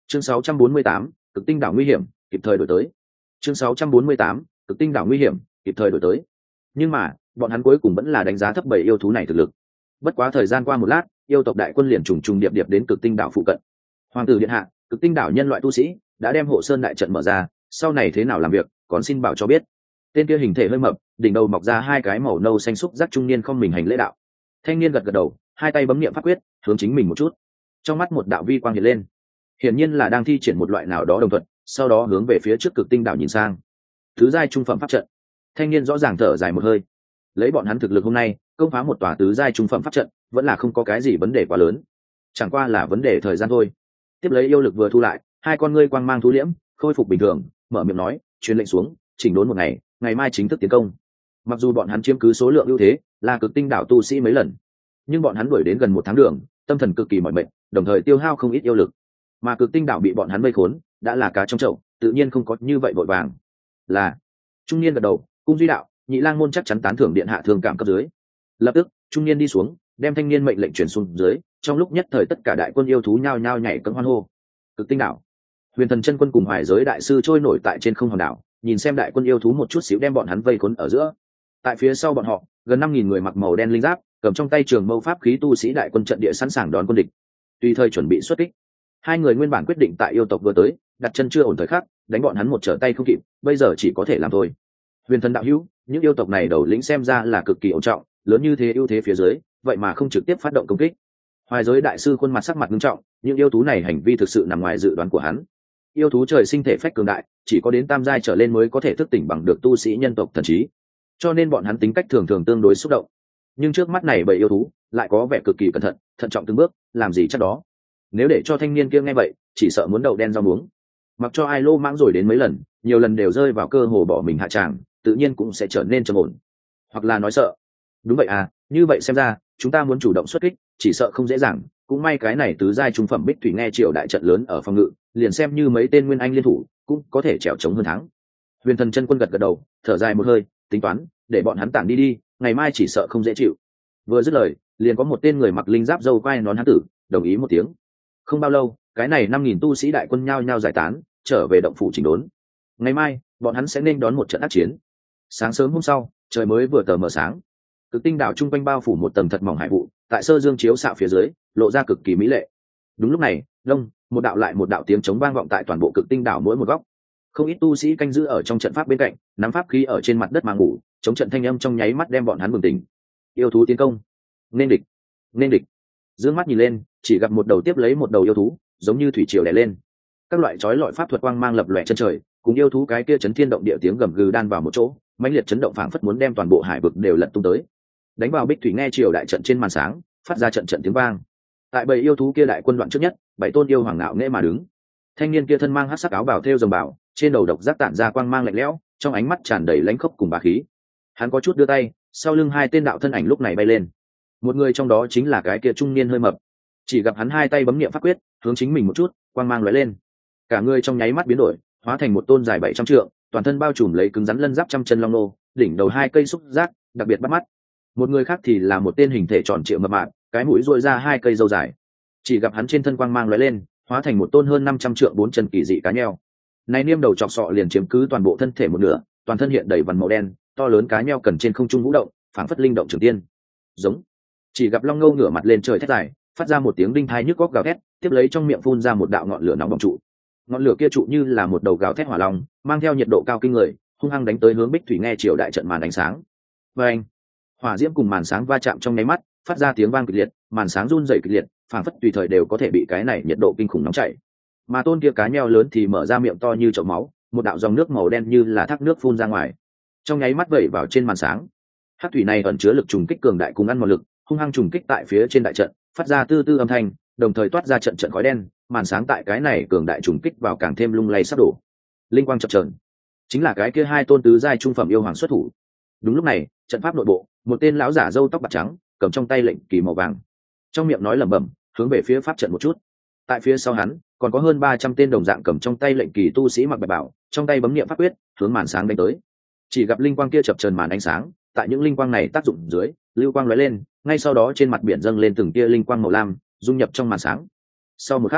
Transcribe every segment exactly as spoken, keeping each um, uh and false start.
chương sáu trăm bốn mươi tám, cực tinh đảo nguy hiểm, kịp thời đổi tới. chương sáu trăm bốn mươi tám, cực tinh đảo nguy hiểm, kịp thời đổi tới. Nhưng mà bọn hắn cuối cùng vẫn là đánh giá thấp bảy yêu thú này thực lực. Bất quá thời gian qua một lát, yêu tộc đại quân liền trùng trùng điệp điệp đến cực tinh đảo phụ cận. Hoàng tử điện hạ, cực tinh đảo nhân loại tu sĩ đã đem hộ sơn đại trận mở ra, sau này thế nào làm việc còn xin bảo cho biết. Tên kia hình thể hơi mập, đỉnh đầu mọc ra hai cái màu nâu xanh xúc giác trung niên không mình hành lễ đạo. Thanh niên gật gật đầu, hai tay bấm niệm pháp quyết, hướng chính mình một chút. Trong mắt một đạo vi quang hiện lên, hiển nhiên là đang thi triển một loại nào đó đồng thuận, sau đó hướng về phía trước cực tinh đảo nhìn sang. Tứ giai trung phẩm pháp trận. Thanh niên rõ ràng thở dài một hơi. Lấy bọn hắn thực lực hôm nay, công phá một tòa tứ giai trung phẩm pháp trận, vẫn là không có cái gì vấn đề quá lớn. Chẳng qua là vấn đề thời gian thôi. Tiếp lấy yêu lực vừa thu lại, hai con ngươi quang mang thu liễm, khôi phục bình thường, mở miệng nói, truyền lệnh xuống, chỉnh đốn một ngày, ngày mai chính thức tiến công. Mặc dù bọn hắn chiếm cứ số lượng ưu thế, là cực tinh đảo tu sĩ mấy lần, nhưng bọn hắn đuổi đến gần một tháng đường, tâm thần cực kỳ mỏi mệt, đồng thời tiêu hao không ít yêu lực. Mà cực tinh đảo bị bọn hắn vây khốn, đã là cá trong chậu, tự nhiên không có như vậy vội vàng. Là trung niên gật đầu, cung duy đạo, nhị lang môn chắc chắn tán thưởng điện hạ thương cảm cấp dưới. Lập tức trung niên đi xuống, đem thanh niên mệnh lệnh truyền xuống dưới, trong lúc nhất thời tất cả đại quân yêu thú nhao nhao nhảy cẫng hoan hô. Cực tinh đảo, huyền thần chân quân cùng hoài giới đại sư trôi nổi tại trên không hòn đảo, nhìn xem đại quân yêu thú một chút xíu đem bọn hắn vây khốn ở giữa. Tại phía sau bọn họ, gần năm nghìn người mặc màu đen linh giáp, cầm trong tay trường mâu pháp khí tu sĩ đại quân trận địa sẵn sàng đón quân địch, tùy thời chuẩn bị xuất kích. Hai người nguyên bản quyết định tại yêu tộc vừa tới, đặt chân chưa ổn thời khắc, đánh bọn hắn một trở tay không kịp, bây giờ chỉ có thể làm thôi. Huyền thần đạo hữu, những yêu tộc này đầu lĩnh xem ra là cực kỳ ổn trọng, lớn như thế ưu thế phía dưới, vậy mà không trực tiếp phát động công kích. Hoài giới đại sư khuôn mặt sắc mặt nghiêm trọng, những yêu thú này hành vi thực sự nằm ngoài dự đoán của hắn. Yêu thú trời sinh thể phách cường đại, chỉ có đến tam giai trở lên mới có thể thức tỉnh bằng được tu sĩ nhân tộc thần trí, cho nên bọn hắn tính cách thường thường tương đối xúc động. Nhưng trước mắt này bầy yêu thú lại có vẻ cực kỳ cẩn thận, thận trọng từng bước, làm gì chắc đó. Nếu để cho thanh niên kia nghe vậy, chỉ sợ muốn đậu đen rau muống. Mặc cho ai lô mãng rồi đến mấy lần, nhiều lần đều rơi vào cơ hồ bỏ mình hạ tràng, tự nhiên cũng sẽ trở nên trầm ổn, hoặc là nói sợ. Đúng vậy à, như vậy xem ra chúng ta muốn chủ động xuất kích, chỉ sợ không dễ dàng. Cũng may cái này tứ giai trung phẩm bích thủy nghe triều đại trận lớn ở phòng ngự, liền xem như mấy tên nguyên anh liên thủ cũng có thể trèo chống hơn thắng. Huyền thần chân quân gật gật đầu, thở dài một hơi, tính toán để bọn hắn tản đi đi, ngày mai chỉ sợ không dễ chịu. Vừa dứt lời, liền có một tên người mặc linh giáp râu quai nón hán tử đồng ý một tiếng. Không bao lâu, cái này năm nghìn tu sĩ đại quân nhao nhao giải tán, trở về động phủ chỉnh đốn. Ngày mai bọn hắn sẽ nên đón một trận ác chiến. Sáng sớm hôm sau, trời mới vừa tờ mờ sáng, cực tinh đảo trung quanh bao phủ một tầng thật mỏng hải vụ, tại sơ dương chiếu xạ phía dưới lộ ra cực kỳ mỹ lệ. Đúng lúc này, đông một đạo lại một đạo tiếng trống vang vọng tại toàn bộ cực tinh đảo mỗi một góc. Không ít tu sĩ canh giữ ở trong trận pháp bên cạnh, nắm pháp khí ở trên mặt đất mà ngủ, chống trận thanh âm trong nháy mắt đem bọn hắn bừng tỉnh. Yêu thú tiến công, nên địch, nên địch. Dương mắt nhìn lên, chỉ gặp một đầu tiếp lấy một đầu yêu thú, giống như thủy triều đè lên. Các loại chói lọi pháp thuật quang mang lập lòe chân trời, cùng yêu thú cái kia chấn thiên động địa tiếng gầm gừ đan vào một chỗ, mãnh liệt chấn động phảng phất muốn đem toàn bộ hải vực đều lật tung tới. Đánh vào bích thủy nghe triều đại trận trên màn sáng, phát ra trận trận tiếng vang. Tại bầy yêu thú kia đại quân đoạn trước nhất, bảy tôn yêu hoàng ngạo nghễ mà đứng. Thanh niên kia thân mang hắc sắc áo bào thêu rồng bảo, trên đầu độc giác tản ra quang mang lạnh lẽo, trong ánh mắt tràn đầy lãnh khốc cùng bá khí. Hắn có chút đưa tay, sau lưng hai tên đạo thân ảnh lúc này bay lên. Một người trong đó chính là cái kia trung niên hơi mập. Chỉ gặp hắn hai tay bấm niệm pháp quyết, hướng chính mình một chút, quang mang lóe lên. Cả người trong nháy mắt biến đổi, hóa thành một tôn dài bảy trăm trượng, toàn thân bao trùm lấy cứng rắn lân giáp trăm chân long nô, đỉnh đầu hai cây xúc giác, đặc biệt bắt mắt. Một người khác thì là một tên hình thể tròn trịa mập mạp, cái mũi duỗi ra hai cây râu dài. Chỉ gặp hắn trên thân quang mang lóe lên, hóa thành một tôn hơn năm trăm trượng bốn chân kỳ dị cá nheo. Này niêm đầu chọc sọ liền chiếm cứ toàn bộ thân thể một nửa, toàn thân hiện đầy vằn màu đen, to lớn cá nheo cần trên không trung vũ động, phảng phất linh động trường tiên. Giống. Chỉ gặp long ngâu ngửa mặt lên trời thét dài, phát ra một tiếng đinh thai nhức góc gào thét, tiếp lấy trong miệng phun ra một đạo ngọn lửa nóng bỏng trụ. Ngọn lửa kia trụ như là một đầu gào thét hỏa long, mang theo nhiệt độ cao kinh người, hung hăng đánh tới hướng bích thủy nghe triều đại trận màn ánh sáng. Và anh, hỏa diễm cùng màn sáng va chạm trong nháy mắt, phát ra tiếng vang kịch liệt, màn sáng run rẩy kịch liệt, phảng phất tùy thời đều có thể bị cái này nhiệt độ kinh khủng nóng chảy. Mà tôn kia cá nheo lớn thì mở ra miệng to như chậu máu, một đạo dòng nước màu đen như là thác nước phun ra ngoài, trong nháy mắt vẩy vào trên màn sáng. Hắc thủy này ẩn chứa lực trùng kích cường đại cùng ăn mòn lực, hung hăng trùng kích tại phía trên đại trận, phát ra tư tư âm thanh, đồng thời toát ra trận trận khói đen, màn sáng tại cái này cường đại trùng kích vào càng thêm lung lay sắp đổ. Linh quang chập chờn, chính là cái kia hai tôn tứ giai trung phẩm yêu hoàng xuất thủ. Đúng lúc này, trận pháp nội bộ, một tên lão giả râu tóc bạc trắng, cầm trong tay lệnh kỳ màu vàng, trong miệng nói lẩm bẩm, hướng về phía pháp trận một chút. Tại phía sau hắn, còn có hơn ba trăm tên đồng dạng cầm trong tay lệnh kỳ tu sĩ mặc bạch bảo, trong tay bấm niệm pháp quyết, hướng màn sáng đánh tới. Chỉ gặp linh quang kia chập chờn màn ánh sáng, tại những linh quang này tác dụng dưới, lưu quang lóe lên, ngay sau đó trên mặt biển dâng lên từng tia linh quang màu lam, dung nhập trong màn sáng. Sau một khắc,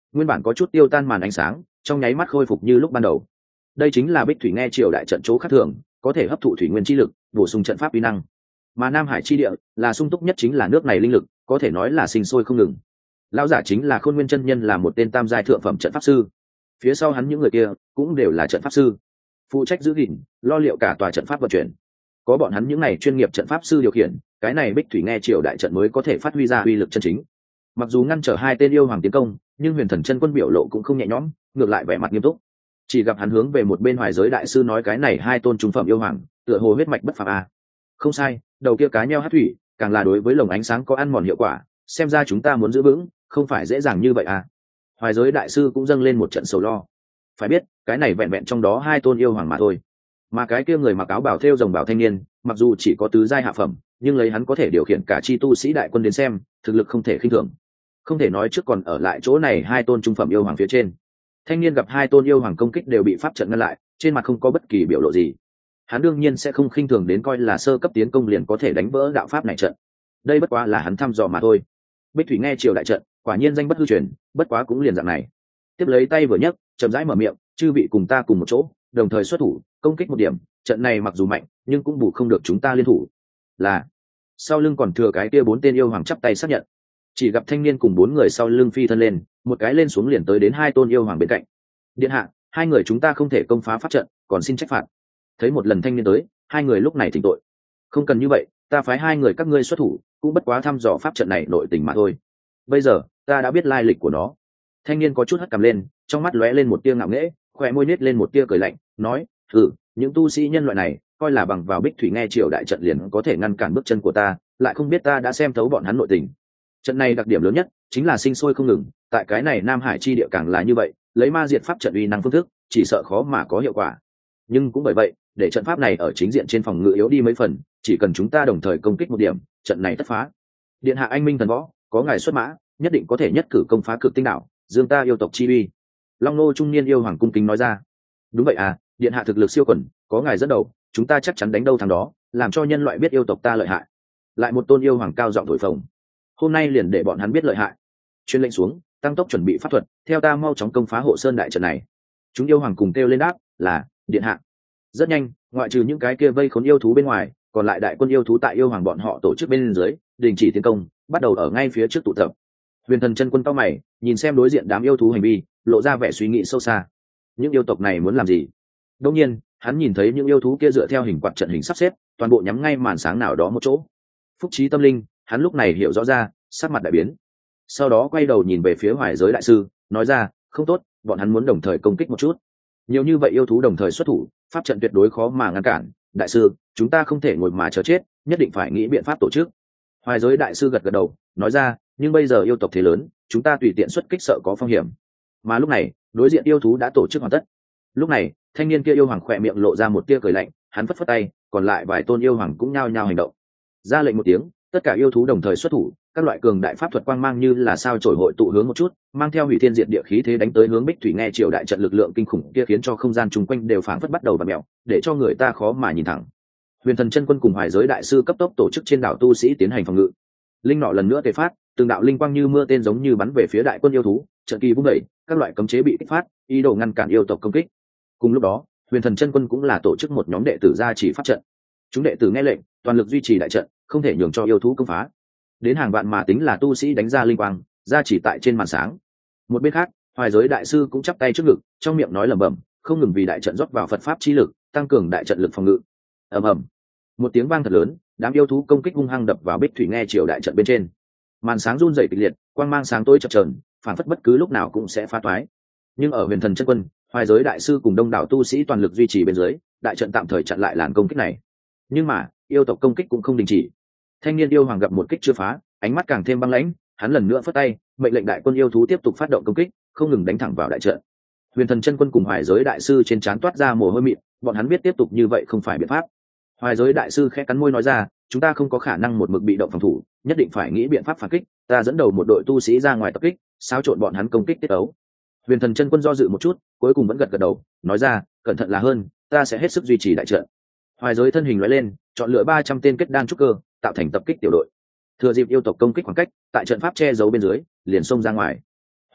nguyên bản có chút tiêu tan màn ánh sáng trong nháy mắt khôi phục như lúc ban đầu. Đây chính là Bích Thủy Nghe Triều đại trận chỗ khác thường, có thể hấp thụ thủy nguyên chi lực, bổ sung trận pháp uy năng. Mà Nam Hải chi địa là sung túc nhất chính là nước này linh lực, có thể nói là sinh sôi không ngừng. Lão giả chính là Khôn Nguyên chân nhân, là một tên tam giai thượng phẩm trận pháp sư. Phía sau hắn những người kia cũng đều là trận pháp sư, phụ trách giữ gìn, lo liệu cả tòa trận pháp vận chuyển. Có bọn hắn những này chuyên nghiệp trận pháp sư điều khiển, cái này Bích Thủy Nghe Triều đại trận mới có thể phát huy ra uy lực chân chính. Mặc dù ngăn trở hai tên yêu hoàng tiến công, nhưng Huyền Thần chân quân biểu lộ cũng không nhẹ nhõm, ngược lại vẻ mặt nghiêm túc. Chỉ gặp hắn hướng về một bên Hoài Giới đại sư nói, cái này hai tôn trung phẩm yêu hoàng tựa hồ huyết mạch bất phàm à. Không sai, đầu kia cá nheo hát thủy càng là đối với lồng ánh sáng có ăn mòn hiệu quả, xem ra chúng ta muốn giữ vững không phải dễ dàng như vậy à. Hoài Giới đại sư cũng dâng lên một trận sầu lo. Phải biết cái này vẹn vẹn trong đó hai tôn yêu hoàng mà thôi, mà cái kia người mặc áo bào thêu rồng bảo thanh niên mặc dù chỉ có tứ giai hạ phẩm, nhưng lấy hắn có thể điều khiển cả chi tu sĩ đại quân đến xem, thực lực không thể khinh thường. Không thể nói trước còn ở lại chỗ này hai tôn trung phẩm yêu hoàng phía trên. Thanh niên gặp hai tôn yêu hoàng công kích đều bị pháp trận ngăn lại, trên mặt không có bất kỳ biểu lộ gì. Hắn đương nhiên sẽ không khinh thường đến coi là sơ cấp tiến công liền có thể đánh vỡ đạo pháp này trận. Đây bất quá là hắn thăm dò mà thôi. Bích Thủy Nghe Triều đại trận quả nhiên danh bất hư truyền, bất quá cũng liền dạng này. Tiếp lấy tay vừa nhấc, chậm rãi mở miệng, chư vị cùng ta cùng một chỗ, đồng thời xuất thủ công kích một điểm, trận này mặc dù mạnh nhưng cũng bù không được chúng ta liên thủ. Là. Sau lưng còn thừa cái kia bốn tên yêu hoàng chắp tay xác nhận. Chỉ gặp thanh niên cùng bốn người sau lưng phi thân lên, một cái lên xuống liền tới đến hai tôn yêu hoàng bên cạnh. Điện hạ, hai người chúng ta không thể công phá pháp trận, còn xin trách phạt. Thấy một lần thanh niên tới, hai người lúc này thỉnh tội. Không cần như vậy, ta phái hai người các ngươi xuất thủ cũng bất quá thăm dò pháp trận này nội tình mà thôi. Bây giờ ta đã biết lai lịch của nó. Thanh niên có chút hất cằm lên, trong mắt lóe lên một tia ngạo nghễ, khóe môi nết lên một tia cười lạnh, nói: "Hừ, những tu sĩ nhân loại này, coi là bằng vào Bích Thủy Nghe Triều đại trận liền có thể ngăn cản bước chân của ta, lại không biết ta đã xem thấu bọn hắn nội tình. Trận này đặc điểm lớn nhất chính là sinh sôi không ngừng, tại cái này Nam Hải chi địa càng là như vậy, lấy ma diệt pháp trận uy năng phương thức, chỉ sợ khó mà có hiệu quả. Nhưng cũng bởi vậy, để trận pháp này ở chính diện trên phòng ngự yếu đi mấy phần, chỉ cần chúng ta đồng thời công kích một điểm, trận này tất phá. Điện hạ anh minh thần võ, có ngài xuất mã, nhất định có thể nhất cử công phá Cực Tinh đảo, dương ta yêu tộc chi uy." Long nô trung niên yêu hoàng cung kính nói ra. "Đúng vậy à, điện hạ thực lực siêu quần, có ngài dẫn đầu, chúng ta chắc chắn đánh đâu thắng đó, làm cho nhân loại biết yêu tộc ta lợi hại." Lại một tôn yêu hoàng cao giọng thổi phồng. "Hôm nay liền để bọn hắn biết lợi hại." Chuyên lệnh xuống, tăng tốc chuẩn bị pháp thuật, theo ta mau chóng công phá Hộ Sơn đại trận này. Chúng yêu hoàng cùng kêu lên đáp, là điện hạ. Rất nhanh, ngoại trừ những cái kia vây khốn yêu thú bên ngoài, còn lại đại quân yêu thú tại yêu hoàng bọn họ tổ chức bên dưới, đình chỉ tiến công, bắt đầu ở ngay phía trước tụ tập. Huyền Thần chân quân cao mày, nhìn xem đối diện đám yêu thú hành vi, lộ ra vẻ suy nghĩ sâu xa. Những yêu tộc này muốn làm gì? Đương nhiên, hắn nhìn thấy những yêu thú kia dựa theo hình quạt trận hình sắp xếp, toàn bộ nhắm ngay màn sáng nào đó một chỗ. Phúc trí tâm linh, hắn lúc này hiểu rõ ra, sắc mặt đại biến. Sau đó quay đầu nhìn về phía Hoài Giới đại sư, nói ra: "Không tốt, bọn hắn muốn đồng thời công kích một chút. Nhiều như vậy yêu thú đồng thời xuất thủ, pháp trận tuyệt đối khó mà ngăn cản. Đại sư, chúng ta không thể ngồi mà chờ chết, nhất định phải nghĩ biện pháp tổ chức." Hoài Giới đại sư gật gật đầu, nói ra: "Nhưng bây giờ yêu tộc thế lớn, chúng ta tùy tiện xuất kích sợ có phong hiểm." Mà lúc này, đối diện yêu thú đã tổ chức hoàn tất. Lúc này, thanh niên kia yêu hoàng khỏe miệng lộ ra một tia cười lạnh, hắn phất phất tay, còn lại vài tôn yêu hoàng cũng nhao nhao hành động. Ra lệnh một tiếng, tất cả yêu thú đồng thời xuất thủ, các loại cường đại pháp thuật quang mang như là sao chổi hội tụ hướng một chút, mang theo hủy thiên diệt địa khí thế đánh tới hướng Bích Thủy Nghe Triều đại trận lực lượng kinh khủng kia, khiến cho không gian chung quanh đều phảng phất bắt đầu vặn mèo, để cho người ta khó mà nhìn thẳng. Huyền Thần chân quân cùng Hoài Giới đại sư cấp tốc tổ chức trên đảo tu sĩ tiến hành phòng ngự. Linh nọ lần nữa tề phát, từng đạo linh quang như mưa tên giống như bắn về phía đại quân yêu thú, trận kỳ vung đẩy, các loại cấm chế bị kích phát, ý đồ ngăn cản yêu tộc công kích. Cùng lúc đó, Huyền Thần chân quân cũng là tổ chức một nhóm đệ tử ra chỉ pháp trận. Chúng đệ tử nghe lệnh, toàn lực duy trì đại trận, không thể nhường cho yêu thú công phá. Đến hàng vạn mà tính là tu sĩ đánh ra linh quang, ra chỉ tại trên màn sáng. Một bên khác, Hoài Giới đại sư cũng chắp tay trước ngực, trong miệng nói lẩm bẩm, không ngừng vì đại trận rót vào Phật pháp chi lực, tăng cường đại trận lực phòng ngự. Ầm ầm, một tiếng vang thật lớn, đám yêu thú công kích hung hăng đập vào Bích Thủy Nghe Triều đại trận bên trên. Màn sáng run rẩy kịch liệt, quang mang sáng tối chập chờn, phản phất bất cứ lúc nào cũng sẽ phá toái. Nhưng ở Huyền Thần chân quân, Hoài Giới đại sư cùng đông đảo tu sĩ toàn lực duy trì bên dưới, đại trận tạm thời chặn lại làn công kích này. Nhưng mà, yêu tộc công kích cũng không đình chỉ. Thanh niên yêu hoàng gặp một kích chưa phá, ánh mắt càng thêm băng lãnh, hắn lần nữa phất tay, mệnh lệnh đại quân yêu thú tiếp tục phát động công kích, không ngừng đánh thẳng vào đại trận. Huyền Thần chân quân cùng Hoài Giới đại sư trên trán toát ra mồ hôi mịn, bọn hắn biết tiếp tục như vậy không phải biện pháp. Hoài Giới đại sư khẽ cắn môi nói ra: "Chúng ta không có khả năng một mực bị động phòng thủ, nhất định phải nghĩ biện pháp phản kích, ta dẫn đầu một đội tu sĩ ra ngoài tập kích, xáo trộn bọn hắn công kích tiết ấu." Huyền Thần chân quân do dự một chút, cuối cùng vẫn gật gật đầu, nói ra: "Cẩn thận là hơn, ta sẽ hết sức duy trì đại trận." Hoài Giới thân hình lóe lên, chọn lựa ba trăm tên kết đan trúc cơ, tạo thành tập kích tiểu đội. Thừa dịp yêu tộc công kích khoảng cách, tại trận pháp che giấu bên dưới, liền xông ra ngoài.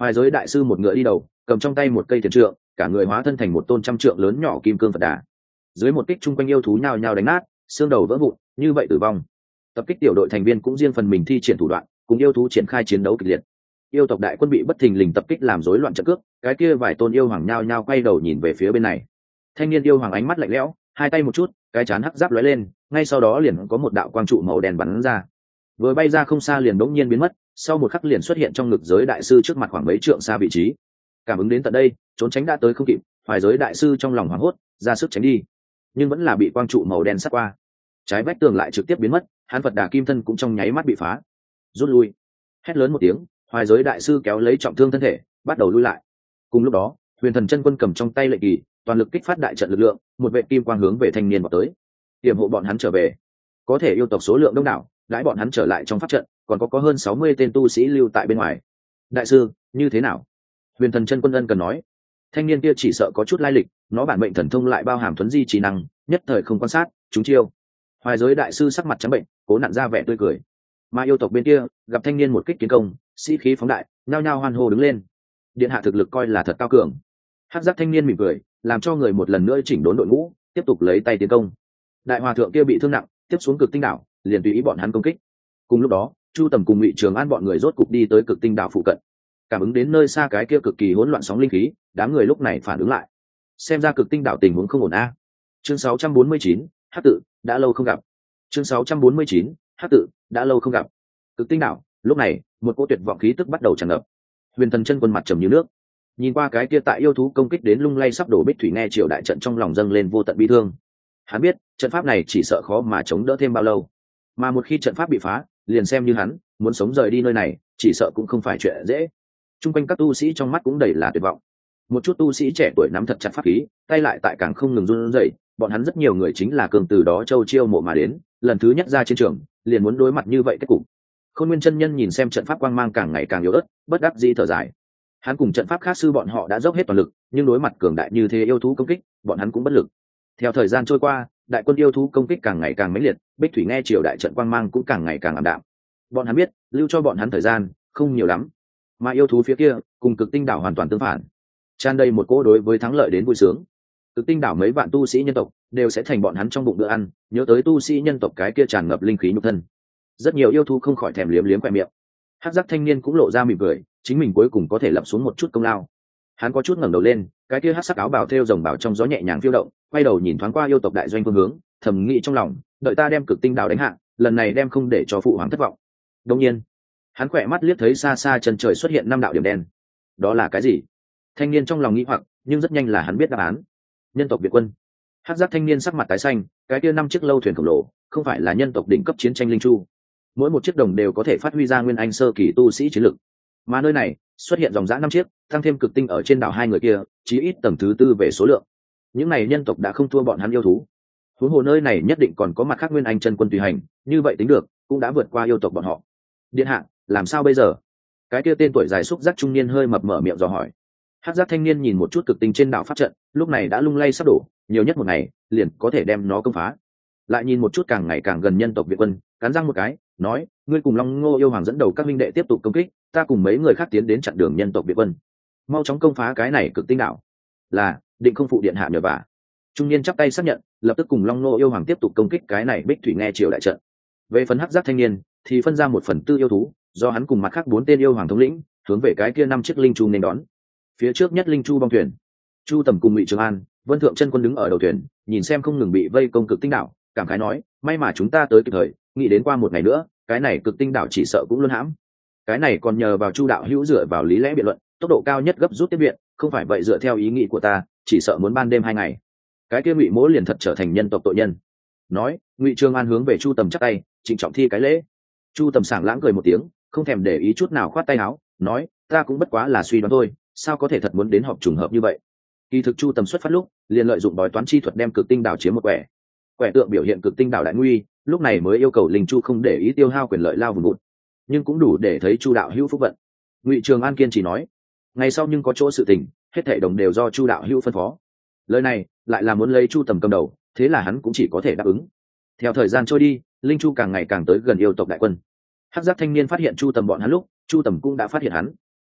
Hoài giới đại sư một ngựa đi đầu, cầm trong tay một cây thiền trượng, cả người hóa thân thành một tôn trăm trượng lớn nhỏ kim cương Phật đà. Dưới một kích chung quanh yêu thú nhao nhao đánh nát, xương đầu vỡ vụn, như vậy tử vong. Tập kích tiểu đội thành viên cũng riêng phần mình thi triển thủ đoạn, cùng yêu thú triển khai chiến đấu kịch liệt. Yêu tộc đại quân bị bất thình lình tập kích làm rối loạn trận cước, cái kia vài tôn yêu hoàng nhao nhao quay đầu nhìn về phía bên này. Thanh niên yêu hoàng ánh mắt lạnh lẽo, hai tay một chút, cái chán hắc giáp lóe lên, ngay sau đó liền có một đạo quang trụ màu đen bắn ra. Vừa bay ra không xa liền bỗng nhiên biến mất, sau một khắc liền xuất hiện trong ngực giới đại sư trước mặt khoảng mấy trượng xa vị trí. Cảm ứng đến tận đây, trốn tránh đã tới không kịp, Hoài giới đại sư trong lòng hoảng hốt, ra sức tránh đi, nhưng vẫn là bị quang trụ màu đen sát qua. Trái vách tường lại trực tiếp biến mất, hắn Phật đà kim thân cũng trong nháy mắt bị phá. Rút lui. Hét lớn một tiếng, Hoài giới đại sư kéo lấy trọng thương thân thể, bắt đầu lui lại. Cùng lúc đó, Huyền Thần chân quân cầm trong tay lệnh kỳ, toàn lực kích phát đại trận lực lượng, một vệ kim quang hướng về thanh niên vào tới, tiềm hộ bọn hắn trở về. Có thể yêu tộc số lượng đông đảo, đãi bọn hắn trở lại trong pháp trận, còn có có hơn sáu mươi tên tu sĩ lưu tại bên ngoài. Đại sư, như thế nào? Huyền Thần chân quân ân cần nói. Thanh niên kia chỉ sợ có chút lai lịch, nó bản mệnh thần thông lại bao hàm thuấn di trí năng, nhất thời không quan sát, chúng chiêu. Hoài giới đại sư sắc mặt trắng bệnh, cố nặn ra vẻ tươi cười. Mà yêu tộc bên kia gặp thanh niên một kích kiến công, sĩ khí phóng đại, nhao nhao hoan hô đứng lên. Điện hạ thực lực coi là thật cao cường. Hắc giác thanh niên mỉm cười, làm cho người một lần nữa chỉnh đốn đội ngũ, tiếp tục lấy tay tiến công. Đại hòa thượng kia bị thương nặng, tiếp xuống cực tinh đảo, liền tùy ý bọn hắn công kích. Cùng lúc đó, Chu Tầm cùng Ngụy Trường An bọn người rốt cục đi tới cực tinh đảo phụ cận. Cảm ứng đến nơi xa cái kia cực kỳ hỗn loạn sóng linh khí, đám người lúc này phản ứng lại. Xem ra cực tinh đảo tình huống không ổn a. Chương sáu trăm bốn mươi chín, Hắc tự, đã lâu không gặp. Chương sáu trăm bốn mươi chín, Hắc tự, đã lâu không gặp. Cực tinh đảo, lúc này, một cỗ tuyệt vọng khí tức bắt đầu tràn ngập. Huyền Thần chân quân mặt trầm như nước, nhìn qua cái kia tại yêu thú công kích đến lung lay sắp đổ Bích Thủy nghe triều đại trận trong lòng dâng lên vô tận bi thương. Hắn biết, trận pháp này chỉ sợ khó mà chống đỡ thêm bao lâu, mà một khi trận pháp bị phá, liền xem như hắn muốn sống rời đi nơi này, chỉ sợ cũng không phải chuyện dễ. Trung quanh các tu sĩ trong mắt cũng đầy là tuyệt vọng. Một chút tu sĩ trẻ tuổi nắm thật chặt pháp khí, tay lại tại càng không ngừng run rẩy, bọn hắn rất nhiều người chính là cường từ đó châu chiêu mộ mà đến, lần thứ nhất ra chiến trường, liền muốn đối mặt như vậy kết cục. Khôn Nguyên chân nhân nhìn xem trận pháp quang mang càng ngày càng yếu ớt, bất đắc dĩ thở dài. Hắn cùng trận pháp khác sư bọn họ đã dốc hết toàn lực, nhưng đối mặt cường đại như thế yêu thú công kích, bọn hắn cũng bất lực. Theo thời gian trôi qua, đại quân yêu thú công kích càng ngày càng mãnh liệt, Bích Thủy nghe triều đại trận quang mang cũng càng ngày càng ảm đạm. Bọn hắn biết, lưu cho bọn hắn thời gian không nhiều lắm, mà yêu thú phía kia cùng cực tinh đảo hoàn toàn tương phản, tràn đầy một cỗ đối với thắng lợi đến vui sướng. Cực tinh đảo mấy vạn tu sĩ nhân tộc đều sẽ thành bọn hắn trong bụng bữa ăn, nhớ tới tu sĩ nhân tộc cái kia tràn ngập linh khí nhục thân, rất nhiều yêu thú không khỏi thèm liếm liếm khoe miệng. Hắc giác thanh niên cũng lộ ra mỉm cười, chính mình cuối cùng có thể lập xuống một chút công lao. Hắn có chút ngẩng đầu lên, cái kia hắc sắc áo bào thêu rồng bảo trong gió nhẹ nhàng phiêu động, quay đầu nhìn thoáng qua yêu tộc đại doanh phương hướng, thầm nghĩ trong lòng, đợi ta đem cực tinh đảo đánh hạ, lần này đem không để cho phụ hoàng thất vọng. Đương nhiên, hắn khỏe mắt liếc thấy xa xa chân trời xuất hiện năm đạo điểm đen. Đó là cái gì? Thanh niên trong lòng nghĩ hoặc, nhưng rất nhanh là hắn biết đáp án. Nhân tộc Việt quân. Hắc giác thanh niên sắc mặt tái xanh, cái kia năm chiếc lâu thuyền khổng lồ, không phải là nhân tộc đỉnh cấp chiến tranh linh chu. Mỗi một chiếc đồng đều có thể phát huy ra nguyên anh sơ kỳ tu sĩ chiến lực, mà nơi này xuất hiện dòng dã năm chiếc, tăng thêm cực tinh ở trên đảo hai người kia, chí ít tầng thứ tư về số lượng. Những này nhân tộc đã không thua bọn hắn yêu thú. Huống hồ nơi này nhất định còn có mặt khác nguyên anh chân quân tùy hành, như vậy tính được, cũng đã vượt qua yêu tộc bọn họ. Điện hạ, làm sao bây giờ? Cái kia tên tuổi dài xúc giác trung niên hơi mập mở miệng dò hỏi. Hắc giác thanh niên nhìn một chút cực tinh trên đảo pháp trận, lúc này đã lung lay sắp đổ, nhiều nhất một ngày liền có thể đem nó công phá. Lại nhìn một chút càng ngày càng gần nhân tộc Việt quân, cắn răng một cái, nói, ngươi cùng Long Ngô yêu hoàng dẫn đầu các minh đệ tiếp tục công kích, ta cùng mấy người khác tiến đến chặn đường nhân tộc Việt quân, mau chóng công phá cái này cực tinh đảo. Là, định không phụ điện hạ nhờ vả. Trung niên chắp tay xác nhận, lập tức cùng Long Ngô yêu hoàng tiếp tục công kích cái này Bích Thủy nghe triều đại trận. Về phần hắc giác thanh niên, thì phân ra một phần tư yêu thú, do hắn cùng mặt khác bốn tên yêu hoàng thống lĩnh, hướng về cái kia năm chiếc linh chu nên đón. Phía trước nhất linh chu bong thuyền, Chu Tầm cùng Ngụy Trường An, Vân Thượng chân quân đứng ở đầu thuyền, nhìn xem không ngừng bị vây công cực tinh đảo, cảm khái nói, may mà chúng ta tới kịp thời, nghĩ đến qua một ngày nữa, cái này cực tinh đảo chỉ sợ cũng luôn hãm. Cái này còn nhờ vào Chu đạo hữu dựa vào lý lẽ biện luận, tốc độ cao nhất gấp rút tiếp viện, không phải vậy dựa theo ý nghĩ của ta, chỉ sợ muốn ban đêm hai ngày. Cái kia Ngụy Mỗ liền thật trở thành nhân tộc tội nhân. Nói, Ngụy Trường An hướng về Chu Tầm chắp tay, trịnh trọng thi cái lễ. Chu Tầm sảng lãng cười một tiếng, không thèm để ý chút nào, khoát tay áo, nói, ta cũng bất quá là suy đoán thôi, sao có thể thật muốn đến họp trùng hợp như vậy. Kỳ thực Chu Tầm xuất phát lúc liền lợi dụng bói toán chi thuật đem cực tinh đảo chiếm một quẻ. Quẻ tượng biểu hiện cực tinh đảo đại nguy, lúc này mới yêu cầu linh chu không để ý tiêu hao quyền lợi lao vùng vụt, nhưng cũng đủ để thấy Chu đạo hữu phúc vận. Ngụy Trường An kiên trì nói, ngày sau nhưng có chỗ sự tình, hết thảy đồng đều do Chu đạo hữu phân phó. Lời này lại là muốn lấy Chu Tầm cầm đầu, thế là hắn cũng chỉ có thể đáp ứng. Theo thời gian trôi đi, linh chu càng ngày càng tới gần yêu tộc đại quân. Hắc giác thanh niên phát hiện Chu Tầm bọn hắn lúc, Chu Tầm cũng đã phát hiện hắn.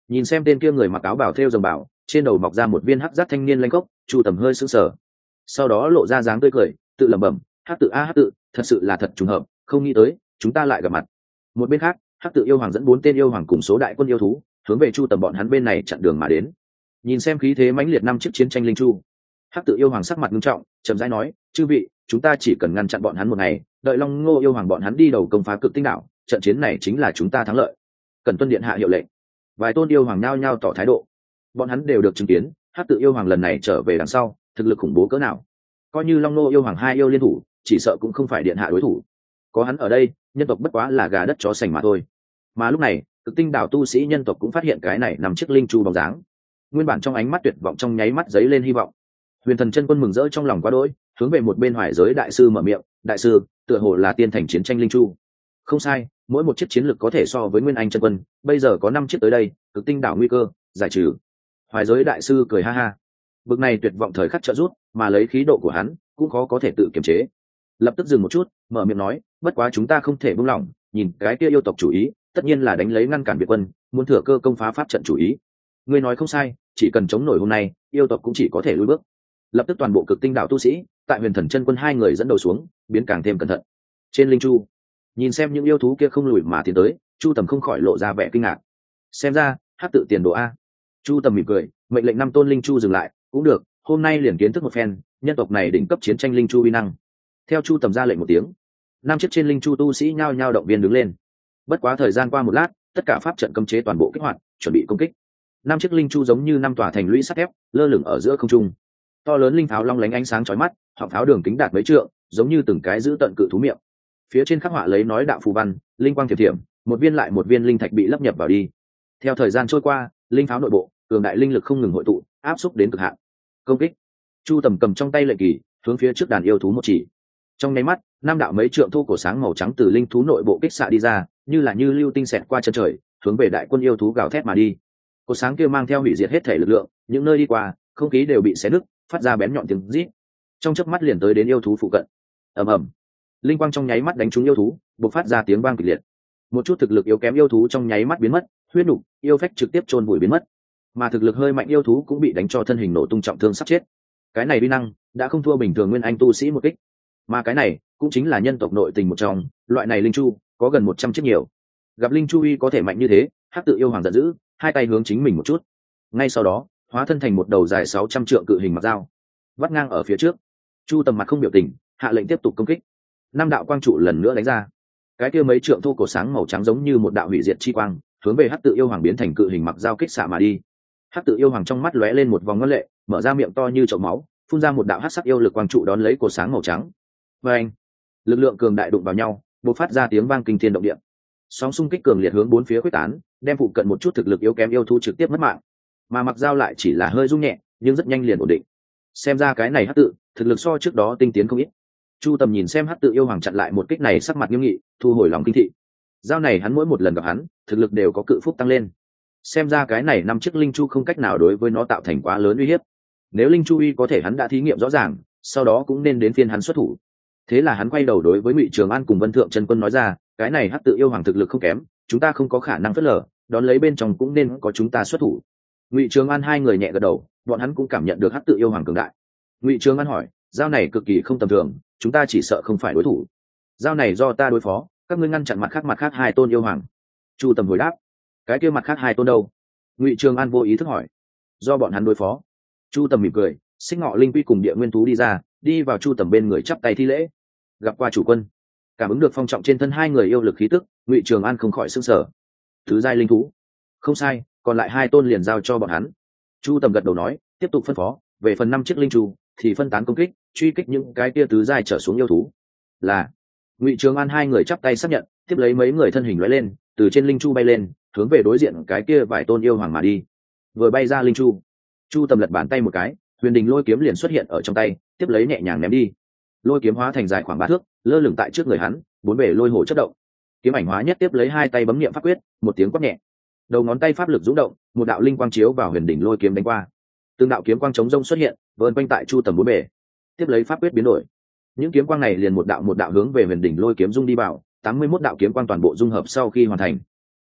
Nhìn xem tên kia người mặc áo bảo thêu rồng bảo, trên đầu mọc ra một viên hắc giác thanh niên lanh gốc, Chu Tầm hơi sững sờ, sau đó lộ ra dáng tươi cười, tự lẩm bẩm, hắc tự a hắc tự, thật sự là thật trùng hợp, không nghĩ tới chúng ta lại gặp mặt. Một bên khác, hắc tự yêu hoàng dẫn bốn tên yêu hoàng cùng số đại quân yêu thú hướng về Chu Tầm bọn hắn bên này chặn đường mà đến. Nhìn xem khí thế mãnh liệt năm chiếc chiến tranh linh chu, hắc tự yêu hoàng sắc mặt nghiêm trọng, chậm rãi nói, chư vị, chúng ta chỉ cần ngăn chặn bọn hắn một ngày, đợi Long Ngô yêu hoàng bọn hắn đi đầu công phá Cực Tinh đảo, trận chiến này chính là chúng ta thắng lợi. Cần tuân điện hạ hiệu lệnh. Vài tôn yêu hoàng nhao nhao tỏ thái độ. Bọn hắn đều được chứng kiến hắc tự yêu hoàng lần này trở về đằng sau thực lực khủng bố cỡ nào, coi như Long Ngô yêu hoàng hai yêu liên thủ chỉ sợ cũng không phải điện hạ đối thủ. Có hắn ở đây, nhân tộc bất quá là gà đất chó sành mà thôi. Mà lúc này Cực Tinh đảo tu sĩ nhân tộc cũng phát hiện cái này nằm chiếc linh chu bóng dáng, nguyên bản trong ánh mắt tuyệt vọng trong nháy mắt giấy lên hy vọng. Huyền Thần chân quân mừng rỡ trong lòng quá đỗi, hướng về một bên Hoài Giới đại sư mở miệng, đại sư, tựa hồ là tiên thành chiến tranh linh chu. Không sai, mỗi một chiếc chiến lực có thể so với Nguyên Anh chân quân, bây giờ có năm chiếc tới đây, Cực Tinh đảo nguy cơ giải trừ. Hoài Giới đại sư cười ha ha, bực này tuyệt vọng thời khắc trợ rút, mà lấy khí độ của hắn cũng khó có thể tự kiềm chế. Lập tức dừng một chút, mở miệng nói, bất quá chúng ta không thể buông lỏng, nhìn cái kia yêu tộc chủ ý, tất nhiên là đánh lấy ngăn cản Việt quân, muốn thừa cơ công phá pháp trận chủ ý. Ngươi nói không sai, chỉ cần chống nổi hôm nay, yêu tộc cũng chỉ có thể lùi bước. Lập tức toàn bộ Cực Tinh đảo tu sĩ, tại Huyền Thần chân quân hai người dẫn đầu xuống, biến càng thêm cẩn thận. Trên linh chu, nhìn xem những yêu thú kia không lùi mà tiến tới, Chu Tầm không khỏi lộ ra vẻ kinh ngạc. Xem ra hắc tự tiền đồ a. Chu Tầm mỉm cười, mệnh lệnh năm tôn linh chu dừng lại, cũng được, hôm nay liền kiến thức một phen nhân tộc này đỉnh cấp chiến tranh linh chu uy năng. Theo Chu Tầm ra lệnh một tiếng, năm chiếc trên linh chu tu sĩ nhao nhao động viên đứng lên. Bất quá thời gian qua một lát, tất cả pháp trận cấm chế toàn bộ kích hoạt, chuẩn bị công kích. Năm chiếc linh chu giống như năm tòa thành lũy sắt thép, lơ lửng ở giữa không trung. To lớn linh pháo long lánh ánh sáng chói mắt, họng pháo đường kính đạt mấy trượng, giống như từng cái giữ tận cự thú miệng. Phía trên khắc họa lấy nói đạo phù văn, linh quang thiểm thiểm, một viên lại một viên linh thạch bị lấp nhập vào đi. Theo thời gian trôi qua, linh pháo nội bộ, cường đại linh lực không ngừng hội tụ, áp xúc đến cực hạn. Công kích. Chu Tầm cầm trong tay lệnh kỳ, hướng phía trước đàn yêu thú một chỉ. Trong nháy mắt, năm đạo mấy trượng thu cổ sáng màu trắng từ linh thú nội bộ kích xạ đi ra, như là như lưu tinh xẹt qua chân trời, hướng về đại quân yêu thú gào thét mà đi. Cột sáng kia mang theo hủy diệt hết thể lực lượng, những nơi đi qua, không khí đều bị xé nứt, phát ra bén nhọn tiếng rít. Trong chớp mắt liền tới đến yêu thú phụ cận. Ầm ầm. Linh quang trong nháy mắt đánh trúng yêu thú, bộc phát ra tiếng vang kịch liệt. Một chút thực lực yếu kém yêu thú trong nháy mắt biến mất, huyết nục, yêu phách trực tiếp chôn vùi biến mất. Mà thực lực hơi mạnh yêu thú cũng bị đánh cho thân hình nổ tung trọng thương sắp chết. Cái này uy năng đã không thua bình thường Nguyên Anh tu sĩ một kích. Mà cái này cũng chính là nhân tộc nội tình một trong, loại này linh chu có gần một trăm chiếc nhiều. Gặp linh chu uy có thể mạnh như thế, hắc tự yêu hoàng giận dữ, hai tay hướng chính mình một chút. Ngay sau đó, hóa thân thành một đầu dài sáu trăm trượng cự hình mặc dao, vắt ngang ở phía trước. Chu Tầm mặt không biểu tình, hạ lệnh tiếp tục công kích. Năm đạo quang trụ lần nữa đánh ra, cái kia mấy trượng thu cổ sáng màu trắng giống như một đạo hủy diệt chi quang, hướng về hắc tự yêu hoàng biến thành cự hình mặc dao kích xạ mà đi. Hắc tự yêu hoàng trong mắt lóe lên một vòng ngân lệ, mở ra miệng to như chậu máu, phun ra một đạo hắc sắc yêu lực quang trụ đón lấy cổ sáng màu trắng. Và anh, lực lượng cường đại đụng vào nhau, bộc phát ra tiếng vang kinh thiên động địa. Sóng xung kích cường liệt hướng bốn phía quyết tán, đem phụ cận một chút thực lực yếu kém yêu thú trực tiếp mất mạng. Mà mặc dao lại chỉ là hơi rung nhẹ, nhưng rất nhanh liền ổn định. Xem ra cái này hắc tự thực lực so trước đó tinh tiến không ít. Chu Tầm nhìn xem hắc tự yêu hoàng chặn lại một kích này, sắc mặt nghiêm nghị, thu hồi lòng kinh thị. Dao này hắn mỗi một lần gặp hắn, thực lực đều có cự phúc tăng lên. Xem ra cái này năm chiếc linh chu không cách nào đối với nó tạo thành quá lớn uy hiếp. Nếu linh chu uy có thể hắn đã thí nghiệm rõ ràng, sau đó cũng nên đến phiên hắn xuất thủ. Thế là hắn quay đầu đối với Ngụy Trường An cùng Vân Thượng chân quân nói ra, cái này hắc tự yêu hoàng thực lực không kém, chúng ta không có khả năng phớt lờ, đón lấy bên trong cũng nên có chúng ta xuất thủ. Ngụy Trường An hai người nhẹ gật đầu, bọn hắn cũng cảm nhận được hắc tự yêu hoàng cường đại. Ngụy Trường An hỏi, dao này cực kỳ không tầm thường, chúng ta chỉ sợ không phải đối thủ. Dao này do ta đối phó, các ngươi ngăn chặn mặt khác mặt khác hai tôn yêu hoàng. Chu Tầm hồi đáp, cái kia mặt khác hai tôn đâu? Ngụy Trường An vô ý thức hỏi. Do bọn hắn đối phó. Chu Tầm mỉm cười, Xích Ngọ Linh Quy cùng Địa Nguyên Thú đi ra, đi vào Chu Tầm bên người chắp tay thi lễ. Gặp qua chủ quân. Cảm ứng được phong trọng trên thân hai người yêu lực khí tức, Ngụy Trường An không khỏi sửng sở. Thứ giai linh thú. Không sai, còn lại hai tôn liền giao cho bọn hắn. Chu Tầm gật đầu nói, tiếp tục phân phó, về phần năm chiếc linh chu thì phân tán công kích, truy kích những cái kia tứ giai trở xuống yêu thú. Là. Ngụy Trường An hai người chắp tay xác nhận, tiếp lấy mấy người thân hình lóe lên, từ trên linh chu bay lên, hướng về đối diện cái kia vài tôn yêu hoàng mà đi. Vừa bay ra linh chu, Chu Tầm lật bàn tay một cái, huyền đình lôi kiếm liền xuất hiện ở trong tay, tiếp lấy nhẹ nhàng ném đi. Lôi kiếm hóa thành dài khoảng ba thước, lơ lửng tại trước người hắn, bốn bề lôi hồ chất động. Kiếm ảnh hóa nhất tiếp lấy hai tay bấm niệm pháp quyết, một tiếng quát nhẹ, đầu ngón tay pháp lực rung động, một đạo linh quang chiếu vào huyền đỉnh lôi kiếm đánh qua. Từng đạo kiếm quang chống rông xuất hiện, vờn quanh tại Chu Tầm bốn bề. Tiếp lấy pháp quyết biến đổi, những kiếm quang này liền một đạo một đạo hướng về huyền đỉnh lôi kiếm dung đi vào, tám mươi mốt đạo kiếm quang toàn bộ dung hợp sau khi hoàn thành,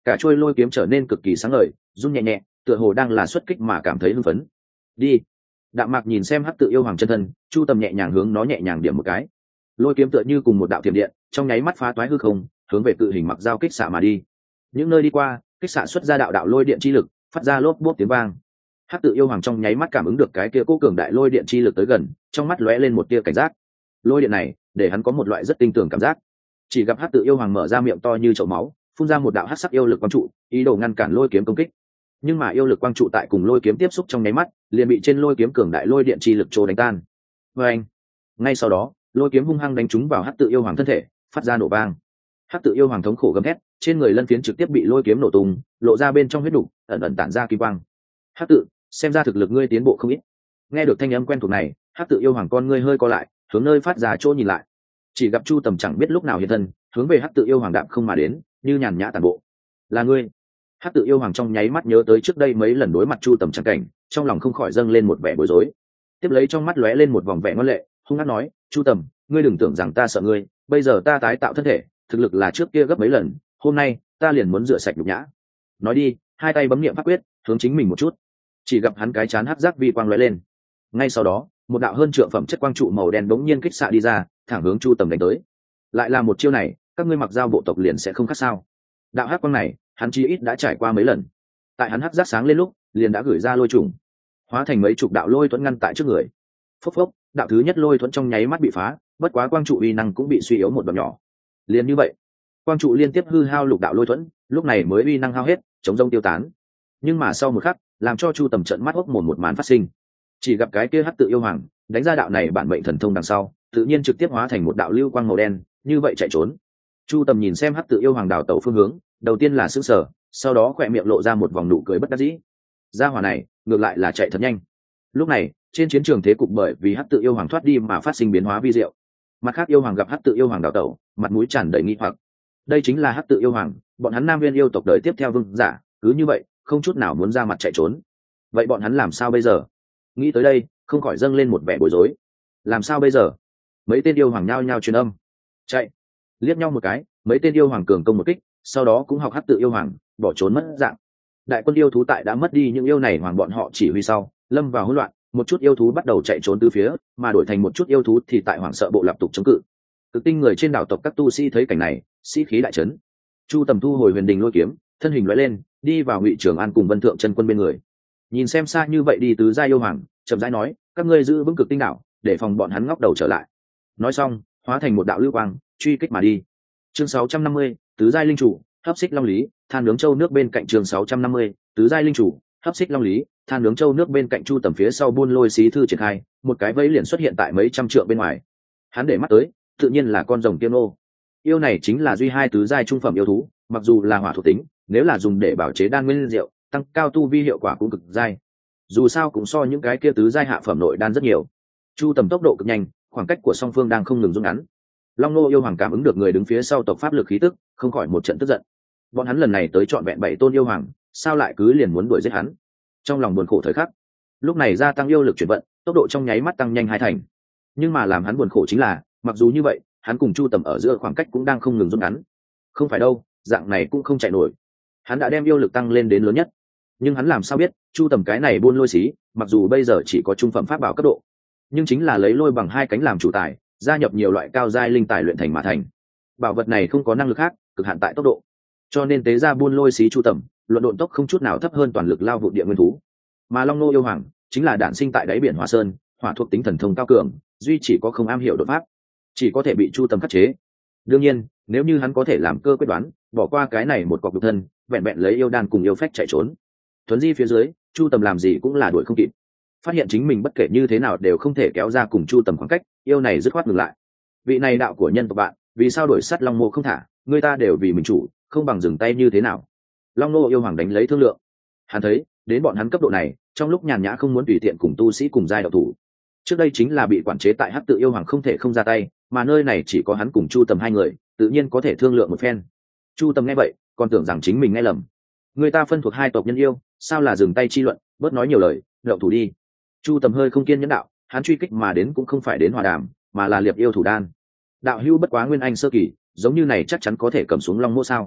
cả trôi lôi kiếm trở nên cực kỳ sáng ngời, rung nhẹ nhẹ, tựa hồ đang là xuất kích mà cảm thấy hưng phấn. Đi. Đạm Mạc nhìn xem hắc tự yêu hoàng chân thân, Chu Tầm nhẹ nhàng hướng nó nhẹ nhàng điểm một cái. Lôi kiếm tựa như cùng một đạo thiểm điện, trong nháy mắt phá toái hư không, hướng về cự hình mặc dao kích xạ mà đi. Những nơi đi qua, kích xạ xuất ra đạo đạo lôi điện chi lực, phát ra lốp bốp tiếng vang. Hắc tự yêu hoàng trong nháy mắt cảm ứng được cái kia cố cường đại lôi điện chi lực tới gần, trong mắt lóe lên một tia cảnh giác. Lôi điện này, để hắn có một loại rất tinh tường cảm giác. Chỉ gặp Hắc tự yêu hoàng mở ra miệng to như chậu máu, phun ra một đạo hắc sắc yêu lực quang trụ, ý đồ ngăn cản lôi kiếm công kích. Nhưng mà yêu lực quang trụ tại cùng lôi kiếm tiếp xúc trong nháy mắt, liền bị trên lôi kiếm cường đại lôi điện chi lực trô đánh tan. Và anh, ngay sau đó, lôi kiếm hung hăng đánh trúng vào Hắc tự yêu hoàng thân thể, phát ra nổ vang. Hắc tự yêu hoàng thống khổ gầm thét, trên người lân phiến trực tiếp bị lôi kiếm nổ tung, lộ ra bên trong huyết đục, ẩn ẩn tản ra kim quang. Hắc tự, xem ra thực lực ngươi tiến bộ không ít. Nghe được thanh âm quen thuộc này, Hắc tự yêu hoàng con ngươi hơi co lại, hướng nơi phát ra chỗ nhìn lại. Chỉ gặp Chu Tầm chẳng biết lúc nào hiện thân, hướng về Hắc tự yêu hoàng đạm không mà đến, như nhàn nhã tàn bộ. Là ngươi? Hắc tự yêu hoàng trong nháy mắt nhớ tới trước đây mấy lần đối mặt Chu Tầm chẳng cảnh, trong lòng không khỏi dâng lên một vẻ bối rối. Tiếp lấy trong mắt lóe lên một vòng vẻ ngoan lệ, hung hăng nói: Chu Tầm, ngươi đừng tưởng rằng ta sợ ngươi, bây giờ ta tái tạo thân thể, thực lực là trước kia gấp mấy lần, hôm nay ta liền muốn rửa sạch nhục nhã. Nói đi, hai tay bấm niệm pháp quyết, hướng chính mình một chút. Chỉ gặp hắn cái chán hắc giác vi quang lóe lên. Ngay sau đó, một đạo hơn trượng phẩm chất quang trụ màu đen bỗng nhiên kích xạ đi ra, thẳng hướng Chu Tầm đánh tới. Lại là một chiêu này, các ngươi mặc dao bộ tộc liền sẽ không khác sao? Đạo hắc quang này, hắn chí ít đã trải qua mấy lần. Tại hắn hắc giác sáng lên lúc, liền đã gửi ra lôi trùng, hóa thành mấy chục đạo lôi thuẫn ngăn tại trước người. Phốc phốc, đạo thứ nhất lôi thuẫn trong nháy mắt bị phá, bất quá quang trụ uy năng cũng bị suy yếu một đoạn nhỏ. Liền như vậy, quang trụ liên tiếp hư hao lục đạo lôi thuẫn, lúc này mới uy năng hao hết, chống rông tiêu tán. Nhưng mà sau một khắc, làm cho Chu Tầm trợn mắt hốc mồm một màn phát sinh. Chỉ gặp cái kia hắc tự yêu hoàng đánh ra đạo này bản mệnh thần thông đằng sau, tự nhiên trực tiếp hóa thành một đạo lưu quang màu đen, như vậy chạy trốn. Chu Tầm nhìn xem hắc tự yêu hoàng đảo tẩu phương hướng, đầu tiên là sững sờ, sau đó khỏe miệng lộ ra một vòng nụ cười bất đắc dĩ. Gia hỏa này, ngược lại là chạy thật nhanh. Lúc này, trên chiến trường thế cục bởi vì hắc tự yêu hoàng thoát đi mà phát sinh biến hóa vi diệu. Mặt khác yêu hoàng gặp hắc tự yêu hoàng đảo tẩu, mặt mũi tràn đầy nghi hoặc. Đây chính là hắc tự yêu hoàng, bọn hắn Nam Viên yêu tộc đời tiếp theo vương giả, cứ như vậy, không chút nào muốn ra mặt chạy trốn. Vậy bọn hắn làm sao bây giờ? Nghĩ tới đây, không khỏi dâng lên một vẻ bối rối. Làm sao bây giờ? Mấy tên yêu hoàng nhao nhao truyền âm. Chạy. Liếc nhau một cái, mấy tên yêu hoàng cường công một kích, sau đó cũng học hắc tự yêu hoàng, bỏ trốn mất dạng. Đại quân yêu thú tại đã mất đi những yêu này hoàng bọn họ chỉ huy sau, lâm vào hỗn loạn, một chút yêu thú bắt đầu chạy trốn từ phía, mà đổi thành một chút yêu thú thì tại hoảng sợ bộ lập tục chống cự. Cực tinh người trên đảo tộc các tu sĩ thấy cảnh này, sĩ khí đại chấn. Chu Tầm thu hồi huyền đình lôi kiếm, thân hình lóe lên, đi vào Ngụy Trường An cùng Vân Thượng chân quân bên người. Nhìn xem xa như vậy đi tứ gia yêu hoàng, chậm rãi nói: các ngươi giữ vững cực tinh đảo, để phòng bọn hắn ngóc đầu trở lại. Nói xong, hóa thành một đạo lưu quang, truy kích mà đi. Chương sáu trăm năm mươi, tứ giai linh chủ, hấp xích long lý, than nướng châu nước bên cạnh. Chương sáu trăm năm mươi, tứ giai linh chủ, hấp xích long lý, than nướng châu nước bên cạnh. Chu Tầm phía sau buôn lôi xí thư triển khai, một cái vẫy liền xuất hiện tại mấy trăm trượng bên ngoài. Hắn để mắt tới, tự nhiên là con rồng Tiêm Nô. Yêu này chính là duy hai tứ giai trung phẩm yêu thú, mặc dù là hỏa thuộc tính, nếu là dùng để bảo chế đan nguyên rượu, tăng cao tu vi hiệu quả cũng cực giai. Dù sao cũng so những cái kia tứ giai hạ phẩm nội đan rất nhiều. Chu Tầm tốc độ cực nhanh, khoảng cách của song phương đang không ngừng rút ngắn. Long Nô yêu hoàng cảm ứng được người đứng phía sau tộc pháp lực khí tức, không khỏi một trận tức giận. Bọn hắn lần này tới trọn vẹn bảy tôn yêu hoàng, sao lại cứ liền muốn đuổi giết hắn? Trong lòng buồn khổ thời khắc, lúc này gia tăng yêu lực chuyển vận, tốc độ trong nháy mắt tăng nhanh hai thành. Nhưng mà làm hắn buồn khổ chính là, mặc dù như vậy, hắn cùng Chu Tầm ở giữa khoảng cách cũng đang không ngừng rút ngắn. Không phải đâu, dạng này cũng không chạy nổi. Hắn đã đem yêu lực tăng lên đến lớn nhất, nhưng hắn làm sao biết, Chu Tầm cái này buôn lôi xí, mặc dù bây giờ chỉ có trung phẩm pháp bảo cấp độ, nhưng chính là lấy lôi bằng hai cánh làm chủ tài, gia nhập nhiều loại cao giai linh tài luyện thành mà thành. Bảo vật này không có năng lực khác, cực hạn tại tốc độ, cho nên tế ra buôn lôi xí Chu Tầm, luận độn tốc không chút nào thấp hơn toàn lực lao vụ địa nguyên thú. Mà Long Nô yêu hoàng chính là đản sinh tại đáy biển Hoa Sơn, hỏa thuộc tính thần thông cao cường, duy chỉ có không am hiểu đột pháp, chỉ có thể bị Chu Tầm khắc chế. Đương nhiên, nếu như hắn có thể làm cơ quyết đoán, bỏ qua cái này một cọc đục thân, vẹn vẹn lấy yêu đan cùng yêu phách chạy trốn, thuấn di phía dưới, Chu Tầm làm gì cũng là đuổi không kịp. Phát hiện chính mình bất kể như thế nào đều không thể kéo ra cùng Chu Tầm khoảng cách, yêu này dứt khoát ngừng lại. Vị này đạo của nhân tộc bạn, vì sao đuổi sát Long Mô không thả, người ta đều vì mình chủ, không bằng dừng tay như thế nào? Long Nô yêu hoàng đánh lấy thương lượng. Hắn thấy, đến bọn hắn cấp độ này, trong lúc nhàn nhã không muốn tùy tiện cùng tu sĩ cùng giai đạo thủ. Trước đây chính là bị quản chế tại Hắc tự yêu hoàng không thể không ra tay, mà nơi này chỉ có hắn cùng Chu Tầm hai người, tự nhiên có thể thương lượng một phen. Chu Tầm nghe vậy, còn tưởng rằng chính mình nghe lầm. Người ta phân thuộc hai tộc nhân yêu, sao là dừng tay chi luận, bớt nói nhiều lời, đậu thủ đi. Chu Tầm hơi không kiên nhẫn đạo, hắn truy kích mà đến cũng không phải đến hòa đàm, mà là liệp yêu thủ đan. Đạo hữu bất quá nguyên anh sơ kỳ, giống như này chắc chắn có thể cầm xuống Long Mô sao?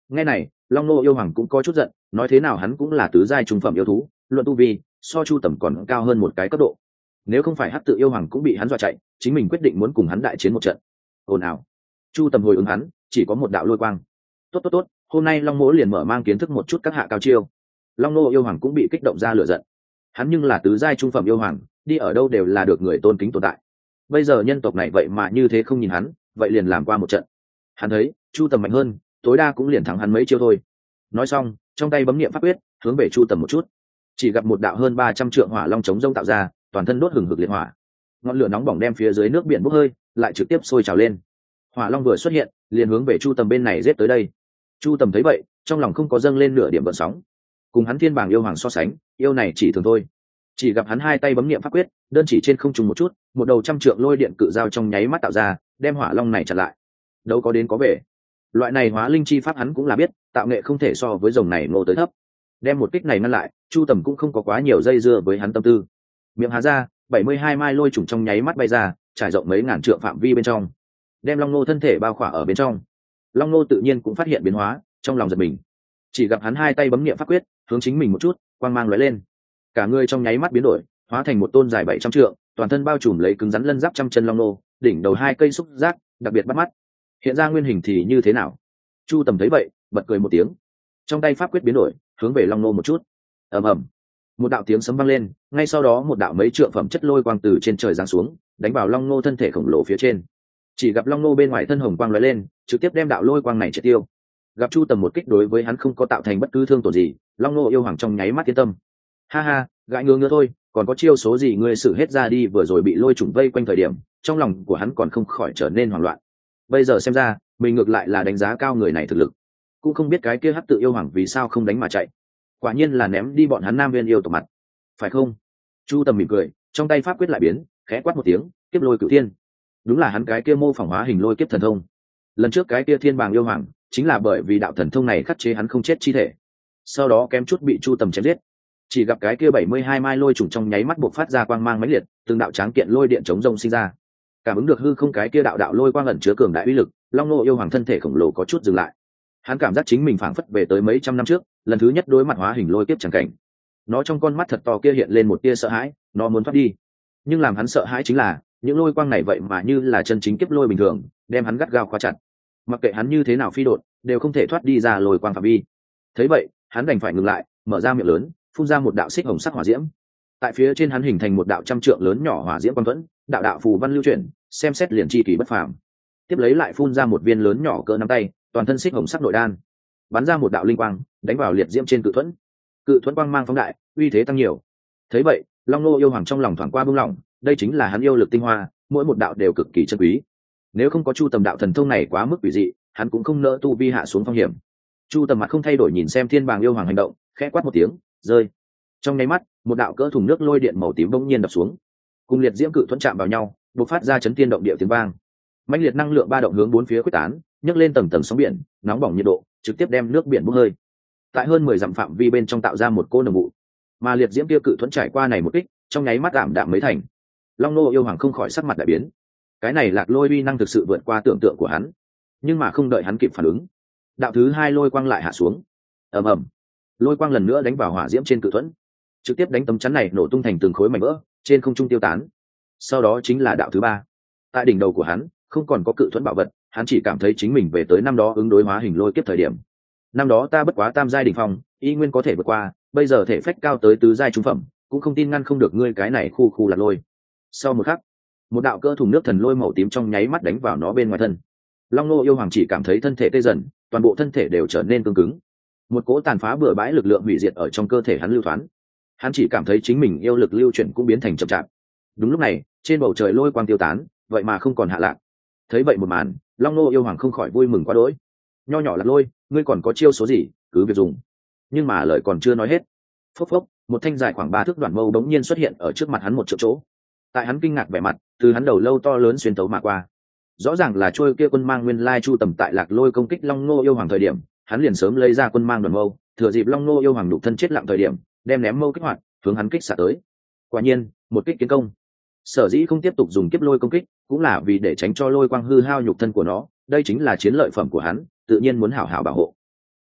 Nghe này, long nô yêu hoàng cũng có chút giận, nói thế nào hắn cũng là tứ giai trung phẩm yêu thú, luận tu vi so chu tầm còn cao hơn một cái cấp độ. Nếu không phải hắc tự yêu hoàng cũng bị hắn dọa chạy, chính mình quyết định muốn cùng hắn đại chiến một trận. Ồn ào. Chu tầm hồi ứng hắn, chỉ có một đạo lôi quang. Tốt tốt tốt, hôm nay long mỗ liền mở mang kiến thức một chút các hạ cao chiêu. Long nô yêu hoàng cũng bị kích động ra lửa giận. Hắn nhưng là tứ giai trung phẩm yêu hoàng, đi ở đâu đều là được người tôn kính tồn tại. Bây giờ nhân tộc này vậy mà như thế không nhìn hắn, vậy liền làm qua một trận. Hắn thấy chu tầm mạnh hơn, tối đa cũng liền thắng hắn mấy chiêu thôi. Nói xong, trong tay bấm niệm pháp quyết, hướng về chu tầm một chút. Chỉ gặp một đạo hơn ba trăm trượng hỏa long chống rông tạo ra, toàn thân đốt hừng hực liệt hỏa. Ngọn lửa nóng bỏng đem phía dưới nước biển bốc hơi, lại trực tiếp sôi trào lên. Hỏa long vừa xuất hiện, liền hướng về chu tầm bên này giết tới đây. Chu tầm thấy vậy, trong lòng không có dâng lên nửa điểm gợn sóng. Cùng hắn thiên bảng yêu hoàng so sánh, yêu này chỉ thường thôi. Chỉ gặp hắn hai tay bấm niệm pháp quyết, đơn chỉ trên không trung một chút, một đầu trăm trượng lôi điện cự dao trong nháy mắt tạo ra, đem hỏa long này chặn lại. Đâu có đến có về. Loại này hóa linh chi pháp hắn cũng là biết, tạo nghệ không thể so với rồng này ngô tới thấp. Đem một kích này ngăn lại, chu tầm cũng không có quá nhiều dây dưa với hắn tâm tư. Miệng há ra, bảy mươi hai mai lôi trùng trong nháy mắt bay ra, trải rộng mấy ngàn trượng phạm vi bên trong, đem long nô thân thể bao khỏa ở bên trong. Long nô tự nhiên cũng phát hiện biến hóa, trong lòng giật mình. Chỉ gặp hắn hai tay bấm niệm pháp quyết, hướng chính mình một chút, quang mang lóe lên, cả người trong nháy mắt biến đổi, hóa thành một tôn dài bảy trăm trượng, toàn thân bao trùm lấy cứng rắn lân giáp trăm chân long nô, đỉnh đầu hai cây xúc giác đặc biệt bắt mắt. Hiện ra nguyên hình thì như thế nào? Chu tầm thấy vậy, bật cười một tiếng, trong tay pháp quyết biến đổi, hướng về long nô một chút. Ầm ầm, một đạo tiếng sấm vang lên, ngay sau đó một đạo mấy trượng phẩm chất lôi quang từ trên trời giáng xuống, đánh vào long nô thân thể khổng lồ phía trên. Chỉ gặp long nô bên ngoài thân hồng quang lóe lên, trực tiếp đem đạo lôi quang này triệt tiêu. Gặp chu tầm một kích đối với hắn không có tạo thành bất cứ thương tổn gì, long nô yêu hoàng trong nháy mắt yên tâm. Ha ha, gãi ngứa ngứa thôi, còn có chiêu số gì ngươi sử hết ra đi. Vừa rồi bị lôi trùng vây quanh thời điểm, trong lòng của hắn còn không khỏi trở nên hoảng loạn. Bây giờ xem ra, mình ngược lại là đánh giá cao người này thực lực. Cũng không biết cái kia hắc tự yêu hoàng vì sao không đánh mà chạy. Quả nhiên là ném đi bọn hắn nam viên yêu tộc mặt, phải không? Chu tầm mỉm cười, trong tay pháp quyết lại biến, khẽ quát một tiếng, kiếp lôi cửu thiên. Đúng là hắn cái kia mô phỏng hóa hình lôi kiếp thần thông. Lần trước cái kia thiên bàng yêu hoàng chính là bởi vì đạo thần thông này khắc chế hắn không chết chi thể, sau đó kém chút bị chu tầm chém giết. Chỉ gặp cái kia bảy mươi hai mai lôi trùng trong nháy mắt buộc phát ra quang mang mãnh liệt, từng đạo tráng kiện lôi điện chống rông sinh ra. Cảm ứng được hư không cái kia đạo đạo lôi quang ẩn chứa cường đại uy lực, long nô yêu hoàng thân thể khổng lồ có chút dừng lại. Hắn cảm giác chính mình phảng phất về tới mấy trăm năm trước, lần thứ nhất đối mặt hóa hình lôi kiếp chẳng cảnh. Nó trong con mắt thật to kia hiện lên một tia sợ hãi, nó muốn thoát đi. Nhưng làm hắn sợ hãi chính là, những lôi quang này vậy mà như là chân chính kiếp lôi bình thường, đem hắn gắt gao khóa chặt. Mặc kệ hắn như thế nào phi độn, đều không thể thoát đi ra lôi quang phạm vi. Thấy vậy, hắn đành phải ngừng lại, mở ra miệng lớn, phun ra một đạo xích hồng sắc hỏa diễm. Tại phía trên hắn hình thành một đạo trăm trượng lớn nhỏ hỏa diễm quang thuẫn, đạo đạo phù văn lưu chuyển, xem xét liền chi kỳ bất phàm. Tiếp lấy lại phun ra một viên lớn nhỏ cỡ nắm tay, toàn thân xích hồng sắc nội đan, bắn ra một đạo linh quang, đánh vào liệt diễm trên cự thuẫn. Cự thuẫn quang mang phóng đại, uy thế tăng nhiều. Thấy vậy, long nô yêu hoàng trong lòng thoáng qua buông lỏng, đây chính là hắn yêu lực tinh hoa, mỗi một đạo đều cực kỳ chân quý. Nếu không có chu tầm đạo thần thông này quá mức quỷ dị, hắn cũng không nỡ tu vi hạ xuống phong hiểm. Chu tầm mặt không thay đổi nhìn xem thiên bàng yêu hoàng hành động, khẽ quát một tiếng, rơi. Trong nháy mắt, một đạo cỡ thùng nước lôi điện màu tím bỗng nhiên đập xuống, cùng liệt diễm cự thuẫn chạm vào nhau, bộc phát ra chấn thiên động địa tiếng vang. Mãnh liệt năng lượng ba động hướng bốn phía quyết tán, nhấc lên tầng tầng sóng biển, nóng bỏng nhiệt độ, trực tiếp đem nước biển bốc hơi. Tại hơn mười dặm phạm vi bên trong tạo ra một cô nồng vụ. Mà liệt diễm kia cự thuẫn trải qua này một kích, trong nháy mắt ảm đạm mấy thành. Long nô yêu hoàng không khỏi sắc mặt đại biến. Cái này lạc lôi uy năng thực sự vượt qua tưởng tượng của hắn. Nhưng mà không đợi hắn kịp phản ứng, đạo thứ hai lôi quang lại hạ xuống. Ầm ầm, lôi quang lần nữa đánh vào hỏa diễm trên cự thuẫn, trực tiếp đánh tấm chắn này nổ tung thành từng khối mảnh vỡ, trên không trung tiêu tán. Sau đó chính là đạo thứ ba. Tại đỉnh đầu của hắn không còn có cự thuẫn bảo vật, hắn chỉ cảm thấy chính mình về tới năm đó ứng đối hóa hình lôi kiếp thời điểm. Năm đó ta bất quá tam giai đỉnh phong, y nguyên có thể vượt qua, bây giờ thể phách cao tới tứ giai trung phẩm, cũng không tin ngăn không được ngươi cái này khu khu là lôi. Sau một khắc, một đạo cơ thùng nước thần lôi màu tím trong nháy mắt đánh vào nó bên ngoài thân. Long nô yêu hoàng chỉ cảm thấy thân thể tê dần, toàn bộ thân thể đều trở nên cứng cứng. Một cỗ tàn phá bừa bãi lực lượng hủy diệt ở trong cơ thể hắn lưu thoáng. Hắn chỉ cảm thấy chính mình yêu lực lưu chuyển cũng biến thành chậm chạp. Đúng lúc này, trên bầu trời lôi quang tiêu tán, vậy mà không còn hạ lạc. Thấy vậy một màn, long nô yêu hoàng không khỏi vui mừng quá đỗi. Nho nhỏ lạc lôi, ngươi còn có chiêu số gì, cứ việc dùng. Nhưng mà lời còn chưa nói hết, phốc phốc, một thanh dài khoảng ba thước đoạn mâu đống nhiên xuất hiện ở trước mặt hắn một chỗ chỗ. Tại hắn kinh ngạc vẻ mặt, từ hắn đầu lâu to lớn xuyên tấu mà qua. Rõ ràng là trôi kia quân mang nguyên lai chu tầm tại lạc lôi công kích long nô yêu hoàng thời điểm, hắn liền sớm lấy ra quân mang đoạn mâu, thừa dịp long nô yêu hoàng đục thân chết lặng thời điểm, đem ném mâu kích hoạt, hướng hắn kích xạ tới. Quả nhiên, một kích kiến công. Sở dĩ không tiếp tục dùng kiếp lôi công kích, cũng là vì để tránh cho lôi quang hư hao nhục thân của nó, đây chính là chiến lợi phẩm của hắn, tự nhiên muốn hảo hảo bảo hộ.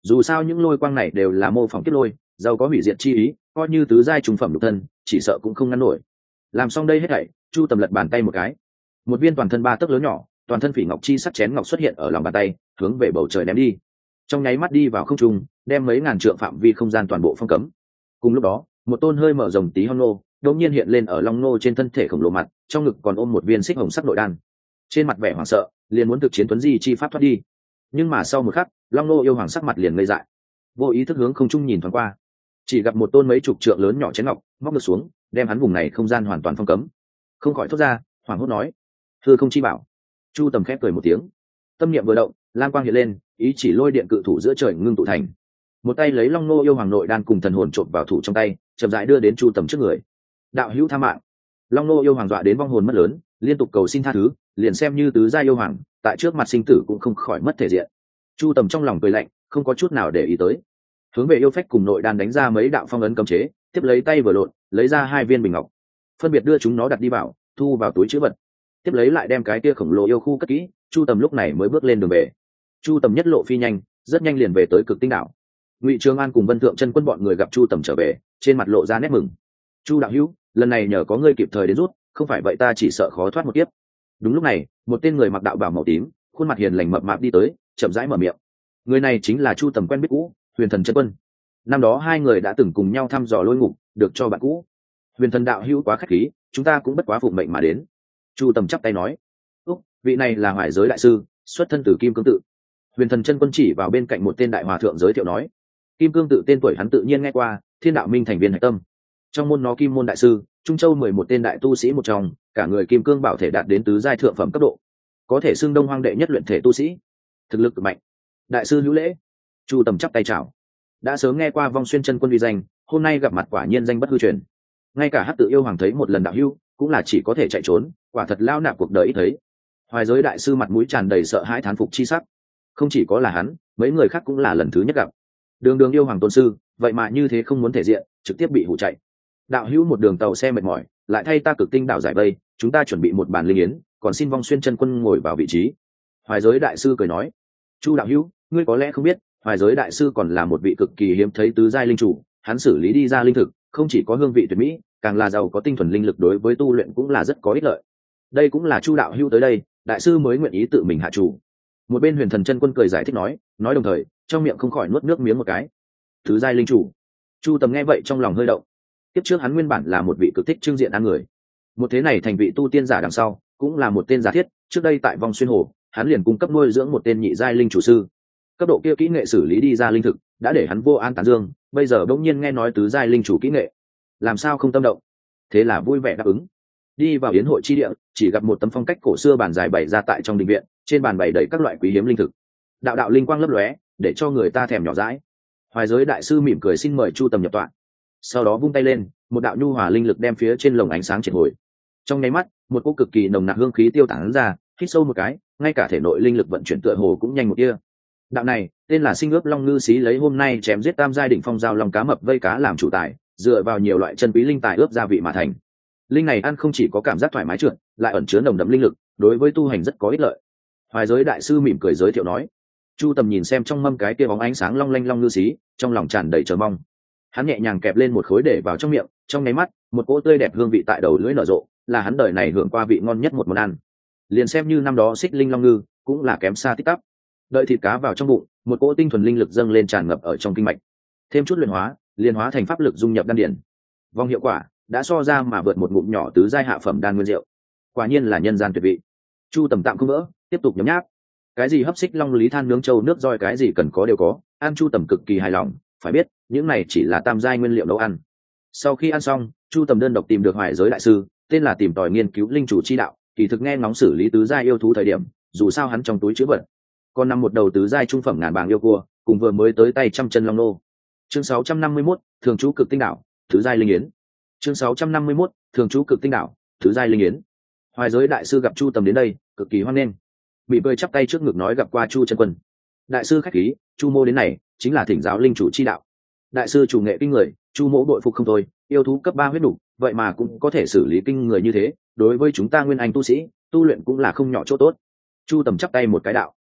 dù sao những lôi quang này đều là mô phỏng kết lôi, giàu có hủy diệt chi ý, coi như tứ giai trùng phẩm lục thân chỉ sợ cũng không ngăn nổi. Làm xong đây hết thảy, Chu Tầm lật bàn tay một cái, một viên toàn thân ba tấc lớn nhỏ, toàn thân phỉ ngọc chi sắc chén ngọc xuất hiện ở lòng bàn tay, hướng về bầu trời ném đi. Trong nháy mắt đi vào không trung, đem mấy ngàn trượng phạm vi không gian toàn bộ phong cấm. Cùng lúc đó, một tôn hơi mở rồng tí hon nô đột nhiên hiện lên ở long nô trên thân thể khổng lồ mặt, trong ngực còn ôm một viên xích hồng sắc nội đan. Trên mặt vẻ hoảng sợ, liền muốn thực chiến tuấn di chi pháp thoát đi. Nhưng mà sau một khắc, long nô yêu hoàng sắc mặt liền ngây dại, vô ý thức hướng không trung nhìn thoáng qua, chỉ gặp một tôn mấy chục trượng lớn nhỏ chén ngọc móc được xuống, đem hắn vùng này không gian hoàn toàn phong cấm. Không khỏi thốt ra, hoảng hốt nói: hư không chi bảo. Chu Tầm khép cười một tiếng, tâm niệm vừa động, lam quang hiện lên, ý chỉ lôi điện cự thủ giữa trời ngưng tụ thành. Một tay lấy long nô yêu hoàng nội đan cùng thần hồn trộn vào thủ trong tay, chậm rãi đưa đến Chu Tầm trước người. Đạo hữu tha mạng. Long nô yêu hoàng dọa đến vong hồn mất lớn, liên tục cầu xin tha thứ, liền xem như tứ gia yêu hoàng, tại trước mặt sinh tử cũng không khỏi mất thể diện. Chu Tầm trong lòng cười lạnh, không có chút nào để ý tới, hướng về yêu phách cùng nội đan đánh ra mấy đạo phong ấn cấm chế, tiếp lấy tay vừa lộn, lấy ra hai viên bình ngọc, phân biệt đưa chúng nó đặt đi vào, thu vào túi trữ vật, tiếp lấy lại đem cái kia khổng lồ yêu khu cất kỹ. Chu Tầm lúc này mới bước lên đường về. Chu Tầm nhất lộ phi nhanh, rất nhanh liền về tới Cực Tinh đảo. Ngụy Trường An cùng Vân Thượng Chân Quân bọn người gặp Chu Tầm trở về, trên mặt lộ ra nét mừng. Chu đạo hữu, lần này nhờ có ngươi kịp thời đến rút, không phải vậy ta chỉ sợ khó thoát một kiếp. Đúng lúc này, một tên người mặc đạo bào màu tím, khuôn mặt hiền lành mập mạp đi tới, chậm rãi mở miệng. Người này chính là Chu Tầm quen biết cũ, Huyền Thần Chân Quân. Năm đó hai người đã từng cùng nhau thăm dò lôi ngục, được cho bạn cũ. Huyền Thần đạo hữu quá khách khí, chúng ta cũng bất quá phụng mệnh mà đến. Chu Tầm chắp tay nói: "Úc, vị này là Hoài Giới đại sư, xuất thân từ Kim Cương tự." Huyền Thần Chân Quân chỉ vào bên cạnh một tên đại hòa thượng giới thiệu nói: "Kim Cương tự tên tuổi hắn tự nhiên nghe qua, Thiên đạo minh thành viên hạch tâm. Trong môn nó Kim môn đại sư, Trung Châu mười một tên đại tu sĩ một trong, cả người kim cương bảo thể đạt đến tứ giai thượng phẩm cấp độ, có thể xưng Đông Hoang đệ nhất luyện thể tu sĩ, thực lực cực mạnh. Đại sư hữu lễ." Chu Tầm chắp tay chào. Đã sớm nghe qua Vong Xuyên Chân Quân uy danh, hôm nay gặp mặt quả nhiên danh bất hư truyền. Ngay cả Hắc Tự yêu hoàng thấy một lần đạo hữu, cũng là chỉ có thể chạy trốn, quả thật lao nạp cuộc đời ít thấy. Hoài Giới đại sư mặt mũi tràn đầy sợ hãi thán phục chi sắc. Không chỉ có là hắn, mấy người khác cũng là lần thứ nhất gặp. Đường Đường yêu hoàng tôn sư, vậy mà như thế không muốn thể diện, trực tiếp bị hủ chạy. Đạo hữu một đường tàu xe mệt mỏi, lại thay ta Cực Tinh đảo giải vây, chúng ta chuẩn bị một bàn linh yến, còn xin Vong Xuyên Chân Quân ngồi vào vị trí. Hoài Giới đại sư cười nói: "Chu đạo hữu, ngươi có lẽ không biết, Hoài Giới đại sư còn là một vị cực kỳ hiếm thấy tứ giai linh chủ, hắn xử lý đi ra linh thực, không chỉ có hương vị tuyệt mỹ, càng là giàu có tinh thuần linh lực, đối với tu luyện cũng là rất có ích lợi. Đây cũng là Chu đạo hữu tới đây, đại sư mới nguyện ý tự mình hạ chủ." Một bên Huyền Thần Chân Quân cười giải thích nói, nói đồng thời trong miệng không khỏi nuốt nước miếng một cái. Tứ giai linh chủ. Chu Tầm nghe vậy trong lòng hơi động. Tiếp trước hắn nguyên bản là một vị cực thích trưng diện ăn người, một thế này thành vị tu tiên giả đằng sau, cũng là một tên giả thiết. Trước đây tại Vong Xuyên Hồ, hắn liền cung cấp nuôi dưỡng một tên nhị giai linh chủ sư, cấp độ kia kỹ nghệ xử lý đi ra linh thực đã để hắn vô an tán dương. Bây giờ bỗng nhiên nghe nói tứ giai linh chủ kỹ nghệ, làm sao không tâm động? Thế là vui vẻ đáp ứng. Đi vào yến hội chi địa, chỉ gặp một tấm phong cách cổ xưa bàn dài bày ra tại trong đình viện, trên bàn bày đầy các loại quý hiếm linh thực, đạo đạo linh quang lấp lóe, để cho người ta thèm nhỏ dãi. Hoài Giới đại sư mỉm cười xin mời Chu Tầm nhập tọa, sau đó vung tay lên, một đạo nhu hòa linh lực đem phía trên lồng ánh sáng triệt hồi. Trong nháy mắt, một cỗ cực kỳ nồng nặc hương khí tiêu tán ra, hít sâu một cái, ngay cả thể nội linh lực vận chuyển tựa hồ cũng nhanh một tia. Đạo này tên là Sinh Ướp Long Ngư Xí, lấy hôm nay chém giết tam giai đỉnh phong giao long cá mập vây cá làm chủ tài, dựa vào nhiều loại chân quý linh tài ướp gia vị mà thành. Linh này ăn không chỉ có cảm giác thoải mái trượt, lại ẩn chứa nồng đậm linh lực, đối với tu hành rất có ích lợi. Hoài Giới đại sư mỉm cười giới thiệu nói. Chu Tầm nhìn xem trong mâm cái kia bóng ánh sáng long lanh long ngư xí, trong lòng tràn đầy chờ mong. Hắn nhẹ nhàng kẹp lên một khối để vào trong miệng, trong nháy mắt, một cỗ tươi đẹp hương vị tại đầu lưỡi nở rộ, là hắn đời này hưởng qua vị ngon nhất một món ăn. Liền xem như năm đó xích linh long ngư, cũng là kém xa tích tắp. Đợi thịt cá vào trong bụng, một cỗ tinh thuần linh lực dâng lên tràn ngập ở trong kinh mạch. Thêm chút luyện hóa, liền hóa thành pháp lực dung nhập đan điển. Vong hiệu quả đã so ra mà vượt một ngụm nhỏ tứ giai hạ phẩm đan nguyên rượu. Quả nhiên là nhân gian tuyệt vị. Chu Tầm tạm không vỡ, tiếp tục nhấm nháp. Cái gì hấp xích long lý than nướng trâu nước roi, cái gì cần có đều có, ăn Chu Tầm cực kỳ hài lòng. Phải biết, những này chỉ là tam giai nguyên liệu nấu ăn. Sau khi ăn xong, Chu Tầm đơn độc tìm được Hoài Giới đại sư, tên là tìm tòi nghiên cứu linh chủ chi đạo, kỳ thực nghe ngóng xử lý tứ giai yêu thú thời điểm, dù sao hắn trong túi chứa vật còn nằm một đầu tứ giai trung phẩm ngàn bảng yêu cua, cùng vừa mới tới tay trăm chân long nô. Chương sáu trăm năm mươi mốt, thường trú Cực Tinh đảo, tứ giai linh yến. Chương sáu trăm năm mươi mốt, thường trú Cực Tinh đảo, tứ giai linh yến. Hoài Giới đại sư gặp Chu Tầm đến đây, cực kỳ hoan nghênh, bị bơi chắp tay trước ngực nói gặp qua Chu chân quân. Đại sư khách khí, Chu mô đến này chính là thỉnh giáo linh chủ chi đạo. Đại sư chủ nghệ kinh người, Chu mỗ bội phục không thôi, yêu thú cấp ba huyết đủ, vậy mà cũng có thể xử lý kinh người như thế, đối với chúng ta nguyên anh tu sĩ, tu luyện cũng là không nhỏ chỗ tốt. Chu Tầm chắp tay một cái đạo.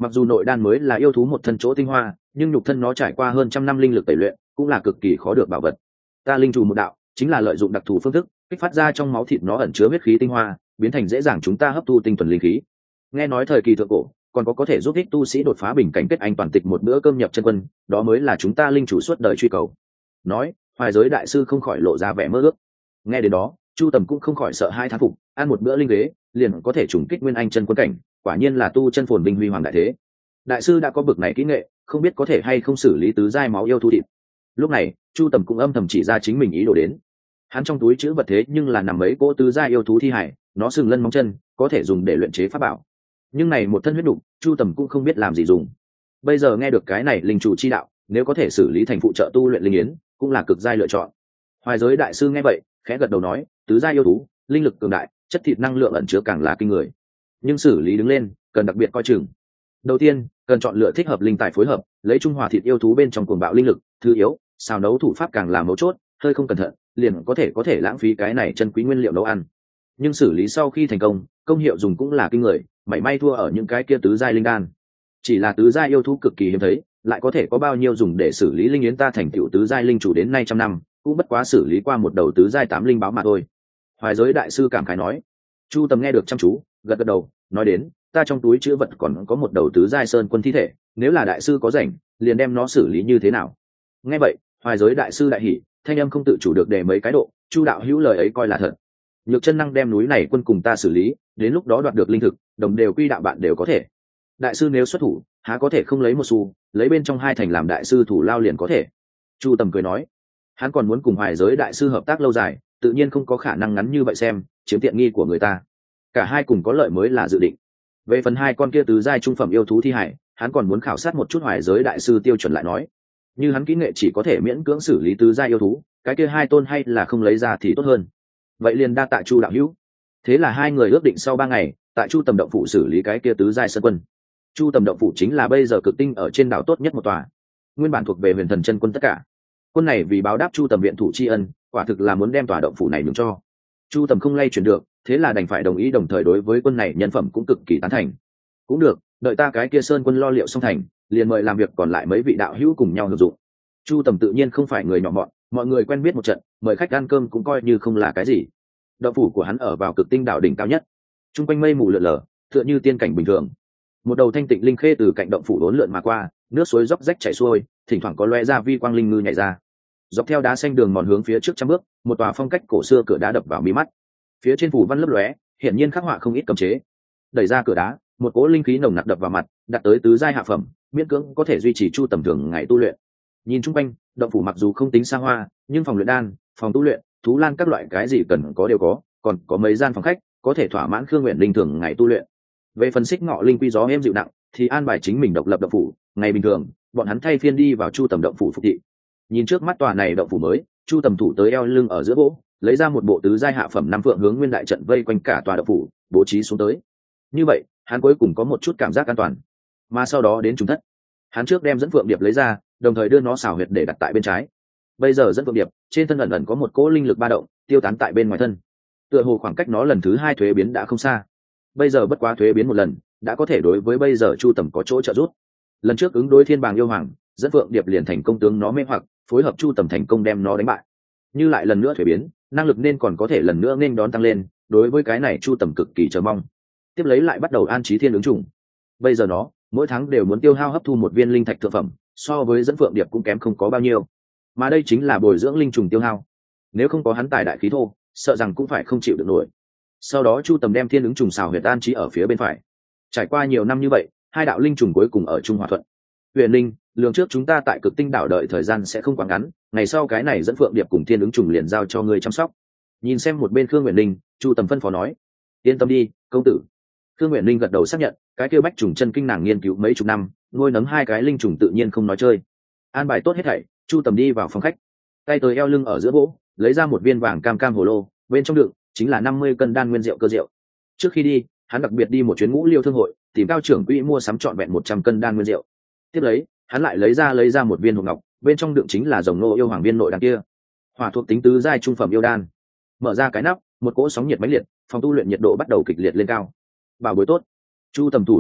Mặc dù nội đan mới là yêu thú một thân chỗ tinh hoa, nhưng nhục thân nó trải qua hơn trăm năm linh lực tẩy luyện cũng là cực kỳ khó được bảo vật. Ta linh chủ một đạo chính là lợi dụng đặc thù phương thức kích phát ra trong máu thịt nó ẩn chứa huyết khí tinh hoa, biến thành dễ dàng chúng ta hấp thu tinh thuần linh khí. Nghe nói thời kỳ thượng cổ còn có có thể giúp ích tu sĩ đột phá bình cảnh kết anh toàn tịch một bữa cơm nhập chân quân, đó mới là chúng ta linh chủ suốt đời truy cầu. Nói, Hoài Giới đại sư không khỏi lộ ra vẻ mơ ước. Nghe đến đó, Chu Tầm cũng không khỏi sợ hai thán phục, ăn một bữa linh ghế liền có thể trùng kích nguyên anh chân quân cảnh, quả nhiên là tu chân phồn vinh huy hoàng đại thế. Đại sư đã có bực này kỹ nghệ, không biết có thể hay không xử lý tứ giai máu yêu thú thịt. Lúc này, Chu Tầm cũng âm thầm chỉ ra chính mình ý đồ đến. Hắn trong túi chữ vật thế nhưng là nằm mấy cỗ tứ giai yêu thú thi hải, nó sừng lân móng chân, có thể dùng để luyện chế pháp bảo. Nhưng này một thân huyết đục, Chu Tầm cũng không biết làm gì dùng. Bây giờ nghe được cái này linh chủ chi đạo, nếu có thể xử lý thành phụ trợ tu luyện linh yến, cũng là cực giai lựa chọn. Hoài Giới đại sư nghe vậy, khẽ gật đầu nói, tứ giai yêu thú, linh lực cường đại, chất thịt năng lượng ẩn chứa càng là kinh người. Nhưng xử lý đứng lên, cần đặc biệt coi chừng. Đầu tiên, cần chọn lựa thích hợp linh tài phối hợp, lấy trung hòa thịt yêu thú bên trong cuồng bạo linh lực, thứ yếu, xào nấu thủ pháp càng là mấu chốt, hơi không cẩn thận, liền có thể có thể lãng phí cái này chân quý nguyên liệu nấu ăn. Nhưng xử lý sau khi thành công, công hiệu dùng cũng là kinh người, mảy may thua ở những cái kia tứ giai linh đan. Chỉ là tứ giai yêu thú cực kỳ hiếm thấy, lại có thể có bao nhiêu dùng để xử lý linh yến, ta thành tựu tứ giai linh chủ đến nay trăm năm, cũng bất quá xử lý qua một đầu tứ giai tám linh báo mà thôi. Hoài Giới đại sư cảm khái nói. Chu Tầm nghe được chăm chú, gật gật đầu, nói đến, ta trong túi chữ vật còn có một đầu tứ giai sơn quân thi thể, nếu là đại sư có rảnh, liền đem nó xử lý như thế nào. Nghe vậy, Hoài Giới đại sư đại hỉ, thanh âm không tự chủ được để mấy cái độ, Chu đạo hữu lời ấy coi là thật. Nhược chân năng đem núi này quân cùng ta xử lý, đến lúc đó đoạt được linh thực, đồng đều quy đạo bạn đều có thể. Đại sư nếu xuất thủ, há có thể không lấy một xu, lấy bên trong hai thành làm đại sư thủ lao liền có thể. Chu Tầm cười nói, hắn còn muốn cùng Hoài Giới đại sư hợp tác lâu dài, tự nhiên không có khả năng ngắn như vậy xem chiếm tiện nghi của người ta. Cả hai cùng có lợi mới là dự định. Về phần hai con kia tứ giai trung phẩm yêu thú thi hải, hắn còn muốn khảo sát một chút Hoài Giới đại sư tiêu chuẩn lại nói. Như hắn kỹ nghệ chỉ có thể miễn cưỡng xử lý tứ giai yêu thú, cái kia hai tôn hay là không lấy ra thì tốt hơn. Vậy liền đa tạ Chu đạo hữu. Thế là hai người ước định sau ba ngày, tại Chu Tầm động phủ xử lý cái kia tứ giai sơn quân. Chu Tầm động phủ chính là bây giờ cực tinh ở trên đảo tốt nhất một tòa, nguyên bản thuộc về Huyền Thần chân quân tất cả. Quân này vì báo đáp Chu Tầm viện thủ tri ân, quả thực là muốn đem tòa động phủ này nhường cho. Chu Tầm không lay chuyển được, thế là đành phải đồng ý, đồng thời đối với quân này nhân phẩm cũng cực kỳ tán thành. Cũng được, đợi ta cái kia sơn quân lo liệu xong thành, liền mời làm việc còn lại mấy vị đạo hữu cùng nhau hưởng dụng. Chu Tầm tự nhiên không phải người nhỏ mọn, mọi người quen biết một trận, mời khách ăn cơm cũng coi như không là cái gì. Động phủ của hắn ở vào cực tinh đảo đỉnh cao nhất, trung quanh mây mù lượn lờ, tựa như tiên cảnh bình thường. Một đầu thanh tịnh linh khê từ cạnh động phủ đốn lượn mà qua, nước suối róc rách chảy xuôi, thỉnh thoảng có loe ra vi quang linh ngư nhảy ra. Dọc theo đá xanh đường mòn hướng phía trước trăm bước, một tòa phong cách cổ xưa cửa đá đập vào mí mắt. Phía trên phủ văn lấp lóe, hiển nhiên khắc họa không ít cấm chế. Đẩy ra cửa đá, một cỗ linh khí nồng nặc đập vào mặt, đạt tới tứ giai hạ phẩm, miễn cưỡng có thể duy trì Chu Tầm thường ngày tu luyện. Nhìn chung quanh, động phủ mặc dù không tính xa hoa, nhưng phòng luyện đan, phòng tu luyện, thú lan các loại cái gì cần có đều có, còn có mấy gian phòng khách có thể thỏa mãn Khương Nguyện Linh thường ngày tu luyện. Về phần Xích Ngọ Linh quy gió êm dịu nặng, thì an bài chính mình độc lập động phủ, ngày bình thường, bọn hắn thay phiên đi vào Chu Tầm động phủ phục thị. Nhìn trước mắt tòa này động phủ mới, Chu Tầm thủ tới eo lưng ở giữa gỗ, lấy ra một bộ tứ giai hạ phẩm năm phượng hướng nguyên đại trận vây quanh cả tòa động phủ, bố trí xuống tới. Như vậy, hắn cuối cùng có một chút cảm giác an toàn. Mà sau đó đến trùng thất, hắn trước đem dẫn phượng điệp lấy ra, đồng thời đưa nó xào huyệt để đặt tại bên trái. Bây giờ dẫn phượng điệp trên thân ẩn ẩn có một cỗ linh lực ba động, tiêu tán tại bên ngoài thân. Tựa hồ khoảng cách nó lần thứ hai thuế biến đã không xa. Bây giờ bất quá thuế biến một lần, đã có thể đối với bây giờ Chu Tầm có chỗ trợ giúp. Lần trước ứng đối Thiên Bàng yêu hoàng, dẫn phượng điệp liền thành công tướng nó mê hoặc, phối hợp Chu Tầm thành công đem nó đánh bại. Như lại lần nữa thuế biến, năng lực nên còn có thể lần nữa nên đón tăng lên, đối với cái này Chu Tầm cực kỳ chờ mong. Tiếp lấy lại bắt đầu an trí thiên ứng trùng. Bây giờ nó mỗi tháng đều muốn tiêu hao hấp thu một viên linh thạch thượng phẩm, so với dẫn phượng điệp cũng kém không có bao nhiêu. Mà đây chính là bồi dưỡng linh trùng tiêu hao. Nếu không có hắn tài đại khí thô, sợ rằng cũng phải không chịu được nổi. Sau đó Chu Tầm đem thiên ứng trùng xào huyệt an trí ở phía bên phải. Trải qua nhiều năm như vậy, hai đạo linh trùng cuối cùng ở chung hòa thuận. Huyền Linh, lường trước chúng ta tại cực tinh đảo đợi thời gian sẽ không quá ngắn, ngày sau cái này dẫn phượng điệp cùng thiên ứng trùng liền giao cho ngươi chăm sóc. Nhìn xem một bên Khương Huyền Linh, Chu Tầm phân phó nói: yên tâm đi, công tử. Khương Huyền Linh gật đầu xác nhận, cái kêu bách trùng chân kinh nàng nghiên cứu mấy chục năm, nuôi nấng hai cái linh trùng tự nhiên không nói chơi. An bài tốt hết thảy, Chu Tầm đi vào phòng khách, tay tới eo lưng ở giữa gỗ, lấy ra một viên vàng cam cam hồ lô, bên trong đựng chính là năm mươi cân đan nguyên rượu cơ rượu. Trước khi đi, hắn đặc biệt đi một chuyến Ngũ Liêu thương hội, tìm cao trưởng quỹ mua sắm trọn vẹn một trăm cân đan nguyên rượu. Tiếp lấy, hắn lại lấy ra lấy ra một viên hộp ngọc, bên trong đựng chính là dòng nô yêu hoàng viên nội đan kia, hỏa thuộc tính tứ giai trung phẩm yêu đan. Mở ra cái nắp, một cỗ sóng nhiệt mãnh liệt, phòng tu luyện nhiệt độ bắt đầu kịch liệt lên cao. Bảo bối tốt. Chu Tầm thủ bung lên,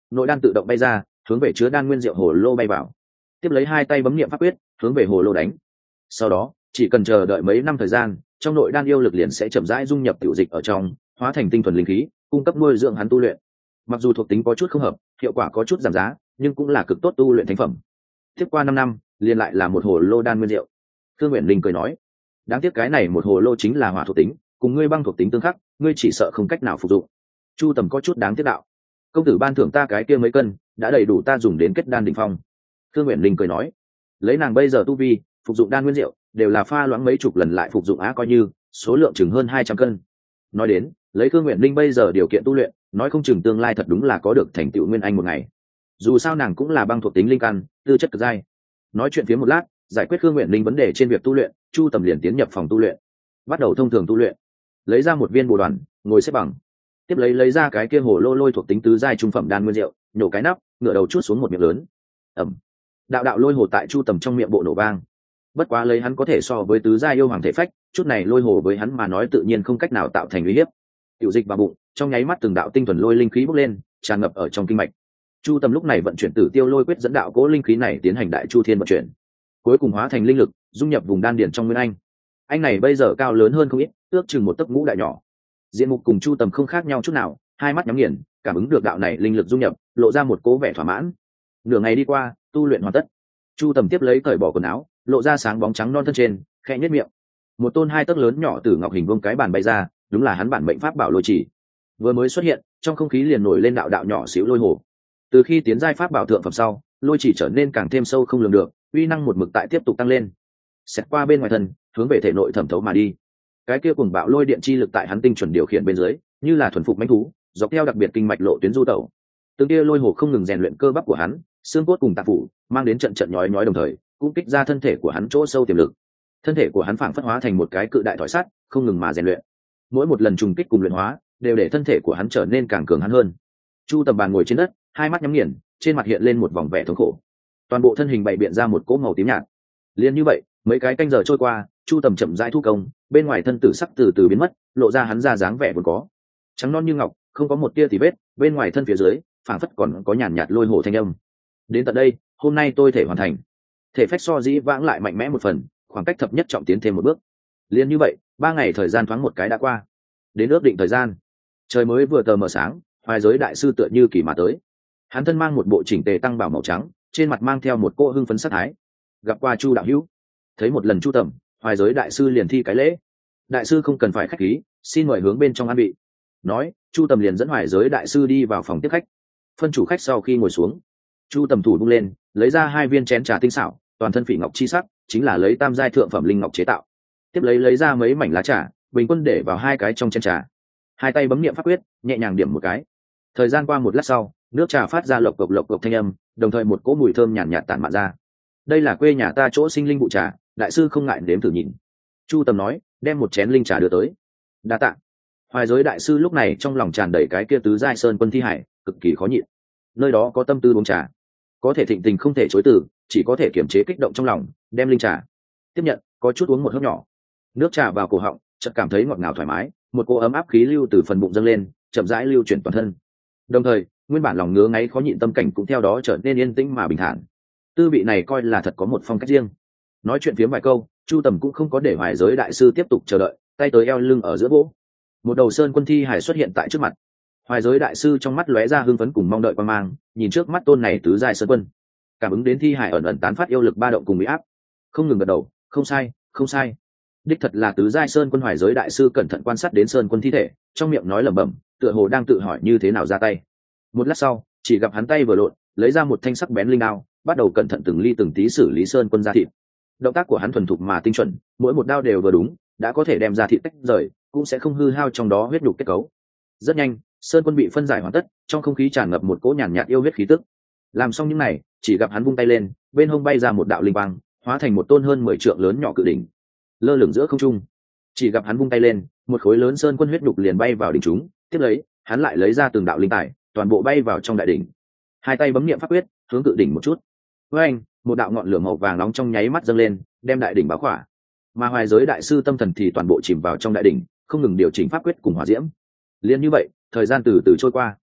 nội đan tự động bay ra, hướng về chứa đan nguyên diệu hồ lô bay vào. Tiếp lấy hai tay bấm niệm pháp quyết, hướng về hồ lô đánh. Sau đó chỉ cần chờ đợi mấy năm thời gian, trong nội đan yêu lực liền sẽ chậm rãi dung nhập tiểu dịch ở trong, hóa thành tinh thuần linh khí, cung cấp nuôi dưỡng hắn tu luyện. Mặc dù thuộc tính có chút không hợp, hiệu quả có chút giảm giá, nhưng cũng là cực tốt tu luyện thánh phẩm. Tiếp qua năm năm liền lại là một hồ lô đan nguyên diệu. Thương Nguyện Linh cười nói, đáng tiếc cái này một hồ lô chính là hỏa thuộc tính, cùng ngươi băng thuộc tính tương khắc, ngươi chỉ sợ không cách nào phục dụng. Chu Tầm có chút đáng tiếc đạo, công tử ban thưởng ta cái kia mấy cân đã đầy đủ ta dùng đến kết đan đỉnh phong. Thương Nguyện Linh cười nói, lấy nàng bây giờ tu vi, phục dụng đan nguyên diệu đều là pha loãng mấy chục lần lại phục dụng á, coi như số lượng chừng hơn hai trăm cân. Nói đến lấy Thương Nguyện Linh bây giờ điều kiện tu luyện, nói không chừng tương lai thật đúng là có được thành tựu nguyên anh một ngày. Dù sao nàng cũng là băng thuộc tính linh căn, tư chất cực giai. Nói chuyện phía một lát, giải quyết Thương Nguyện Linh vấn đề trên việc tu luyện, Chu Tầm liền tiến nhập phòng tu luyện, bắt đầu thông thường tu luyện. Lấy ra một viên bồ đoàn, ngồi xếp bằng. Tiếp lấy lấy ra cái kia hồ lô lôi thuộc tính tứ giai trung phẩm đan nguyên diệu, nhổ cái nắp, ngửa đầu chuốt xuống một miệng lớn. Ẩm. Đạo đạo lôi hồ tại Chu Tầm trong miệng bộ nổ vang. Bất quá lấy hắn có thể so với tứ giai yêu hoàng thể phách, chút này lôi hồ với hắn mà nói tự nhiên không cách nào tạo thành uy hiếp. Tiểu dịch vào bụng, trong nháy mắt từng đạo tinh thuần lôi linh khí bốc lên, tràn ngập ở trong kinh mạch. Chu Tầm lúc này vận chuyển Tử Tiêu Lôi quyết dẫn đạo cố linh khí này tiến hành đại chu thiên vận chuyển, cuối cùng hóa thành linh lực, dung nhập vùng đan điền trong nguyên anh. Anh này bây giờ cao lớn hơn không ít, ước chừng một tấc ngũ đại nhỏ. Diện mục cùng Chu Tầm không khác nhau chút nào, hai mắt nhắm nghiền, cảm ứng được đạo này linh lực dung nhập, lộ ra một cố vẻ thỏa mãn. Nửa ngày đi qua, tu luyện hoàn tất. Chu Tầm tiếp lấy cởi bỏ quần áo, lộ ra sáng bóng trắng non thân trên, khẽ nhếch miệng. Một tôn hai tấc lớn nhỏ từ ngọc hình vuông cái bàn bay ra, đúng là hắn bản mệnh pháp bảo lôi chỉ. Vừa mới xuất hiện, trong không khí liền nổi lên đạo đạo nhỏ xíu lôi hồ. Từ khi tiến giai pháp bảo thượng phẩm sau, lôi chỉ trở nên càng thêm sâu không lường được, uy năng một mực tại tiếp tục tăng lên. Xét qua bên ngoài thân, hướng về thể nội thẩm thấu mà đi. Cái kia cuồng bạo lôi điện chi lực tại hắn tinh chuẩn điều khiển bên dưới, như là thuần phục mãnh thú, dọc theo đặc biệt kinh mạch lộ tuyến du tẩu. Từng kia lôi hồ không ngừng rèn luyện cơ bắp của hắn, xương cốt cùng tạng phủ, mang đến trận trận nhói nhói đồng thời, cũng kích ra thân thể của hắn chỗ sâu tiềm lực. Thân thể của hắn phảng phất hóa thành một cái cự đại thỏi sắt, không ngừng mà rèn luyện. Mỗi một lần trùng kích cùng luyện hóa, đều để thân thể của hắn trở nên càng cường hắn hơn. Chu Tầm bàn ngồi trên đất, hai mắt nhắm nghiền, trên mặt hiện lên một vòng vẻ thống khổ. Toàn bộ thân hình bày biện ra một cỗ màu tím nhạt. Liên như vậy, mấy cái canh giờ trôi qua, Chu Tầm chậm rãi thu công, bên ngoài thân tử sắc từ từ biến mất, lộ ra hắn ra dáng vẻ vốn có, trắng non như ngọc, không có một tia tì vết, bên ngoài thân phía dưới, phảng phất còn có nhàn nhạt lôi hồ thanh âm. Đến tận đây, hôm nay tôi thể hoàn thành. Thể phách so dĩ vãng lại mạnh mẽ một phần, khoảng cách thập nhất trọng tiến thêm một bước. Liên như vậy, ba ngày thời gian thoáng một cái đã qua. Đến ước định thời gian, trời mới vừa tờ mờ sáng, Hoài Giới đại sư tựa như kỳ mà tới. Hắn thân mang một bộ chỉnh tề tăng bảo màu trắng, trên mặt mang theo một cỗ hưng phấn sát thái. Gặp qua Chu đạo hữu, thấy một lần Chu Tầm, Hoài Giới đại sư liền thi cái lễ. Đại sư không cần phải khách khí, xin mời hướng bên trong an vị. Nói, Chu Tầm liền dẫn Hoài Giới đại sư đi vào phòng tiếp khách. Phân chủ khách sau khi ngồi xuống, Chu Tầm thủ bung lên, lấy ra hai viên chén trà tinh xảo, toàn thân phỉ ngọc chi sắc, chính là lấy tam giai thượng phẩm linh ngọc chế tạo. Tiếp lấy lấy ra mấy mảnh lá trà, bình quân để vào hai cái trong chén trà. Hai tay bấm niệm pháp quyết, nhẹ nhàng điểm một cái. Thời gian qua một lát sau, nước trà phát ra lộc cộc lộc cộc thanh âm, đồng thời một cỗ mùi thơm nhàn nhạt, nhạt tản mạn ra. Đây là quê nhà ta chỗ sinh linh vụ trà, đại sư không ngại nếm thử nhìn. Chu Tầm nói, đem một chén linh trà đưa tới. Đa tạ. Hoài Giới đại sư lúc này trong lòng tràn đầy cái kia tứ giai sơn quân thi hải, cực kỳ khó nhịn. Nơi đó có tâm tư uống trà, có thể thịnh tình không thể chối từ, chỉ có thể kiềm chế kích động trong lòng, đem linh trà tiếp nhận, có chút uống một hớp nhỏ. Nước trà vào cổ họng, chợt cảm thấy ngọt ngào thoải mái, một cỗ ấm áp khí lưu từ phần bụng dâng lên, chậm rãi lưu chuyển toàn thân. Đồng thời, nguyên bản lòng ngứa ngáy khó nhịn tâm cảnh cũng theo đó trở nên yên tĩnh mà bình thản. Tư vị này coi là thật có một phong cách riêng. Nói chuyện phiếm vài câu, Chu Tầm cũng không có để Hoài Giới đại sư tiếp tục chờ đợi, tay tới eo lưng ở giữa gỗ. Một đầu sơn quân thi hải xuất hiện tại trước mặt. Hoài Giới đại sư trong mắt lóe ra hưng phấn cùng mong đợi quan mang, nhìn trước mắt tôn này tứ giai sơn quân, cảm ứng đến thi hải ẩn ẩn tán phát yêu lực ba động cùng uy áp, không ngừng gật đầu, không sai, không sai. Đích thật là tứ giai sơn quân. Hoài Giới đại sư cẩn thận quan sát đến sơn quân thi thể, trong miệng nói lẩm bẩm, tựa hồ đang tự hỏi như thế nào ra tay. Một lát sau, chỉ gặp hắn tay vừa lộn, lấy ra một thanh sắc bén linh đao, bắt đầu cẩn thận từng ly từng tí xử lý sơn quân da thịt. Động tác của hắn thuần thục mà tinh chuẩn, mỗi một đao đều vừa đúng, đã có thể đem da thịt tách rời, cũng sẽ không hư hao trong đó huyết nhục kết cấu. Rất nhanh, sơn quân bị phân giải hoàn tất, trong không khí tràn ngập một cỗ nhàn nhạt yêu huyết khí tức. Làm xong những này, chỉ gặp hắn vung tay lên, bên hông bay ra một đạo linh quang, hóa thành một tôn hơn mười trượng lớn nhỏ cự đỉnh, lơ lửng giữa không trung. Chỉ gặp hắn vung tay lên, một khối lớn sơn quân huyết nhục liền bay vào đỉnh chúng, tiếp lấy, hắn lại lấy ra từng đạo linh tài, toàn bộ bay vào trong đại đỉnh. Hai tay bấm niệm pháp quyết, hướng cự đỉnh một chút. Với anh, một đạo ngọn lửa màu vàng nóng trong nháy mắt dâng lên, đem đại đỉnh bao khỏa. Mà Hoài Giới đại sư tâm thần thì toàn bộ chìm vào trong đại đỉnh, không ngừng điều chỉnh pháp quyết cùng hỏa diễm. Liên như vậy, thời gian từ từ trôi qua.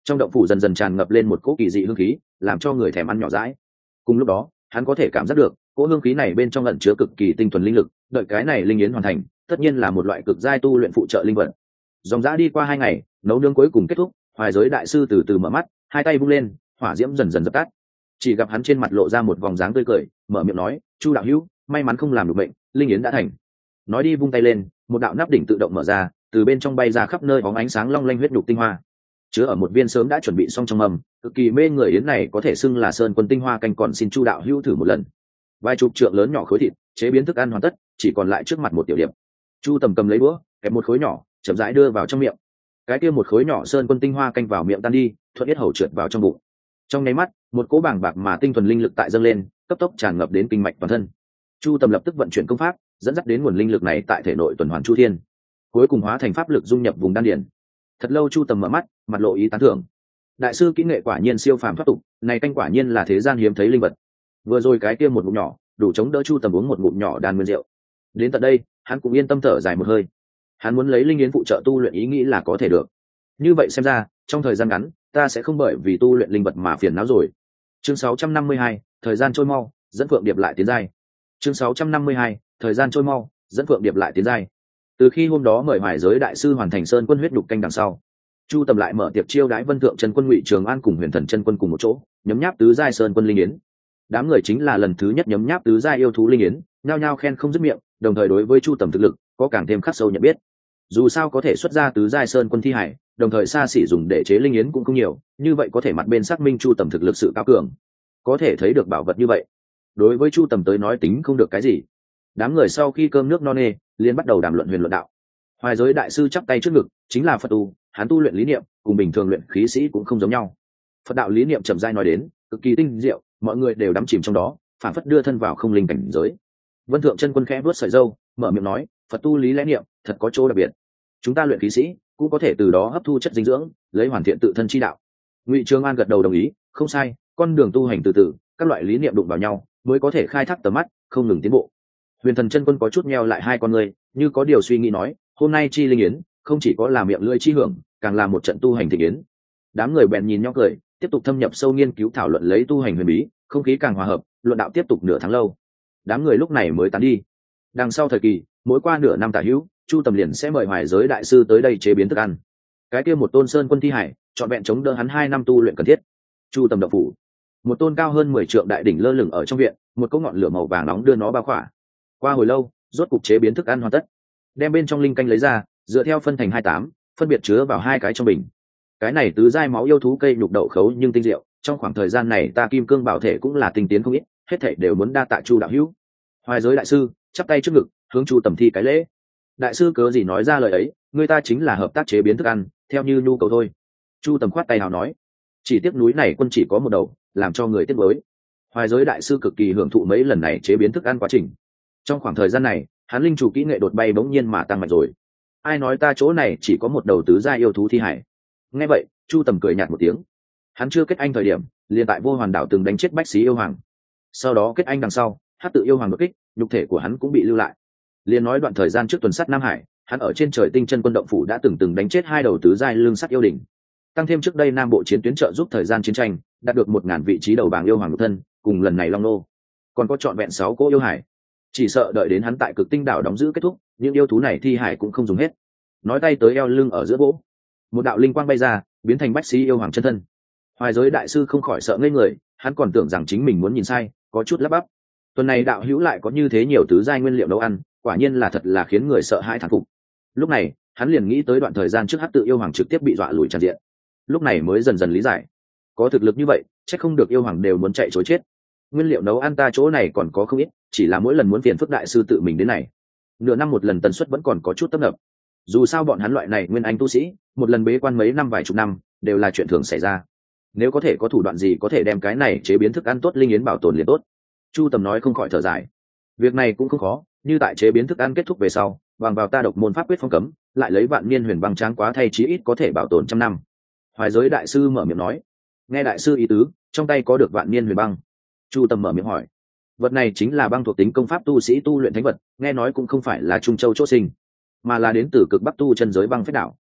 trong động phủ dần dần tràn ngập lên một cỗ kỳ dị hương khí, làm cho người thèm ăn nhỏ rãi. Cùng lúc đó hắn có thể cảm giác được cỗ hương khí này bên trong ẩn chứa cực kỳ tinh thuần linh lực, đợi cái này linh yến hoàn thành tất nhiên là một loại cực giai tu luyện phụ trợ linh vật. Dòng dã đi qua hai ngày, nấu nướng cuối cùng kết thúc, Hoài Giới đại sư từ từ mở mắt, hai tay vung lên, hỏa diễm dần dần dập tắt. Chỉ gặp hắn trên mặt lộ ra một vòng dáng tươi cười, mở miệng nói: "Chu đạo hữu, may mắn không làm được bệnh, linh yến đã thành." Nói đi vung tay lên, một đạo nắp đỉnh tự động mở ra, từ bên trong bay ra khắp nơi bóng ánh sáng long lanh huyết nhục tinh hoa, chứa ở một viên sớm đã chuẩn bị xong trong mầm, cực kỳ mê người yến này có thể xưng là sơn quân tinh hoa canh, còn xin Chu đạo hữu thử một lần. Vài chục trượng lớn nhỏ khối thịt, chế biến thức ăn hoàn tất, chỉ còn lại trước mặt một tiểu điệp. Chu Tầm cầm lấy đũa, kẹp một khối nhỏ, chậm rãi đưa vào trong miệng. Cái kia một khối nhỏ sơn quân tinh hoa canh vào miệng tan đi, thuận yết hầu trượt vào trong bụng. Trong nháy mắt, một cỗ bàng bạc mà tinh thuần linh lực tại dâng lên, cấp tốc tràn ngập đến kinh mạch toàn thân. Chu Tầm lập tức vận chuyển công pháp, dẫn dắt đến nguồn linh lực này tại thể nội tuần hoàn chu thiên, cuối cùng hóa thành pháp lực dung nhập vùng đan điền. Thật lâu Chu Tầm mở mắt, mặt lộ ý tán thưởng. Đại sư kỹ nghệ quả nhiên siêu phàm thoát tục, này canh quả nhiên là thế gian hiếm thấy linh vật. Vừa rồi cái kia một ngụm nhỏ, đủ chống đỡ Chu Tầm uống một ngụm nhỏ đan nguyên rượu. Đến tận đây, hắn cũng yên tâm thở dài một hơi. Hắn muốn lấy linh yến phụ trợ tu luyện ý nghĩ là có thể được. Như vậy xem ra, trong thời gian ngắn, ta sẽ không bởi vì tu luyện linh vật mà phiền não rồi. Chương sáu trăm năm mươi hai, thời gian trôi mau, dẫn Phượng Điệp lại tiến giai. Chương sáu trăm năm mươi hai, thời gian trôi mau, dẫn Phượng Điệp lại tiến giai. Từ khi hôm đó mời Hoài Giới đại sư hoàn thành sơn quân huyết đục canh đằng sau, Chu Tầm lại mở tiệc chiêu đãi Vân Thượng chân quân Ngụy Trường An cùng Huyền Thần chân quân cùng một chỗ, nhấm nháp tứ giai sơn quân linh yến. Đám người chính là lần thứ nhất nhấm nháp tứ giai yêu thú linh yến, nhao nhao khen không dứt miệng, đồng thời đối với Chu Tầm thực lực có càng thêm khắc sâu nhận biết. Dù sao có thể xuất ra tứ giai sơn quân thi hải, đồng thời xa xỉ dùng để chế linh yến cũng không nhiều, như vậy có thể mặt bên xác minh Chu Tầm thực lực sự cao cường. Có thể thấy được bảo vật như vậy, đối với Chu Tầm tới nói tính không được cái gì. Đám người sau khi cơm nước no nê, liền bắt đầu đàm luận huyền luận đạo. Hoài Giới đại sư chắp tay trước ngực, chính là Phật tu, hắn tu luyện lý niệm cùng bình thường luyện khí sĩ cũng không giống nhau. Phật đạo lý niệm chậm rãi nói đến, cực kỳ tinh diệu, mọi người đều đắm chìm trong đó, phản phất đưa thân vào không linh cảnh giới. Vân Thượng chân quân khẽ vuốt sợi râu, mở miệng nói: "Phật tu lý lẽ niệm, thật có chỗ đặc biệt. Chúng ta luyện khí sĩ cũng có thể từ đó hấp thu chất dinh dưỡng, lấy hoàn thiện tự thân chi đạo." Ngụy Trường An gật đầu đồng ý, không sai, con đường tu hành từ từ, các loại lý niệm đụng vào nhau, mới có thể khai thác tầm mắt, không ngừng tiến bộ. Huyền Thần chân quân có chút nheo lại hai con người, như có điều suy nghĩ nói: "Hôm nay chi linh yến, không chỉ có là miệng lưỡi chi hưởng, càng là một trận tu hành thịnh yến." Đám người bèn nhìn nhau cười, tiếp tục thâm nhập sâu nghiên cứu thảo luận lấy tu hành huyền bí, không khí càng hòa hợp, luận đạo tiếp tục nửa tháng lâu. Đám người lúc này mới tán đi. Đằng sau thời kỳ, mỗi qua nửa năm tả hữu, Chu Tầm liền sẽ mời Hoài Giới đại sư tới đây chế biến thức ăn. Cái kia một tôn sơn quân thi hải, trọn vẹn chống đỡ hắn hai năm tu luyện cần thiết. Chu Tầm động phủ, một tôn cao hơn mười trượng đại đỉnh lơ lửng ở trong viện, một cỗ ngọn lửa màu vàng nóng đưa nó bao khỏa. Qua hồi lâu, rốt cục chế biến thức ăn hoàn tất, đem bên trong linh canh lấy ra, dựa theo phân thành hai tám, phân biệt chứa vào hai cái trong bình. Cái này tứ giai máu yêu thú cây nhục đậu khấu nhưng tinh diệu, trong khoảng thời gian này ta kim cương bảo thể cũng là tinh tiến không ít, hết thảy đều muốn đa tạ Chu đạo hữu. Hoài Giới đại sư chắp tay trước ngực, hướng Chu Tầm thi cái lễ. Đại sư cớ gì nói ra lời ấy, người ta chính là hợp tác chế biến thức ăn, theo như nhu cầu thôi. Chu Tầm khoát tay hào nói, chỉ tiếc núi này quân chỉ có một đầu, làm cho người tiếc nuối. Hoài Giới đại sư cực kỳ hưởng thụ mấy lần này chế biến thức ăn quá trình. Trong khoảng thời gian này, hắn linh chủ kỹ nghệ đột bay bỗng nhiên mà tăng mạnh rồi. Ai nói ta chỗ này chỉ có một đầu tứ gia yêu thú thi hải? Nghe vậy, Chu Tầm cười nhạt một tiếng. Hắn chưa kết anh thời điểm, liền tại Vô Hoàn đảo từng đánh chết bách xí yêu hoàng. Sau đó kết anh đằng sau, Hắc tự yêu hoàng đột kích, nhục thể của hắn cũng bị lưu lại. Liền nói đoạn thời gian trước tuần sát Nam Hải, hắn ở trên trời Tinh Chân quân động phủ đã từng từng đánh chết hai đầu tứ giai lương sắt yêu đỉnh. Tăng thêm trước đây Nam Bộ chiến tuyến trợ giúp thời gian chiến tranh, đạt được một ngàn vị trí đầu bảng yêu hoàng độc thân, cùng lần này Long Nô, còn có trọn vẹn sáu cỗ yêu hải. Chỉ sợ đợi đến hắn tại Cực Tinh đảo đóng giữ kết thúc, những yêu thú này thi hải cũng không dùng hết. Nói tay tới eo lưng ở giữa gỗ, một đạo linh quang bay ra, biến thành bách xí yêu hoàng chân thân. Hoài Giới đại sư không khỏi sợ ngây người, hắn còn tưởng rằng chính mình muốn nhìn sai, có chút lắp bắp. Tuần này đạo hữu lại có như thế nhiều tứ giai nguyên liệu nấu ăn, quả nhiên là thật là khiến người sợ hãi thán phục. Lúc này, hắn liền nghĩ tới đoạn thời gian trước Hắc tự yêu hoàng trực tiếp bị dọa lùi tràn diện. Lúc này mới dần dần lý giải, có thực lực như vậy, chắc không được yêu hoàng đều muốn chạy trối chết. Nguyên liệu nấu ăn ta chỗ này còn có không ít, chỉ là mỗi lần muốn phiền phức đại sư tự mình đến này, nửa năm một lần tần suất vẫn còn có chút tấp nập. Dù sao bọn hắn loại này nguyên anh tu sĩ, một lần bế quan mấy năm vài chục năm, đều là chuyện thường xảy ra. Nếu có thể có thủ đoạn gì có thể đem cái này chế biến thức ăn tốt linh yến bảo tồn liền tốt. Chu Tầm nói không khỏi thở dài. Việc này cũng không khó, như tại chế biến thức ăn kết thúc về sau, bằng vào ta độc môn pháp quyết phong cấm, lại lấy vạn niên huyền băng tráng quá thay chí ít có thể bảo tồn trăm năm. Hoài Giới đại sư mở miệng nói. Nghe đại sư ý tứ, trong tay có được vạn niên huyền băng. Chu Tầm mở miệng hỏi. Vật này chính là băng thuộc tính công pháp tu sĩ tu luyện thánh vật, nghe nói cũng không phải là Trung Châu chỗ sinh, mà là đến từ cực Bắc tu chân giới băng phách đảo.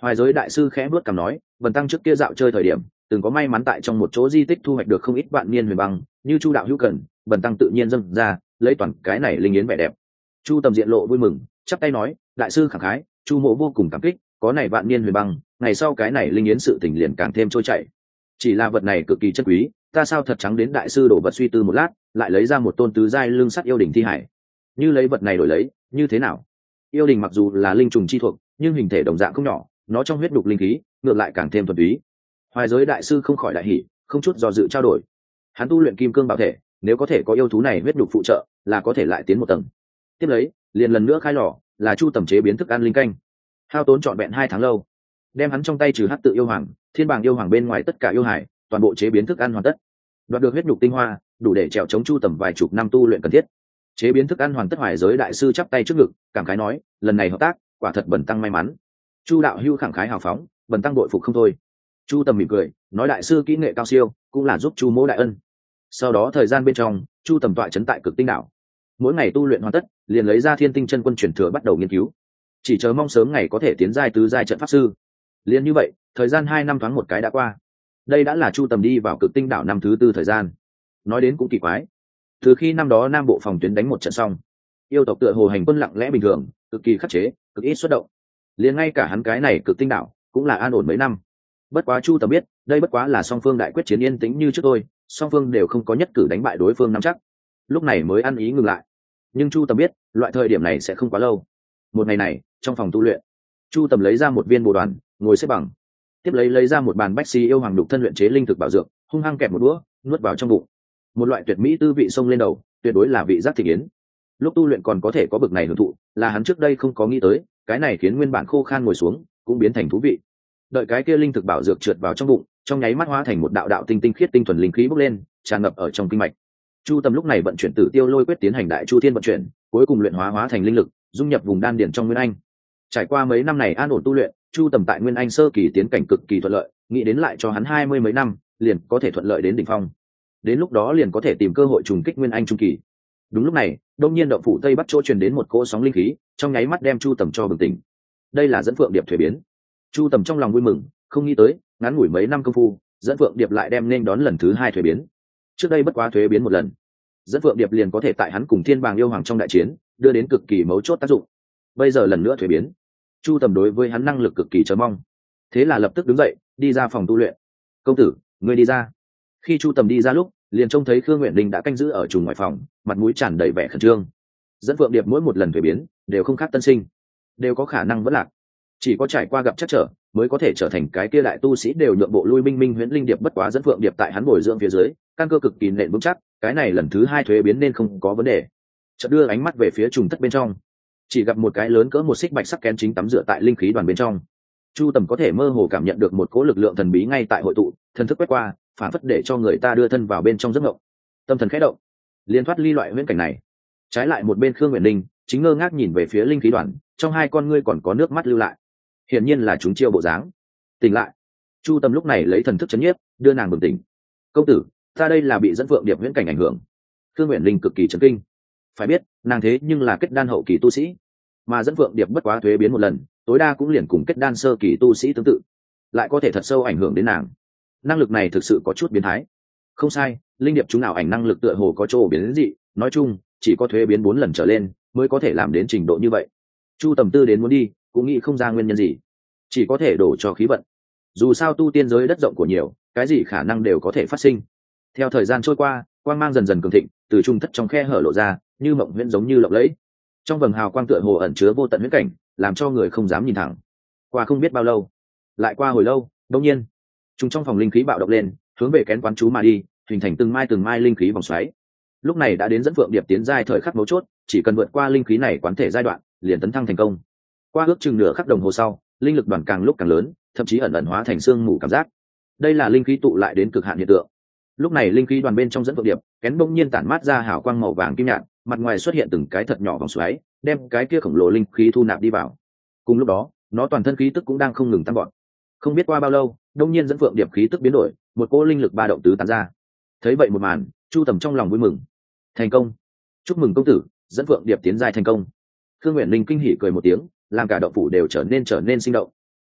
Hoài Giới đại sư khẽ bước cằm nói, Bần tăng trước kia dạo chơi thời điểm từng có may mắn tại trong một chỗ di tích thu hoạch được không ít vạn niên huyền băng, như Chu đạo hữu cần, Bần tăng tự nhiên dâng ra, lấy toàn cái này linh yến vẻ đẹp. Chu Tầm diện lộ vui mừng, chắp tay nói, đại sư khẳng khái, Chu mộ vô cùng cảm kích, có này vạn niên huyền băng, ngày sau cái này linh yến sự tình liền càng thêm trôi chảy. Chỉ là vật này cực kỳ chất quý, ta sao thật trắng đến đại sư đổ vật suy tư một lát, lại lấy ra một tôn tứ giai lương sắt yêu đỉnh thi hải. Như lấy vật này đổi lấy, như thế nào? Yêu đỉnh mặc dù là linh trùng chi thuộc, nhưng hình thể đồng dạng không nhỏ, nó trong huyết đục linh khí, ngược lại càng thêm thuần túy. Hoài Giới đại sư không khỏi đại hỉ, không chút do dự trao đổi. Hắn tu luyện kim cương bảo thể, nếu có thể có yêu thú này huyết đục phụ trợ, là có thể lại tiến một tầng. Tiếp lấy, liền lần nữa khai lò, là Chu Tầm chế biến thức ăn linh canh. Hao tốn trọn vẹn hai tháng lâu, đem hắn trong tay trừ hắc tự yêu hoàng, thiên bàng yêu hoàng bên ngoài tất cả yêu hải, toàn bộ chế biến thức ăn hoàn tất. Đoạt được huyết nhục tinh hoa, đủ để trèo chống Chu Tầm vài chục năm tu luyện cần thiết. Chế biến thức ăn hoàn tất, Hoài Giới đại sư chắp tay trước ngực, cảm khái nói, lần này hợp tác, quả thật Bần tăng may mắn. Chu đạo hữu khẳng khái hào phóng, Bần tăng đội phục không thôi. Chu Tầm mỉm cười, nói đại sư kỹ nghệ cao siêu, cũng là giúp Chu mỗ đại ân. Sau đó thời gian bên trong, Chu Tầm tọa trấn tại Cực Tinh đảo, mỗi ngày tu luyện hoàn tất, liền lấy ra Thiên Tinh chân quân truyền thừa bắt đầu nghiên cứu, chỉ chờ mong sớm ngày có thể tiến giai tứ giai trận pháp sư. Liền như vậy, thời gian hai năm thoáng một cái đã qua. Đây đã là Chu Tầm đi vào Cực Tinh đảo năm thứ tư thời gian. Nói đến cũng kỳ quái, từ khi năm đó Nam Bộ phòng tuyến đánh một trận xong, yêu tộc tựa hồ hành quân lặng lẽ bình thường, cực kỳ khắc chế, cực ít xuất động. Liền ngay cả hắn cái này Cực Tinh đảo cũng là an ổn mấy năm. Bất quá Chu Tầm biết, đây bất quá là song phương đại quyết chiến yên tĩnh như trước thôi, song phương đều không có nhất cử đánh bại đối phương nắm chắc, lúc này mới ăn ý ngừng lại. Nhưng Chu Tầm biết, loại thời điểm này sẽ không quá lâu. Một ngày này, trong phòng tu luyện, Chu Tầm lấy ra một viên bồ đoàn, ngồi xếp bằng, tiếp lấy lấy ra một bàn bách xí yêu hoàng đục thân luyện chế linh thực bảo dược, hung hăng kẹp một đũa, nuốt vào trong bụng. Một loại tuyệt mỹ tư vị xông lên đầu, tuyệt đối là vị giác thị yến. Lúc tu luyện còn có thể có bực này hưởng thụ, là hắn trước đây không có nghĩ tới, cái này khiến nguyên bản khô khan ngồi xuống, cũng biến thành thú vị. Đợi cái kia linh thực bảo dược trượt vào trong bụng, trong nháy mắt hóa thành một đạo đạo tinh tinh khiết tinh thuần linh khí bốc lên, tràn ngập ở trong kinh mạch. Chu Tầm lúc này vận chuyển Tử Tiêu Lôi quyết tiến hành đại chu thiên vận chuyển, cuối cùng luyện hóa hóa thành linh lực, dung nhập vùng đan điền trong nguyên anh. Trải qua mấy năm này an ổn tu luyện, Chu Tầm tại nguyên anh sơ kỳ tiến cảnh cực kỳ thuận lợi, nghĩ đến lại cho hắn hai mươi mấy năm, liền có thể thuận lợi đến đỉnh phong. Đến lúc đó liền có thể tìm cơ hội trùng kích nguyên anh trung kỳ. Đúng lúc này, đông nhiên động phủ tây bắc chỗ truyền đến một cỗ sóng linh khí, trong nháy mắt đem Chu Tầm cho bừng tỉnh. Đây là dẫn phượng điệp thuế biến. Chu Tầm trong lòng vui mừng, không nghĩ tới, ngắn ngủi mấy năm công phu, dẫn phượng điệp lại đem nên đón lần thứ hai thuế biến. Trước đây bất quá thuế biến một lần, dẫn phượng điệp liền có thể tại hắn cùng thiên bàng yêu hoàng trong đại chiến đưa đến cực kỳ mấu chốt tác dụng. Bây giờ lần nữa thuế biến, Chu Tầm đối với hắn năng lực cực kỳ chờ mong, thế là lập tức đứng dậy đi ra phòng tu luyện. Công tử, ngươi đi ra. Khi Chu Tầm đi ra lúc, liền trông thấy Khương Nguyện Linh đã canh giữ ở trùng ngoài phòng, mặt mũi tràn đầy vẻ khẩn trương. Dẫn phượng điệp mỗi một lần thuế biến đều không khác tân sinh, đều có khả năng vẫn lạc, chỉ có trải qua gặp chắc trở mới có thể trở thành cái kia đại tu sĩ đều nhượng bộ lui minh minh huyễn linh điệp. Bất quá dẫn phượng điệp tại hắn bồi dưỡng phía dưới, căn cơ cực kỳ nền vững chắc, cái này lần thứ hai thuế biến nên không có vấn đề. Chợt đưa ánh mắt về phía trùng thất bên trong, chỉ gặp một cái lớn cỡ một xích bạch sắc kén chính tắm rửa tại linh khí đoàn bên trong. Chu Tầm có thể mơ hồ cảm nhận được một cỗ lực lượng thần bí ngay tại hội tụ, thần thức quét qua, phản phất để cho người ta đưa thân vào bên trong giấc ngộng. Tâm thần khẽ động, liên thoát ly loại huyễn cảnh này. Trái lại một bên Khương Nguyện Linh chính ngơ ngác nhìn về phía linh khí đoàn, trong hai con ngươi còn có nước mắt lưu lại, hiển nhiên là chúng chiêu bộ dáng. Tỉnh lại, Chu Tầm lúc này lấy thần thức chấn nhiếp, đưa nàng bừng tỉnh. Công tử, ta đây là bị dẫn phượng điệp huyễn cảnh ảnh hưởng. Khương Nguyện Linh cực kỳ chấn kinh. Phải biết, nàng thế nhưng là kết đan hậu kỳ tu sĩ, mà dẫn phượng điệp bất quá thuế biến một lần, tối đa cũng liền cùng kết đan sơ kỳ tu sĩ tương tự, lại có thể thật sâu ảnh hưởng đến nàng. Năng lực này thực sự có chút biến thái. Không sai, linh điệp chúng nào ảnh năng lực tựa hồ có chỗ biến đến dị, nói chung chỉ có thuế biến bốn lần trở lên mới có thể làm đến trình độ như vậy. Chu Tầm tư đến muốn đi, cũng nghĩ không ra nguyên nhân gì, chỉ có thể đổ cho khí vận. Dù sao tu tiên giới đất rộng của nhiều, cái gì khả năng đều có thể phát sinh. Theo thời gian trôi qua, quang mang dần dần cường thịnh, từ trung thất trong khe hở lộ ra, như mộng huyễn giống như lộng lẫy. Trong vầng hào quang tựa hồ ẩn chứa vô tận huyễn cảnh, làm cho người không dám nhìn thẳng. Qua không biết bao lâu, lại qua hồi lâu, đột nhiên, chúng trong phòng linh khí bạo động lên, hướng về kén quán chú mà đi, hình thành từng mai từng mai linh khí vòng xoáy. Lúc này đã đến dẫn phượng điệp tiến giai thời khắc mấu chốt, chỉ cần vượt qua linh khí này quán thể giai đoạn, liền tấn thăng thành công. Qua ước chừng nửa khắc đồng hồ sau, linh lực đoàn càng lúc càng lớn, thậm chí ẩn ẩn hóa thành xương mù cảm giác. Đây là linh khí tụ lại đến cực hạn hiện tượng. Lúc này linh khí đoàn bên trong dẫn phượng điệp, kén bỗng nhiên tản mát ra hào quang màu vàng kim nhạt, mặt ngoài xuất hiện từng cái thật nhỏ vòng xoáy, đem cái kia khổng lồ linh khí thu nạp đi vào. Cùng lúc đó, nó toàn thân khí tức cũng đang không ngừng tăng vọt. Không biết qua bao lâu, đông nhiên dẫn phượng điệp khí tức biến đổi, một cỗ linh lực ba động tứ tán ra. Thấy vậy một màn, Chu Tầm trong lòng vui mừng. Thành công! Chúc mừng công tử, dẫn phượng điệp tiến giai thành công. Khương Nguyện Linh kinh hỉ cười một tiếng, làm cả động phủ đều trở nên trở nên sinh động.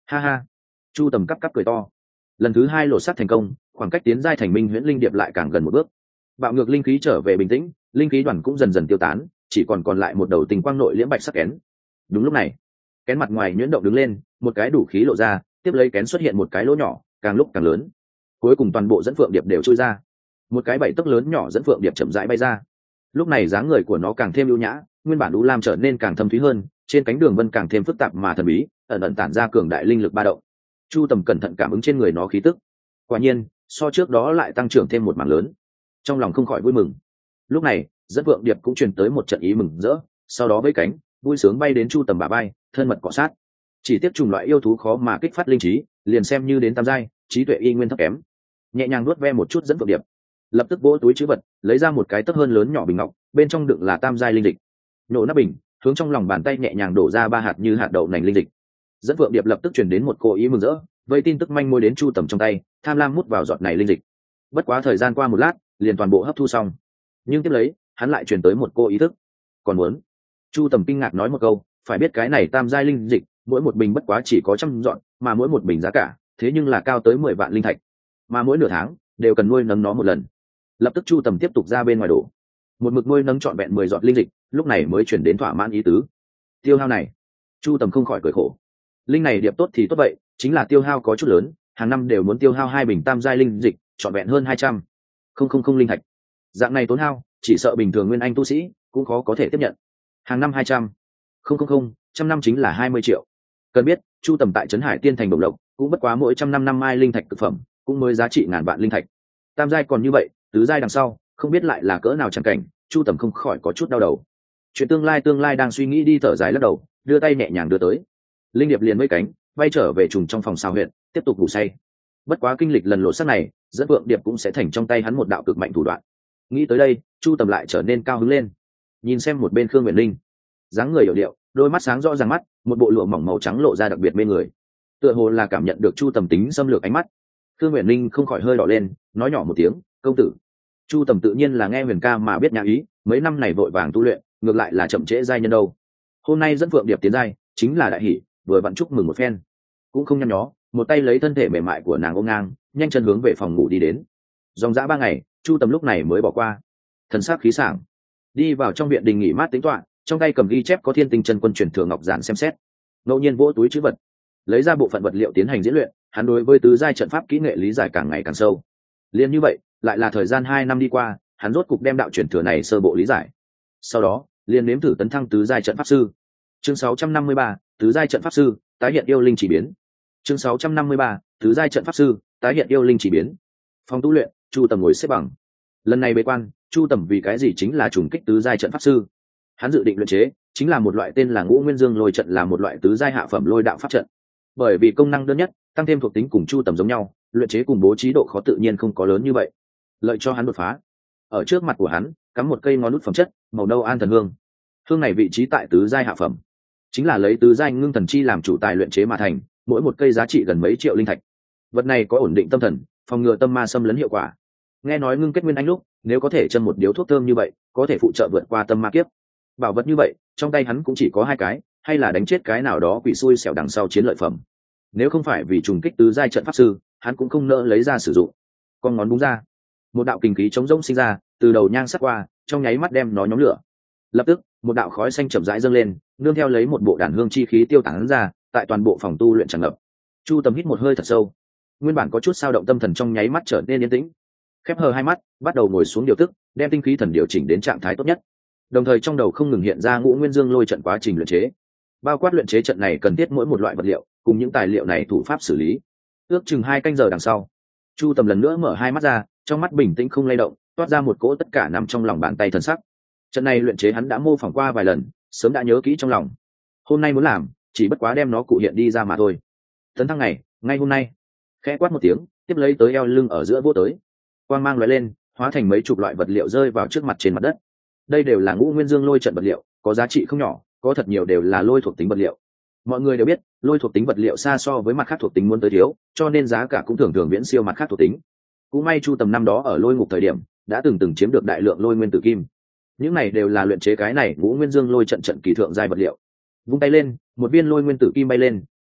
Ha ha. Chu Tầm cắp cắp cười to. Lần thứ hai lột xác thành công, khoảng cách tiến giai thành minh huyễn linh điệp lại càng gần một bước. Bạo ngược linh khí trở về bình tĩnh, linh khí đoàn cũng dần dần tiêu tán, chỉ còn còn lại một đầu tình quang nội liễm bạch sắc kén. Đúng lúc này, kén mặt ngoài nhuyễn động đứng lên, một cái đủ khí lộ ra, tiếp lấy kén xuất hiện một cái lỗ nhỏ, càng lúc càng lớn. Cuối cùng toàn bộ dẫn phượng điệp đều trôi ra. Một cái bảy tấc lớn nhỏ dẫn phượng điệp chậm rãi bay ra. Lúc này dáng người của nó càng thêm ưu nhã, nguyên bản u lam trở nên càng thâm thúy hơn, trên cánh đường vân càng thêm phức tạp mà thần bí, ẩn ẩn tản ra cường đại linh lực ba động. Chu Tầm cẩn thận cảm ứng trên người nó khí tức, quả nhiên so trước đó lại tăng trưởng thêm một mảng lớn, trong lòng không khỏi vui mừng. Lúc này dẫn vượng điệp cũng truyền tới một trận ý mừng rỡ, sau đó với cánh vui sướng bay đến Chu Tầm bả vai, thân mật cọ sát. Chỉ tiếp trùng loại yêu thú khó mà kích phát linh trí, liền xem như đến tam giai, trí tuệ y nguyên thấp kém. Nhẹ nhàng nuốt ve một chút dẫn vượng điệp, lập tức vỗ túi trữ vật, lấy ra một cái tấc hơn lớn nhỏ bình ngọc, bên trong đựng là tam giai linh dịch. Nhổ nắp bình, hướng trong lòng bàn tay nhẹ nhàng đổ ra ba hạt như hạt đậu nành linh dịch. Dẫn vượng điệp lập tức truyền đến một cô ý mừng rỡ, vậy tin tức manh mối đến Chu Tầm trong tay, tham lam mút vào giọt này linh dịch. Bất quá thời gian qua một lát, liền toàn bộ hấp thu xong. Nhưng tiếp lấy, hắn lại truyền tới một cô ý thức. Còn muốn? Chu Tầm kinh ngạc nói một câu, phải biết cái này tam giai linh dịch, mỗi một bình bất quá chỉ có trăm dọn, mà mỗi một bình giá cả, thế nhưng là cao tới mười vạn linh thạch, mà mỗi nửa tháng đều cần nuôi nấng nó một lần. Lập tức Chu Tầm tiếp tục ra bên ngoài đổ, một mực nuôi nấng trọn vẹn mười giọt linh dịch, lúc này mới chuyển đến thỏa mãn ý tứ. Tiêu hao này, Chu Tầm không khỏi cười khổ. Linh này điệp tốt thì tốt vậy, chính là tiêu hao có chút lớn, hàng năm đều muốn tiêu hao hai bình tam giai linh dịch, trọn vẹn hơn hai trăm không không không linh thạch. Dạng này tốn hao, chỉ sợ bình thường nguyên anh tu sĩ cũng khó có thể tiếp nhận. Hàng năm hai trăm không không không trăm năm chính là hai mươi triệu. Cần biết, Chu Tầm tại Trấn Hải Tiên Thành Đồng Lộc, cũng bất quá mỗi trăm năm năm mai linh thạch cực phẩm, cũng mới giá trị ngàn vạn linh thạch. Tam giai còn như vậy, tứ giai đằng sau, không biết lại là cỡ nào chẳng cảnh, Chu Tầm không khỏi có chút đau đầu. Chuyện tương lai tương lai đang suy nghĩ đi thở dài lắc đầu, đưa tay nhẹ nhàng đưa tới. Linh điệp liền với cánh, bay trở về trùng trong phòng sao huyện, tiếp tục ngủ say. Bất quá kinh lịch lần lộ sắc này, dẫn vượng điệp cũng sẽ thành trong tay hắn một đạo cực mạnh thủ đoạn. Nghĩ tới đây, Chu Tầm lại trở nên cao hứng lên. Nhìn xem một bên Khương Uyển Linh, dáng người hiểu điệu, đôi mắt sáng rõ ràng mắt, một bộ lụa mỏng màu trắng lộ ra đặc biệt mê người. Tựa hồ là cảm nhận được Chu Tầm tính xâm lược ánh mắt, Khương Uyển Linh không khỏi hơi đỏ lên, nói nhỏ một tiếng, "Công tử." Chu Tầm tự nhiên là nghe Huyền ca mà biết nhã ý, mấy năm này vội vàng tu luyện, ngược lại là chậm trễ giai nhân đâu. Hôm nay dẫn Phượng Điệp tiến giai, chính là đại hỷ, vừa vặn chúc mừng một phen. Cũng không nhăn nhó, một tay lấy thân thể mềm mại của nàng ôm ngang, nhanh chân hướng về phòng ngủ đi đến. Dòng dã ba ngày, Chu Tầm lúc này mới bỏ qua, thần sắc khí sảng, đi vào trong viện đình nghỉ mát tính toán, trong tay cầm ghi chép có Thiên Tinh Chân Quân truyền thừa ngọc giản xem xét. Ngẫu nhiên vỗ túi trữ vật, lấy ra bộ phận vật liệu tiến hành diễn luyện, hắn đối với tứ giai trận pháp kỹ nghệ lý giải càng ngày càng sâu. Liên như vậy, lại là thời gian hai năm đi qua, hắn rốt cục đem đạo truyền thừa này sơ bộ lý giải. Sau đó, liền nếm thử tấn thăng tứ giai trận pháp sư. Chương sáu trăm năm mươi ba, tứ giai trận pháp sư, tái hiện yêu linh chỉ biến. Chương sáu trăm năm mươi ba, tứ giai trận pháp sư, tái hiện yêu linh chỉ biến. Phòng tu luyện, Chu Tầm ngồi xếp bằng. Lần này bế quan, Chu Tầm vì cái gì chính là trùng kích tứ giai trận pháp sư. Hắn dự định luyện chế chính là một loại tên là Ngũ Nguyên Dương Lôi trận, là một loại tứ giai hạ phẩm lôi đạo pháp trận. Bởi vì công năng đơn nhất, tăng thêm thuộc tính cùng Chu Tầm giống nhau, luyện chế cùng bố trí độ khó tự nhiên không có lớn như vậy, lợi cho hắn đột phá. Ở trước mặt của hắn cắm một cây ngón nút phẩm chất màu nâu an thần hương. Hương này vị trí tại tứ giai hạ phẩm, chính là lấy tứ giai ngưng thần chi làm chủ tài luyện chế mà thành, mỗi một cây giá trị gần mấy triệu linh thạch. Vật này có ổn định tâm thần, phòng ngừa tâm ma xâm lấn hiệu quả. Nghe nói ngưng kết nguyên anh lúc, nếu có thể châm một điếu thuốc thơm như vậy, có thể phụ trợ vượt qua tâm ma kiếp. Bảo vật như vậy, trong tay hắn cũng chỉ có hai cái, hay là đánh chết cái nào đó quỷ xui xẻo đằng sau chiến lợi phẩm. Nếu không phải vì trùng kích tứ giai trận pháp sư, hắn cũng không nỡ lấy ra sử dụng. Con ngón búng ra, một đạo kinh khí trống rỗng sinh ra, từ đầu nhang sắc qua, trong nháy mắt đem nó nhóm lửa. Lập tức, một đạo khói xanh chậm rãi dâng lên, nương theo lấy một bộ đàn hương chi khí tiêu tán ra, tại toàn bộ phòng tu luyện tràn ngập. Chu Tầm hít một hơi thật sâu, nguyên bản có chút sao động tâm thần trong nháy mắt trở nên yên tĩnh, khép hờ hai mắt, bắt đầu ngồi xuống điều tức, đem tinh khí thần điều chỉnh đến trạng thái tốt nhất. Đồng thời trong đầu không ngừng hiện ra Ngũ Nguyên Dương Lôi trận quá trình luyện chế, bao quát luyện chế trận này cần thiết mỗi một loại vật liệu, cùng những tài liệu này thủ pháp xử lý. Ước chừng hai canh giờ đằng sau, Chu Tầm lần nữa mở hai mắt ra, trong mắt bình tĩnh không lay động, toát ra một cỗ tất cả nằm trong lòng bàn tay thần sắc. Trận này luyện chế hắn đã mô phỏng qua vài lần, sớm đã nhớ kỹ trong lòng. Hôm nay muốn làm, chỉ bất quá đem nó cụ hiện đi ra mà thôi. Tấn thăng này, ngay hôm nay. Khẽ quát một tiếng, tiếp lấy tới eo lưng ở giữa vô tới. Quang mang lóe lên, hóa thành mấy chục loại vật liệu rơi vào trước mặt trên mặt đất. Đây đều là Ngũ Nguyên Dương Lôi trận vật liệu, có giá trị không nhỏ, có thật nhiều đều là lôi thuộc tính vật liệu. Mọi người đều biết, lôi thuộc tính vật liệu xa so với mặt khác thuộc tính muốn tới thiếu, cho nên giá cả cũng thường thường viễn siêu mặt khác thuộc tính. Cũng may Chu Tầm năm đó ở lôi ngục thời điểm, đã từng từng chiếm được đại lượng lôi nguyên tử kim. Những này đều là luyện chế cái này Ngũ Nguyên Dương Lôi trận trận kỳ thượng giai vật liệu. Vung tay lên, một viên lôi nguyên tử kim bay lên,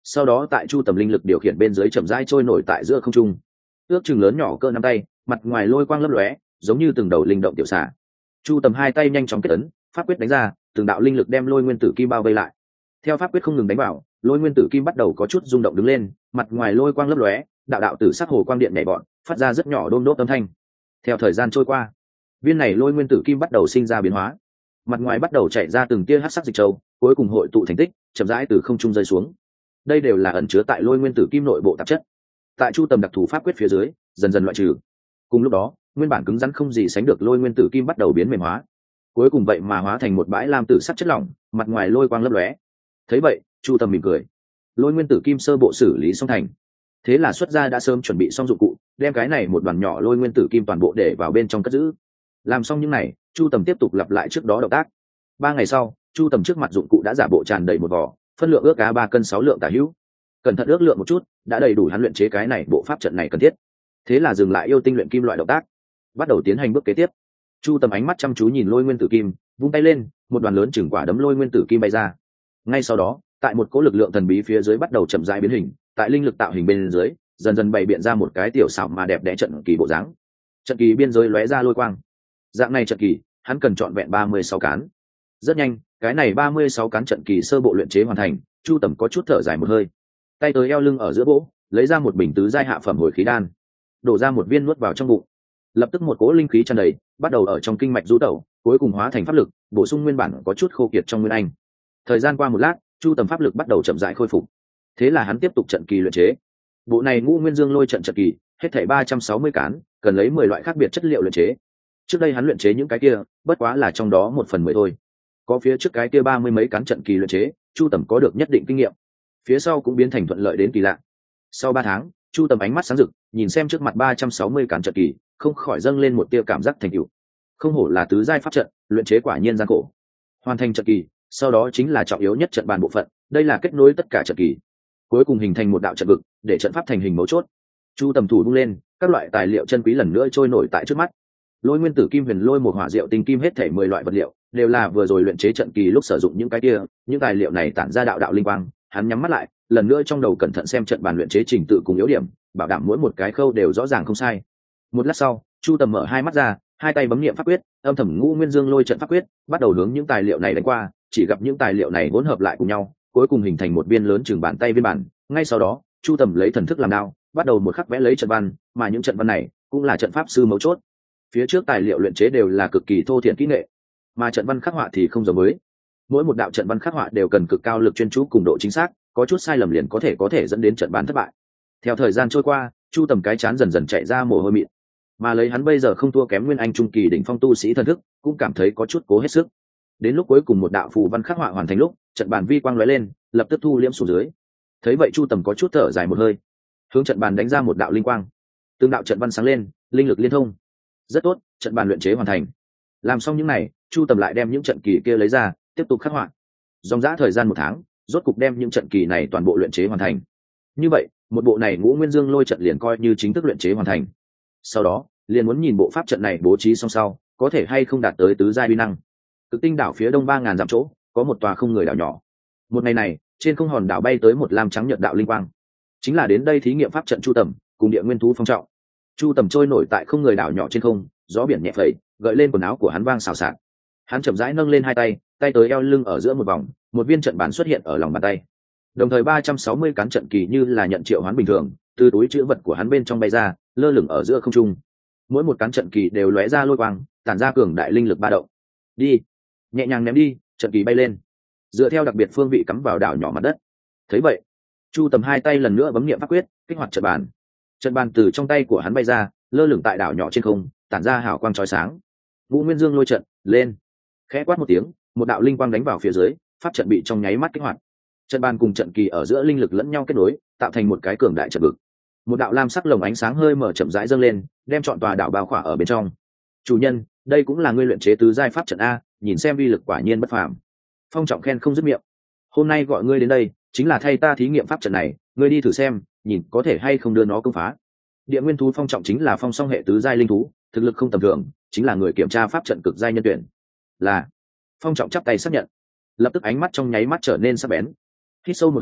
sau đó tại chu tầm linh lực điều khiển bên dưới chậm rãi trôi nổi tại giữa không trung. Ước chừng lớn nhỏ cỡ nắm tay, mặt ngoài lôi quang lấp lóe, giống như từng đầu linh động tiểu xà. Chu tầm hai tay nhanh chóng kết ấn, pháp quyết đánh ra, từng đạo linh lực đem lôi nguyên tử kim bao vây lại. Theo pháp quyết không ngừng đánh vào, lôi nguyên tử kim bắt đầu có chút rung động đứng lên, mặt ngoài lôi quang lấp lóe, đạo đạo tử sắc hồ quang điện nhảy bọn, phát ra rất nhỏ đôm đốt âm thanh. Theo thời gian trôi qua, viên này lôi nguyên tử kim bắt đầu sinh ra biến hóa, mặt ngoài bắt đầu chảy ra từng tia hắc sắc dịch châu, cuối cùng hội tụ thành tích, chậm rãi từ không trung rơi xuống. Đây đều là ẩn chứa tại lôi nguyên tử kim nội bộ tạp chất, tại chu tầm đặc thù pháp quyết phía dưới dần dần loại trừ. Cùng lúc đó, nguyên bản cứng rắn không gì sánh được lôi nguyên tử kim bắt đầu biến mềm hóa, cuối cùng vậy mà hóa thành một bãi lam tử sắc chất lỏng, mặt ngoài lôi quang lấp lóe. Thấy vậy, chu tầm mỉm cười, lôi nguyên tử kim sơ bộ xử lý xong thành, thế là xuất ra đã sớm chuẩn bị xong dụng cụ, đem cái này một đoàn nhỏ lôi nguyên tử kim toàn bộ để vào bên trong cất giữ. Làm xong những này, chu tầm tiếp tục lặp lại trước đó động tác. Ba ngày sau, chu tầm trước mặt dụng cụ đã giả bộ tràn đầy một vỏ, phân lượng ước cá ba cân sáu lượng tả hữu. Cẩn thận ước lượng một chút, đã đầy đủ hắn luyện chế cái này bộ pháp trận này cần thiết. Thế là dừng lại yêu tinh luyện kim loại động tác, bắt đầu tiến hành bước kế tiếp. Chu tầm ánh mắt chăm chú nhìn lôi nguyên tử kim, vung tay lên, một đoàn lớn chừng quả đấm lôi nguyên tử kim bay ra. Ngay sau đó, tại một cỗ lực lượng thần bí phía dưới bắt đầu chậm rãi biến hình, tại linh lực tạo hình bên dưới, dần dần bày biện ra một cái tiểu xảo mà đẹp đẽ trận kỳ bộ dáng. Trận kỳ biên giới lóe ra lôi quang. Dạng này trận kỳ, hắn cần chọn vẹn ba mươi sáu cán. Rất nhanh, cái này ba mươi sáu cán trận kỳ sơ bộ luyện chế hoàn thành, chu tầm có chút thở dài một hơi. Tay tới eo lưng ở giữa bỗ, lấy ra một bình tứ giai hạ phẩm hồi khí đan, đổ ra một viên nuốt vào trong bụng. Lập tức một cỗ linh khí tràn đầy, bắt đầu ở trong kinh mạch du tẩu, cuối cùng hóa thành pháp lực, bổ sung nguyên bản có chút khô kiệt trong nguyên anh. Thời gian qua một lát, chu tầm pháp lực bắt đầu chậm rãi khôi phục. Thế là hắn tiếp tục trận kỳ luyện chế. Bộ này ngũ nguyên dương lôi trận trận kỳ, hết thảy ba trăm sáu mươi cán, cần lấy mười loại khác biệt chất liệu luyện chế. Trước đây hắn luyện chế những cái kia, bất quá là trong đó một phần mười thôi. Có phía trước cái kia ba mươi mấy cán trận kỳ luyện chế, chu tầm có được nhất định kinh nghiệm. Phía sau cũng biến thành thuận lợi đến kỳ lạ. Sau ba tháng, chu tầm ánh mắt sáng rực, nhìn xem trước mặt ba trăm sáu mươi cán trận kỳ, không khỏi dâng lên một tia cảm giác thành tựu. Không hổ là tứ giai pháp trận, luyện chế quả nhiên gian khổ. Hoàn thành trận kỳ, sau đó chính là trọng yếu nhất trận bàn bộ phận, đây là kết nối tất cả trận kỳ, cuối cùng hình thành một đạo trận vực, để trận pháp thành hình mấu chốt. Chu tầm thủ vung lên, các loại tài liệu chân quý lần nữa trôi nổi tại trước mắt. Lôi nguyên tử kim huyền lôi một hỏa diệu tinh kim hết thể mười loại vật liệu, đều là vừa rồi luyện chế trận kỳ lúc sử dụng những cái kia, những tài liệu này tản ra đạo đạo linh quang. Hắn nhắm mắt lại, lần nữa trong đầu cẩn thận xem trận bàn luyện chế trình tự cùng yếu điểm, bảo đảm mỗi một cái khâu đều rõ ràng không sai. Một lát sau, chu tầm mở hai mắt ra, hai tay bấm niệm pháp quyết, âm thầm ngũ nguyên dương lôi trận pháp quyết, bắt đầu hướng những tài liệu này đánh qua. Chỉ gặp những tài liệu này hỗn hợp lại cùng nhau, cuối cùng hình thành một viên lớn chừng bàn tay viên bản. Ngay sau đó, chu tầm lấy thần thức làm đao, bắt đầu một khắc vẽ lấy trận văn, mà những trận văn này cũng là trận pháp sư mấu chốt. Phía trước tài liệu luyện chế đều là cực kỳ thô thiển kỹ nghệ, mà trận văn khắc họa thì không giống với. Mỗi một đạo trận văn khắc họa đều cần cực cao lực chuyên chú cùng độ chính xác, có chút sai lầm liền có thể có thể dẫn đến trận bán thất bại. Theo thời gian trôi qua, chu tầm cái chán dần dần chạy ra mồ hôi mịn, mà lấy hắn bây giờ không thua kém nguyên anh trung kỳ đỉnh phong tu sĩ thần thức, cũng cảm thấy có chút cố hết sức. Đến lúc cuối cùng một đạo phù văn khắc họa hoàn thành lúc, trận bàn vi quang lóe lên, lập tức thu liễm xuống dưới. Thấy vậy chu tầm có chút thở dài một hơi, hướng trận bàn đánh ra một đạo linh quang. Từng đạo trận văn sáng lên, linh lực liên thông. Rất tốt, trận bàn luyện chế hoàn thành. Làm xong những này, chu tầm lại đem những trận kỳ kia lấy ra, tiếp tục khắc họa. Dòng dã thời gian một tháng, rốt cục đem những trận kỳ này toàn bộ luyện chế hoàn thành. Như vậy, một bộ này ngũ nguyên dương lôi trận liền coi như chính thức luyện chế hoàn thành. Sau đó, liền muốn nhìn bộ pháp trận này bố trí xong sau, có thể hay không đạt tới tứ giai uy năng. Cực tinh đảo phía đông ba ngàn dặm chỗ, có một tòa không người đảo nhỏ. Một ngày này, trên không hòn đảo bay tới một lam trắng nhật đạo linh quang, chính là đến đây thí nghiệm pháp trận chu tầm cùng địa nguyên thú phong trọng. Chu tầm trôi nổi tại không người đảo nhỏ trên không, gió biển nhẹ phẩy, gợi lên quần áo của hắn vang xào xạc. Hắn chậm rãi nâng lên hai tay, tay tới eo lưng ở giữa một vòng, một viên trận bàn xuất hiện ở lòng bàn tay. Đồng thời ba trăm sáu mươi cán trận kỳ như là nhận triệu hoán bình thường, từ túi trữ vật của hắn bên trong bay ra, lơ lửng ở giữa không trung. Mỗi một cán trận kỳ đều lóe ra lôi quang, tản ra cường đại linh lực ba động. Đi, nhẹ nhàng ném đi, trận kỳ bay lên, dựa theo đặc biệt phương vị cắm vào đảo nhỏ mặt đất. Thấy vậy, chu tầm hai tay lần nữa bấm niệm pháp quyết, kích hoạt trận bàn. Trận bàn từ trong tay của hắn bay ra, lơ lửng tại đảo nhỏ trên không, tản ra hào quang chói sáng. Vũ Nguyên Dương lôi trận lên, khẽ quát một tiếng, một đạo linh quang đánh vào phía dưới, pháp trận bị trong nháy mắt kích hoạt. Trận bàn cùng trận kỳ ở giữa linh lực lẫn nhau kết nối, tạo thành một cái cường đại trận vực. Một đạo lam sắc lồng ánh sáng hơi mở chậm rãi dâng lên, đem trọn tòa đảo bao khỏa ở bên trong. Chủ nhân, đây cũng là ngươi luyện chế tứ giai pháp trận a, nhìn xem uy lực quả nhiên bất phàm. Phong Trọng khen không dứt miệng. Hôm nay gọi ngươi đến đây, chính là thay ta thí nghiệm pháp trận này, ngươi đi thử xem, nhìn có thể hay không đưa nó công phá. Địa nguyên thú Phong Trọng chính là phong song hệ tứ giai linh thú, thực lực không tầm thường, chính là người kiểm tra pháp trận cực giai nhân tuyển. Là. Phong Trọng chắp tay xác nhận, lập tức ánh mắt trong nháy mắt trở nên sắc bén. Hít sâu một hơi,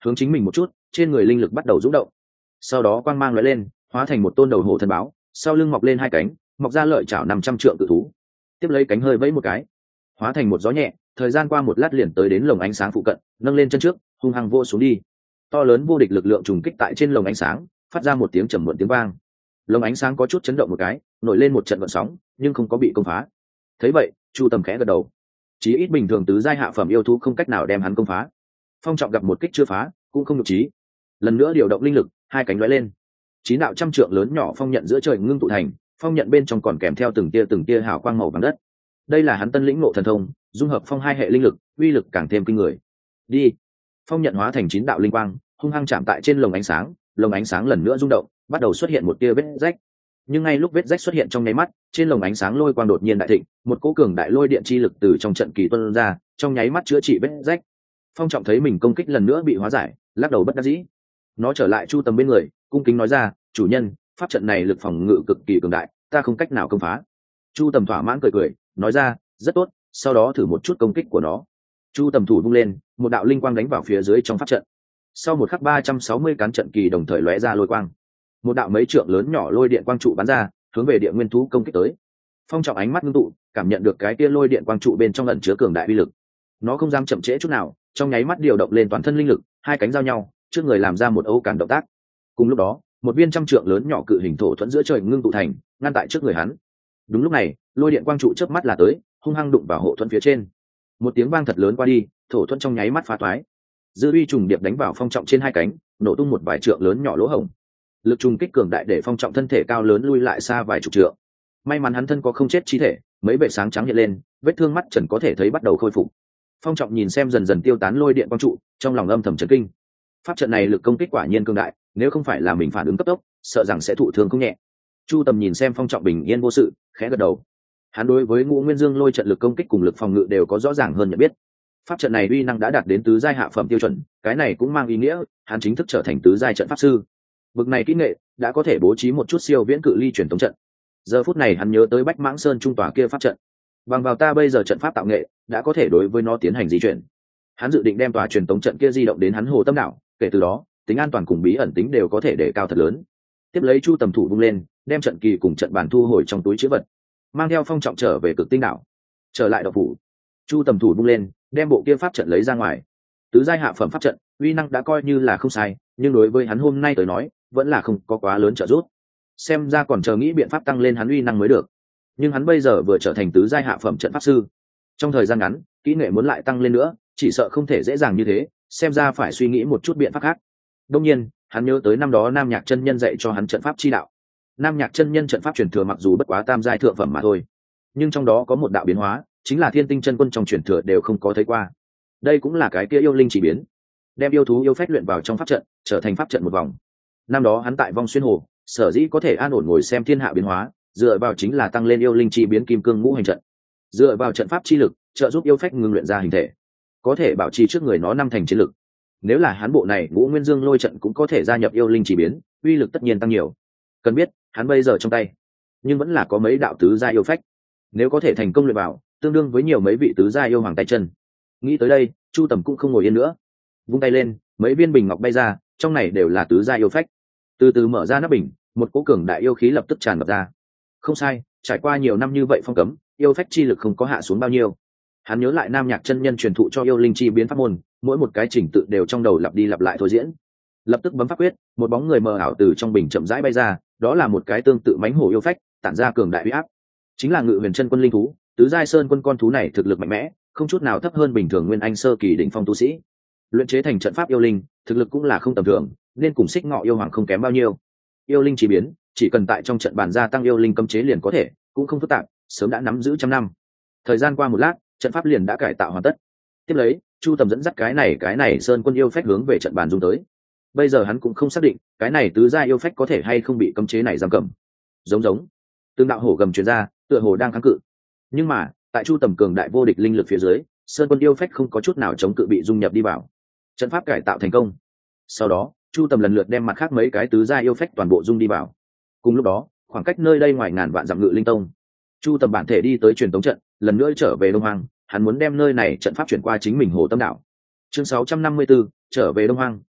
hướng chính mình một chút, trên người linh lực bắt đầu rung động. Sau đó quang mang lóe lên, hóa thành một tôn đầu hổ thần báo, sau lưng mọc lên hai cánh, mọc ra lợi chảo năm trăm trượng cự thú. Tiếp lấy cánh hơi vẫy một cái, hóa thành một gió nhẹ, thời gian qua một lát liền tới đến lồng ánh sáng phụ cận, nâng lên chân trước, hung hăng vô xuống đi. To lớn vô địch lực lượng trùng kích tại trên lồng ánh sáng, phát ra một tiếng trầm muộn tiếng vang. Lồng ánh sáng có chút chấn động một cái, nổi lên một trận gợn sóng, nhưng không có bị công phá. Thấy vậy, Chu Tầm khẽ gật đầu. Chí ít bình thường tứ giai hạ phẩm yêu thú không cách nào đem hắn công phá. Phong Trọng gặp một kích chưa phá, cũng không nhục trí. Lần nữa điều động linh lực, hai cánh lóe lên. Chín đạo trăm trượng lớn nhỏ phong nhận giữa trời ngưng tụ thành, phong nhận bên trong còn kèm theo từng tia từng tia hào quang màu vàng đất. Đây là hắn tân lĩnh ngộ thần thông, dung hợp phong hai hệ linh lực, uy lực càng thêm kinh người. Đi. Phong nhận hóa thành chín đạo linh quang, hung hăng chạm tại trên lồng ánh sáng, lồng ánh sáng lần nữa rung động, bắt đầu xuất hiện một tia vết rách. Nhưng ngay lúc vết rách xuất hiện trong nháy mắt, trên lồng ánh sáng lôi quang đột nhiên đại thịnh, một cỗ cường đại lôi điện chi lực từ trong trận kỳ tuôn ra, trong nháy mắt chữa trị vết rách. Phong Trọng thấy mình công kích lần nữa bị hóa giải, lắc đầu bất đắc dĩ. Nó trở lại Chu Tầm bên người, cung kính nói ra, chủ nhân, pháp trận này lực phòng ngự cực kỳ cường đại, ta không cách nào công phá. Chu Tầm thỏa mãn cười cười, nói ra, rất tốt, sau đó thử một chút công kích của nó. Chu Tầm thủ vung lên, một đạo linh quang đánh vào phía dưới trong pháp trận. Sau một khắc ba trăm sáu mươi cán trận kỳ đồng thời lóe ra lôi quang, một đạo mấy trượng lớn nhỏ lôi điện quang trụ bắn ra, hướng về địa nguyên thú công kích tới. Phong Trọng ánh mắt ngưng tụ, cảm nhận được cái kia lôi điện quang trụ bên trong ẩn chứa cường đại uy lực. Nó không dám chậm trễ chút nào, trong nháy mắt điều động lên toàn thân linh lực, hai cánh giao nhau, trước người làm ra một ấu cản động tác. Cùng lúc đó, một viên trăm trượng lớn nhỏ cự hình thổ thuẫn giữa trời ngưng tụ thành, ngăn tại trước người hắn. Đúng lúc này, lôi điện quang trụ chớp mắt là tới, hung hăng đụng vào hộ thuẫn phía trên. Một tiếng vang thật lớn qua đi, thổ thuẫn trong nháy mắt phá toái. Dư uy trùng điệp đánh vào Phong Trọng trên hai cánh, nổ tung một vài trượng lớn nhỏ lỗ hổng. Lực trùng kích cường đại để Phong Trọng thân thể cao lớn lui lại xa vài chục trượng. May mắn hắn thân có không chết chi thể, mấy bệ sáng trắng hiện lên, vết thương mắt trần có thể thấy bắt đầu khôi phục. Phong Trọng nhìn xem dần dần tiêu tán lôi điện quang trụ, trong lòng âm thầm chấn kinh. Pháp trận này lực công kích quả nhiên cường đại, nếu không phải là mình phản ứng cấp tốc, sợ rằng sẽ thụ thương không nhẹ. Chu Tầm nhìn xem Phong Trọng bình yên vô sự, khẽ gật đầu. Hắn đối với Ngũ Nguyên Dương lôi trận lực công kích cùng lực phòng ngự đều có rõ ràng hơn nhận biết. Pháp trận này uy năng đã đạt đến tứ giai hạ phẩm tiêu chuẩn, cái này cũng mang ý nghĩa hắn chính thức trở thành tứ giai trận pháp sư. Bực này kỹ nghệ đã có thể bố trí một chút siêu viễn cự ly truyền tống trận. Giờ phút này hắn nhớ tới Bách Mãng Sơn trung tòa kia pháp trận. Bằng vào ta bây giờ trận pháp tạo nghệ, đã có thể đối với nó tiến hành di chuyển. Hắn dự định đem tòa truyền tống trận kia di động đến hắn Hồ Tâm đảo, kể từ đó, tính an toàn cùng bí ẩn tính đều có thể đề cao thật lớn. Tiếp lấy Chu Tầm thủ vung lên, đem trận kỳ cùng trận bàn thu hồi trong túi trữ vật, mang theo Phong Trọng trở về Cực Tinh đảo. Trở lại đậu phủ, Chu Tầm thủ vung lên, đem bộ kia pháp trận lấy ra ngoài. Tứ giai hạ phẩm pháp trận, uy năng đã coi như là không sai, nhưng đối với hắn hôm nay tới nói, vẫn là không có quá lớn trợ giúp. Xem ra còn chờ nghĩ biện pháp tăng lên hắn uy năng mới được. Nhưng hắn bây giờ vừa trở thành tứ giai hạ phẩm trận pháp sư, trong thời gian ngắn, kỹ nghệ muốn lại tăng lên nữa, chỉ sợ không thể dễ dàng như thế, xem ra phải suy nghĩ một chút biện pháp khác. Đương nhiên, hắn nhớ tới năm đó Nam Nhạc chân nhân dạy cho hắn trận pháp chi đạo. Nam Nhạc chân nhân trận pháp truyền thừa mặc dù bất quá tam giai thượng phẩm mà thôi, nhưng trong đó có một đạo biến hóa, chính là Thiên Tinh chân quân trong truyền thừa đều không có thấy qua. Đây cũng là cái kia yêu linh chỉ biến, đem yêu thú yêu phách luyện vào trong pháp trận, trở thành pháp trận một vòng. Năm đó hắn tại Vong Xuyên Hồ, sở dĩ có thể an ổn ngồi xem thiên hạ biến hóa, dựa vào chính là tăng lên yêu linh chi biến kim cương ngũ hành trận. Dựa vào trận pháp chi lực, trợ giúp yêu phách ngưng luyện ra hình thể, có thể bảo trì trước người nó năm thành chiến lực. Nếu là hắn bộ này Ngũ Nguyên Dương lôi trận cũng có thể gia nhập yêu linh chỉ biến, uy lực tất nhiên tăng nhiều. Cần biết, hắn bây giờ trong tay, nhưng vẫn là có mấy đạo tứ gia yêu phách. Nếu có thể thành công luyện vào, tương đương với nhiều mấy vị tứ gia yêu hoàng tay chân. Nghĩ tới đây, Chu Tầm cũng không ngồi yên nữa, vung tay lên, mấy viên bình ngọc bay ra, trong này đều là tứ gia yêu phách. Từ từ mở ra nắp bình, một cỗ cường đại yêu khí lập tức tràn ngập ra. Không sai, trải qua nhiều năm như vậy phong cấm, yêu phách chi lực không có hạ xuống bao nhiêu. Hắn nhớ lại Nam Nhạc chân nhân truyền thụ cho yêu linh chi biến pháp môn, mỗi một cái trình tự đều trong đầu lặp đi lặp lại thôi diễn. Lập tức bấm pháp quyết, một bóng người mờ ảo từ trong bình chậm rãi bay ra, đó là một cái tương tự mãnh hổ yêu phách, tản ra cường đại uy áp. Chính là Ngự Huyền chân quân linh thú, tứ giai sơn quân. Con thú này thực lực mạnh mẽ, không chút nào thấp hơn bình thường nguyên anh sơ kỳ đỉnh phong tu sĩ. Luyện chế thành trận pháp yêu linh, thực lực cũng là không tầm thường, nên cùng Xích Ngọ yêu hoàng không kém bao nhiêu. Yêu linh chỉ biến, chỉ cần tại trong trận bàn gia tăng yêu linh cấm chế liền có thể, cũng không phức tạp, sớm đã nắm giữ trăm năm. Thời gian qua một lát, trận pháp liền đã cải tạo hoàn tất. Tiếp lấy, Chu Tầm dẫn dắt cái này cái này sơn quân yêu phách hướng về trận bàn dung tới. Bây giờ hắn cũng không xác định, cái này tứ gia yêu phách có thể hay không bị cấm chế này giam cầm. Giống giống, tương đạo hổ gầm truyền ra, tựa hồ đang kháng cự. Nhưng mà, tại Chu Tầm cường đại vô địch linh lực phía dưới, sơn quân yêu phách không có chút nào chống cự, bị dung nhập đi vào. Trận pháp cải tạo thành công. Sau đó, Chu Tầm lần lượt đem mặt khác mấy cái tứ gia yêu phách toàn bộ dung đi vào. Cùng lúc đó, khoảng cách nơi đây ngoài ngàn vạn dặm Ngự Linh Tông, Chu Tầm bản thể đi tới truyền tống trận, lần nữa trở về Đông Hoang, hắn muốn đem nơi này trận pháp chuyển qua chính mình Hồ Tâm đảo. Chương sáu trăm năm mươi tư, trở về Đông Hoang,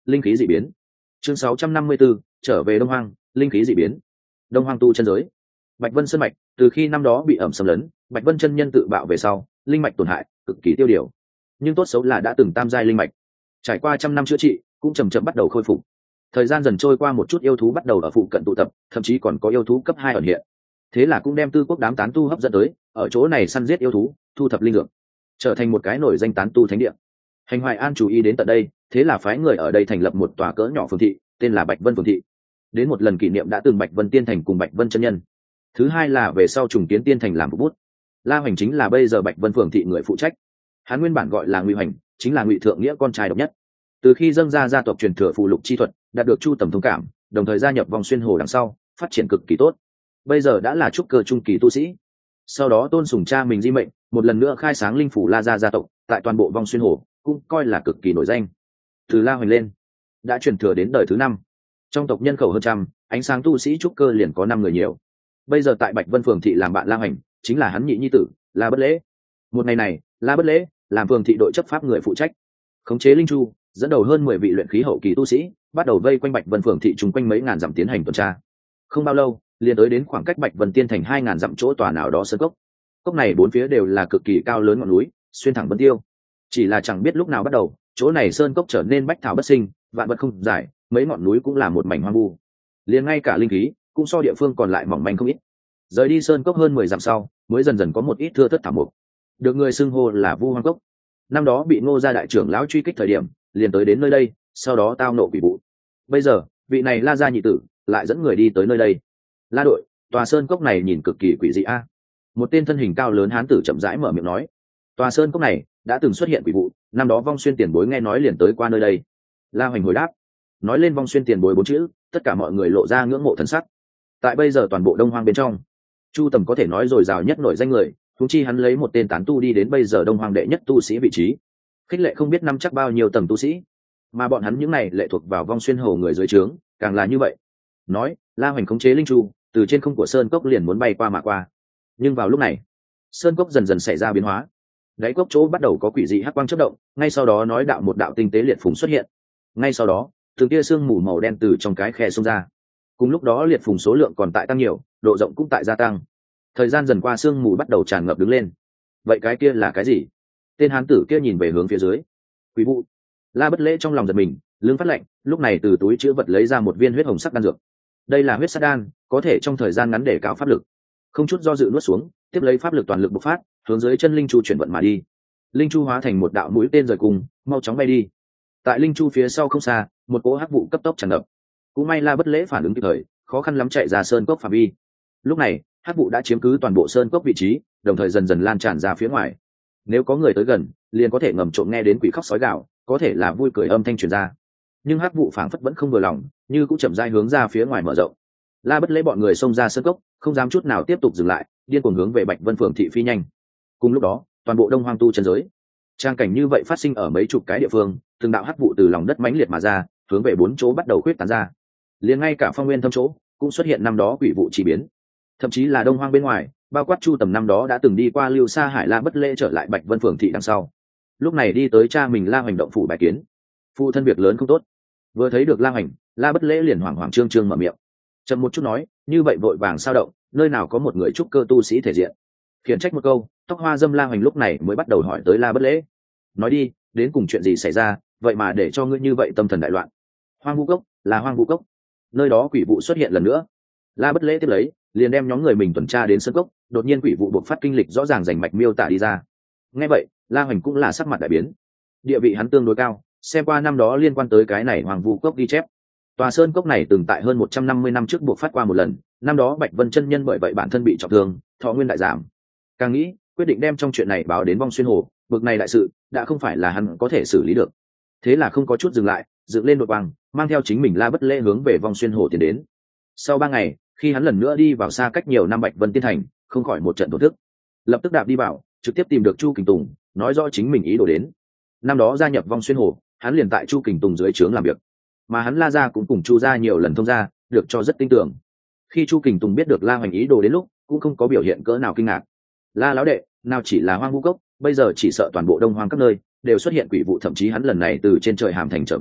linh khí dị biến. Chương sáu trăm năm mươi 654, trở về Đông Hoang, linh khí dị biến. Đông Hoang tu chân giới. Bạch Vân Sơn mạch, từ khi năm đó bị ẩm xâm lấn, Bạch Vân chân nhân tự bạo về sau, linh mạch tổn hại, cực kỳ tiêu điều. Nhưng tốt xấu là đã từng tam giai linh mạch, trải qua trăm năm chữa trị, cũng chậm chậm bắt đầu khôi phục. Thời gian dần trôi qua, một chút yêu thú bắt đầu ở phụ cận tụ tập, thậm chí còn có yêu thú cấp hai ẩn hiện. Thế là cũng đem Tư Quốc đám tán tu hấp dẫn tới, ở chỗ này săn giết yêu thú, thu thập linh dược, trở thành một cái nổi danh tán tu thánh địa. Hành Hoài An chú ý đến tận đây, thế là phái người ở đây thành lập một tòa cỡ nhỏ phường thị, tên là Bạch Vân phường thị. Đến một lần kỷ niệm đã từng Bạch Vân tiên thành cùng Bạch Vân chân nhân. Thứ hai là về sau trùng kiến tiên thành làm bút. La Hoành chính là bây giờ Bạch Vân phường thị người phụ trách. Hắn nguyên bản gọi là Ngụy Hoành, chính là Ngụy thượng nghĩa con trai độc nhất. Từ khi dâng ra gia tộc truyền thừa phù lục chi thuật, đạt được Chu Tầm thông cảm, đồng thời gia nhập vòng xuyên hồ đằng sau, phát triển cực kỳ tốt. Bây giờ đã là trúc cơ trung kỳ tu sĩ. Sau đó tôn sùng cha mình di mệnh, một lần nữa khai sáng linh phủ La gia gia tộc, tại toàn bộ vòng xuyên hồ cũng coi là cực kỳ nổi danh. Từ La Hoành lên, đã truyền thừa đến đời thứ năm. Trong tộc nhân khẩu hơn trăm, ánh sáng tu sĩ trúc cơ liền có năm người nhiều. Bây giờ tại Bạch Vân phường thị làm bạn La Hoành, chính là hắn nhị nhi tử, La Bất Lễ. Một ngày này, La Bất Lễ làm phường thị đội chấp pháp người phụ trách, khống chế linh chu, dẫn đầu hơn mười vị luyện khí hậu kỳ tu sĩ, bắt đầu vây quanh Bạch Vân phường thị trùng quanh mấy ngàn dặm tiến hành tuần tra. Không bao lâu, liền tới đến khoảng cách Bạch Vân tiên thành hai ngàn dặm chỗ tòa nào đó sơn cốc. Cốc này bốn phía đều là cực kỳ cao lớn ngọn núi, xuyên thẳng vân tiêu. Chỉ là chẳng biết lúc nào bắt đầu, chỗ này sơn cốc trở nên bách thảo bất sinh, vạn vật không giải, mấy ngọn núi cũng là một mảnh hoang vu. Liền ngay cả linh khí cũng so địa phương còn lại mỏng manh không ít. Rời đi sơn cốc hơn mười dặm sau, mới dần dần có một ít thưa thớt thảo mục, được người xưng hô là Vu Hoang cốc. Năm đó bị Ngô gia đại trưởng lão truy kích thời điểm, liền tới đến nơi đây, sau đó tao nộ quỷ vụ. Bây giờ, vị này La gia nhị tử lại dẫn người đi tới nơi đây. La đội, tòa sơn cốc này nhìn cực kỳ quỷ dị a. Một tên thân hình cao lớn hán tử chậm rãi mở miệng nói, tòa sơn cốc này đã từng xuất hiện quỷ vụ, năm đó Vong Xuyên tiền bối nghe nói liền tới qua nơi đây. La Hoành hồi đáp, nói lên Vong Xuyên tiền bối bốn chữ, tất cả mọi người lộ ra ngưỡng mộ thần sắc. Tại bây giờ toàn bộ Đông Hoang bên trong, Chu Tầm có thể nói dồi dào nhất nổi danh người, huống chi hắn lấy một tên tán tu đi đến bây giờ Đông Hoang đệ nhất tu sĩ vị trí, khích lệ không biết năm chắc bao nhiêu tầng tu sĩ, mà bọn hắn những này lệ thuộc vào Vong Xuyên hồ người dưới trướng, càng là như vậy. Nói, La Hoành khống chế linh chu, từ trên không của sơn cốc liền muốn bay qua mà qua. Nhưng vào lúc này, sơn cốc dần dần xảy ra biến hóa. Đáy cốc chỗ bắt đầu có quỷ dị hắc quang chớp động, ngay sau đó nói đạo một đạo tinh tế liệt phùng xuất hiện. Ngay sau đó, từng tia sương mù màu đen từ trong cái khe xông ra. Cùng lúc đó liệt phùng số lượng còn tại tăng nhiều, độ rộng cũng tại gia tăng. Thời gian dần qua sương mù bắt đầu tràn ngập đứng lên. Vậy cái kia là cái gì? Tên hán tử kia nhìn về hướng phía dưới. Quỷ vụ. La Bất Lễ trong lòng giật mình, lưng phát lạnh, lúc này từ túi chứa vật lấy ra một viên huyết hồng sắc đan dược. Đây là huyết sát đan, có thể trong thời gian ngắn để cao pháp lực. Không chút do dự nuốt xuống, tiếp lấy pháp lực toàn lực bộc phát, hướng dưới chân linh chu chuyển vận mà đi. Linh chu hóa thành một đạo mũi tên rời cùng, mau chóng bay đi. Tại linh chu phía sau không xa, một cỗ hắc vụ cấp tốc tràn ngập. Cũng may La Bất Lễ phản ứng kịp thời, khó khăn lắm chạy ra sơn cốc phạm vi. Lúc này, hắc vụ đã chiếm cứ toàn bộ sơn cốc vị trí, đồng thời dần dần lan tràn ra phía ngoài. Nếu có người tới gần, liền có thể ngầm trộm nghe đến quỷ khóc sói gào, có thể là vui cười âm thanh truyền ra. Nhưng hắc vụ phảng phất vẫn không vừa lòng, như cũng chậm rãi hướng ra phía ngoài mở rộng. La Bất Lễ bọn người xông ra sơn cốc, không dám chút nào tiếp tục dừng lại, điên cuồng hướng về Bạch Vân phường thị phi nhanh. Cùng lúc đó, toàn bộ Đông Hoang tu chân giới, trang cảnh như vậy phát sinh ở mấy chục cái địa phương, từng đạo hắc vụ từ lòng đất mãnh liệt mà ra, hướng về bốn chỗ bắt đầu khuyết tán ra. Liền ngay cả phong nguyên thâm chỗ cũng xuất hiện năm đó quỷ vụ chỉ biến. Thậm chí là Đông Hoang bên ngoài, bao quát Chu Tầm năm đó đã từng đi qua Lưu Sa Hải La Bất Lễ trở lại Bạch Vân phường thị đằng sau. Lúc này đi tới cha mình La Hoành động phủ bài kiến. Phụ thân việc lớn không tốt. Vừa thấy được La Hoành, La Bất Lễ liền hoảng hoảng trương trương mở miệng. Chậm một chút nói, như vậy vội vàng sao động, nơi nào có một người trúc cơ tu sĩ thể diện. Khiển trách một câu, tóc hoa dâm La Hoành lúc này mới bắt đầu hỏi tới La Bất Lễ. Nói đi, đến cùng chuyện gì xảy ra, vậy mà để cho ngươi như vậy tâm thần đại loạn. Hoang Vu Cốc, là Hoang Vu Cốc. Nơi đó quỷ vụ xuất hiện lần nữa. La Bất Lễ tiếp lấy, liền đem nhóm người mình tuần tra đến sơn cốc, đột nhiên quỷ vụ buộc phát kinh lịch rõ ràng rành mạch miêu tả đi ra. Nghe vậy, La Hoành cũng là sắc mặt đại biến. Địa vị hắn tương đối cao, xem qua năm đó liên quan tới cái này Hoang Vu Cốc ghi chép. Tòa sơn cốc này từng tại hơn một trăm năm mươi năm trước buộc phát qua một lần, năm đó Bạch Vân chân nhân bởi vậy bản thân bị trọng thương, thọ nguyên đại giảm. Càng nghĩ, quyết định đem trong chuyện này báo đến Vong Xuyên hồ, bực này đại sự đã không phải là hắn có thể xử lý được. Thế là không có chút dừng lại, dựng lên đội quang, mang theo chính mình La Bất Lễ hướng về Vong Xuyên hồ tiến đến. Sau ba ngày, khi hắn lần nữa đi vào xa cách nhiều năm Bạch Vân tiên thành, không khỏi một trận thổ thức, lập tức đạp đi vào, trực tiếp tìm được Chu Kình Tùng, nói rõ chính mình ý đồ đến. Năm đó gia nhập Vong Xuyên hồ, hắn liền tại Chu Kình Tùng dưới trướng làm việc, mà hắn La gia cũng cùng Chu gia nhiều lần thông gia, được cho rất tin tưởng. Khi Chu Kình Tùng biết được La Hoành ý đồ đến lúc, cũng không có biểu hiện cỡ nào kinh ngạc. La lão đệ, nào chỉ là Hoang Vu Cốc, bây giờ chỉ sợ toàn bộ Đông Hoang các nơi đều xuất hiện quỷ vụ, thậm chí hắn lần này từ trên trời Hàm Thành trở về,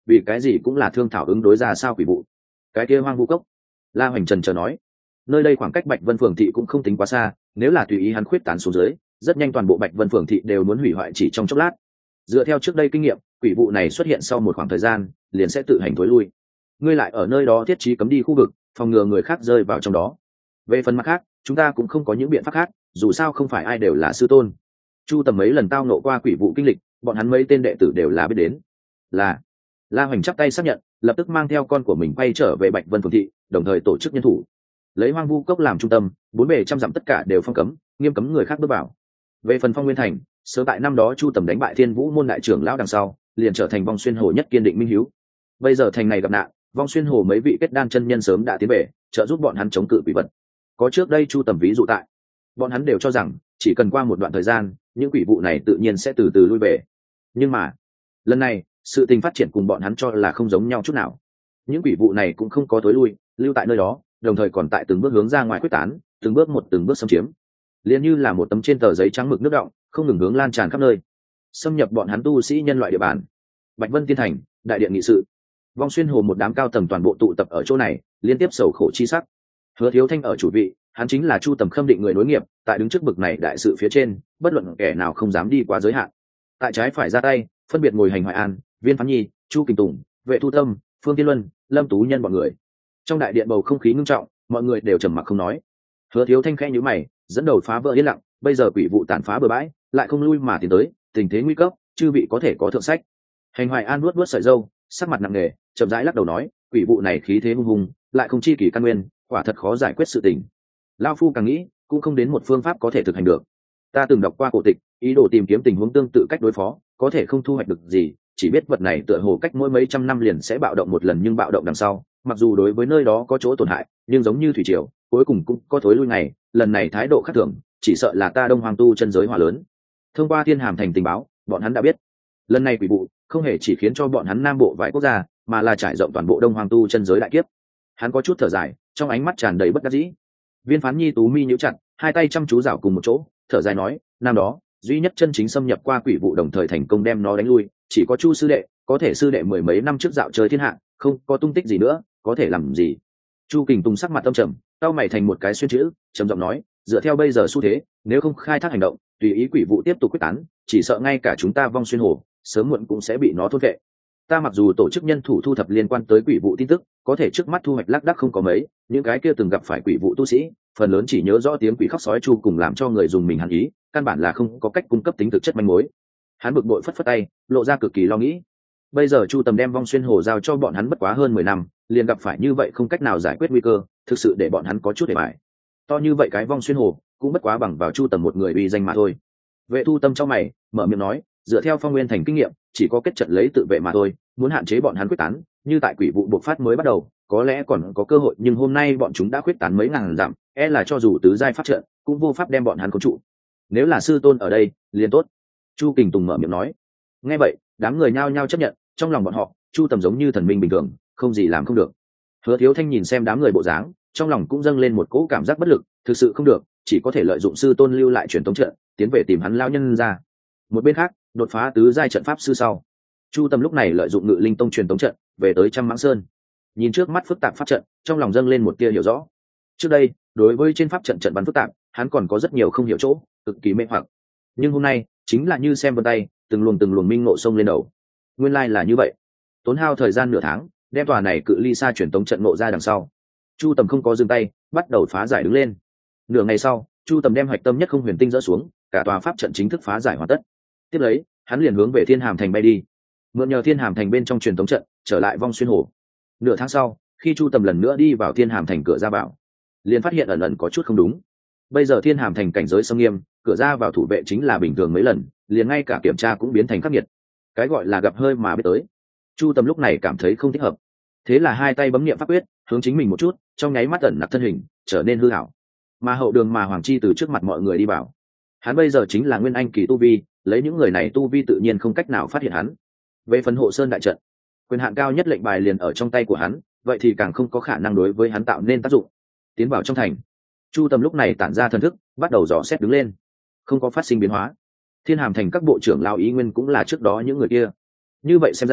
vì cái gì cũng là thương thảo ứng đối ra sao quỷ vụ. Cái kia hoang vu cốc, La Hoành Trần chờ nói, nơi đây khoảng cách Bạch Vân Phường thị cũng không tính quá xa, nếu là tùy ý hắn khuyết tán xuống dưới, rất nhanh toàn bộ Bạch Vân Phường thị đều muốn hủy hoại chỉ trong chốc lát. Dựa theo trước đây kinh nghiệm, quỷ vụ này xuất hiện sau một khoảng thời gian, liền sẽ tự hành thối lui. Ngươi lại ở nơi đó thiết trí cấm đi khu vực, phòng ngừa người khác rơi vào trong đó. Về phần mặt khác, chúng ta cũng không có những biện pháp khác, dù sao không phải ai đều là sư tôn. Chu Tầm mấy lần tao nộ qua quỷ vụ kinh lịch, bọn hắn mấy tên đệ tử đều là biết đến. Là La Hoành chắp tay xác nhận, lập tức mang theo con của mình quay trở về Bạch Vân Phường thị, đồng thời tổ chức nhân thủ, lấy hoang vu cốc làm trung tâm, bốn bề trăm dặm tất cả đều phong cấm, nghiêm cấm người khác bước vào. Về phần Phong Nguyên Thành, sớm tại năm đó Chu Tầm đánh bại Thiên Vũ môn đại trưởng lão đằng sau, liền trở thành Vong Xuyên Hồ nhất kiên định minh hiếu. Bây giờ thành này gặp nạn, Vong Xuyên Hồ mấy vị kết đan chân nhân sớm đã tiến về, trợ giúp bọn hắn chống cự quỷ vật. Có trước đây Chu Tầm ví dụ tại, bọn hắn đều cho rằng chỉ cần qua một đoạn thời gian, những quỷ vụ này tự nhiên sẽ từ từ lui về. Nhưng mà lần này sự tình phát triển cùng bọn hắn cho là không giống nhau chút nào. Những quỷ vụ này cũng không có tối lui, lưu tại nơi đó, đồng thời còn tại từng bước hướng ra ngoài quyết tán, từng bước một từng bước xâm chiếm, liền như là một tấm trên tờ giấy trắng mực nước đọng, không ngừng hướng lan tràn khắp nơi, xâm nhập bọn hắn tu sĩ nhân loại địa bàn. Bạch Vân Tiên Thành, đại điện nghị sự, Vong Xuyên Hồ một đám cao tầng toàn bộ tụ tập ở chỗ này, liên tiếp sầu khổ chi sắc. Hứa Thiếu Thanh ở chủ vị, hắn chính là Chu Tầm Khâm định người nối nghiệp, tại đứng trước bực này đại sự phía trên, bất luận kẻ nào không dám đi quá giới hạn. Tại trái phải ra tay, phân biệt ngồi hành Hoài An, Viên Phán Nhi, Chu Kình Tùng, Vệ Thu Tâm, Phương Tiên Luân, Lâm Tú Nhân bọn người. Trong đại điện bầu không khí ngưng trọng, mọi người đều trầm mặc không nói. Hứa Thiếu Thanh khẽ nhíu mày, dẫn đầu phá vỡ yên lặng, bây giờ quỷ vụ tàn phá bừa bãi, lại không lui mà tiến tới, tình thế nguy cấp, chư vị có thể có thượng sách. Hành Hoài An nuốt nuốt sợi râu, sắc mặt nặng nề, chậm rãi lắc đầu nói, quỷ vụ này khí thế hung hùng, lại không chi kỳ căn nguyên, quả thật khó giải quyết sự tình. Lão phu càng nghĩ, cũng không đến một phương pháp có thể thực hành được. Ta từng đọc qua cổ tịch, ý đồ tìm kiếm tình huống tương tự cách đối phó, có thể không thu hoạch được gì, chỉ biết vật này tựa hồ cách mỗi mấy trăm năm liền sẽ bạo động một lần, nhưng bạo động đằng sau, mặc dù đối với nơi đó có chỗ tổn hại, nhưng giống như thủy triều, cuối cùng cũng có thối lui ngày, lần này thái độ khác thường, chỉ sợ là ta Đông Hoàng tu chân giới hỏa lớn. Thông qua Thiên Hàm thành tình báo, bọn hắn đã biết, lần này quỷ vụ không hề chỉ khiến cho bọn hắn Nam Bộ vài quốc gia, mà là trải rộng toàn bộ Đông Hoàng tu chân giới đại kiếp. Hắn có chút thở dài, trong ánh mắt tràn đầy bất đắc dĩ. Viên Phán Nhi tú mi nhíu chặt, hai tay chăm chú rảo cùng một chỗ, thở dài nói, năm đó duy nhất chân chính xâm nhập qua quỷ vụ đồng thời thành công đem nó đánh lui, chỉ có Chu sư đệ, có thể sư đệ mười mấy năm trước dạo chơi thiên hạ, không có tung tích gì nữa, có thể làm gì. Chu Kình Tùng sắc mặt tâm trầm, cau mày thành một cái xuyên chữ, trầm giọng nói, dựa theo bây giờ xu thế, nếu không khai thác hành động, tùy ý quỷ vụ tiếp tục quyết tán, chỉ sợ ngay cả chúng ta Vong Xuyên Hồ sớm muộn cũng sẽ bị nó thôn vệ. Ta mặc dù tổ chức nhân thủ thu thập liên quan tới quỷ vụ tin tức, có thể trước mắt thu hoạch lác đác không có mấy, những cái kia từng gặp phải quỷ vụ tu sĩ, phần lớn chỉ nhớ rõ tiếng quỷ khóc sói chu cùng làm cho người dùng mình hẳn ý, căn bản là không có cách cung cấp tính thực chất manh mối. Hắn bực bội phất phất tay, lộ ra cực kỳ lo nghĩ. Bây giờ Chu Tầm đem Vong Xuyên Hồ giao cho bọn hắn bất quá hơn mười năm, liền gặp phải như vậy không cách nào giải quyết nguy cơ, thực sự để bọn hắn có chút để bại. To như vậy cái Vong Xuyên Hồ, cũng bất quá bằng vào Chu Tầm một người uy danh mà thôi. Vệ Thu Tâm trong mày, mở miệng nói, dựa theo Phong Nguyên thành kinh nghiệm, chỉ có kết trận lấy tự vệ mà thôi, muốn hạn chế bọn hắn quyết tán, như tại quỷ vụ bộc phát mới bắt đầu, có lẽ còn có cơ hội, nhưng hôm nay bọn chúng đã quyết tán mấy ngàn dặm, e là cho dù tứ giai pháp trận, cũng vô pháp đem bọn hắn khống trụ. Nếu là sư tôn ở đây, liền tốt. Chu Kình Tùng mở miệng nói. Nghe vậy, đám người nhao nhao chấp nhận, trong lòng bọn họ, Chu Tầm giống như thần minh bình thường, không gì làm không được. Hứa Thiếu Thanh nhìn xem đám người bộ dáng, trong lòng cũng dâng lên một cỗ cảm giác bất lực, thực sự không được, chỉ có thể lợi dụng sư tôn lưu lại truyền thống trận, tiến về tìm hắn lão nhân ra. Một bên khác, đột phá tứ giai trận pháp sư sau, Chu Tầm lúc này lợi dụng Ngự Linh Tông truyền thống trận, về tới Trăm Mãng Sơn. Nhìn trước mắt phức tạp pháp trận, trong lòng dâng lên một tia hiểu rõ. Trước đây, đối với trên pháp trận trận văn phức tạp, hắn còn có rất nhiều không hiểu chỗ, cực kỳ mê hoặc. Nhưng hôm nay, chính là như xem vân tay, từng luồng từng luồng minh ngộ sông lên đầu. Nguyên lai là như vậy. Tốn hao thời gian nửa tháng, đem tòa này cự ly xa truyền tống trận ngộ ra đằng sau, Chu Tầm không có dừng tay, bắt đầu phá giải đứng lên. Nửa ngày sau, Chu Tầm đem Hạch Tâm Nhất Không Huyền Tinh dỡ xuống, cả tòa pháp trận chính thức phá giải hoàn tất. Tiếp lấy, hắn liền hướng về Thiên Hàm thành bay đi, mượn nhờ Thiên Hàm thành bên trong truyền tống trận, trở lại Vong Xuyên Hồ. Nửa tháng sau, khi Chu Tầm lần nữa đi vào Thiên Hàm thành cửa ra vào, liền phát hiện ẩn ẩn có chút không đúng. Bây giờ Thiên Hàm thành cảnh giới sông nghiêm, cửa ra vào thủ vệ chính là bình thường mấy lần, liền ngay cả kiểm tra cũng biến thành khắc nghiệt. Cái gọi là gặp hơi mà biết tới. Chu Tầm lúc này cảm thấy không thích hợp, thế là hai tay bấm niệm pháp quyết, hướng chính mình một chút, trong nháy mắt ẩn nặc thân hình trở nên hư hảo. Mà hậu đường mà Hoàng Chi từ trước mặt mọi người đi vào, hắn bây giờ chính là nguyên anh kỳ tu vi, lấy những người này tu vi tự nhiên không cách nào phát hiện hắn. Về phần hộ sơn đại trận, quyền hạn cao nhất lệnh bài liền ở trong tay của hắn, vậy thì càng không có khả năng đối với hắn tạo nên tác dụng. Tiến vào trong thành, Chu Tầm lúc này tản ra thần thức, bắt đầu dò xét đứng lên, không có phát sinh biến hóa. Thiên Hàm thành các bộ trưởng lao ý nguyên cũng là trước đó những người kia. Như vậy xem ra,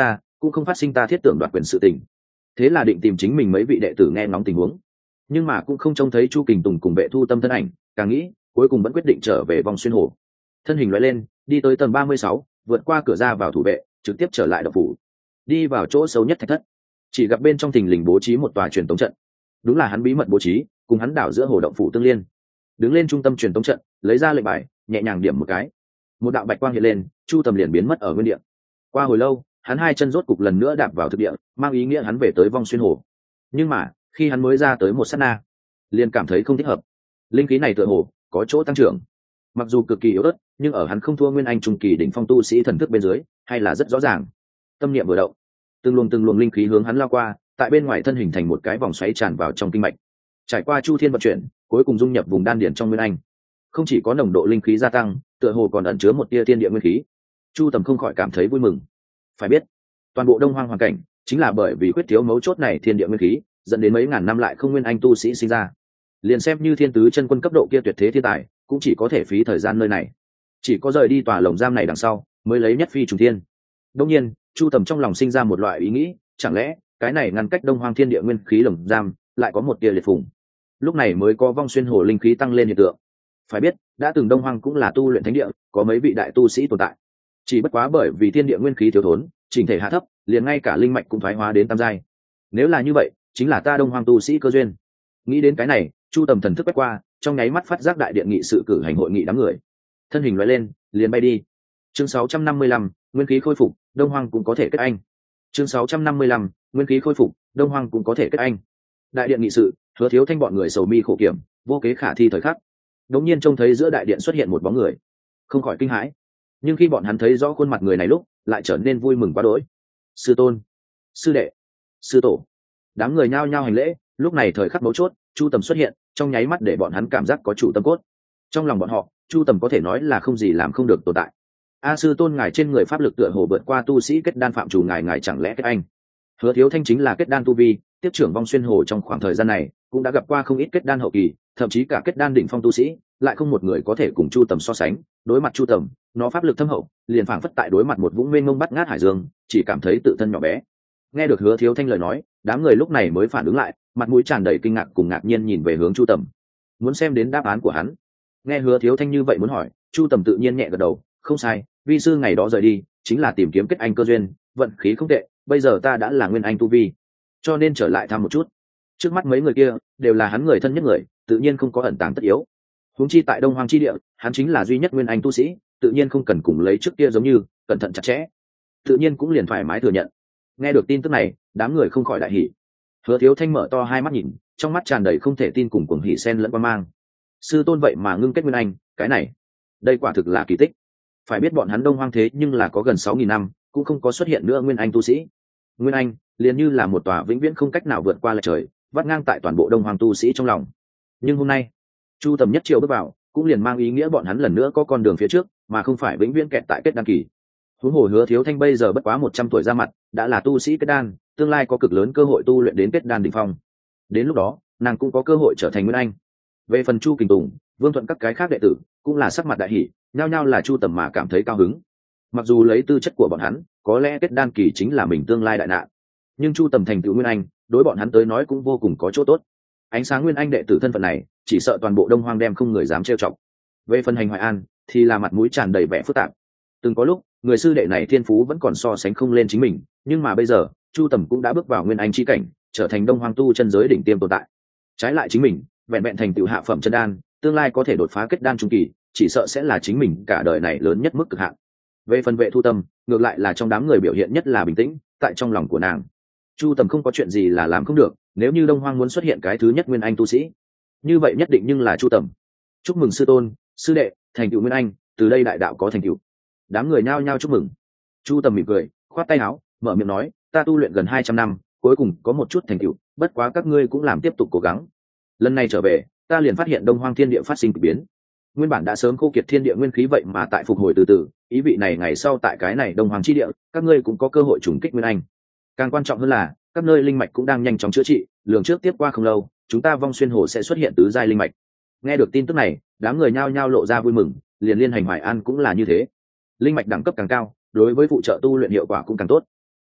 cũng không phát sinh ta thiết tưởng đoạt quyền sự tình. Thế là định tìm chính mình mấy vị đệ tử nghe ngóng tình huống, nhưng mà cũng không trông thấy Chu Kình Tùng cùng Vệ Thu Tâm thân ảnh, càng nghĩ cuối cùng vẫn quyết định trở về vòng xuyên hồ. Thân hình lóe lên, đi tới tầng ba mươi sáu, vượt qua cửa ra vào thủ vệ, trực tiếp trở lại động phủ, đi vào chỗ xấu nhất thạch thất, chỉ gặp bên trong thình lình bố trí một tòa truyền tống trận. Đúng là hắn bí mật bố trí, cùng hắn đảo giữa hồ động phủ tương liên. Đứng lên trung tâm truyền tống trận, lấy ra lệnh bài, nhẹ nhàng điểm một cái, một đạo bạch quang hiện lên, Chu Tầm liền biến mất ở nguyên địa. Qua hồi lâu, hắn hai chân rốt cục lần nữa đạp vào thực địa, mang ý nghĩa hắn về tới vong xuyên hồ. Nhưng mà khi hắn mới ra tới một sát na, liền cảm thấy không thích hợp. Linh khí này tựa hồ có chỗ tăng trưởng, mặc dù cực kỳ yếu ớt, nhưng ở hắn không thua nguyên anh trung kỳ đỉnh phong tu sĩ thần thức bên dưới, hay là rất rõ ràng. Tâm niệm vừa động, từng luồng từng luồng linh khí hướng hắn lao qua, tại bên ngoài thân hình thành một cái vòng xoáy tràn vào trong kinh mạch, trải qua chu thiên vận chuyển, cuối cùng dung nhập vùng đan điển trong nguyên anh. Không chỉ có nồng độ linh khí gia tăng, tựa hồ còn ẩn chứa một tia thiên địa nguyên khí. Chu Tầm không khỏi cảm thấy vui mừng. Phải biết, toàn bộ Đông Hoang hoàn cảnh chính là bởi vì khuyết thiếu mấu chốt này thiên địa nguyên khí, dẫn đến mấy ngàn năm lại không nguyên anh tu sĩ sinh ra. Liền xem như thiên tứ chân quân cấp độ kia tuyệt thế thiên tài, cũng chỉ có thể phí thời gian nơi này. Chỉ có rời đi tòa lồng giam này đằng sau, mới lấy nhất phi trùng thiên. Đương nhiên, Chu Tầm trong lòng sinh ra một loại ý nghĩ, chẳng lẽ cái này ngăn cách Đông Hoang thiên địa nguyên khí lồng giam, lại có một tia liệt phùng. Lúc này mới có vong xuyên hồ linh khí tăng lên hiện tượng. Phải biết, đã từng Đông Hoang cũng là tu luyện thánh địa, có mấy vị đại tu sĩ tồn tại. Chỉ bất quá bởi vì thiên địa nguyên khí thiếu thốn, chỉnh thể hạ thấp, liền ngay cả linh mạch cũng thoái hóa đến tam giai. Nếu là như vậy, chính là ta Đông Hoang tu sĩ cơ duyên. Nghĩ đến cái này, Chu Tầm thần thức quét qua, trong nháy mắt phát giác đại điện nghị sự cử hành hội nghị đám người. Thân hình lóe lên, liền bay đi. Chương sáu trăm năm mươi lăm, nguyên khí khôi phục, Đông Hoang cũng có thể kết anh. Chương sáu trăm năm mươi lăm, nguyên khí khôi phục, Đông Hoang cũng có thể kết anh. Đại điện nghị sự, Hứa Thiếu Thanh bọn người sầu mi khổ kiểm, vô kế khả thi thời khắc. Đống nhiên trông thấy giữa đại điện xuất hiện một bóng người, không khỏi kinh hãi. Nhưng khi bọn hắn thấy rõ khuôn mặt người này lúc, lại trở nên vui mừng quá đỗi. Sư tôn, sư đệ, sư tổ. Đám người nhao nhao hành lễ. Lúc này thời khắc mấu chốt, Chu Tầm xuất hiện, trong nháy mắt để bọn hắn cảm giác có chủ tâm cốt. Trong lòng bọn họ, Chu Tầm có thể nói là không gì làm không được tồn tại. A sư tôn ngài trên người pháp lực tựa hồ vượt qua tu sĩ kết đan phạm chủ ngài ngài chẳng lẽ kết anh? Hứa Thiếu Thanh chính là kết đan tu vi, tiếp trưởng vong xuyên hồ trong khoảng thời gian này, cũng đã gặp qua không ít kết đan hậu kỳ, thậm chí cả kết đan đỉnh phong tu sĩ, lại không một người có thể cùng Chu Tầm so sánh. Đối mặt Chu Tầm, nó pháp lực thâm hậu, liền phảng phất tại đối mặt một vũng mênh mông bắt ngát hải dương, chỉ cảm thấy tự thân nhỏ bé. Nghe được Hứa Thiếu Thanh lời nói, đám người lúc này mới phản ứng lại, mặt mũi tràn đầy kinh ngạc cùng ngạc nhiên nhìn về hướng Chu Tầm, muốn xem đến đáp án của hắn. Nghe Hứa Thiếu Thanh như vậy muốn hỏi, Chu Tầm tự nhiên nhẹ gật đầu, không sai, vi sư ngày đó rời đi, chính là tìm kiếm kết anh cơ duyên, vận khí không tệ, bây giờ ta đã là nguyên anh tu vi, cho nên trở lại thăm một chút. Trước mắt mấy người kia đều là hắn người thân nhất người, tự nhiên không có ẩn tàng tất yếu. Huống chi tại Đông Hoang chi địa, hắn chính là duy nhất nguyên anh tu sĩ, tự nhiên không cần cùng lấy trước kia giống như cẩn thận chặt chẽ, tự nhiên cũng liền thoải mái thừa nhận. Nghe được tin tức này, đám người không khỏi đại hỉ. Hứa Thiếu Thanh mở to hai mắt nhìn, trong mắt tràn đầy không thể tin cùng cuồng hỉ xen lẫn quan mang. Sư tôn vậy mà ngưng kết nguyên anh, cái này, đây quả thực là kỳ tích. Phải biết bọn hắn Đông Hoang thế nhưng là có gần sáu nghìn năm, cũng không có xuất hiện nữa nguyên anh tu sĩ. Nguyên anh liền như là một tòa vĩnh viễn không cách nào vượt qua lại trời, vắt ngang tại toàn bộ Đông Hoang tu sĩ trong lòng. Nhưng hôm nay, Chu Tầm nhất triều bước vào, cũng liền mang ý nghĩa bọn hắn lần nữa có con đường phía trước, mà không phải vĩnh viễn kẹt tại kết đan kỳ. Huống hồ Hứa Thiếu Thanh bây giờ bất quá một trăm tuổi ra mặt, đã là tu sĩ kết đan, tương lai có cực lớn cơ hội tu luyện đến kết đan đỉnh phong. Đến lúc đó, nàng cũng có cơ hội trở thành nguyên anh. Về phần Chu Kình Tùng, Vương Thuận các cái khác đệ tử, cũng là sắc mặt đại hỉ, nhao nhao là Chu Tầm mà cảm thấy cao hứng. Mặc dù lấy tư chất của bọn hắn, có lẽ kết đan kỳ chính là mình tương lai đại nạn, nhưng Chu Tầm thành tựu nguyên anh, đối bọn hắn tới nói cũng vô cùng có chỗ tốt. Ánh sáng nguyên anh đệ tử thân phận này, chỉ sợ toàn bộ Đông Hoang đem không người dám trêu chọc. Về phần Hành Hoài An, thì là mặt mũi tràn đầy vẻ phức tạp. Từng có lúc, người sư đệ này thiên phú vẫn còn so sánh không lên chính mình, nhưng mà bây giờ, Chu Tầm cũng đã bước vào nguyên anh chi cảnh, trở thành Đông Hoang tu chân giới đỉnh tiêm tồn tại. Trái lại chính mình, vẹn vẹn thành tựu hạ phẩm chân đan, tương lai có thể đột phá kết đan trung kỳ, chỉ sợ sẽ là chính mình cả đời này lớn nhất mức cực hạn. Về phần Vệ Thu Tâm, ngược lại là trong đám người biểu hiện nhất là bình tĩnh, tại trong lòng của nàng, Chu Tầm không có chuyện gì là làm không được, nếu như Đông Hoang muốn xuất hiện cái thứ nhất nguyên anh tu sĩ, như vậy nhất định nhưng là Chu Tầm. Chúc mừng sư tôn, sư đệ, thành tựu nguyên anh, từ đây đại đạo có thành tựu. Đám người nhao nhao chúc mừng. Chu Tầm mỉm cười, khoát tay áo, mở miệng nói, ta tu luyện gần hai trăm năm, cuối cùng có một chút thành tựu, bất quá các ngươi cũng làm tiếp tục cố gắng. Lần này trở về, ta liền phát hiện Đông Hoang thiên địa phát sinh kỳ biến. Nguyên bản đã sớm khô kiệt thiên địa nguyên khí vậy mà tại phục hồi từ từ, ý vị này ngày sau tại cái này Đông Hoang chi địa, các ngươi cũng có cơ hội trùng kích nguyên anh. Càng quan trọng hơn là, các nơi linh mạch cũng đang nhanh chóng chữa trị, lường trước tiếp qua không lâu, chúng ta vong xuyên hồ sẽ xuất hiện tứ giai linh mạch. Nghe được tin tức này, đám người nhao nhao lộ ra vui mừng, liền liên Hành Hoài An cũng là như thế. Linh mạch đẳng cấp càng cao, đối với phụ trợ tu luyện hiệu quả cũng càng tốt.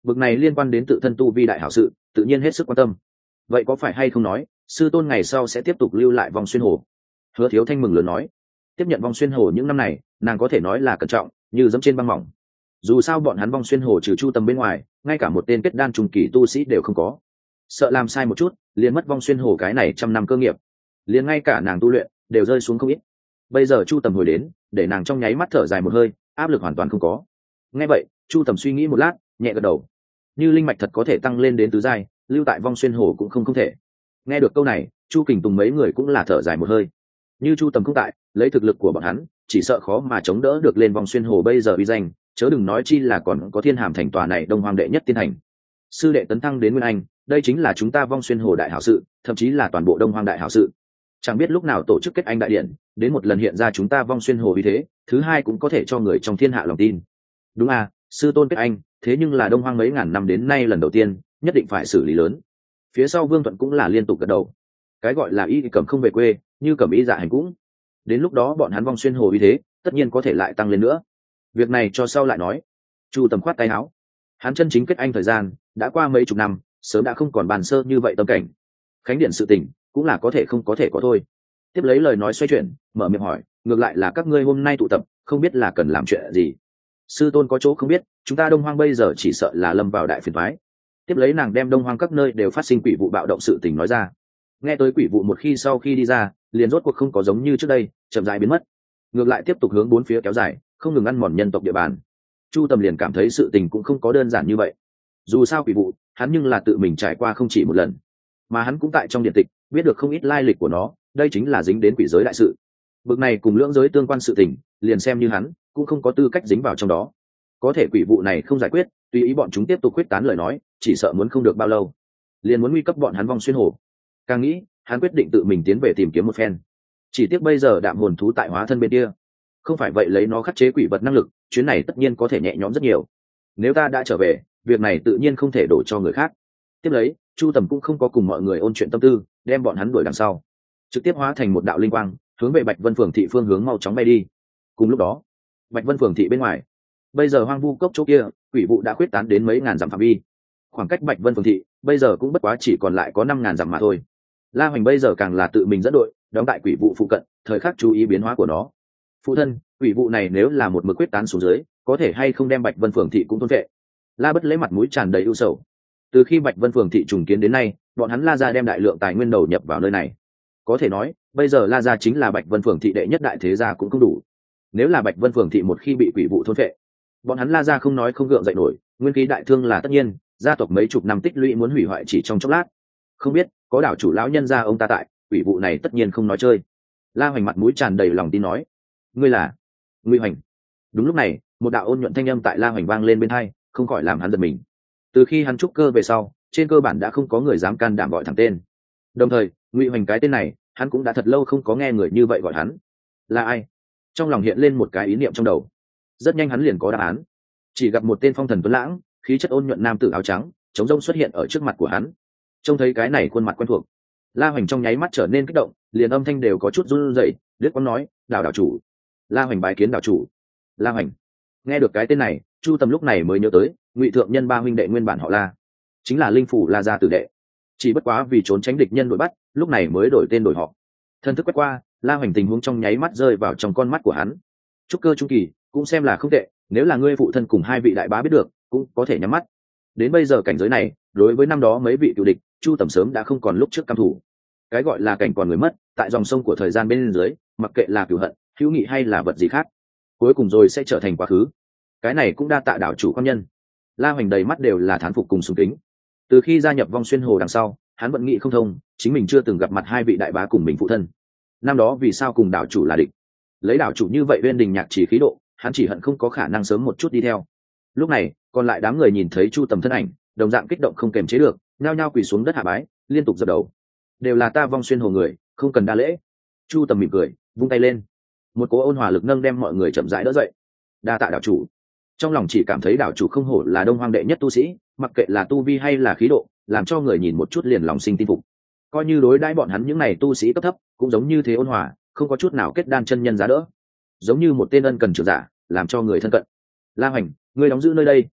bực này liên quan đến tự thân tu vi đại hảo sự tự nhiên hết sức quan tâm. Vậy có phải hay không nói sư tôn ngày sau sẽ tiếp tục lưu lại vòng xuyên hồ? Hứa Thiếu Thanh mừng lớn nói. Tiếp nhận vòng xuyên hồ những năm này nàng có thể nói là cẩn trọng như dẫm trên băng mỏng. Dù sao bọn hắn vong xuyên hồ trừ Chu Tầm bên ngoài ngay cả một tên kết đan trùng kỳ tu sĩ đều không có, sợ làm sai một chút liền mất vong xuyên hồ cái này trăm năm cơ nghiệp, liền ngay cả nàng tu luyện đều rơi xuống không ít. Bây giờ Chu Tầm hồi đến để nàng trong nháy mắt thở dài một hơi, áp lực hoàn toàn không có. Nghe vậy Chu Tầm suy nghĩ một lát nhẹ gật đầu, như linh mạch thật có thể tăng lên đến tứ giai, lưu tại vong xuyên hồ cũng không không thể. Nghe được câu này Chu Kình Tùng mấy người cũng là thở dài một hơi. Như Chu Tầm không tại, lấy thực lực của bọn hắn chỉ sợ khó mà chống đỡ được lên vong xuyên hồ bây giờ uy danh, chớ đừng nói chi là còn có Thiên Hàm thành tòa này đông hoang đệ nhất tiên hành. Sư đệ tấn thăng đến nguyên anh, đây chính là chúng ta vong xuyên hồ đại hảo sự, thậm chí là toàn bộ đông hoang đại hảo sự. Chẳng biết lúc nào tổ chức kết anh đại điện, đến một lần hiện ra chúng ta vong xuyên hồ vì thế, thứ hai cũng có thể cho người trong thiên hạ lòng tin. Đúng à, sư tôn kết anh, thế nhưng là đông hoang mấy ngàn năm đến nay lần đầu tiên, nhất định phải xử lý lớn. Phía sau Vương Thuận cũng là liên tục gật đầu. Cái gọi là y cầm không về quê, như cầm y dạ hành cũng. Đến lúc đó bọn hắn vong xuyên hồ vì thế, tất nhiên có thể lại tăng lên nữa. Việc này cho sau lại nói. Chu Tầm khoát tay áo, hắn chân chính kết anh thời gian đã qua mấy chục năm, sớm đã không còn bàn sơ như vậy tâm cảnh. Khánh điện sự tình cũng là có thể không có thể có thôi. Tiếp lấy lời nói xoay chuyển, mở miệng hỏi, ngược lại là các ngươi hôm nay tụ tập không biết là cần làm chuyện gì? Sư tôn có chỗ không biết, chúng ta đông hoang bây giờ chỉ sợ là lâm vào đại phiền toái. Tiếp lấy nàng đem đông hoang các nơi đều phát sinh quỷ vụ bạo động sự tình nói ra. Nghe tới quỷ vụ một khi sau khi đi ra liền rốt cuộc không có giống như trước đây chậm rãi biến mất, ngược lại tiếp tục hướng bốn phía kéo dài, không ngừng ăn mòn nhân tộc địa bàn. Chu Tầm liền cảm thấy sự tình cũng không có đơn giản như vậy. Dù sao quỷ vụ hắn nhưng là tự mình trải qua không chỉ một lần, mà hắn cũng tại trong điện tịch biết được không ít lai lịch của nó, đây chính là dính đến quỷ giới đại sự. Bực này cùng lưỡng giới tương quan sự tình, liền xem như hắn cũng không có tư cách dính vào trong đó. Có thể quỷ vụ này không giải quyết, tùy ý bọn chúng tiếp tục quyết tán lời nói, chỉ sợ muốn không được bao lâu liền muốn nguy cấp bọn hắn vong xuyên hồ. Càng nghĩ hắn quyết định tự mình tiến về tìm kiếm một phen. Chỉ tiếc bây giờ đạm hồn thú tại hóa thân bên kia, không phải vậy lấy nó khắc chế quỷ vật năng lực, chuyến này tất nhiên có thể nhẹ nhõm rất nhiều. Nếu ta đã trở về, việc này tự nhiên không thể đổ cho người khác. Tiếp lấy Chu Tầm cũng không có cùng mọi người ôn chuyện tâm tư, đem bọn hắn đuổi đằng sau, trực tiếp hóa thành một đạo linh quang hướng về Bạch Vân Phường thị phương hướng mau chóng bay đi. Cùng lúc đó Bạch Vân Phường thị bên ngoài, bây giờ hoang vu cốc chỗ kia quỷ vụ đã khuyết tán đến mấy ngàn dặm phạm vi. Khoảng cách Bạch Vân Phường thị bây giờ cũng bất quá chỉ còn lại có năm ngàn dặm mà thôi. La Hoành bây giờ càng là tự mình dẫn đội đóng tại quỷ vụ phụ cận, thời khắc chú ý biến hóa của nó. Phụ thân, quỷ vụ này nếu là một mực quyết tán xuống dưới, có thể hay không đem Bạch Vân Phường thị cũng thôn vệ? La Bất lấy mặt mũi tràn đầy ưu sầu. Từ khi Bạch Vân Phường thị trùng kiến đến nay, bọn hắn La gia đem đại lượng tài nguyên đầu nhập vào nơi này. Có thể nói, bây giờ La gia chính là Bạch Vân Phường thị đệ nhất đại thế gia cũng không đủ. Nếu là Bạch Vân Phường thị một khi bị quỷ vụ thôn vệ, bọn hắn La gia không nói không gượng dậy nổi, nguyên khí đại thương là tất nhiên, gia tộc mấy chục năm tích lũy muốn hủy hoại chỉ trong chốc lát. Không biết, có đảo chủ lão nhân gia ông ta tại, quỷ vụ này tất nhiên không nói chơi. La Hoành mặt mũi tràn đầy lòng tin nói, ngươi là Ngụy Hoành. Đúng lúc này, một đạo ôn nhuận thanh âm tại La Hoành vang lên bên tai, không khỏi làm hắn giật mình. Từ khi hắn trúc cơ về sau, trên cơ bản đã không có người dám can đảm gọi thẳng tên. Đồng thời, Ngụy Hoành cái tên này, hắn cũng đã thật lâu không có nghe người như vậy gọi hắn. Là ai? Trong lòng hiện lên một cái ý niệm trong đầu. Rất nhanh hắn liền có đáp án. Chỉ gặp một tên phong thần tuấn lãng, khí chất ôn nhuận nam tử áo trắng, chống rông xuất hiện ở trước mặt của hắn. Trông thấy cái này khuôn mặt quen thuộc, La Hoành trong nháy mắt trở nên kích động, liền âm thanh đều có chút run rẩy, liếc quán nói, "Đảo đảo chủ." La Hoành bái kiến đảo chủ. La Hoành. Nghe được cái tên này, Chu Tầm lúc này mới nhớ tới, Ngụy thượng nhân ba huynh đệ nguyên bản họ La, chính là linh phủ La gia tử đệ. Chỉ bất quá vì trốn tránh địch nhân đuổi bắt, lúc này mới đổi tên đổi họ. Thân thức quét qua, La Hoành tình huống trong nháy mắt rơi vào trong con mắt của hắn. Trúc cơ trung kỳ, cũng xem là không tệ, nếu là ngươi phụ thân cùng hai vị đại bá biết được, cũng có thể nhắm mắt. Đến bây giờ cảnh giới này, đối với năm đó mấy vị cựu địch, Chu Tầm sớm đã không còn lúc trước cam thủ. Cái gọi là cảnh còn người mất, tại dòng sông của thời gian bên dưới, mặc kệ là cửu hận, hữu nghị hay là vật gì khác, cuối cùng rồi sẽ trở thành quá khứ. Cái này cũng đa tạ đảo chủ quan nhân. La Hoành đầy mắt đều là thán phục cùng sùng kính. Từ khi gia nhập vong xuyên hồ đằng sau, hắn vẫn nghĩ không thông, chính mình chưa từng gặp mặt hai vị đại bá cùng mình phụ thân. Năm đó vì sao cùng đảo chủ là địch? Lấy đảo chủ như vậy uyên đình nhạc chỉ khí độ, hắn chỉ hận không có khả năng sớm một chút đi theo. Lúc này, còn lại đám người nhìn thấy Chu Tầm thân ảnh, đồng dạng kích động không kềm chế được, nhao nhao quỳ xuống đất hạ bái, liên tục dập đầu. Đều là ta vong xuyên hồ người, không cần đa lễ. Chu Tầm mỉm cười, vung tay lên, một cỗ ôn hòa lực nâng đem mọi người chậm rãi đỡ dậy. Đa tạ đảo chủ. Trong lòng chỉ cảm thấy đảo chủ không hổ là đông hoang đệ nhất tu sĩ, mặc kệ là tu vi hay là khí độ, làm cho người nhìn một chút liền lòng sinh tin phục. Coi như đối đãi bọn hắn những này tu sĩ cấp thấp, cũng giống như thế ôn hòa, không có chút nào kết đan chân nhân giá đỡ, giống như một tên ân cần trưởng giả, làm cho người thân cận. La Hoành, ngươi đóng giữ nơi đây,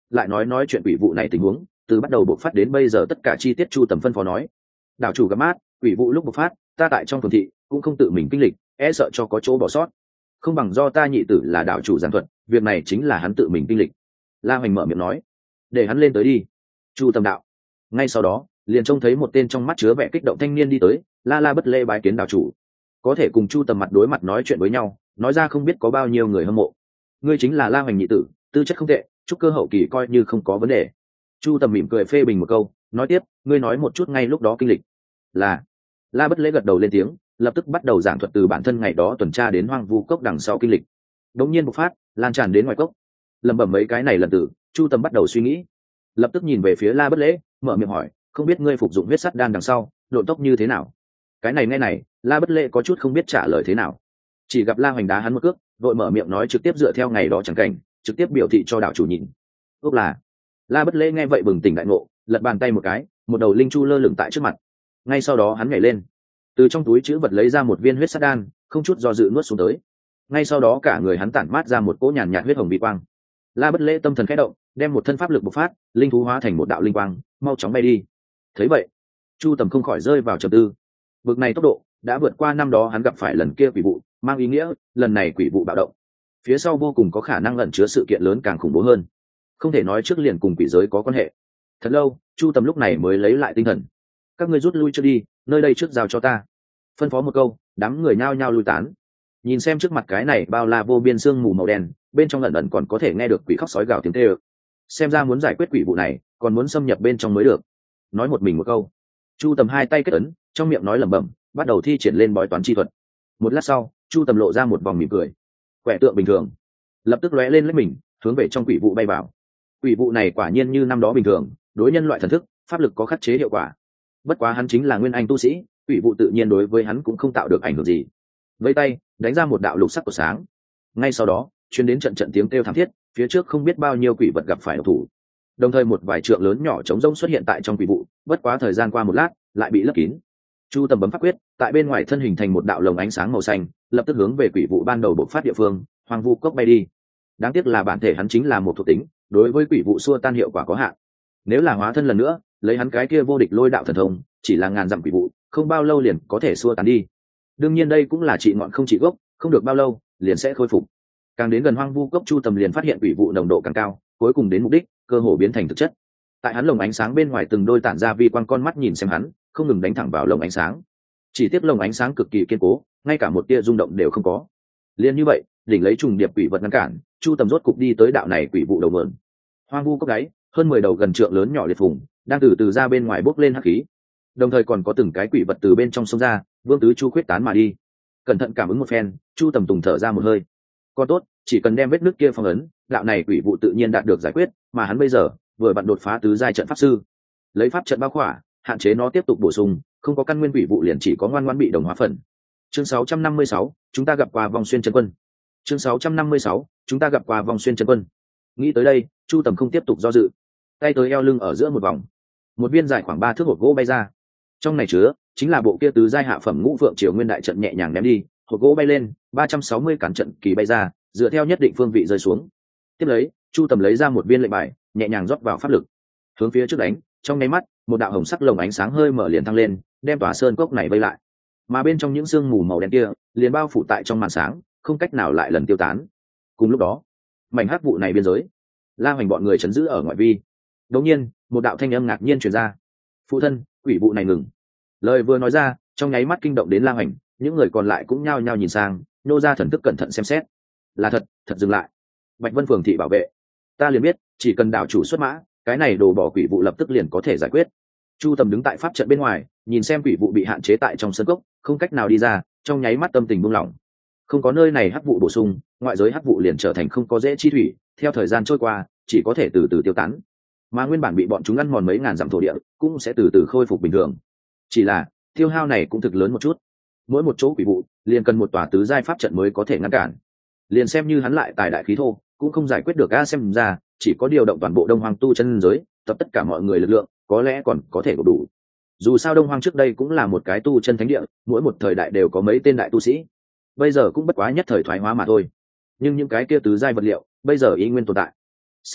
lại nói nói chuyện quỷ vụ này tình huống từ bắt đầu bộc phát đến bây giờ tất cả chi tiết chu tầm phân phó nói. Đảo chủ gặp mát, quỷ vụ lúc bộc phát ta tại trong phường thị cũng không tự mình kinh lịch, e sợ cho có chỗ bỏ sót, không bằng do ta nhị tử là đảo chủ giảng thuật, việc này chính là hắn tự mình kinh lịch. La Hoành mở miệng nói. Để hắn lên tới đi. Chu tầm đạo. Ngay sau đó liền trông thấy một tên trong mắt chứa vẻ kích động thanh niên đi tới, la la bất lễ bái kiến đảo chủ. Có thể cùng chu tầm mặt đối mặt nói chuyện với nhau, nói ra không biết có bao nhiêu người hâm mộ. Ngươi chính là La Hoành nhị tử, tư chất không tệ, chúc cơ hậu kỳ coi như không có vấn đề. Chu tầm mỉm cười phê bình một câu, nói tiếp, ngươi nói một chút ngay lúc đó kinh lịch. Là. La bất lễ gật đầu lên tiếng, lập tức bắt đầu giảng thuật từ bản thân ngày đó tuần tra đến hoang vu cốc đằng sau kinh lịch. Đống nhiên bộc phát, lan tràn đến ngoài cốc. Lẩm bẩm mấy cái này lần tử, chu tầm bắt đầu suy nghĩ, lập tức nhìn về phía La bất lễ, mở miệng hỏi, không biết ngươi phục dụng huyết sắt đan đằng sau độ tốc như thế nào? Cái này nghe này, La bất lễ có chút không biết trả lời thế nào, chỉ gặp La Hoành đá hắn một cước, vội mở miệng nói trực tiếp dựa theo ngày đó chẳng cảnh, trực tiếp biểu thị cho đảo chủ nhìn. Ước là. La bất lễ nghe vậy bừng tỉnh đại ngộ, lật bàn tay một cái, một đầu linh chu lơ lửng tại trước mặt. Ngay sau đó hắn nhảy lên, từ trong túi chữ vật lấy ra một viên huyết sắt đan, không chút do dự nuốt xuống tới. Ngay sau đó cả người hắn tản mát ra một cỗ nhàn nhạt huyết hồng bị quang. La bất lễ tâm thần khẽ động, đem một thân pháp lực bộc phát, linh thú hóa thành một đạo linh quang, mau chóng bay đi. Thấy vậy, chu tầm không khỏi rơi vào trầm tư. Vực này tốc độ đã vượt qua năm đó hắn gặp phải lần kia quỷ vụ, mang ý nghĩa lần này quỷ vụ bạo động phía sau vô cùng có khả năng ẩn chứa sự kiện lớn càng khủng bố hơn, không thể nói trước liền cùng quỷ giới có quan hệ. Thật lâu, chu tầm lúc này mới lấy lại tinh thần. Các ngươi rút lui cho đi, nơi đây trước giao cho ta. Phân phó một câu, đám người nhao nhao lui tán. Nhìn xem trước mặt cái này bao la vô biên sương mù màu đen, bên trong ẩn ẩn còn có thể nghe được quỷ khóc sói gào tiếng tê ơ. Xem ra muốn giải quyết quỷ vụ này còn muốn xâm nhập bên trong mới được. Nói một mình một câu, chu tầm hai tay kết ấn, trong miệng nói lẩm bẩm, bắt đầu thi triển lên bói toán chi thuật. Một lát sau, chu tầm lộ ra một vòng mỉm cười, quẻ tượng bình thường lập tức lóe lên lấy mình, hướng về trong quỷ vụ bay vào. Quỷ vụ này quả nhiên như năm đó bình thường, đối nhân loại thần thức pháp lực có khắc chế hiệu quả. Bất quá hắn chính là nguyên anh tu sĩ, quỷ vụ tự nhiên đối với hắn cũng không tạo được ảnh hưởng gì. Vây tay đánh ra một đạo lục sắc của sáng. Ngay sau đó chuyến đến trận trận tiếng kêu thảm thiết, phía trước không biết bao nhiêu quỷ vật gặp phải độc thủ. Đồng thời một vài trượng lớn nhỏ trống rỗng xuất hiện tại trong quỷ vụ, bất quá thời gian qua một lát lại bị lấp kín. Chu tầm bấm pháp quyết, tại bên ngoài thân hình thành một đạo lồng ánh sáng màu xanh, lập tức hướng về quỷ vụ ban đầu bộc phát địa phương, hoang vu cốc bay đi. Đáng tiếc là bản thể hắn chính là một thuộc tính, đối với quỷ vụ xua tan hiệu quả có hạn. Nếu là hóa thân lần nữa, lấy hắn cái kia vô địch lôi đạo thần thông, chỉ là ngàn dặm quỷ vụ, không bao lâu liền có thể xua tan đi. Đương nhiên đây cũng là trị ngọn không trị gốc, không được bao lâu liền sẽ khôi phục. Càng đến gần hoang vu cốc, chu tầm liền phát hiện quỷ vụ nồng độ càng cao, cuối cùng đến mục đích, cơ hồ biến thành thực chất. Tại hắn lồng ánh sáng bên ngoài từng đôi tản ra vi quang con mắt nhìn xem hắn, không ngừng đánh thẳng vào lồng ánh sáng. Chỉ tiếc lồng ánh sáng cực kỳ kiên cố, ngay cả một tia rung động đều không có. Liên như vậy, đỉnh lấy trùng điệp quỷ vật ngăn cản, chu tầm rốt cục đi tới đạo này quỷ vụ đầu mượn. Hoang vu cốc đáy, hơn mười đầu gần trượng lớn nhỏ liệt phùng đang từ từ ra bên ngoài bốc lên hắc khí, đồng thời còn có từng cái quỷ vật từ bên trong sông ra, vương tứ chu khuyết tán mà đi. Cẩn thận cảm ứng một phen, chu tầm tùng thở ra một hơi. Còn tốt, chỉ cần đem vết nước kia phong ấn, đạo này quỷ vụ tự nhiên đạt được giải quyết, mà hắn bây giờ vừa bận đột phá tứ giai trận pháp sư, lấy pháp trận bao khỏa, hạn chế nó tiếp tục bổ sung, không có căn nguyên quỷ vụ liền chỉ có ngoan ngoãn bị đồng hóa phần. Chương sáu trăm năm mươi sáu, chúng ta gặp qua vòng xuyên chân quân. Chương sáu trăm năm mươi sáu, chúng ta gặp qua vòng xuyên chân quân. Nghĩ tới đây, chu tầm không tiếp tục do dự, tay tới eo lưng ở giữa một vòng, một viên dài khoảng ba thước hộp gỗ bay ra. Trong này chứa chính là bộ kia tứ giai hạ phẩm ngũ phượng triều nguyên đại trận, nhẹ nhàng ném đi, hộp gỗ bay lên, ba trăm sáu mươi cản trận kỳ bay ra, dựa theo nhất định phương vị rơi xuống. Tiếp lấy, chu tầm lấy ra một viên lệnh bài, nhẹ nhàng rót vào pháp lực, hướng phía trước đánh. Trong nháy mắt, một đạo hồng sắc lồng ánh sáng hơi mở liền thăng lên, đem tòa sơn cốc này vây lại. Mà bên trong những sương mù màu đen kia liền bao phủ tại trong màn sáng, không cách nào lại lần tiêu tán. Cùng lúc đó, mảnh hắc vụ này biên giới, La Hoành bọn người chấn giữ ở ngoại vi. Đột nhiên, một đạo thanh âm ngạc nhiên truyền ra: "Phụ thân, quỷ vụ này ngừng." Lời vừa nói ra, trong nháy mắt kinh động đến La Hoành, những người còn lại cũng nhao nhao nhìn sang, nô ra thần thức cẩn thận xem xét. Là thật, thật dừng lại. Bạch Vân phường thị bảo vệ, ta liền biết, chỉ cần đảo chủ xuất mã, cái này đồ bỏ quỷ vụ lập tức liền có thể giải quyết. Chu tầm đứng tại pháp trận bên ngoài, nhìn xem quỷ vụ bị hạn chế tại trong sân cốc, không cách nào đi ra, trong nháy mắt tâm tình buông lỏng. Không có nơi này hắc vụ bổ sung, ngoại giới hắc vụ liền trở thành không có dễ chi thủy, theo thời gian trôi qua chỉ có thể từ từ tiêu tán, mà nguyên bản bị bọn chúng ăn mòn mấy ngàn dặm thổ địa cũng sẽ từ từ khôi phục bình thường. Chỉ là tiêu hao này cũng thực lớn một chút, mỗi một chỗ quỷ vụ liền cần một tòa tứ giai pháp trận mới có thể ngăn cản. Liền xem như hắn lại tài đại khí thô cũng không giải quyết được. A xem ra chỉ có điều động toàn bộ Đông Hoang tu chân giới, tập tất cả mọi người lực lượng, có lẽ còn có thể đủ. Dù sao Đông Hoang trước đây cũng là một cái tu chân thánh địa, mỗi một thời đại đều có mấy tên đại tu sĩ, bây giờ cũng bất quá nhất thời thoái hóa mà thôi. Nhưng những cái kia tứ giai vật liệu bây giờ ý nguyên tồn tại. Xem ra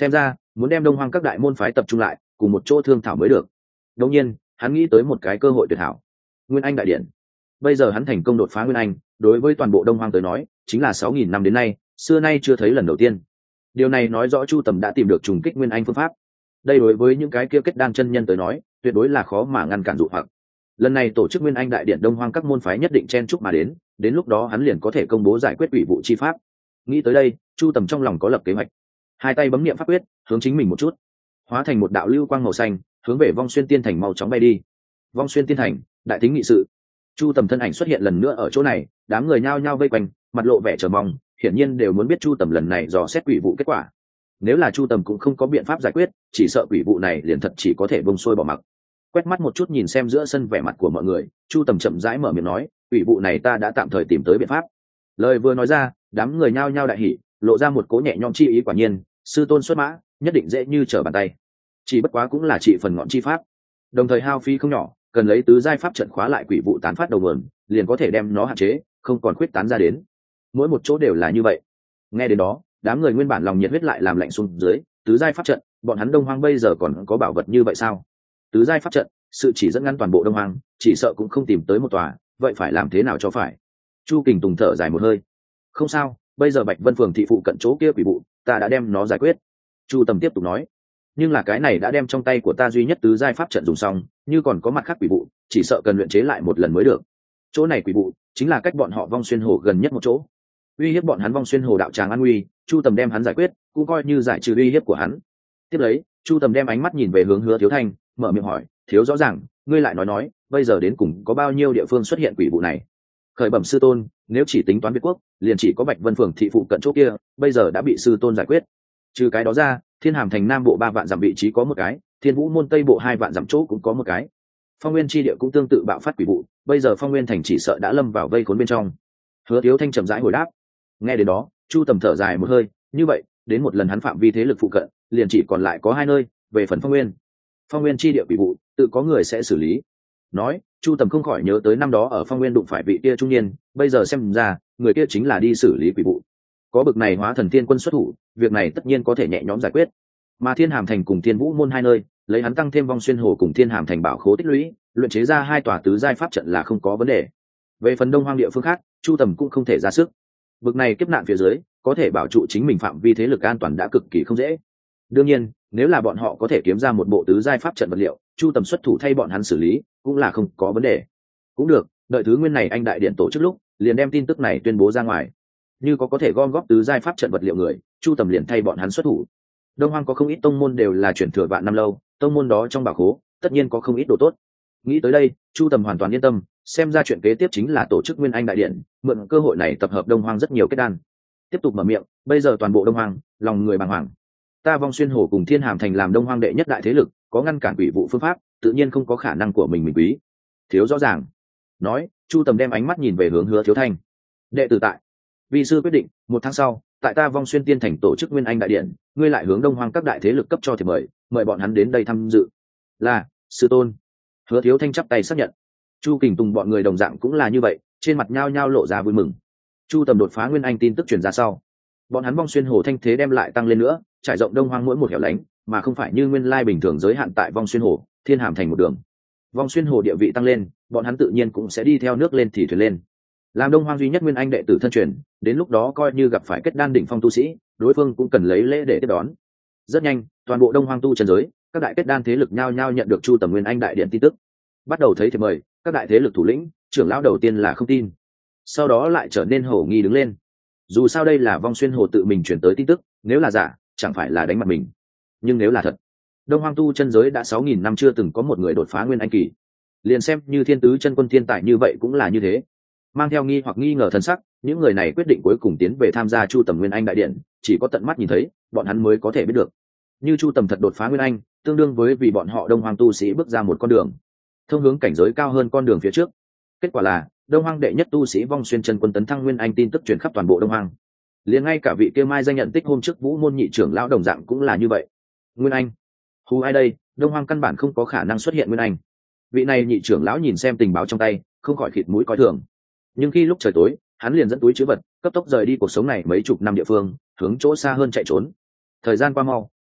muốn đem đông hoang các đại môn phái tập trung lại cùng một chỗ thương thảo mới được. Đương nhiên hắn nghĩ tới một cái cơ hội tuyệt hảo, Nguyên Anh đại điện. Bây giờ hắn thành công đột phá Nguyên Anh, đối với toàn bộ đông hoang tới nói chính là sáu nghìn năm đến nay xưa nay chưa thấy lần đầu tiên. Điều này nói rõ Chu Tầm đã tìm được trùng kích Nguyên Anh phương pháp. Đây đối với những cái kia kết đan chân nhân tới nói tuyệt đối là khó mà ngăn cản dụ hoặc. Lần này tổ chức Nguyên Anh đại điện đông hoang các môn phái nhất định chen chúc mà đến, đến lúc đó hắn liền có thể công bố giải quyết ủy vụ chi pháp. Nghĩ tới đây, Chu Tầm trong lòng có lập kế hoạch, hai tay bấm niệm pháp quyết, hướng chính mình một chút, hóa thành một đạo lưu quang màu xanh, hướng về Vong Xuyên Tiên Thành mau chóng bay đi. Vong Xuyên Tiên Thành, đại thính nghị sự. Chu Tầm thân ảnh xuất hiện lần nữa ở chỗ này, đám người nhao nhao vây quanh, mặt lộ vẻ chờ mong, hiển nhiên đều muốn biết Chu Tầm lần này dò xét quỷ vụ kết quả. Nếu là Chu Tầm cũng không có biện pháp giải quyết, chỉ sợ quỷ vụ này liền thật chỉ có thể bông xuôi bỏ mặc. Quét mắt một chút nhìn xem giữa sân vẻ mặt của mọi người, Chu Tầm chậm rãi mở miệng nói, quỷ vụ này ta đã tạm thời tìm tới biện pháp. Lời vừa nói ra, đám người nhao nhao đại hỉ, lộ ra một cố nhẹ nhõm chi ý. Quả nhiên sư tôn xuất mã, nhất định dễ như trở bàn tay. Chỉ bất quá cũng là trị phần ngọn chi pháp, đồng thời hao phí không nhỏ, cần lấy tứ giai pháp trận khóa lại quỷ vụ tán phát đầu nguồn, liền có thể đem nó hạn chế, không còn khuyết tán ra đến. Mỗi một chỗ đều là như vậy. Nghe đến đó, đám người nguyên bản lòng nhiệt huyết lại làm lạnh xuống dưới. Tứ giai pháp trận, bọn hắn đông hoang bây giờ còn có bảo vật như vậy sao? Tứ giai pháp trận, sự chỉ dẫn ngăn toàn bộ đông hoang, chỉ sợ cũng không tìm tới một tòa, vậy phải làm thế nào cho phải? Chu Kình Tùng thở dài một hơi, không sao, bây giờ Bạch Vân phường thị phụ cận chỗ kia quỷ vụ, ta đã đem nó giải quyết. Chu Tầm tiếp tục nói, nhưng là cái này đã đem trong tay của ta duy nhất tứ giai pháp trận dùng xong, như còn có mặt khác quỷ vụ, chỉ sợ cần luyện chế lại một lần mới được. Chỗ này quỷ vụ chính là cách bọn họ Vong Xuyên Hồ gần nhất một chỗ, uy hiếp bọn hắn Vong Xuyên Hồ đạo tràng an nguy. Chu Tầm đem hắn giải quyết, cũng coi như giải trừ uy hiếp của hắn. Tiếp lấy, Chu Tầm đem ánh mắt nhìn về hướng Hứa Thiếu Thanh, mở miệng hỏi, thiếu rõ ràng, ngươi lại nói nói, bây giờ đến cùng có bao nhiêu địa phương xuất hiện quỷ vụ này? Khởi bẩm sư tôn, nếu chỉ tính toán Việt quốc, liền chỉ có Bạch Vân phường thị phụ cận chỗ kia, bây giờ đã bị sư tôn giải quyết. Trừ cái đó ra, Thiên Hàm thành nam bộ ba vạn dặm vị trí có một cái, Thiên Vũ môn tây bộ hai vạn dặm chỗ cũng có một cái. Phong Nguyên chi địa cũng tương tự bạo phát quỷ vụ, bây giờ Phong Nguyên thành chỉ sợ đã lâm vào vây khốn bên trong. Hứa Thiếu Thanh trầm rãi hồi đáp. Nghe đến đó, Chu Tầm thở dài một hơi, như vậy, đến một lần hắn phạm vi thế lực phụ cận, liền chỉ còn lại có hai nơi, về phần Phong Nguyên. Phong Nguyên chi địa quỷ vụ, tự có người sẽ xử lý. Nói, Chu Tầm không khỏi nhớ tới năm đó ở Phong Nguyên đụng phải vị kia trung niên, bây giờ xem ra, người kia chính là đi xử lý quỷ vụ. Có bực này hóa thần thiên quân xuất thủ, việc này tất nhiên có thể nhẹ nhõm giải quyết. Mà Thiên Hàm thành cùng Thiên Vũ môn hai nơi, lấy hắn tăng thêm Vong Xuyên Hồ cùng Thiên Hàm thành bảo khố tích lũy, luyện chế ra hai tòa tứ giai pháp trận là không có vấn đề. Về phần đông hoang địa phương khác, Chu Tầm cũng không thể ra sức. Bực này kiếp nạn phía dưới, có thể bảo trụ chính mình phạm vi thế lực an toàn đã cực kỳ không dễ. Đương nhiên, nếu là bọn họ có thể kiếm ra một bộ tứ giai pháp trận vật liệu, Chu Tầm xuất thủ thay bọn hắn xử lý, cũng là không có vấn đề. Cũng được, đợi thứ nguyên này anh đại điện tổ chức lúc, liền đem tin tức này tuyên bố ra ngoài. Như có có thể gom góp tứ giai pháp trận vật liệu người, Chu Tầm liền thay bọn hắn xuất thủ. Đông hoang có không ít tông môn đều là chuyển thừa vạn năm lâu, tông môn đó trong bảo khố, tất nhiên có không ít đồ tốt. Nghĩ tới đây, Chu Tầm hoàn toàn yên tâm, xem ra chuyện kế tiếp chính là tổ chức Nguyên Anh đại điện, mượn cơ hội này tập hợp đông hoang rất nhiều kết đan. Tiếp tục mở miệng, bây giờ toàn bộ đông hoang, lòng người bàng hoàng. Ta Vong Xuyên Hồ cùng Thiên Hàm thành làm đông hoang đệ nhất đại thế lực, có ngăn cản quỷ vụ phương pháp, tự nhiên không có khả năng của mình mình quý. Thiếu rõ ràng. Nói, Chu Tầm đem ánh mắt nhìn về hướng Hứa Thiếu Thanh. Đệ tử tại, vi sư quyết định, một tháng sau, tại ta Vong Xuyên Tiên thành tổ chức Nguyên Anh đại điện, ngươi lại hướng đông hoang các đại thế lực cấp cho thiệp mời, mời bọn hắn đến đây tham dự. Là, sư tôn. Hứa Thiếu Thanh chắp tay xác nhận. Chu Kình Tùng bọn người đồng dạng cũng là như vậy, trên mặt nhao nhao lộ ra vui mừng. Chu Tầm đột phá Nguyên Anh tin tức truyền ra sau, bọn hắn Vong Xuyên Hồ thanh thế đem lại tăng lên nữa, trải rộng đông hoang mỗi một hẻo lánh, mà không phải như nguyên lai bình thường giới hạn tại Vong Xuyên Hồ, Thiên Hàm thành một đường. Vong Xuyên Hồ địa vị tăng lên, bọn hắn tự nhiên cũng sẽ đi theo nước lên thì thuyền lên. Làm đông hoang duy nhất Nguyên Anh đệ tử thân truyền, đến lúc đó coi như gặp phải kết đan đỉnh phong tu sĩ, đối phương cũng cần lấy lễ để tiếp đón. Rất nhanh, toàn bộ đông hoang tu chân giới, các đại kết đan thế lực nhao nhao nhận được Chu Tầm Nguyên Anh đại điện tin tức. Bắt đầu thấy thiệp mời, các đại thế lực thủ lĩnh, trưởng lão đầu tiên là không tin, sau đó lại trở nên hổ nghi đứng lên. Dù sao đây là Vong Xuyên Hồ tự mình chuyển tới tin tức, nếu là giả, chẳng phải là đánh mặt mình. Nhưng nếu là thật, đông hoang tu chân giới đã sáu nghìn năm chưa từng có một người đột phá Nguyên Anh kỳ, liền xem như thiên tứ chân quân thiên tài như vậy cũng là như thế. Mang theo nghi hoặc nghi ngờ thần sắc, những người này quyết định cuối cùng tiến về tham gia Chu Tầm Nguyên Anh đại điện, chỉ có tận mắt nhìn thấy, bọn hắn mới có thể biết được. Như Chu Tầm thật đột phá Nguyên Anh, tương đương với vì bọn họ đông hoang tu sĩ bước ra một con đường, thông hướng cảnh giới cao hơn con đường phía trước. Kết quả là, đông hoang đệ nhất tu sĩ Vong Xuyên chân quân tấn thăng Nguyên Anh tin tức truyền khắp toàn bộ đông hoang. Liền ngay cả vị kia mai danh nhận tích hôm trước Vũ môn nhị trưởng lão đồng dạng cũng là như vậy. Nguyên Anh? Hù ai đây, đông hoang căn bản không có khả năng xuất hiện Nguyên Anh. Vị này nhị trưởng lão nhìn xem tình báo trong tay, không khỏi khịt mũi coi thường. Nhưng khi lúc trời tối, hắn liền dẫn túi trữ vật, cấp tốc rời đi cuộc sống này mấy chục năm địa phương, hướng chỗ xa hơn chạy trốn. Thời gian qua mau,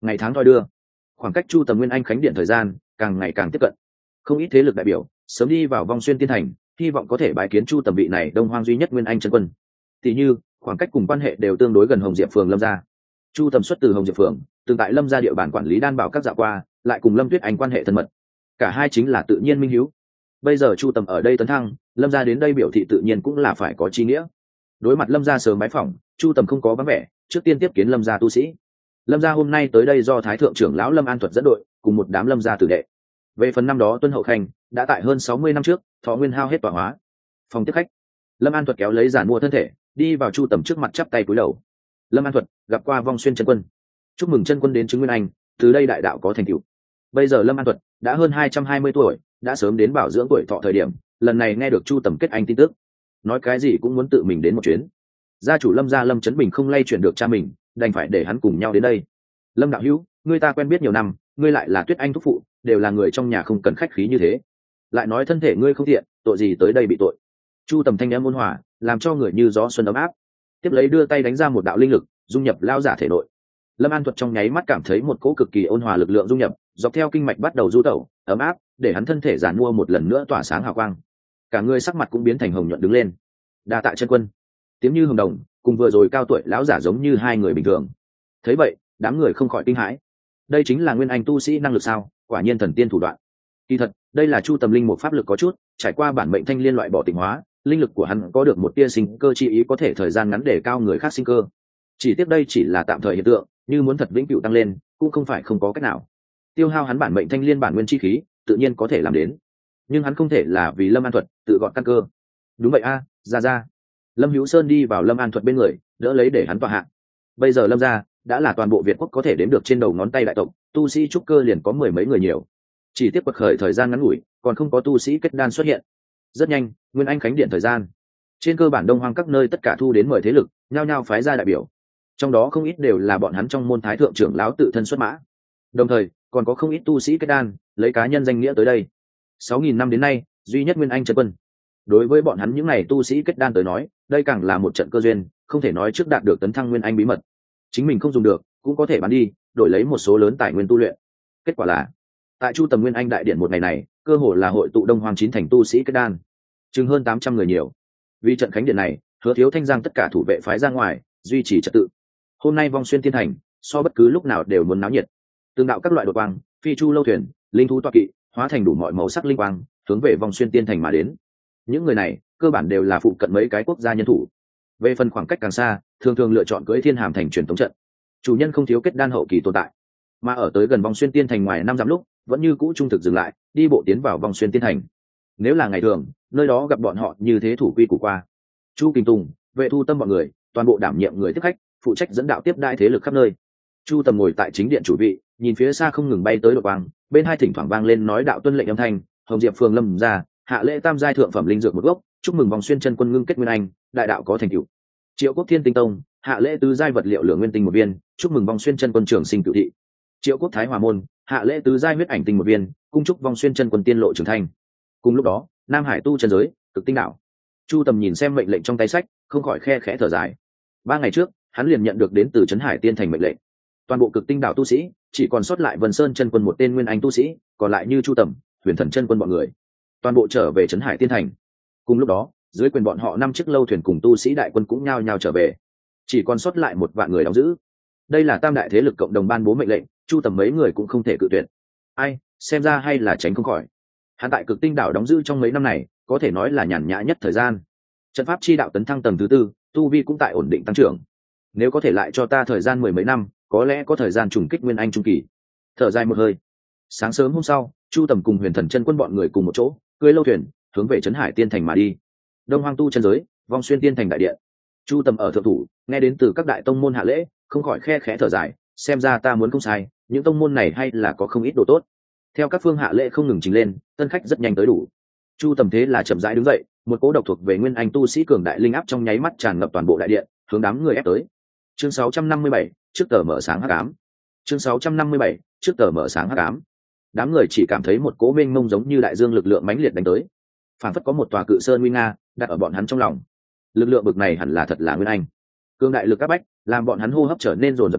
ngày tháng thoi đưa, khoảng cách chu tầm nguyên anh khánh điện thời gian càng ngày càng tiếp cận. Không ít thế lực đại biểu sớm đi vào vong xuyên tiên thành, hy vọng có thể bái kiến chu tầm vị này đông hoang duy nhất nguyên anh chân quân. Tỷ như khoảng cách cùng quan hệ đều tương đối gần hồng diệp phường lâm gia. Chu tầm xuất từ hồng diệp phường, từng tại lâm gia địa bàn quản lý đan bảo các dạ qua, lại cùng lâm tuyết anh quan hệ thân mật, cả hai chính là tự nhiên minh hiếu. Bây giờ chu tầm ở đây tấn thăng, lâm gia đến đây biểu thị tự nhiên cũng là phải có chi nghĩa. Đối mặt lâm gia sớm bái phỏng, chu tầm không có vắng vẻ, trước tiên tiếp kiến lâm gia tu sĩ. Lâm gia hôm nay tới đây do thái thượng trưởng lão Lâm An Thuật dẫn đội, cùng một đám lâm gia tử đệ. Về phần năm đó tuân hậu khanh đã tại hơn sáu mươi năm trước thọ nguyên hao hết tọa hóa. Phòng tiếp khách, Lâm An Thuật kéo lấy giản mua thân thể đi vào chu tầm trước mặt chắp tay cúi đầu. Lâm An Thuật gặp qua vong xuyên chân quân, chúc mừng chân quân đến chứng nguyên anh, từ đây đại đạo có thành tựu. Bây giờ Lâm An Thuật đã hơn hai trăm hai mươi tuổi, đã sớm đến bảo dưỡng tuổi thọ thời điểm, lần này nghe được chu tầm kết anh tin tức, nói cái gì cũng muốn tự mình đến một chuyến. Gia chủ Lâm gia Lâm Chấn Bình không lay chuyển được cha mình, đành phải để hắn cùng nhau đến đây. Lâm đạo hữu, ngươi ta quen biết nhiều năm, ngươi lại là Tuyết Anh thúc phụ, đều là người trong nhà, không cần khách khí như thế. Lại nói thân thể ngươi không thiện, tội gì tới đây bị tội. Chu tầm thanh em ôn hòa, làm cho người như gió xuân ấm áp. Tiếp lấy đưa tay đánh ra một đạo linh lực, dung nhập lao giả thể nội. Lâm An Thuật trong nháy mắt cảm thấy một cỗ cực kỳ ôn hòa lực lượng dung nhập, dọc theo kinh mạch bắt đầu du tẩu, ấm áp, để hắn thân thể giàn mua một lần nữa tỏa sáng hào quang. Cả người sắc mặt cũng biến thành hồng nhuận đứng lên. Đa tạ chân quân. Tiếng như hồng đồng, cùng vừa rồi cao tuổi lão giả giống như hai người bình thường. Thấy vậy, đám người không khỏi kinh hãi. Đây chính là nguyên anh tu sĩ năng lực sao? Quả nhiên thần tiên thủ đoạn. Kỳ thật, đây là chu tầm linh một pháp lực có chút, trải qua bản mệnh thanh liên loại bỏ tịnh hóa, linh lực của hắn có được một tia sinh cơ chi ý, có thể thời gian ngắn để cao người khác sinh cơ. Chỉ tiếp đây chỉ là tạm thời hiện tượng, như muốn thật vĩnh cửu tăng lên, cũng không phải không có cách nào. Tiêu hao hắn bản mệnh thanh liên bản nguyên chi khí, tự nhiên có thể làm đến. Nhưng hắn không thể là vì Lâm An Thuật tự gọn căn cơ. Đúng vậy a, ra ra. Lâm Hữu Sơn đi vào Lâm An Thuật bên người, đỡ lấy để hắn tọa hạ. Bây giờ Lâm gia đã là toàn bộ Việt quốc có thể đếm được trên đầu ngón tay đại tộc, tu sĩ trúc cơ liền có mười mấy người nhiều. Chỉ tiếp bậc khởi thời gian ngắn ngủi, còn không có tu sĩ kết đan xuất hiện. Rất nhanh, nguyên anh khánh điện thời gian, trên cơ bản đông hoang các nơi tất cả thu đến mời thế lực, nhao nhao phái ra đại biểu. Trong đó không ít đều là bọn hắn trong môn thái thượng trưởng lão tự thân xuất mã. Đồng thời, còn có không ít tu sĩ kết đan, lấy cá nhân danh nghĩa tới đây. sáu nghìn năm đến nay, duy nhất nguyên anh chân quân. Đối với bọn hắn những này tu sĩ kết đan tới nói, đây càng là một trận cơ duyên, không thể nói trước đạt được tấn thăng nguyên anh bí mật. Chính mình không dùng được, cũng có thể bán đi, đổi lấy một số lớn tài nguyên tu luyện. Kết quả là, tại chu tầm nguyên anh đại điện một ngày này, cơ hồ là hội tụ đông hoang chín thành tu sĩ kết đan, chừng hơn tám trăm người nhiều. Vì trận khánh điện này, Hứa Thiếu Thanh giang tất cả thủ vệ phái ra ngoài, duy trì trật tự. Hôm nay vong xuyên thiên thành, so bất cứ lúc nào đều muốn náo nhiệt. Tương đạo các loại đột quang, phi chu lâu thuyền, linh thú toa kỵ, hóa thành đủ mọi màu sắc linh quang, hướng về vong xuyên tiên thành mà đến. Những người này, cơ bản đều là phụ cận mấy cái quốc gia nhân thủ. Về phần khoảng cách càng xa, thường thường lựa chọn cưỡi thiên hàm thành truyền tống trận. Chủ nhân không thiếu kết đan hậu kỳ tồn tại, mà ở tới gần vong xuyên tiên thành ngoài năm dặm lúc, vẫn như cũ trung thực dừng lại, đi bộ tiến vào vong xuyên tiên thành. Nếu là ngày thường, nơi đó gặp bọn họ như thế thủ quy củ qua. Chu Kinh Tùng, Vệ Thu Tâm bọn người, toàn bộ đảm nhiệm người tiếp khách, phụ trách dẫn đạo tiếp đai thế lực khắp nơi. Chu Tầm ngồi tại chính điện chủ vị, nhìn phía xa không ngừng bay tới đột quang, bên hai thỉnh thoảng vang lên nói đạo tuân lệnh âm thanh. Hồng Diệp phường Lâm ra, hạ lễ tam giai thượng phẩm linh dược một gốc, chúc mừng vòng xuyên chân quân ngưng kết nguyên anh, đại đạo có thành tựu. Triệu Quốc Thiên Tinh Tông, hạ lễ tứ giai vật liệu lượng nguyên tinh một viên, chúc mừng vòng xuyên chân quân trưởng sinh cửu thị. Triệu Quốc Thái Hòa môn, hạ lễ tứ giai huyết ảnh tinh một viên, cung chúc vòng xuyên chân quân tiên lộ trưởng thành. Cùng lúc đó, Nam Hải tu chân giới, Cực Tinh đạo. Chu Tầm nhìn xem mệnh lệnh trong tay sách, không khỏi khe khẽ thở dài. Ba ngày trước, hắn liền nhận được đến từ Trấn Hải Tiên thành mệnh lệnh. Toàn bộ Cực Tinh đạo tu sĩ, chỉ còn sót lại Vân Sơn chân quân một tên nguyên anh tu sĩ, còn lại như Chu Tầm, Huyền Thần chân quân bọn người, toàn bộ trở về Trấn Hải Tiên thành. Cùng lúc đó, dưới quyền bọn họ năm chiếc lâu thuyền cùng tu sĩ đại quân cũng nhao nhao trở về, chỉ còn sót lại một vạn người đóng giữ. Đây là tam đại thế lực cộng đồng ban bố mệnh lệnh, Chu Tầm mấy người cũng không thể cự tuyệt. Ai, xem ra hay là tránh không khỏi. Hắn tại Cực Tinh đảo đóng giữ trong mấy năm này, có thể nói là nhàn nhã nhất thời gian. Trận pháp chi đạo tấn thăng tầng thứ tư, tu vi cũng tại ổn định tăng trưởng. Nếu có thể lại cho ta thời gian mười mấy năm, có lẽ có thời gian trùng kích nguyên anh trung kỳ. Thở dài một hơi. Sáng sớm hôm sau, Chu Tầm cùng Huyền Thần chân quân bọn người cùng một chỗ, cưỡi lâu thuyền, hướng về Trấn Hải Tiên thành mà đi. Đông Hoang tu chân giới, Vong Xuyên Tiên thành đại điện. Chu Tầm ở thượng thủ, nghe đến từ các đại tông môn hạ lễ, không khỏi khe khẽ thở dài, xem ra ta muốn không sai, những tông môn này hay là có không ít đồ tốt. Theo các phương hạ lễ không ngừng trình lên, tân khách rất nhanh tới đủ. Chu Tầm thế là chậm rãi đứng dậy, một cỗ độc thuộc về nguyên anh tu sĩ cường đại linh áp trong nháy mắt tràn ngập toàn bộ đại điện, hướng đám người ép tới. Chương sáu trăm năm mươi bảy, trước tờ mở sáng hắc ám. Chương sáu trăm năm mươi bảy, trước tờ mở sáng hắc ám. Đám người chỉ cảm thấy một cỗ mênh mông giống như đại dương lực lượng mãnh liệt đánh tới, phản phất có một tòa cự sơn nguy nga đặt ở bọn hắn trong lòng. Lực lượng bực này hẳn là thật là nguyên anh. Cương đại lực các bách làm bọn hắn hô hấp trở nên dồn dập lên,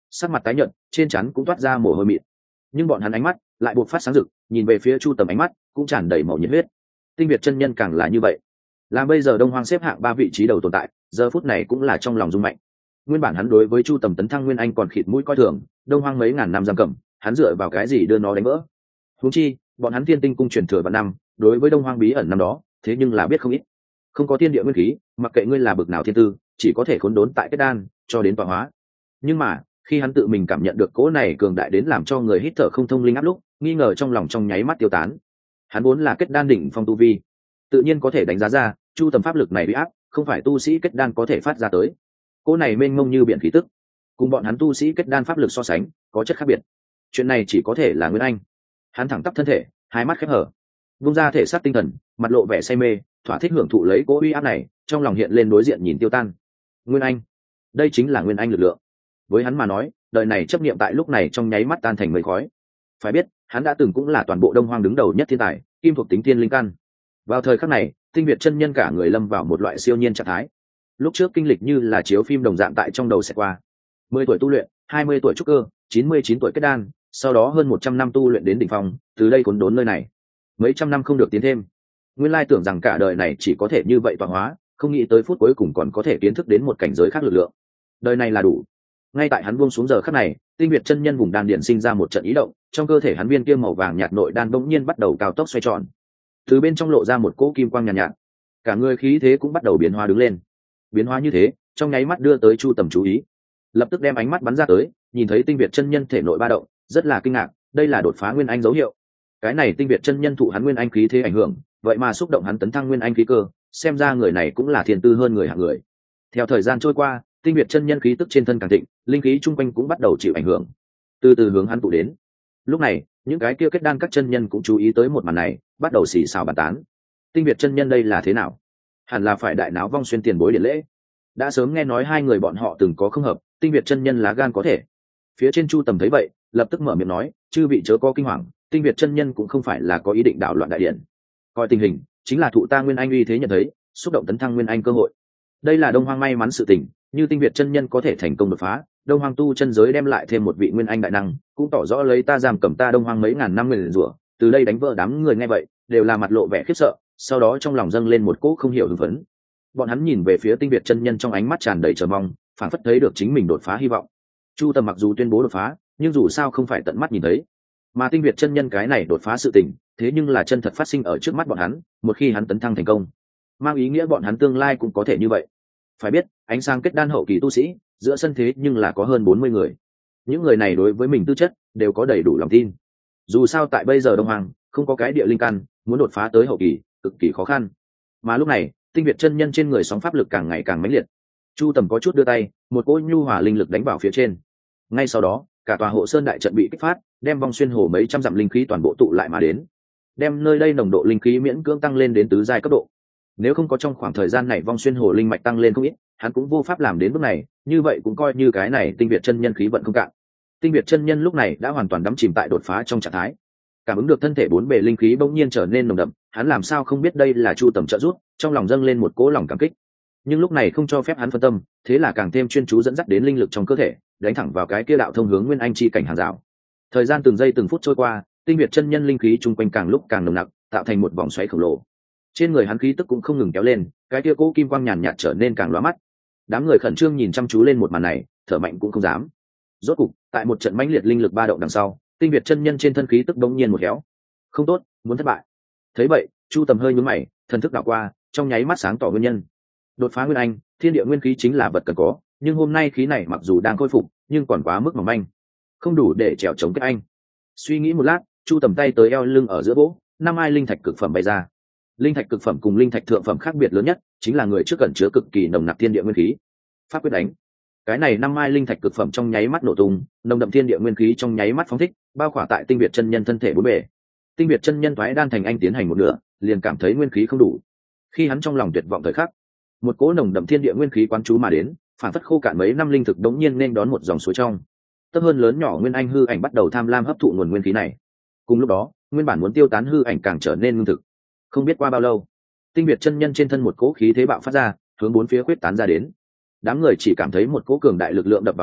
sắc mặt tái nhợt, trên trán cũng toát ra mồ hôi mịn, nhưng bọn hắn ánh mắt lại buộc phát sáng rực, nhìn về phía Chu Tầm ánh mắt cũng tràn đầy màu nhiệt huyết. Tinh Việt chân nhân càng là như vậy, làm bây giờ Đông Hoang xếp hạng ba vị trí đầu tồn tại, giờ phút này cũng là trong lòng rung mạnh. Nguyên bản hắn đối với Chu Tầm tấn thăng nguyên anh còn khịt mũi coi thường, Đông Hoang mấy ngàn năm giam cầm, hắn dựa vào cái gì đưa nó đánh vỡ? Huống chi, bọn hắn Thiên Tinh cung truyền thừa vạn năm, đối với Đông Hoang bí ẩn năm đó, thế nhưng là biết không ít. Không có thiên địa nguyên khí, mặc kệ ngươi là bực nào thiên tư, chỉ có thể khốn đốn tại kết đan, cho đến tọa hóa. Nhưng mà, khi hắn tự mình cảm nhận được cỗ này cường đại đến làm cho người hít thở không thông linh áp lúc, nghi ngờ trong lòng trong nháy mắt tiêu tán. Hắn vốn là kết đan đỉnh phong tu vi, tự nhiên có thể đánh giá ra, Chu Tầm pháp lực này uy áp, không phải tu sĩ kết đan có thể phát ra tới. Cỗ này mênh mông như biển khí tức, cùng bọn hắn tu sĩ kết đan pháp lực so sánh, có chất khác biệt. Chuyện này chỉ có thể là Nguyên Anh. Hắn thẳng tắp thân thể, hai mắt khép hở, vung ra thể xác tinh thần, mặt lộ vẻ say mê, thỏa thích hưởng thụ lấy cỗ uy áp này, trong lòng hiện lên đối diện nhìn tiêu tan. Nguyên Anh, đây chính là Nguyên Anh lực lượng. Với hắn mà nói, đời này chấp niệm tại lúc này trong nháy mắt tan thành mây khói. Phải biết, hắn đã từng cũng là toàn bộ Đông Hoang đứng đầu nhất thiên tài, kim thuộc tính thiên linh căn. Vào thời khắc này, Tinh Việt chân nhân cả người lâm vào một loại siêu nhiên trạng thái. Lúc trước kinh lịch như là chiếu phim đồng dạng tại trong đầu sẽ qua. mười tuổi tu luyện, hai mươi tuổi trúc cơ, chín mươi chín tuổi kết đan, sau đó hơn một trăm năm tu luyện đến đỉnh phong, từ đây cuốn đốn nơi này. Mấy trăm năm không được tiến thêm. Nguyên lai tưởng rằng cả đời này chỉ có thể như vậy tọa hóa, không nghĩ tới phút cuối cùng còn có thể kiến thức đến một cảnh giới khác lực lượng. Đời này là đủ. Ngay tại hắn buông xuống giờ khắc này, Tinh Việt chân nhân vùng đan điển sinh ra một trận ý động, trong cơ thể hắn viên kia màu vàng nhạt nội đan bỗng nhiên bắt đầu cao tốc xoay tròn. Từ bên trong lộ ra một cỗ kim quang nhàn nhạt, nhạt, cả người khí thế cũng bắt đầu biến hóa đứng lên. Biến hóa như thế, trong nháy mắt đưa tới Chu Tầm chú ý. Lập tức đem ánh mắt bắn ra tới, nhìn thấy Tinh Việt chân nhân thể nội ba động, rất là kinh ngạc, đây là đột phá nguyên anh dấu hiệu. Cái này Tinh Việt chân nhân thụ hắn nguyên anh khí thế ảnh hưởng, vậy mà xúc động hắn tấn thăng nguyên anh khí cơ, xem ra người này cũng là thiên tư hơn người hạng người. Theo thời gian trôi qua, Tinh Việt chân nhân khí tức trên thân càng thịnh, linh khí chung quanh cũng bắt đầu chịu ảnh hưởng, từ từ hướng hắn tụ đến. Lúc này, những cái kia kết đan các chân nhân cũng chú ý tới một màn này, bắt đầu xì xào bàn tán. Tinh Việt chân nhân đây là thế nào? Hẳn là phải đại náo Vong Xuyên tiền bối điện lễ. Đã sớm nghe nói hai người bọn họ từng có không hợp, Tinh Việt chân nhân lá gan có thể. Phía trên Chu Tầm thấy vậy, lập tức mở miệng nói, chư vị chớ có kinh hoàng, Tinh Việt chân nhân cũng không phải là có ý định đảo loạn đại điện. Coi tình hình, chính là thụ ta nguyên anh uy thế nhận thấy, xúc động tấn thăng nguyên anh cơ hội. Đây là Đông Hoang may mắn sự tình, như Tinh Việt chân nhân có thể thành công đột phá, Đông Hoang tu chân giới đem lại thêm một vị nguyên anh đại năng, cũng tỏ rõ lấy ta giam cầm ta Đông Hoang mấy ngàn năm nguyền rủa. Từ đây đánh vỡ đám người nghe vậy, đều là mặt lộ vẻ khiếp sợ, sau đó trong lòng dâng lên một cỗ không hiểu hưng phấn. Bọn hắn nhìn về phía Tinh Việt chân nhân trong ánh mắt tràn đầy chờ mong, phảng phất thấy được chính mình đột phá hy vọng. Chu Tầm mặc dù tuyên bố đột phá, nhưng dù sao không phải tận mắt nhìn thấy, mà Tinh Việt chân nhân cái này đột phá sự tình, thế nhưng là chân thật phát sinh ở trước mắt bọn hắn. Một khi hắn tấn thăng thành công, mang ý nghĩa bọn hắn tương lai cũng có thể như vậy. Phải biết, ánh sáng kết đan hậu kỳ tu sĩ, giữa sân thế nhưng là có hơn bốn mươi người. Những người này đối với mình tư chất đều có đầy đủ lòng tin. Dù sao tại bây giờ Đông Hoàng không có cái địa linh căn, muốn đột phá tới hậu kỳ cực kỳ khó khăn. Mà lúc này, Tinh Việt chân nhân trên người sóng pháp lực càng ngày càng mãnh liệt. Chu Tầm có chút đưa tay, một cỗ nhu hòa linh lực đánh vào phía trên. Ngay sau đó, cả tòa hộ sơn đại trận bị kích phát, đem Vong Xuyên hồ mấy trăm dặm linh khí toàn bộ tụ lại mà đến, đem nơi đây nồng độ linh khí miễn cưỡng tăng lên đến tứ giai cấp độ. Nếu không có trong khoảng thời gian này Vong Xuyên hồ linh mạch tăng lên không ít, hắn cũng vô pháp làm đến bước này, như vậy cũng coi như cái này Tinh Việt chân nhân khí vận không cạn. Tinh Việt chân nhân lúc này đã hoàn toàn đắm chìm tại đột phá trong trạng thái. Cảm ứng được thân thể bốn bề linh khí bỗng nhiên trở nên nồng đậm, hắn làm sao không biết đây là Chu Tầm trợ giúp, trong lòng dâng lên một cỗ lòng cảm kích. Nhưng lúc này không cho phép hắn phân tâm, thế là càng thêm chuyên chú dẫn dắt đến linh lực trong cơ thể, đánh thẳng vào cái kia đạo thông hướng nguyên anh chi cảnh hàng rào. Thời gian từng giây từng phút trôi qua, Tinh Việt chân nhân linh khí chung quanh càng lúc càng nồng nặc, tạo thành một vòng xoáy khổng lồ. Trên người hắn khí tức cũng không ngừng kéo lên, cái kia cỗ kim quang nhàn nhạt trở nên càng lóa mắt. Đám người khẩn trương nhìn chăm chú lên một màn này, thở mạnh cũng không dám. Rốt cục, tại một trận mãnh liệt linh lực ba động đằng sau, Tinh Việt chân nhân trên thân khí tức bỗng nhiên một héo. Không tốt, muốn thất bại. Thấy vậy, Chu Tầm hơi nhướng mày, thần thức đảo qua, trong nháy mắt sáng tỏ nguyên nhân. Đột phá nguyên anh, thiên địa nguyên khí chính là vật cần có, nhưng hôm nay khí này mặc dù đang khôi phục, nhưng còn quá mức mỏng manh, không đủ để trèo chống kết anh. Suy nghĩ một lát, Chu Tầm tay tới eo lưng ở giữa bố, năm ai linh thạch cực phẩm bay ra. Linh thạch cực phẩm cùng linh thạch thượng phẩm khác biệt lớn nhất chính là người trước cẩn chứa cực kỳ nồng nặc thiên địa nguyên khí. Pháp quyết đánh. Cái này năm mai linh thạch cực phẩm trong nháy mắt nổ tung, nồng đậm thiên địa nguyên khí trong nháy mắt phóng thích, bao khỏa tại Tinh Việt chân nhân thân thể bốn bề. Tinh Việt chân nhân thoái đan thành anh tiến hành một nửa, liền cảm thấy nguyên khí không đủ. Khi hắn trong lòng tuyệt vọng thời khắc, một cỗ nồng đậm thiên địa nguyên khí quán chú mà đến, phản phất khô cạn mấy năm linh thực đống nhiên nên đón một dòng suối trong. Tấp hơn lớn nhỏ nguyên anh hư ảnh bắt đầu tham lam hấp thụ nguồn nguyên khí này. Cùng lúc đó, nguyên bản muốn tiêu tán hư ảnh càng trở nên ngưng thực. Không biết qua bao lâu, Tinh Việt chân nhân trên thân một cỗ khí thế bạo phát ra, hướng bốn phía quyết tán ra đến. Đám người chỉ cảm thấy một cỗ cường đại lực lượng đập vào mặt,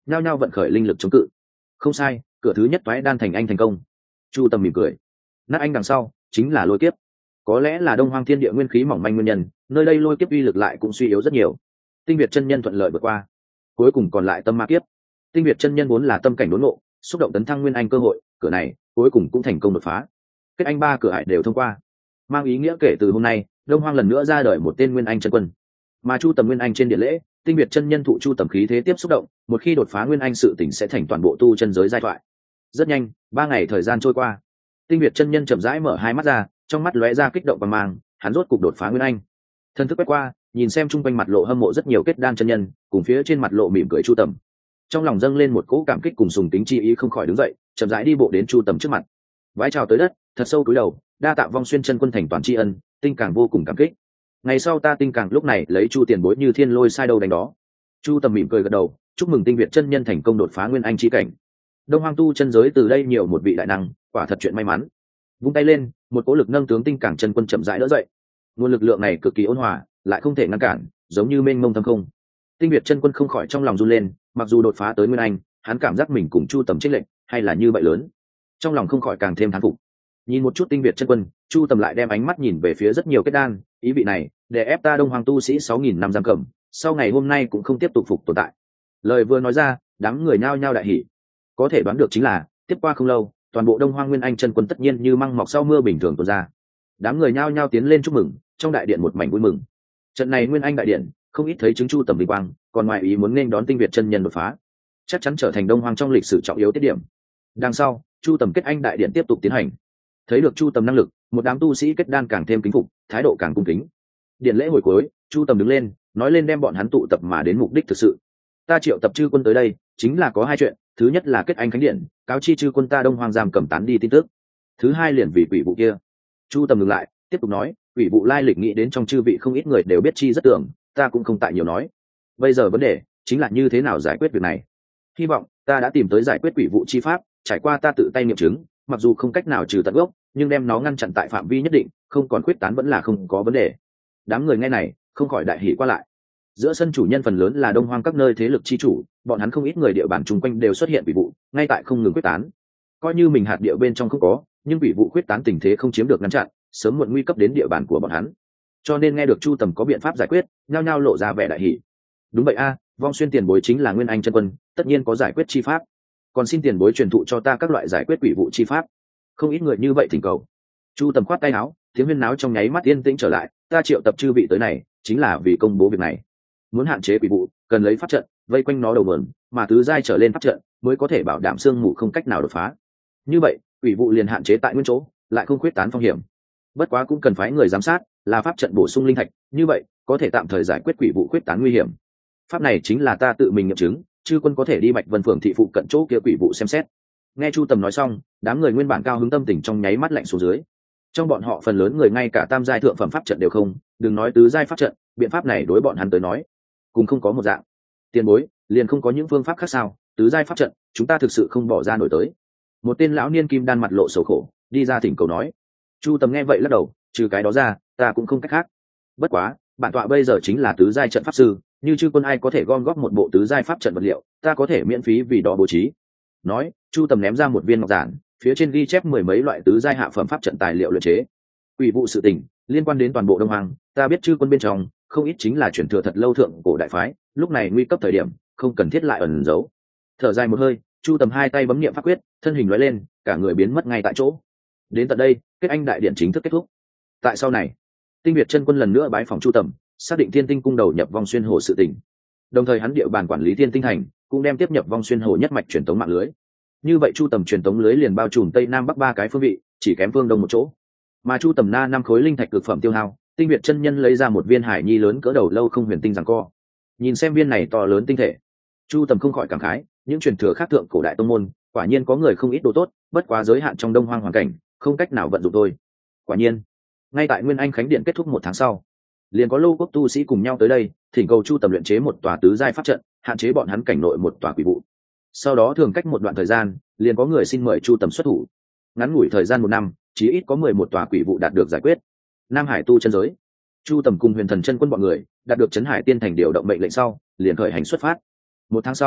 nhao nhao vận khởi linh lực chống cự. Không sai, cửa thứ nhất toái đan thành anh thành công. Chu Tầm mỉm cười. Nát anh đằng sau chính là lôi kiếp. Có lẽ là đông hoang thiên địa nguyên khí mỏng manh nguyên nhân, nơi đây lôi kiếp uy lực lại cũng suy yếu rất nhiều. Tinh Việt chân nhân thuận lợi vượt qua. Cuối cùng còn lại tâm ma kiếp. Tinh Việt chân nhân vốn là tâm cảnh đốn ngộ, xúc động tấn thăng nguyên anh cơ hội, cửa này cuối cùng cũng thành công đột phá. Kết anh ba cửa ải đều thông qua, mang ý nghĩa kể từ hôm nay đông hoang lần nữa ra đời một tên nguyên anh chân quân. Mà Chu Tầm nguyên anh trên điện lễ, Tinh Việt chân nhân thụ Chu Tầm khí thế tiếp xúc động, một khi đột phá nguyên anh sự tỉnh sẽ thành toàn bộ tu chân giới giai thoại. Rất nhanh, ba ngày thời gian trôi qua, Tinh Việt chân nhân chậm rãi mở hai mắt ra, trong mắt lóe ra kích động và mang, hắn rốt cục đột phá nguyên anh. Thân thức quét qua, nhìn xem chung quanh mặt lộ hâm mộ rất nhiều kết đan chân nhân, cùng phía trên mặt lộ mỉm cười Chu Tầm, trong lòng dâng lên một cỗ cảm kích cùng sùng kính chi ý, không khỏi đứng dậy, chậm rãi đi bộ đến Chu Tầm trước mặt, vái chào tới đất, thật sâu cúi đầu, đa tạ Vong Xuyên chân quân thành toàn tri ân, Tinh càng vô cùng cảm kích. Ngày sau ta Tinh càng lúc này lấy Chu tiền bối như thiên lôi sai đâu đánh đó. Chu Tầm mỉm cười gật đầu, chúc mừng Tinh Việt chân nhân thành công đột phá nguyên anh chi cảnh. Đông hoang tu chân giới từ đây nhiều một vị đại năng, quả thật chuyện may mắn. Vung tay lên, một cỗ lực nâng tướng Tinh càng chân quân chậm rãi đỡ dậy. Nguồn lực lượng này cực kỳ ôn hòa, lại không thể ngăn cản, giống như mênh mông thâm không. Tinh Việt chân quân không khỏi trong lòng run lên, mặc dù đột phá tới nguyên anh, hắn cảm giác mình cùng Chu Tầm chênh lệch hay là như vậy lớn, trong lòng không khỏi càng thêm thán phục. Nhìn một chút Tinh Việt chân quân, Chu Tầm lại đem ánh mắt nhìn về phía rất nhiều kết đan, ý vị này để ép ta đông hoàng tu sĩ sáu nghìn năm giam cầm, sau ngày hôm nay cũng không tiếp tục phục tồn tại. Lời vừa nói ra, đám người nhao nhao đại hỉ. Có thể đoán được chính là tiếp qua không lâu, toàn bộ đông hoang nguyên anh chân quân tất nhiên như măng mọc sau mưa bình thường tuôn ra. Đám người nhao nhao tiến lên chúc mừng, trong đại điện một mảnh vui mừng. Trận này nguyên anh đại điện không ít thấy chứng Chu Tầm vinh quang, còn ngoài ý muốn nên đón Tinh Việt chân nhân đột phá, chắc chắn trở thành đông hoang trong lịch sử trọng yếu tiết điểm. Đằng sau, Chu Tầm kết anh đại điện tiếp tục tiến hành. Thấy được Chu Tầm năng lực, một đám tu sĩ kết đan càng thêm kính phục, thái độ càng cung kính. Điện lễ hồi cuối, Chu Tầm đứng lên, nói lên đem bọn hắn tụ tập mà đến mục đích thực sự. Ta triệu tập chư quân tới đây, chính là có hai chuyện, thứ nhất là kết anh khánh điện, cáo chi chư quân ta đông hoang giam cầm tán đi tin tức. Thứ hai liền vì quỷ vụ kia. Chu Tầm ngừng lại, tiếp tục nói, quỷ vụ lai lịch nghĩ đến trong chư vị không ít người đều biết chi rất tưởng, ta cũng không tại nhiều nói. Bây giờ vấn đề chính là như thế nào giải quyết việc này. Hy vọng ta đã tìm tới giải quyết quỷ vụ chi pháp, trải qua ta tự tay nghiệm chứng, mặc dù không cách nào trừ tận gốc, nhưng đem nó ngăn chặn tại phạm vi nhất định, không còn khuyết tán vẫn là không có vấn đề. Đám người nghe này không khỏi đại hỉ qua lại. Giữa sân chủ nhân phần lớn là đông hoang các nơi thế lực chi chủ, bọn hắn không ít người địa bàn chung quanh đều xuất hiện quỷ vụ, ngay tại không ngừng quyết tán. Coi như mình hạt địa bên trong không có, nhưng quỷ vụ quyết tán tình thế không chiếm được ngăn chặn, sớm muộn nguy cấp đến địa bàn của bọn hắn. Cho nên nghe được Chu Tầm có biện pháp giải quyết, nhao nhao lộ ra vẻ đại hỉ. Đúng vậy a, Vong Xuyên tiền bối chính là nguyên anh chân quân, tất nhiên có giải quyết chi pháp, còn xin tiền bối truyền thụ cho ta các loại giải quyết quỷ vụ chi pháp. Không ít người như vậy thỉnh cầu. Chu Tầm khoát tay áo, tiếng huyên náo trong nháy mắt yên tĩnh trở lại. Ta triệu tập chư vị tới này chính là vì công bố việc này. Muốn hạn chế quỷ vụ, cần lấy pháp trận vây quanh nó đầu nguồn, mà tứ giai trở lên pháp trận mới có thể bảo đảm sương mù không cách nào đột phá. Như vậy quỷ vụ liền hạn chế tại nguyên chỗ, lại không khuyết tán phong hiểm. Bất quá cũng cần phái người giám sát, là pháp trận bổ sung linh thạch, như vậy có thể tạm thời giải quyết quỷ vụ khuyết tán nguy hiểm. Pháp này chính là ta tự mình nghiệm chứng, chư quân có thể đi Bạch Vân Phường thị phụ cận chỗ kia quỷ vụ xem xét. Nghe Chu Tầm nói xong, đám người nguyên bản cao hứng tâm tình trong nháy mắt lạnh xuống dưới. Trong bọn họ phần lớn người ngay cả tam giai thượng phẩm pháp trận đều không, đừng nói tứ giai pháp trận, biện pháp này đối bọn hắn tới nói cùng không có một dạng. Tiền bối, liền không có những phương pháp khác sao? Tứ giai pháp trận, chúng ta thực sự không bỏ ra nổi tới. Một tên lão niên kim đan mặt lộ sầu khổ, đi ra thỉnh cầu nói. Chu Tầm nghe vậy lắc đầu, trừ cái đó ra, ta cũng không cách khác. Bất quá, bản tọa bây giờ chính là tứ giai trận pháp sư, như chư quân ai có thể gom góp một bộ tứ giai pháp trận vật liệu, ta có thể miễn phí vì đó bố trí. Nói, Chu Tầm ném ra một viên ngọc giản, phía trên ghi chép mười mấy loại tứ giai hạ phẩm pháp trận tài liệu luyện chế. Quỷ vụ sự tình liên quan đến toàn bộ đông hoàng, ta biết chư quân bên trong không ít chính là chuyển thừa thật lâu thượng cổ đại phái, lúc này nguy cấp thời điểm không cần thiết lại ẩn giấu. Thở dài một hơi, Chu Tầm hai tay bấm niệm pháp quyết, thân hình lóe lên, cả người biến mất ngay tại chỗ. Đến tận đây, kết anh đại điện chính thức kết thúc. Tại sau này, Tinh Việt chân quân lần nữa bái phòng Chu Tầm, xác định Thiên Tinh cung đầu nhập Vong Xuyên Hồ sự tình. Đồng thời hắn địa bàn quản lý Thiên Tinh thành, cũng đem tiếp nhập Vong Xuyên Hồ nhất mạch truyền tống mạng lưới. Như vậy Chu Tầm truyền tống lưới liền bao trùm tây nam bắc ba cái phương vị, chỉ kém phương đông một chỗ. Mà Chu Tầm na năm khối linh thạch cực phẩm tiêu hao, Tinh Việt chân nhân lấy ra một viên hải nhi lớn cỡ đầu lâu không huyền tinh giằng co. Nhìn xem viên này to lớn tinh thể, Chu Tầm không khỏi cảm khái, những truyền thừa khác thượng cổ đại tông môn, quả nhiên có người không ít đồ tốt, bất quá giới hạn trong đông hoang hoàn cảnh, không cách nào vận dụng thôi. Quả nhiên, ngay tại Nguyên Anh Khánh Điện kết thúc một tháng sau, liền có lô quốc tu sĩ cùng nhau tới đây, thỉnh cầu Chu Tầm luyện chế một tòa tứ giai pháp trận, hạn chế bọn hắn cảnh nội một tòa quỷ vụ. Sau đó thường cách một đoạn thời gian, liền có người xin mời Chu Tầm xuất thủ. Ngắn ngủi thời gian một năm, chỉ ít có mười một tòa quỷ vụ đạt được giải quyết. Nam Hải tu chân giới, Chu Tầm cùng Huyền Thần chân quân bọn người đạt được Trấn Hải Tiên thành điều động mệnh lệnh sau, liền khởi hành xuất phát. Một tháng sau,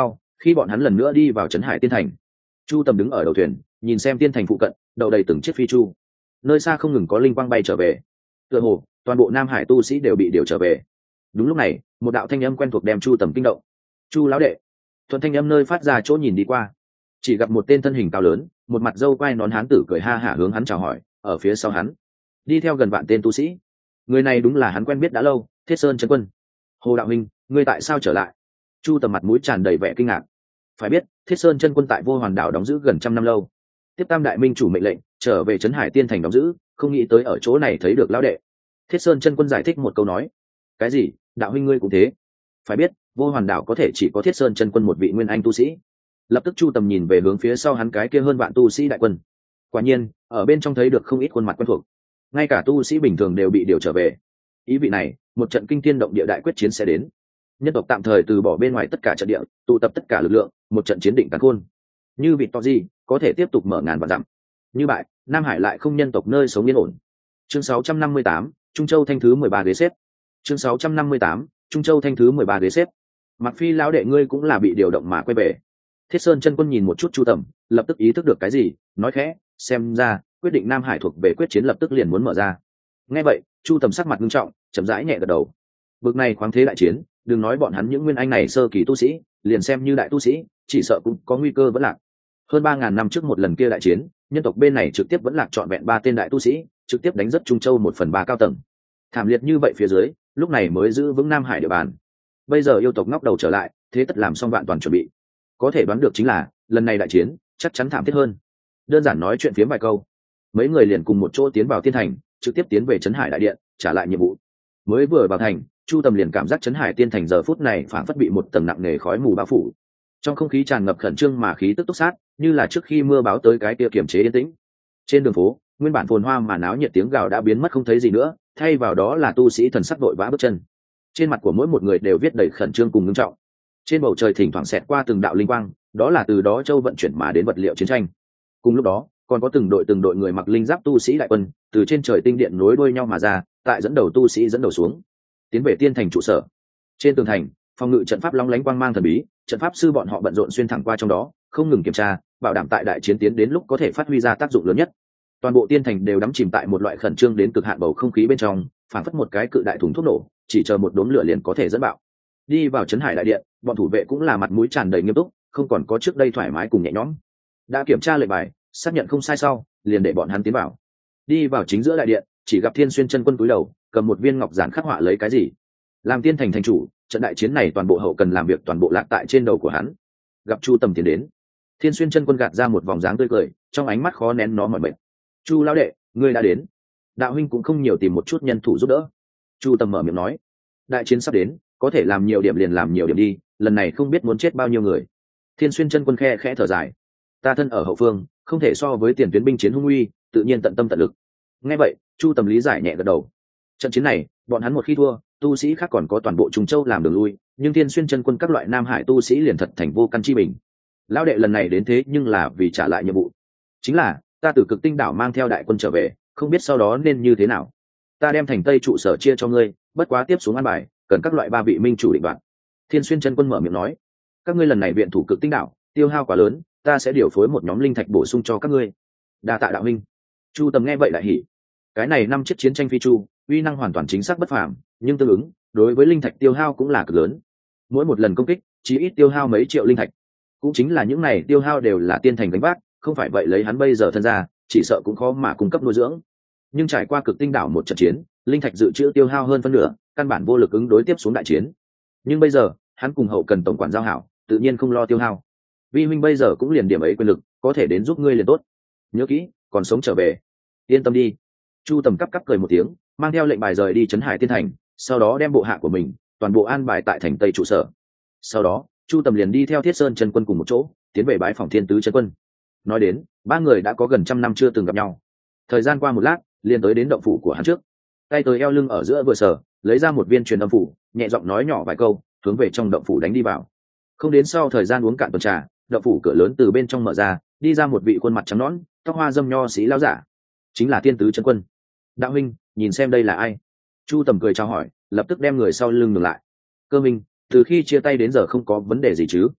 Khi bọn hắn lần nữa đi vào trấn Hải Tiên Thành, Chu Tầm đứng ở đầu thuyền, nhìn xem tiên thành phụ cận đậu đầy từng chiếc phi chu, nơi xa không ngừng có linh quang bay trở về. Tựa hồ toàn bộ Nam Hải tu sĩ đều bị điều trở về. Đúng lúc này, một đạo thanh âm quen thuộc đem Chu Tầm kinh động. Chu lão đệ. Thuận thanh âm nơi phát ra chỗ nhìn đi qua, chỉ gặp một tên thân hình cao lớn, một mặt râu quai nón hán tử cười ha hả hướng hắn chào hỏi. Ở phía sau hắn đi theo gần vạn tên tu sĩ. Người này đúng là hắn quen biết đã lâu, Thiết Sơn Chân Quân. Hồ đạo huynh, ngươi tại sao trở lại? Chu Tầm mặt mũi tràn đầy vẻ kinh ngạc. Phải biết, Thiết Sơn Chân Quân tại Vô Hoàn đảo đóng giữ gần trăm năm lâu, tiếp tam đại minh chủ mệnh lệnh trở về trấn Hải Tiên Thành đóng giữ, không nghĩ tới ở chỗ này thấy được lão đệ. Thiết Sơn Chân Quân giải thích một câu nói. Cái gì? Đạo huynh ngươi cũng thế? Phải biết, Vô Hoàn đảo có thể chỉ có Thiết Sơn Chân Quân một vị nguyên anh tu sĩ. Lập tức Chu Tầm nhìn về hướng phía sau hắn cái kia hơn vạn tu sĩ đại quân. Quả nhiên, ở bên trong thấy được không ít khuôn mặt quen thuộc, ngay cả tu sĩ bình thường đều bị điều trở về. Ý vị này, một trận kinh thiên động địa đại quyết chiến sẽ đến. Nhân tộc tạm thời từ bỏ bên ngoài tất cả trận địa, tụ tập tất cả lực lượng, một trận chiến định càn khôn. Như vị to gì có thể tiếp tục mở ngàn vạn dặm. Như bại, Nam Hải lại không nhân tộc nơi sống yên ổn. Chương sáu trăm năm mươi tám, Trung Châu thanh thứ mười ba ghế xếp. Chương sáu trăm năm mươi tám, Trung Châu thanh thứ mười ba ghế xếp. Mặc Phi lão đệ ngươi cũng là bị điều động mà quay về. Thiết Sơn Chân Quân nhìn một chút Chu Tầm, lập tức ý thức được cái gì, nói khẽ, xem ra quyết định Nam Hải thuộc về quyết chiến lập tức liền muốn mở ra. Nghe vậy, Chu Tầm sắc mặt nghiêm trọng, chậm rãi nhẹ gật đầu. Bực này khoáng thế đại chiến, đừng nói bọn hắn những nguyên anh này sơ kỳ tu sĩ, liền xem như đại tu sĩ, chỉ sợ cũng có nguy cơ vẫn lạc. Hơn ba ngàn năm trước một lần kia đại chiến, nhân tộc bên này trực tiếp vẫn lạc trọn vẹn ba tên đại tu sĩ, trực tiếp đánh rất Trung Châu một phần ba cao tầng. Thảm liệt như vậy phía dưới, lúc này mới giữ vững Nam Hải địa bàn. Bây giờ yêu tộc ngóc đầu trở lại, thế tất làm xong vạn toàn chuẩn bị. Có thể đoán được chính là, lần này đại chiến chắc chắn thảm thiết hơn. Đơn giản nói chuyện phiếm vài câu, mấy người liền cùng một chỗ tiến vào Tiên Thành, trực tiếp tiến về trấn Hải đại điện, trả lại nhiệm vụ. Mới vừa vào thành, Chu Tầm liền cảm giác trấn Hải Tiên Thành giờ phút này phảng phất bị một tầng nặng nề khói mù bao phủ. Trong không khí tràn ngập khẩn trương mà khí tức túc sát, như là trước khi mưa báo tới cái kia kiềm chế yên tĩnh. Trên đường phố, nguyên bản phồn hoa mà náo nhiệt tiếng gào đã biến mất không thấy gì nữa, thay vào đó là tu sĩ thần sắc vội vã bước chân. Trên mặt của mỗi một người đều viết đầy khẩn trương cùng ngưng trọng. Trên bầu trời thỉnh thoảng xẹt qua từng đạo linh quang, đó là từ đó châu vận chuyển mà đến vật liệu chiến tranh. Cùng lúc đó, còn có từng đội từng đội người mặc linh giáp tu sĩ đại quân, từ trên trời tinh điện nối đuôi nhau mà ra, tại dẫn đầu tu sĩ dẫn đầu xuống, tiến về Tiên Thành trụ sở. Trên tường thành, phòng ngự trận pháp long lánh quang mang thần bí, trận pháp sư bọn họ bận rộn xuyên thẳng qua trong đó, không ngừng kiểm tra, bảo đảm tại đại chiến tiến đến lúc có thể phát huy ra tác dụng lớn nhất. Toàn bộ Tiên Thành đều đắm chìm tại một loại khẩn trương đến cực hạn bầu không khí bên trong, phản phất một cái cự đại thùng thuốc nổ, chỉ chờ một đốm lửa liền có thể dẫn bạo. Đi vào trấn Hải đại điện, bọn thủ vệ cũng là mặt mũi tràn đầy nghiêm túc, không còn có trước đây thoải mái cùng nhẹ nhõm. Đã kiểm tra lệnh bài, xác nhận không sai sau, liền để bọn hắn tiến vào. Đi vào chính giữa đại điện, chỉ gặp Thiên Xuyên Chân Quân cúi đầu, cầm một viên ngọc giản khắc họa lấy cái gì. Làm Tiên Thành thành chủ, trận đại chiến này toàn bộ hậu cần làm việc toàn bộ lạc tại trên đầu của hắn. Gặp Chu Tầm tiến đến, Thiên Xuyên Chân Quân gạt ra một vòng dáng tươi cười, trong ánh mắt khó nén nó mỏi mệt. Chu lão đệ, ngươi đã đến. Đạo huynh cũng không nhiều tìm một chút nhân thủ giúp đỡ. Chu Tầm mở miệng nói, đại chiến sắp đến, có thể làm nhiều điểm liền làm nhiều điểm đi, lần này không biết muốn chết bao nhiêu người. Thiên Xuyên Chân Quân khe khẽ thở dài, ta thân ở hậu phương, không thể so với tiền tuyến binh chiến hung uy, tự nhiên tận tâm tận lực. Nghe vậy, Chu Tầm lý giải nhẹ gật đầu. Trận chiến này, bọn hắn một khi thua, tu sĩ khác còn có toàn bộ Trung Châu làm đường lui, nhưng Thiên Xuyên Chân Quân các loại Nam Hải tu sĩ liền thật thành vô căn chi bình. Lão đệ lần này đến thế nhưng là vì trả lại nhiệm vụ. Chính là, ta từ Cực Tinh đảo mang theo đại quân trở về, không biết sau đó nên như thế nào. Ta đem thành Tây trụ sở chia cho ngươi, bất quá tiếp xuống an bài, cần các loại ba vị minh chủ định đoạt. Thiên Xuyên Chân Quân mở miệng nói, các ngươi lần này viện thủ Cực Tinh đảo, tiêu hao quá lớn, ta sẽ điều phối một nhóm linh thạch bổ sung cho các ngươi. Đa tạ đạo huynh. Chu Tầm nghe vậy lại hỉ. Cái này năm chiếc chiến tranh phi chu, uy năng hoàn toàn chính xác bất phàm, nhưng tương ứng, đối với linh thạch tiêu hao cũng là cực lớn. Mỗi một lần công kích, chỉ ít tiêu hao mấy triệu linh thạch. Cũng chính là những này tiêu hao đều là Tiên Thành gánh vác, không phải vậy lấy hắn bây giờ thân ra, chỉ sợ cũng khó mà cung cấp nuôi dưỡng. Nhưng trải qua Cực Tinh đảo một trận chiến, linh thạch dự trữ tiêu hao hơn phân nửa, căn bản vô lực ứng đối tiếp xuống đại chiến. Nhưng bây giờ, hắn cùng hậu cần tổng quản giao hảo, tự nhiên không lo tiêu hao. Vi huynh bây giờ cũng liền điểm ấy quyền lực, có thể đến giúp ngươi liền tốt. Nhớ kỹ, còn sống trở về. Yên tâm đi. Chu Tầm cắp cắp cười một tiếng, mang theo lệnh bài rời đi trấn Hải Tiên Thành, sau đó đem bộ hạ của mình toàn bộ an bài tại thành Tây trụ sở. Sau đó, Chu Tầm liền đi theo Thiết Sơn Chân Quân cùng một chỗ, tiến về bái phòng Thiên Tứ Chân Quân. Nói đến, ba người đã có gần trăm năm chưa từng gặp nhau. Thời gian qua một lát, liền tới đến động phủ của hắn trước. Tay tới eo lưng ở giữa vừa sở, lấy ra một viên truyền âm phủ, nhẹ giọng nói nhỏ vài câu, hướng về trong động phủ đánh đi vào. Không đến sau thời gian uống cạn tuần trà, động phủ cửa lớn từ bên trong mở ra, đi ra một vị khuôn mặt trắng nõn, tóc hoa dâm nho sĩ lão giả, chính là Thiên Tứ Chân Quân. Đạo huynh, nhìn xem đây là ai? Chu Tầm cười chào hỏi, lập tức đem người sau lưng ngừng lại. Cơ minh, từ khi chia tay đến giờ không có vấn đề gì chứ?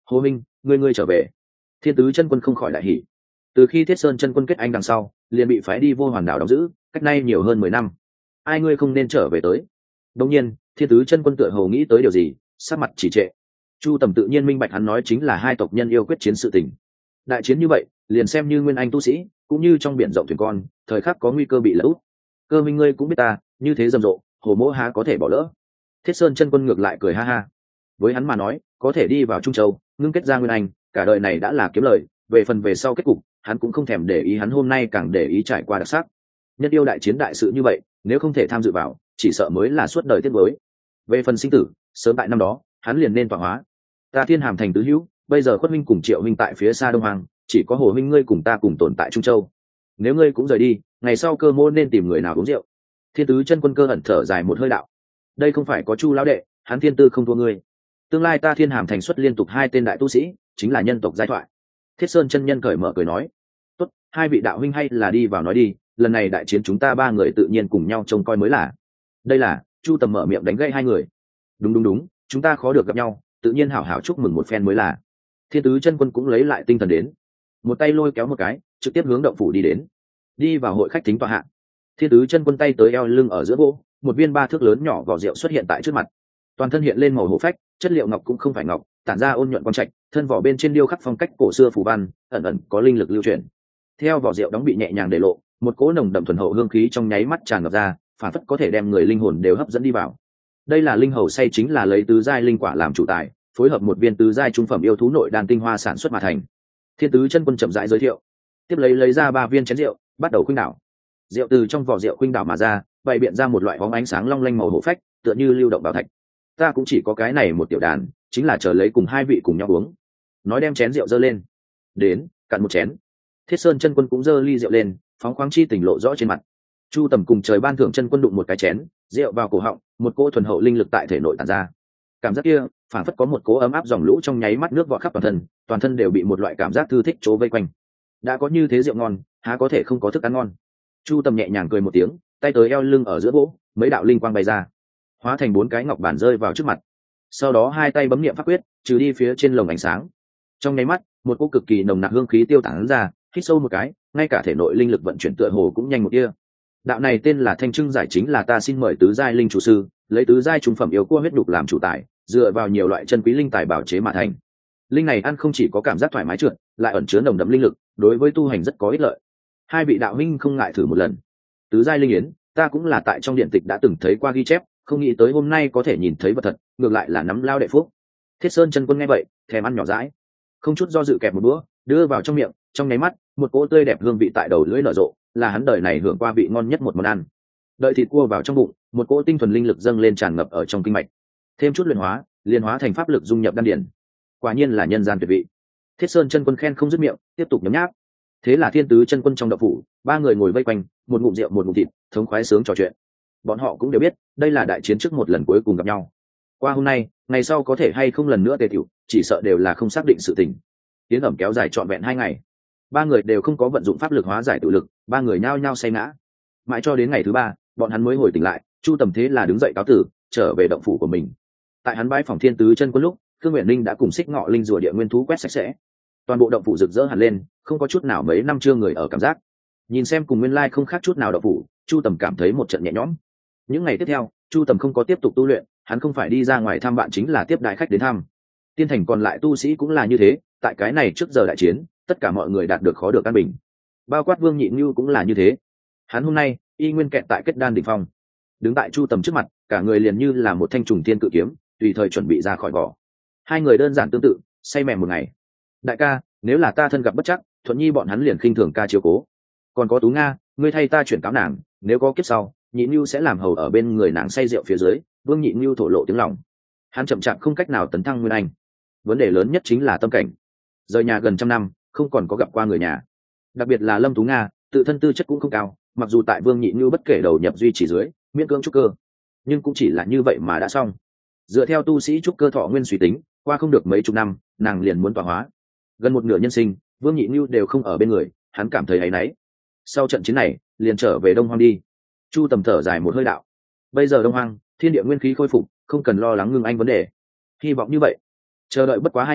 Hồ minh, ngươi ngươi trở về. Thiên tứ chân quân không khỏi đại hỉ. Từ khi Thiết Sơn chân quân kết anh đằng sau, liền bị phái đi Vô Hoàn đảo đóng giữ, cách nay nhiều hơn mười năm. Ai ngươi không nên trở về tới. Đương nhiên, Thiên tứ chân quân tựa hồ nghĩ tới điều gì, sắc mặt chỉ trệ. Chu Tầm tự nhiên minh bạch hắn nói chính là hai tộc nhân yêu quyết chiến sự tình. Đại chiến như vậy, liền xem như nguyên anh tu sĩ, cũng như trong biển rộng thuyền con, thời khắc có nguy cơ bị lỡ út. Cơ minh ngươi cũng biết ta, như thế rầm rộ, hồ mỗ há có thể bỏ lỡ. Thiết Sơn chân quân ngược lại cười ha ha. Với hắn mà nói, có thể đi vào Trung Châu, ngưng kết ra nguyên anh, cả đời này đã là kiếm lời. Về phần về sau kết cục, hắn cũng không thèm để ý, hắn hôm nay càng để ý trải qua đặc sắc. Nhân yêu đại chiến đại sự như vậy, nếu không thể tham dự vào, chỉ sợ mới là suốt đời tiếc nuối. Về phần sinh tử, sớm tại năm đó, hắn liền nên tọa hóa. Ta Thiên Hàm thành tứ hữu, bây giờ Khuất Minh cùng Triệu Minh tại phía xa Đông Hoàng, chỉ có Hồ Minh ngươi cùng ta cùng tồn tại Trung Châu. Nếu ngươi cũng rời đi, ngày sau cơ môn nên tìm người nào uống rượu. Thiên tứ chân quân cơ ẩn thở dài một hơi đạo. Đây không phải có Chu lão đệ, hắn thiên tư không thua ngươi. Tương lai ta Thiên Hàm thành xuất liên tục hai tên đại tu sĩ, chính là nhân tộc giai thoại. Thiết Sơn chân nhân cởi mở cười nói, tốt, hai vị đạo huynh hay là đi vào nói đi, lần này đại chiến chúng ta ba người tự nhiên cùng nhau trông coi mới là. Đây là, Chu Tầm mở miệng đánh gãy hai người. Đúng đúng đúng, chúng ta khó được gặp nhau, tự nhiên hảo hảo chúc mừng một phen mới là. Thiên tứ chân quân cũng lấy lại tinh thần đến, một tay lôi kéo một cái, trực tiếp hướng động phủ đi đến. Đi vào hội khách thính tọa hạ. Thiên tứ chân quân tay tới eo lưng ở giữa gỗ, một viên ba thước lớn nhỏ vỏ rượu xuất hiện tại trước mặt. Toàn thân hiện lên màu hổ phách, chất liệu ngọc cũng không phải ngọc, tản ra ôn nhuận quang trạch, thân vỏ bên trên điêu khắc phong cách cổ xưa phù văn, ẩn ẩn có linh lực lưu chuyển. Theo vỏ rượu đóng bị nhẹ nhàng để lộ, một cỗ nồng đậm thuần hậu hương khí trong nháy mắt tràn ngập ra, phản phất có thể đem người linh hồn đều hấp dẫn đi vào. Đây là linh hầu say, chính là lấy tứ giai linh quả làm chủ tài, phối hợp một viên tứ giai trung phẩm yêu thú nội đan tinh hoa sản xuất mà thành. Thiên tứ chân quân chậm rãi giới thiệu, tiếp lấy lấy ra ba viên chén rượu, bắt đầu khuynh đảo. Rượu từ trong vỏ rượu khuynh đảo mà ra, bày biện ra một loại bóng ánh sáng long lanh màu hổ phách, tựa như lưu động bảo thạch. Ta cũng chỉ có cái này một tiểu đàn, chính là chờ lấy cùng hai vị cùng nhau uống. Nói đem chén rượu dơ lên, đến cạn một chén. Thiết Sơn chân quân cũng dơ ly rượu lên, phóng khoáng chi tình lộ rõ trên mặt. Chu Tầm cùng trời ban thưởng chân quân đụng một cái chén, rượu vào cổ họng, một cỗ thuần hậu linh lực tại thể nội tản ra. Cảm giác kia, phản phất có một cỗ ấm áp dòng lũ trong nháy mắt nước vọt khắp toàn thân, toàn thân đều bị một loại cảm giác thư thích chỗ vây quanh. Đã có như thế rượu ngon, há có thể không có thức ăn ngon. Chu Tầm nhẹ nhàng cười một tiếng, tay tới eo lưng ở giữa gỗ, mấy đạo linh quang bay ra, hóa thành bốn cái ngọc bản rơi vào trước mặt. Sau đó hai tay bấm niệm pháp quyết, trừ đi phía trên lồng ánh sáng. Trong nháy mắt, một cỗ cực kỳ nồng nặc hương khí tiêu tán ra, hít sâu một cái, ngay cả thể nội linh lực vận chuyển tựa hồ cũng nhanh một tia. Đạo này tên là Thanh Trưng giải, chính là ta xin mời tứ giai linh chủ sư, lấy tứ giai trung phẩm yêu cua huyết đục làm chủ tài, dựa vào nhiều loại chân quý linh tài bảo chế mà thành. Linh này ăn không chỉ có cảm giác thoải mái trượt, lại ẩn chứa nồng đậm linh lực, đối với tu hành rất có ích lợi. Hai vị đạo huynh không ngại thử một lần. Tứ giai linh yến, ta cũng là tại trong điện tịch đã từng thấy qua ghi chép, không nghĩ tới hôm nay có thể nhìn thấy vật thật, ngược lại là nắm lao đệ phúc. Thiết Sơn chân quân nghe vậy, thèm ăn nhỏ dãi, không chút do dự kẹp một bữa, đưa vào trong miệng, trong nháy mắt, một cỗ tươi đẹp hương vị tại đầu lưỡi nở rộ, là hắn đời này hưởng qua vị ngon nhất một món ăn. Đợi thịt cua vào trong bụng, một cỗ tinh thuần linh lực dâng lên tràn ngập ở trong kinh mạch. Thêm chút luyện hóa, liền hóa thành pháp lực dung nhập đan điển. Quả nhiên là nhân gian tuyệt vị. Thiết Sơn chân quân khen không dứt miệng, tiếp tục nhấm nháp. Thế là Thiên tứ chân quân trong động phủ, ba người ngồi vây quanh, một ngụm rượu một ngụm thịt, thống khoái sướng trò chuyện. Bọn họ cũng đều biết, đây là đại chiến trước một lần cuối cùng gặp nhau. Qua hôm nay, ngày sau có thể hay không lần nữa tề tiểu, chỉ sợ đều là không xác định sự tình. Tiến ẩm kéo dài trọn vẹn hai ngày, ba người đều không có vận dụng pháp lực hóa giải tự lực, ba người nhao nhao say ngã. Mãi cho đến ngày thứ ba, bọn hắn mới hồi tỉnh lại. Chu Tầm thế là đứng dậy cáo tử, trở về động phủ của mình. Tại hắn bái phòng Thiên tứ chân quân lúc, Khương Nguyện Linh đã cùng xích ngọ linh rùa địa nguyên thú quét sạch sẽ, toàn bộ động phủ rực rỡ hẳn lên, không có chút nào mấy năm chưa người ở cảm giác. Nhìn xem cùng nguyên lai không khác chút nào động phủ, Chu Tầm cảm thấy một trận nhẹ nhõm. Những ngày tiếp theo, Chu Tầm không có tiếp tục tu luyện, hắn không phải đi ra ngoài thăm bạn, chính là tiếp đại khách đến thăm. Tiên thành còn lại tu sĩ cũng là như thế, tại cái này trước giờ đại chiến, tất cả mọi người đạt được khó được an bình. Bao quát Vương Nhị Nưu cũng là như thế. Hắn hôm nay y nguyên kẹt tại kết đan đỉnh phong, đứng tại Chu Tầm trước mặt, cả người liền như là một thanh trùng thiên cự kiếm, tùy thời chuẩn bị ra khỏi vỏ. Hai người đơn giản tương tự, say mềm một ngày. Đại ca, nếu là ta thân gặp bất chắc, Thuận Nhi bọn hắn liền khinh thường ca chiếu cố. Còn có Tú Nga, ngươi thay ta chuyển cáo nàng, nếu có kiếp sau, Nhị Nưu sẽ làm hầu ở bên người nàng say rượu phía dưới. Vương Nhị Nưu thổ lộ tiếng lòng. Hắn chậm chạp không cách nào tấn thăng nguyên anh. Vấn đề lớn nhất chính là tâm cảnh. Rời nhà gần trăm năm, không còn có gặp qua người nhà. Đặc biệt là Lâm Tú Nga, tự thân tư chất cũng không cao, mặc dù tại Vương Nhị Nưu bất kể đầu nhập duy trì dưới, miễn cưỡng trúc cơ, nhưng cũng chỉ là như vậy mà đã xong. Dựa theo tu sĩ trúc cơ thọ nguyên suy tính, qua không được mấy chục năm, nàng liền muốn tọa hóa. Gần một nửa nhân sinh, Vương Nhị Nưu đều không ở bên người, hắn cảm thấy áy náy. Sau trận chiến này, liền trở về Đông Hoang đi. Chu Tầm thở dài một hơi đạo: bây giờ Đông Hoang, thiên địa nguyên khí khôi phục, không cần lo lắng ngưng anh vấn đề. Hy vọng như vậy. Chờ đợi bất quá hai ngày,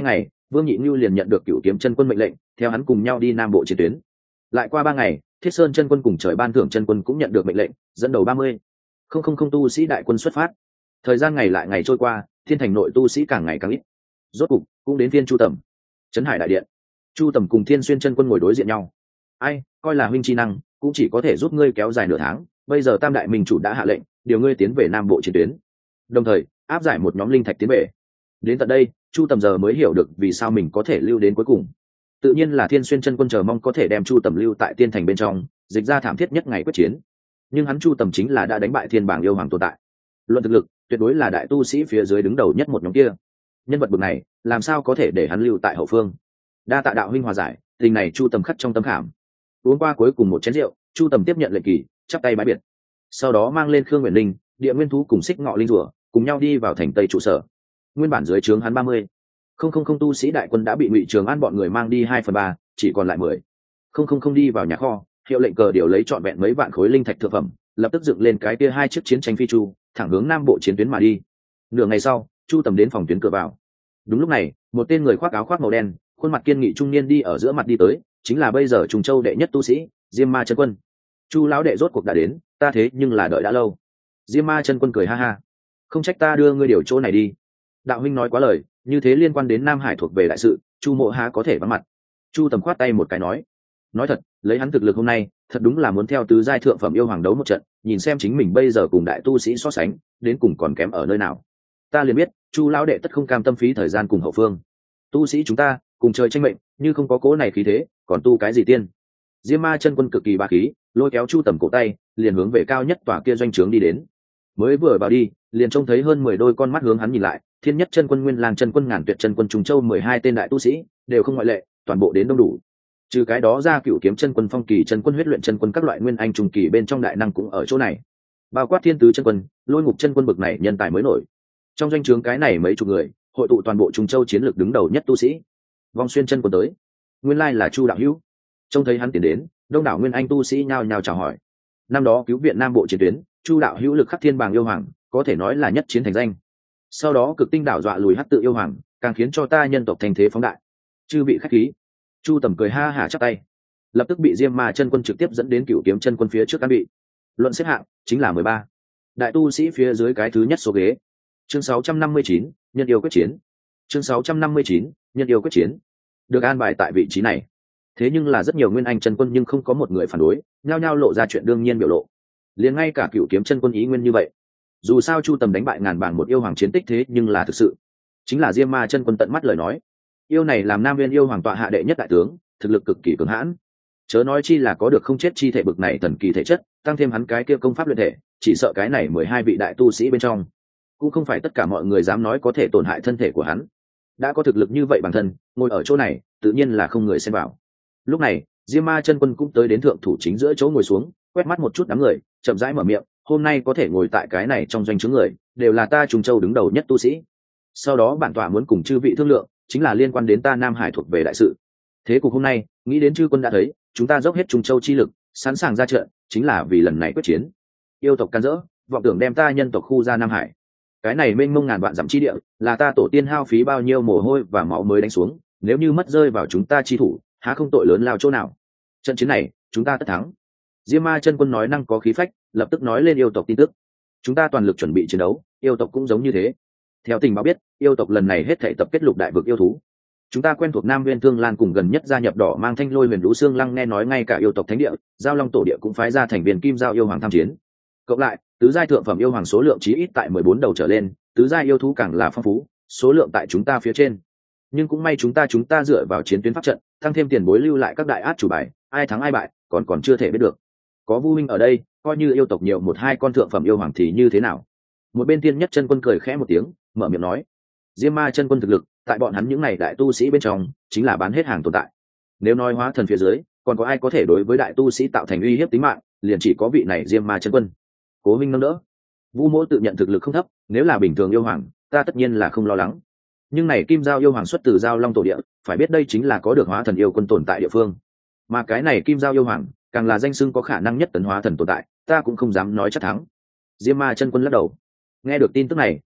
Vương Nhị Nhu liền nhận được Cửu Kiếm chân quân mệnh lệnh, theo hắn cùng nhau đi nam bộ chiến tuyến. Lại qua ba ngày, Thiết Sơn chân quân cùng Trời Ban Thưởng chân quân cũng nhận được mệnh lệnh, dẫn đầu ba mươi không không không tu sĩ đại quân xuất phát. Thời gian ngày lại ngày trôi qua, thiên thành nội tu sĩ càng ngày càng ít. Rốt cục cũng đến phiên Chu Tầm. Trấn Hải đại điện, Chu Tầm cùng Thiên Xuyên chân quân ngồi đối diện nhau. Ai, coi là huynh chi năng, cũng chỉ có thể giúp ngươi kéo dài nửa tháng. Bây giờ Tam đại minh chủ đã hạ lệnh, điều ngươi tiến về nam bộ chiến tuyến, đồng thời áp giải một nhóm linh thạch tiến về. Đến tận đây, Chu Tầm giờ mới hiểu được vì sao mình có thể lưu đến cuối cùng. Tự nhiên là Thiên Xuyên chân quân chờ mong có thể đem Chu Tầm lưu tại tiên thành bên trong, dịch ra thảm thiết nhất ngày quyết chiến. Nhưng hắn Chu Tầm chính là đã đánh bại thiên bảng yêu hoàng tồn tại, luận thực lực tuyệt đối là đại tu sĩ phía dưới đứng đầu nhất một nhóm kia. Nhân vật bậc này làm sao có thể để hắn lưu tại hậu phương? Đa tạ đạo huynh hòa giải, tình này Chu Tầm khắc trong tâm khảm. Uống qua cuối cùng một chén rượu, Chu Tầm tiếp nhận lệnh kỳ, chắp tay bái biệt. Sau đó mang lên Khương Nguyện Linh, Địa Nguyên thú cùng Xích Ngọ Linh rùa, cùng nhau đi vào thành Tây trụ sở. Nguyên bản dưới trướng hắn ba mươi không không không tu sĩ đại quân đã bị Ngụy Trường An bọn người mang đi hai phần ba, chỉ còn lại mười không không không đi vào nhà kho, hiệu lệnh cờ điều lấy trọn vẹn mấy vạn khối linh thạch thượng phẩm, lập tức dựng lên cái kia hai chiếc chiến tranh phi chu, thẳng hướng nam bộ chiến tuyến mà đi. Nửa ngày sau, Chu Tầm đến phòng tuyến cửa vào. Đúng lúc này, một tên người khoác áo khoác màu đen, khuôn mặt kiên nghị trung niên đi ở giữa mặt đi tới, chính là bây giờ Trùng Châu đệ nhất tu sĩ, Diêm Ma chân quân. Chu lão đệ rốt cuộc đã đến, ta thế nhưng là đợi đã lâu. Diêm Ma chân quân cười ha ha, không trách ta đưa ngươi điều chỗ này đi. Đạo huynh nói quá lời, như thế liên quan đến Nam Hải thuộc về đại sự, Chu mộ há có thể vắng mặt. Chu Tầm khoát tay một cái nói, nói thật, lấy hắn thực lực hôm nay, thật đúng là muốn theo tứ giai thượng phẩm yêu hoàng đấu một trận, nhìn xem chính mình bây giờ cùng đại tu sĩ so sánh, đến cùng còn kém ở nơi nào. Ta liền biết, Chu lão đệ tất không cam tâm phí thời gian cùng hậu phương. Tu sĩ chúng ta cùng trời tranh mệnh, như không có cố này khí thế, còn tu cái gì tiên? Diêm Ma chân quân cực kỳ bá khí, lôi kéo Chu Tầm cổ tay, liền hướng về cao nhất tòa kia doanh trướng đi đến. Mới vừa vào đi, liền trông thấy hơn mười đôi con mắt hướng hắn nhìn lại, Thiên Nhất chân quân, Nguyên Lang chân quân, Ngàn Tuyệt chân quân, Trùng Châu mười hai tên đại tu sĩ, đều không ngoại lệ, toàn bộ đến đông đủ. Trừ cái đó ra, Cửu Kiếm chân quân, Phong Kỳ chân quân, Huyết Luyện chân quân các loại nguyên anh trùng kỳ bên trong đại năng cũng ở chỗ này. Bao quát Thiên Tứ chân quân, Lôi Ngục chân quân bực này nhân tài mới nổi. Trong doanh trướng cái này mấy chục người, hội tụ toàn bộ Trùng Châu chiến lược đứng đầu nhất tu sĩ. Vong Xuyên chân quân tới, nguyên lai là Chu đạo hữu. Trông thấy hắn tiến đến, đông đảo nguyên anh tu sĩ nhao nhao chào hỏi. Năm đó cứu viện nam bộ chiến tuyến, Chu đạo hữu lực khắc thiên bàng yêu hoàng, có thể nói là nhất chiến thành danh. Sau đó cực tinh đảo dọa lùi hắc tự yêu hoàng, càng khiến cho ta nhân tộc thành thế phóng đại. Chư vị khách khí. Chu Tầm cười ha hả chắp tay, lập tức bị Diêm Ma chân quân trực tiếp dẫn đến Cửu Kiếm chân quân phía trước an bị. Luận xếp hạng chính là mười ba đại tu sĩ phía dưới cái thứ nhất số ghế. Chương sáu trăm năm mươi chín, nhân yêu quyết chiến. Chương sáu trăm năm mươi chín, nhân yêu quyết chiến. Được an bài tại vị trí này. Thế nhưng là rất nhiều nguyên anh chân quân nhưng không có một người phản đối, nhao nhao lộ ra chuyện đương nhiên biểu lộ. Liền ngay cả Cửu Kiếm chân quân ý nguyên như vậy. Dù sao Chu Tầm đánh bại ngàn bảng một yêu hoàng chiến tích thế nhưng là thực sự. Chính là Diêm Ma chân quân tận mắt lời nói. Yêu này làm Nam Nguyên yêu hoàng tọa hạ đệ nhất đại tướng, thực lực cực kỳ cường hãn. Chớ nói chi là có được không chết chi thể bực này thần kỳ thể chất, tăng thêm hắn cái kia công pháp luyện thể, chỉ sợ cái này mười hai vị đại tu sĩ bên trong, cũng không phải tất cả mọi người dám nói có thể tổn hại thân thể của hắn. Đã có thực lực như vậy bản thân, ngồi ở chỗ này, tự nhiên là không người xen vào. Lúc này, Diêm Ma chân quân cũng tới đến thượng thủ chính giữa chỗ ngồi xuống, quét mắt một chút đám người, chậm rãi mở miệng, hôm nay có thể ngồi tại cái này trong doanh trướng người, đều là ta Trùng Châu đứng đầu nhất tu sĩ. Sau đó bản tọa muốn cùng chư vị thương lượng, chính là liên quan đến ta Nam Hải thuộc về đại sự. Thế cục hôm nay, nghĩ đến chư quân đã thấy, chúng ta dốc hết Trùng Châu chi lực, sẵn sàng ra trận, chính là vì lần này quyết chiến. Yêu tộc can dỡ, vọng tưởng đem ta nhân tộc khu ra Nam Hải. Cái này mênh mông ngàn vạn dặm chi địa, là ta tổ tiên hao phí bao nhiêu mồ hôi và máu mới đánh xuống, nếu như mất rơi vào chúng ta chi thủ, há không tội lớn lao chỗ nào. Trận chiến này, chúng ta tất thắng. Diêm Ma chân quân nói năng có khí phách, lập tức nói lên yêu tộc tin tức. Chúng ta toàn lực chuẩn bị chiến đấu, yêu tộc cũng giống như thế. Theo tình báo biết, yêu tộc lần này hết thảy tập kết lục đại vực yêu thú. Chúng ta quen thuộc Nam Nguyên Thương Lan cùng gần nhất gia nhập Đỏ Mang Thanh Lôi Huyền Lũ Xương Lăng, nghe nói ngay cả yêu tộc thánh địa, Giao Long tổ địa cũng phái ra thành viên Kim Giao yêu hoàng tham chiến. Cộng lại, tứ giai thượng phẩm yêu hoàng số lượng chí ít tại mười bốn đầu trở lên, tứ giai yêu thú càng là phong phú, số lượng tại chúng ta phía trên. Nhưng cũng may chúng ta chúng ta dựa vào chiến tuyến pháp trận, tăng thêm tiền bối lưu lại các đại át chủ bài, ai thắng ai bại, còn còn chưa thể biết được. Có Vu Minh ở đây, coi như yêu tộc nhiều một hai con thượng phẩm yêu hoàng thì như thế nào? Một bên Tiên Nhất chân quân cười khẽ một tiếng, mở miệng nói, Diêm Ma chân quân thực lực, tại bọn hắn những này đại tu sĩ bên trong, chính là bán hết hàng tồn tại. Nếu nói hóa thần phía dưới, còn có ai có thể đối với đại tu sĩ tạo thành uy hiếp tính mạng, liền chỉ có vị này Diêm Ma chân quân. Cố Minh nâng đỡ. Vu Mỗ tự nhận thực lực không thấp, nếu là bình thường yêu hoàng, ta tất nhiên là không lo lắng. Nhưng này Kim Giao yêu hoàng xuất từ Giao Long tổ địa, phải biết đây chính là có được hóa thần yêu quân tồn tại địa phương. Mà cái này Kim Giao yêu hoàng, càng là danh xưng có khả năng nhất tấn hóa thần tồn tại, ta cũng không dám nói chắc thắng. Diêm Ma chân quân lắc đầu. Nghe được tin tức này,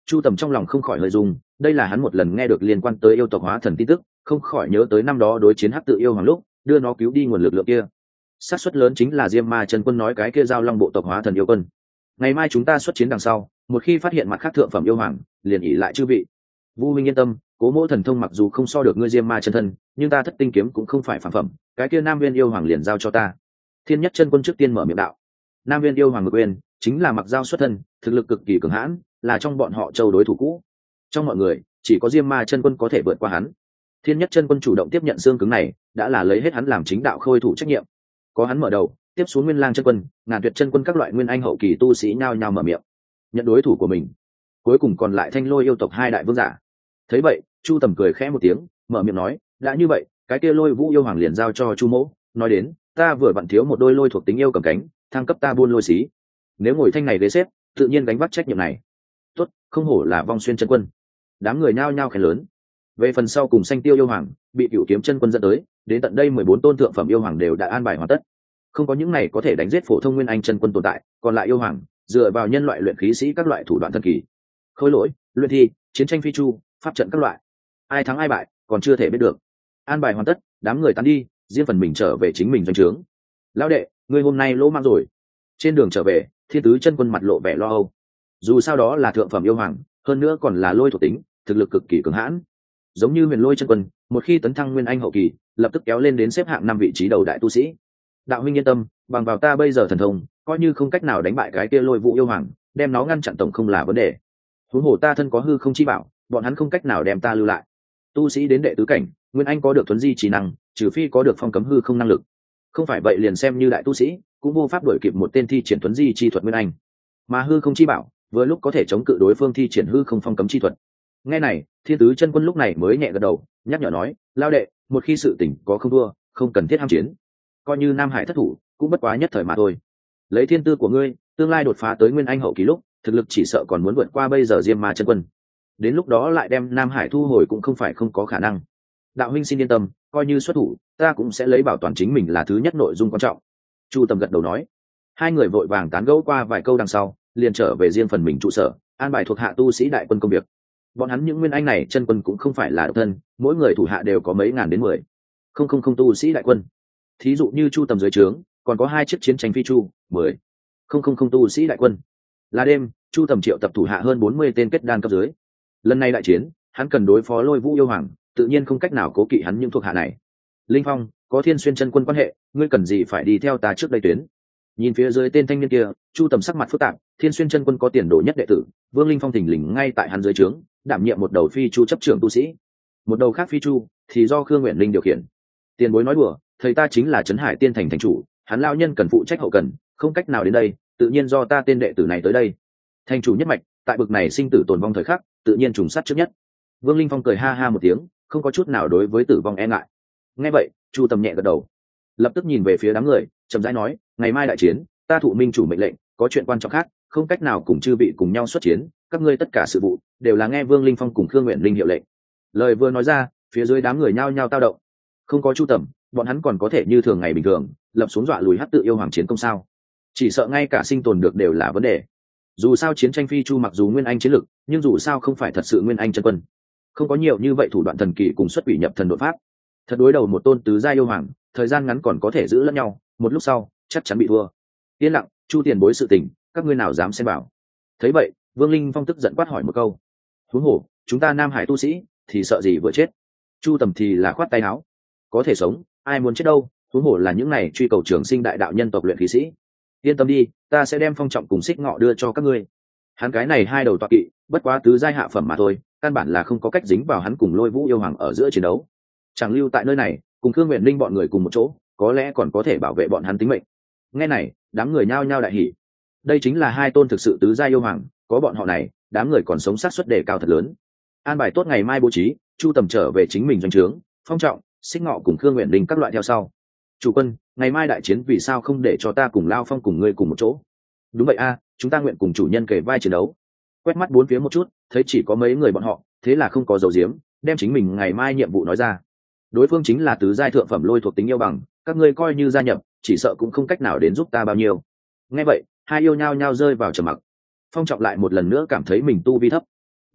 Chu Tầm trong lòng không khỏi hơi rung, đây là hắn một lần nghe được liên quan tới yêu tộc hóa thần tin tức, không khỏi nhớ tới năm đó đối chiến hắc tự yêu hoàng lúc đưa nó cứu đi nguồn lực lượng kia. Xác suất lớn chính là Diêm Ma Chân Quân nói cái kia giao long bộ tộc hóa thần yêu quân. Ngày mai chúng ta xuất chiến đằng sau, một khi phát hiện mặt khác thượng phẩm yêu hoàng, liền ỷ lại chư vị. Vu Minh yên tâm, Cố Mỗ thần thông mặc dù không so được ngươi Diêm Ma chân thân, nhưng ta thất tinh kiếm cũng không phải phàm phẩm, cái kia Nam Viên yêu hoàng liền giao cho ta. Thiên Nhất Chân Quân trước tiên mở miệng đạo. Nam Viên yêu hoàng Ngự Uyên chính là mặc giao xuất thân, thực lực cực kỳ cường hãn, là trong bọn họ châu đối thủ cũ. Trong mọi người, chỉ có Diêm Ma chân quân có thể vượt qua hắn. Thiên Nhất Chân Quân chủ động tiếp nhận xương cứng này, đã là lấy hết hắn làm chính đạo khôi thủ trách nhiệm. Có hắn mở đầu, tiếp xuống Nguyên Lang chân quân, Ngàn Tuyệt chân quân các loại nguyên anh hậu kỳ tu sĩ nhao nhao mở miệng, nhận đối thủ của mình. Cuối cùng còn lại Thanh Lôi yêu tộc hai đại vương giả. Thấy vậy, Chu Tầm cười khẽ một tiếng, mở miệng nói, đã như vậy, cái kia Lôi Vũ yêu hoàng liền giao cho Chu Mỗ. Nói đến, ta vừa vặn thiếu một đôi lôi thuộc tính yêu cầm cánh, thăng cấp ta buôn lôi xí. Nếu ngồi thanh này ghế xếp, tự nhiên gánh vác trách nhiệm này. Tốt, không hổ là Vong Xuyên chân quân. Đám người nhao nhao khen lớn. Về phần sau cùng Xanh Tiêu yêu hoàng bị Cửu Kiếm chân quân dẫn tới, đến tận đây mười bốn tôn thượng phẩm yêu hoàng đều đã an bài hoàn tất. Không có những này có thể đánh giết phổ thông nguyên anh chân quân tồn tại, còn lại yêu hoàng dựa vào nhân loại luyện khí sĩ các loại thủ đoạn thần kỳ, khôi lỗi, luyện thi, chiến tranh phi chu, pháp trận các loại, ai thắng ai bại còn chưa thể biết được. An bài hoàn tất, đám người tán đi, riêng phần mình trở về chính mình doanh trướng. Lão đệ, ngươi hôm nay lỗ mang rồi. Trên đường trở về, Thiên Tứ chân quân mặt lộ vẻ lo âu. Dù sao đó là thượng phẩm yêu hoàng, hơn nữa còn là lôi thuộc tính, thực lực cực kỳ cường hãn. Giống như Huyền Lôi chân quân, một khi tấn thăng nguyên anh hậu kỳ, lập tức kéo lên đến xếp hạng năm vị trí đầu đại tu sĩ. Đạo huynh yên tâm, bằng vào ta bây giờ thần thông, coi như không cách nào đánh bại cái kia Lôi Vũ yêu hoàng, đem nó ngăn chặn tổng không là vấn đề. Huống hồ ta thân có hư không chi bảo, bọn hắn không cách nào đem ta lưu lại. Tu sĩ đến đệ tứ cảnh, nguyên anh có được thuấn di trí năng, trừ phi có được phong cấm hư không năng lực. Không phải vậy liền xem như đại tu sĩ, cũng vô pháp đuổi kịp một tên thi triển thuấn di chi thuật nguyên anh. Mà hư không chi bảo, vừa lúc có thể chống cự đối phương thi triển hư không phong cấm chi thuật. Nghe này, Thiên Tứ chân quân lúc này mới nhẹ gật đầu, nhắc nhở nói, lao đệ, một khi sự tình có không thua, không cần thiết ham chiến. Coi như Nam Hải thất thủ, cũng bất quá nhất thời mà thôi. Lấy thiên tư của ngươi, tương lai đột phá tới nguyên anh hậu kỳ lúc, thực lực chỉ sợ còn muốn vượt qua bây giờ Diêm Ma chân quân. Đến lúc đó lại đem Nam Hải thu hồi cũng không phải không có khả năng. Đạo huynh xin yên tâm, coi như xuất thủ, ta cũng sẽ lấy bảo toàn chính mình là thứ nhất nội dung quan trọng. Chu Tầm gật đầu nói. Hai người vội vàng tán gẫu qua vài câu đằng sau, liền trở về riêng phần mình trụ sở, an bài thuộc hạ tu sĩ đại quân công việc. Bọn hắn những nguyên anh này chân quân cũng không phải là độc thân, mỗi người thủ hạ đều có mấy ngàn đến mười không không không tu sĩ đại quân. Thí dụ như Chu Tầm dưới trướng còn có hai chiếc chiến tranh phi chu, mười không không không tu sĩ đại quân. Là đêm, Chu Tầm triệu tập thủ hạ hơn bốn mươi tên kết đan cấp dưới. Lần này đại chiến, hắn cần đối phó Lôi Vũ yêu hoàng, tự nhiên không cách nào cố kỵ hắn những thuộc hạ này. Linh Phong, có Thiên Xuyên chân quân quan hệ, ngươi cần gì phải đi theo ta trước đây tuyến? Nhìn phía dưới tên thanh niên kia, Chu Tầm sắc mặt phức tạp. Thiên Xuyên chân quân có tiền đồ nhất đệ tử, Vương Linh Phong thình lình ngay tại hắn dưới trướng, đảm nhiệm một đầu phi chu chấp trưởng tu sĩ, một đầu khác phi chu thì do Khương Nguyện Linh điều khiển. Tiền bối nói đùa, thầy ta chính là Trấn Hải Tiên Thành thành chủ, hắn lão nhân cần phụ trách hậu cần, không cách nào đến đây, tự nhiên do ta tên đệ tử này tới đây. Thành chủ nhất mạch, tại bực này sinh tử tồn vong thời khắc, tự nhiên trùng sát trước nhất. Vương Linh Phong cười ha ha một tiếng, không có chút nào đối với tử vong e ngại. Nghe vậy, Chu Tầm nhẹ gật đầu, lập tức nhìn về phía đám người, chậm rãi nói, ngày mai đại chiến, ta thụ minh chủ mệnh lệnh, có chuyện quan trọng khác, không cách nào cùng chư vị cùng nhau xuất chiến, các ngươi tất cả sự vụ đều là nghe Vương Linh Phong cùng Khương Nguyện Linh hiệu lệnh. Lời vừa nói ra, phía dưới đám người nhao nhao tao động. Không có Chu Tầm, bọn hắn còn có thể như thường ngày bình thường lập xuống dọa lùi hắc tự yêu hoàng chiến công sao? Chỉ sợ ngay cả sinh tồn được đều là vấn đề. Dù sao chiến tranh phi chu mặc dù nguyên anh chiến lực, nhưng dù sao không phải thật sự nguyên anh chân quân, không có nhiều như vậy thủ đoạn thần kỳ cùng xuất quỷ nhập thần đột pháp. Thật đối đầu một tôn tứ gia yêu hoàng, thời gian ngắn còn có thể giữ lẫn nhau, một lúc sau chắc chắn bị thua. Yên lặng, Chu tiền bối sự tình, các ngươi nào dám xem bảo? Thấy vậy, Vương Linh Phong tức giận quát hỏi một câu. Huống hồ, chúng ta Nam Hải tu sĩ thì sợ gì vừa chết? Chu Tầm thì là khoát tay áo. Có thể sống, ai muốn chết đâu? Huống hồ là những này truy cầu trường sinh đại đạo nhân tộc luyện khí sĩ. Yên tâm đi, ta sẽ đem Phong Trọng cùng Xích Ngọ đưa cho các ngươi. Hắn cái này hai đầu tọa kỵ, bất quá tứ giai hạ phẩm mà thôi, căn bản là không có cách dính vào hắn cùng Lôi Vũ yêu hoàng ở giữa chiến đấu. Chẳng lưu tại nơi này, cùng Khương Nguyện Linh bọn người cùng một chỗ, có lẽ còn có thể bảo vệ bọn hắn tính mệnh. Nghe này, đám người nhao nhao đại hỉ. Đây chính là hai tôn thực sự tứ giai yêu hoàng, có bọn họ này, đám người còn sống sát suất đề cao thật lớn. An bài tốt ngày mai bố trí, Chu Tầm trở về chính mình doanh trướng, Phong Trọng, Xích Ngọ cùng Khương Nguyện Linh các loại theo sau. Chủ quân, ngày mai đại chiến vì sao không để cho ta cùng Lao Phong cùng ngươi cùng một chỗ? Đúng vậy a, chúng ta nguyện cùng chủ nhân kề vai chiến đấu. Quét mắt bốn phía một chút, thấy chỉ có mấy người bọn họ, thế là không có dầu diếm, đem chính mình ngày mai nhiệm vụ nói ra. Đối phương chính là tứ giai thượng phẩm lôi thuộc tính yêu bằng, các ngươi coi như gia nhập, chỉ sợ cũng không cách nào đến giúp ta bao nhiêu. Nghe vậy, hai yêu nhao nhao rơi vào trầm mặc. Phong Trọng lại một lần nữa cảm thấy mình tu vi thấp.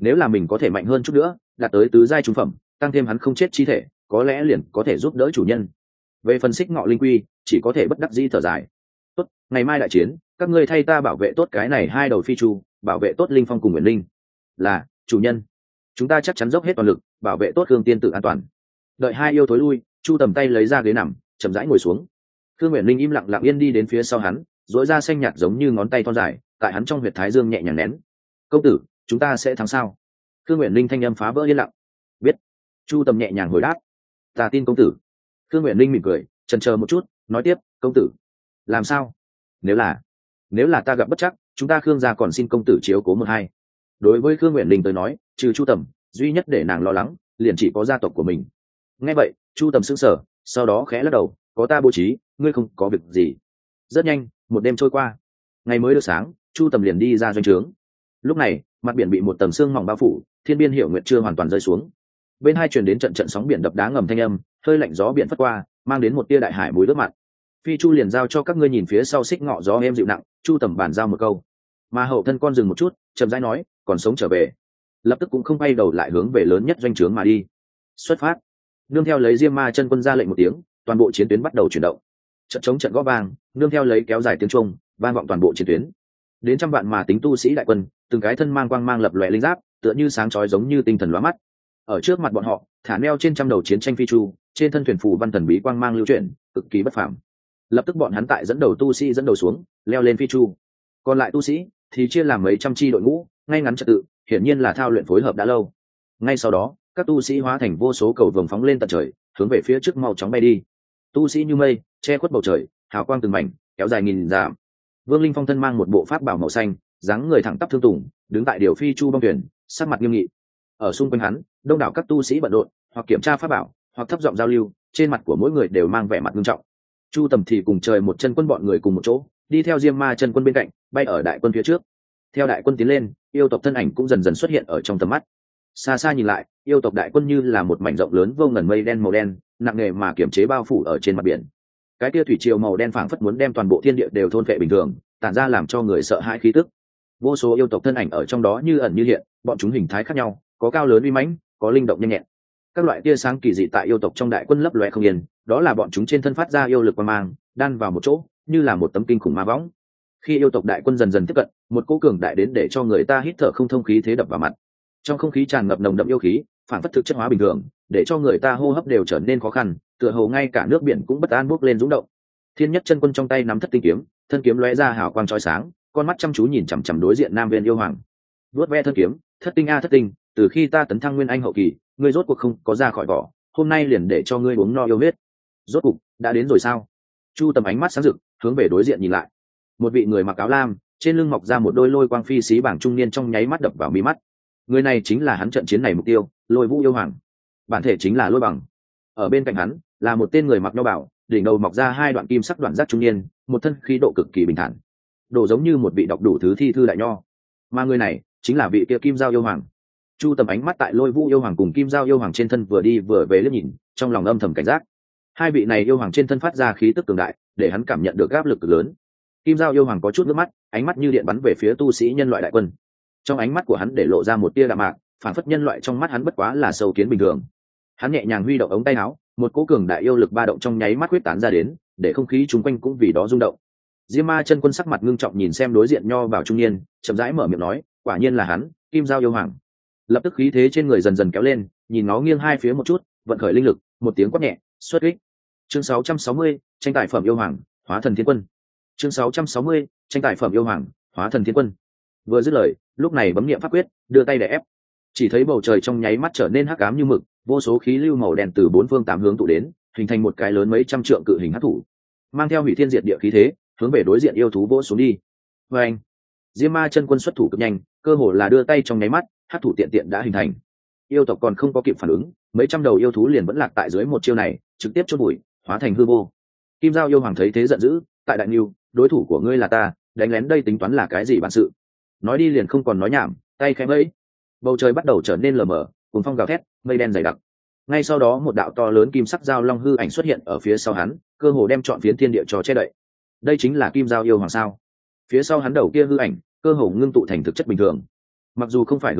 nếu là mình có thể mạnh hơn chút nữa đạt tới tứ giai trung phẩm, tăng thêm hắn không chết chi thể, có lẽ liền có thể giúp đỡ chủ nhân. Về phần xích ngọ linh quy, chỉ có thể bất đắc dĩ thở dài. Tốt, ngày mai đại chiến, các ngươi thay ta bảo vệ tốt cái này hai đầu phi chu, bảo vệ tốt linh phong cùng nguyễn linh. Là chủ nhân, chúng ta chắc chắn dốc hết toàn lực bảo vệ tốt Khương tiên tử an toàn. Đợi hai yêu thối lui, Chu Tầm tay lấy ra ghế nằm, chậm rãi ngồi xuống. Khương Nguyễn Linh im lặng lặng yên đi đến phía sau hắn, duỗi ra xanh nhạt giống như ngón tay thon dài, tại hắn trong huyệt thái dương nhẹ nhàng nén. Công tử, chúng ta sẽ thắng sao? Khương Nguyễn Linh thanh âm phá vỡ yên lặng. Biết. Chu Tầm nhẹ nhàng hồi đáp. Ta tin công tử. Khương Nguyễn Linh mỉm cười, chần chờ một chút, nói tiếp, công tử. Làm sao? Nếu là, nếu là ta gặp bất chắc, chúng ta Khương gia còn xin công tử chiếu cố một hai. Đối với Khương Nguyễn Linh tới nói, trừ Chu Tầm, duy nhất để nàng lo lắng, liền chỉ có gia tộc của mình. Nghe vậy, Chu Tầm sững sờ, sau đó khẽ lắc đầu, có ta bố trí, ngươi không có việc gì. Rất nhanh, một đêm trôi qua, ngày mới được sáng, Chu Tầm liền đi ra doanh trướng. Lúc này, mặt biển bị một tầng sương mỏng bao phủ, thiên biên hiểu nguyệt chưa hoàn toàn rơi xuống. Bên hai truyền đến trận trận sóng biển đập đá ngầm thanh âm, hơi lạnh gió biển phất qua, mang đến một tia đại hải mùi nước mặn. Phi Chu liền giao cho các ngươi nhìn phía sau xích ngọ gió êm dịu nặng, Chu Tầm bàn giao một câu. Mà hậu thân con dừng một chút, chậm rãi nói, còn sống trở về. Lập tức cũng không bay đầu lại hướng về lớn nhất doanh trướng mà đi. Xuất phát. Nương theo lấy Diêm Ma chân quân ra lệnh một tiếng, toàn bộ chiến tuyến bắt đầu chuyển động. Trận chống trận gõ vang, nương theo lấy kéo dài tiếng trung, vang vọng toàn bộ chiến tuyến. Đến trăm vạn mà tính tu sĩ đại quân, từng cái thân mang quang mang lập lòe linh giáp, tựa như sáng chói giống như tinh thần lóa mắt. Ở trước mặt bọn họ, thả neo trên trăm đầu chiến tranh phi chu, trên thân thuyền phù văn thần bí quang mang lưu chuyển, cực kỳ bất phàm. Lập tức bọn hắn tại dẫn đầu tu sĩ dẫn đầu xuống, leo lên phi chu. Còn lại tu sĩ thì chia làm mấy trăm chi đội ngũ, ngay ngắn trật tự, hiển nhiên là thao luyện phối hợp đã lâu. Ngay sau đó, các tu sĩ hóa thành vô số cầu vồng phóng lên tận trời, hướng về phía trước mau chóng bay đi. Tu sĩ như mây, che khuất bầu trời, hào quang từng mảnh, kéo dài nghìn dặm. Vương Linh Phong thân mang một bộ pháp bảo màu xanh, dáng người thẳng tắp thương tùng, đứng tại điều phi chu bong thuyền, sắc mặt nghiêm nghị. Ở xung quanh hắn, đông đảo các tu sĩ bận rộn, hoặc kiểm tra pháp bảo, hoặc thấp giọng giao lưu, trên mặt của mỗi người đều mang vẻ mặt nghiêm trọng. Chu Tầm thì cùng trời một chân quân bọn người cùng một chỗ, đi theo Diêm Ma chân quân bên cạnh, bay ở đại quân phía trước. Theo đại quân tiến lên, yêu tộc thân ảnh cũng dần dần xuất hiện ở trong tầm mắt. Xa xa nhìn lại, yêu tộc đại quân như là một mảnh rộng lớn vô ngần mây đen màu đen, nặng nề mà kiểm chế bao phủ ở trên mặt biển. Cái kia thủy triều màu đen phảng phất muốn đem toàn bộ thiên địa đều thôn phệ bình thường, tản ra làm cho người sợ hãi khí tức. Vô số yêu tộc thân ảnh ở trong đó như ẩn như hiện, bọn chúng hình thái khác nhau, có cao lớn uy mãnh, có linh động nhanh nhẹn. Các loại tia sáng kỳ dị tại yêu tộc trong đại quân lấp lóe không yên, đó là bọn chúng trên thân phát ra yêu lực quang mang, đan vào một chỗ, như là một tấm kinh khủng ma võng. Khi yêu tộc đại quân dần dần tiếp cận, một cỗ cường đại đến để cho người ta hít thở không thông khí thế đập vào mặt. Trong không khí tràn ngập nồng đậm yêu khí, phản phất thực chất hóa bình thường, để cho người ta hô hấp đều trở nên khó khăn, tựa hồ ngay cả nước biển cũng bất an bốc lên rung động. Thiên Nhất chân quân trong tay nắm thất tinh kiếm, thân kiếm lóe ra hào quang chói sáng, con mắt chăm chú nhìn chằm chằm đối diện Nam Viên yêu hoàng. Vuốt ve thân kiếm, thất tinh a thất tinh, từ khi ta tấn thăng nguyên anh hậu kỳ, ngươi rốt cuộc không có ra khỏi vỏ, hôm nay liền để cho ngươi uống no yêu huyết. Rốt cuộc đã đến rồi sao? Chu Tầm ánh mắt sáng rực, hướng về đối diện nhìn lại. Một vị người mặc áo lam, trên lưng mọc ra một đôi lôi quang phi xí bảng trung niên trong nháy mắt đập vào mi mắt. Người này chính là hắn trận chiến này mục tiêu, Lôi Vũ yêu hoàng. Bản thể chính là Lôi Bằng. Ở bên cạnh hắn là một tên người mặc nho bảo, đỉnh đầu mọc ra hai đoạn kim sắc đoạn giác trung niên, một thân khí độ cực kỳ bình thản, độ giống như một vị đọc đủ thứ thi thư đại nho. Mà người này chính là vị kia Kim Giao yêu hoàng. Chu Tầm ánh mắt tại Lôi Vũ yêu hoàng cùng Kim Giao yêu hoàng trên thân vừa đi vừa về liếc nhìn, trong lòng âm thầm cảnh giác. Hai vị này yêu hoàng trên thân phát ra khí tức cường đại, để hắn cảm nhận được áp lực cực lớn. Kim Giao yêu hoàng có chút nước mắt, ánh mắt như điện bắn về phía tu sĩ nhân loại đại quân. Trong ánh mắt của hắn để lộ ra một tia đạm mạc, phản phất nhân loại trong mắt hắn bất quá là sâu kiến bình thường. Hắn nhẹ nhàng huy động ống tay áo, một cỗ cường đại yêu lực ba động trong nháy mắt quyết tán ra đến, để không khí chung quanh cũng vì đó rung động. Diêm Ma chân quân sắc mặt ngưng trọng nhìn xem đối diện nho bảo trung niên, chậm rãi mở miệng nói, quả nhiên là hắn, Kim Giao yêu hoàng. Lập tức khí thế trên người dần dần kéo lên, nhìn nó nghiêng hai phía một chút, vận khởi linh lực, một tiếng quát nhẹ, xuất kích. Chương sáu trăm sáu mươi, tranh tài phẩm yêu hoàng, hóa thần thiên quân. Chương sáu trăm sáu mươi, tranh tài phẩm yêu hoàng, hóa thần thiên quân. Vừa dứt lời, lúc này bấm niệm pháp quyết, đưa tay để ép. Chỉ thấy bầu trời trong nháy mắt trở nên hắc ám như mực, vô số khí lưu màu đen từ bốn phương tám hướng tụ đến, hình thành một cái lớn mấy trăm trượng cự hình hắc thủ, mang theo hủy thiên diệt địa khí thế, hướng về đối diện yêu thú vỗ xuống đi. Và anh, Diêm Ma chân quân xuất thủ cực nhanh, cơ hồ là đưa tay trong nháy mắt, hắc thủ tiện tiện đã hình thành. Yêu tộc còn không có kịp phản ứng, mấy trăm đầu yêu thú liền vẫn lạc tại dưới một chiêu này, trực tiếp chôn bụi, hóa thành hư vô. Kim Giao yêu hoàng thấy thế giận dữ, tại đại niu, đối thủ của ngươi là ta, đánh lén đây tính toán là cái gì bản sự? Nói đi liền không còn nói nhảm, tay khẽ vẫy, bầu trời bắt đầu trở nên lờ mờ, cuồng phong gào thét, mây đen dày đặc. Ngay sau đó một đạo to lớn kim sắc giao long hư ảnh xuất hiện ở phía sau hắn, cơ hồ đem trọn phiến thiên địa cho che đậy. Đây chính là Kim Giao yêu hoàng sao? Phía sau hắn đầu kia hư ảnh, cơ hồ ngưng tụ thành thực chất bình thường. Mặc dù không phải hướng hắn,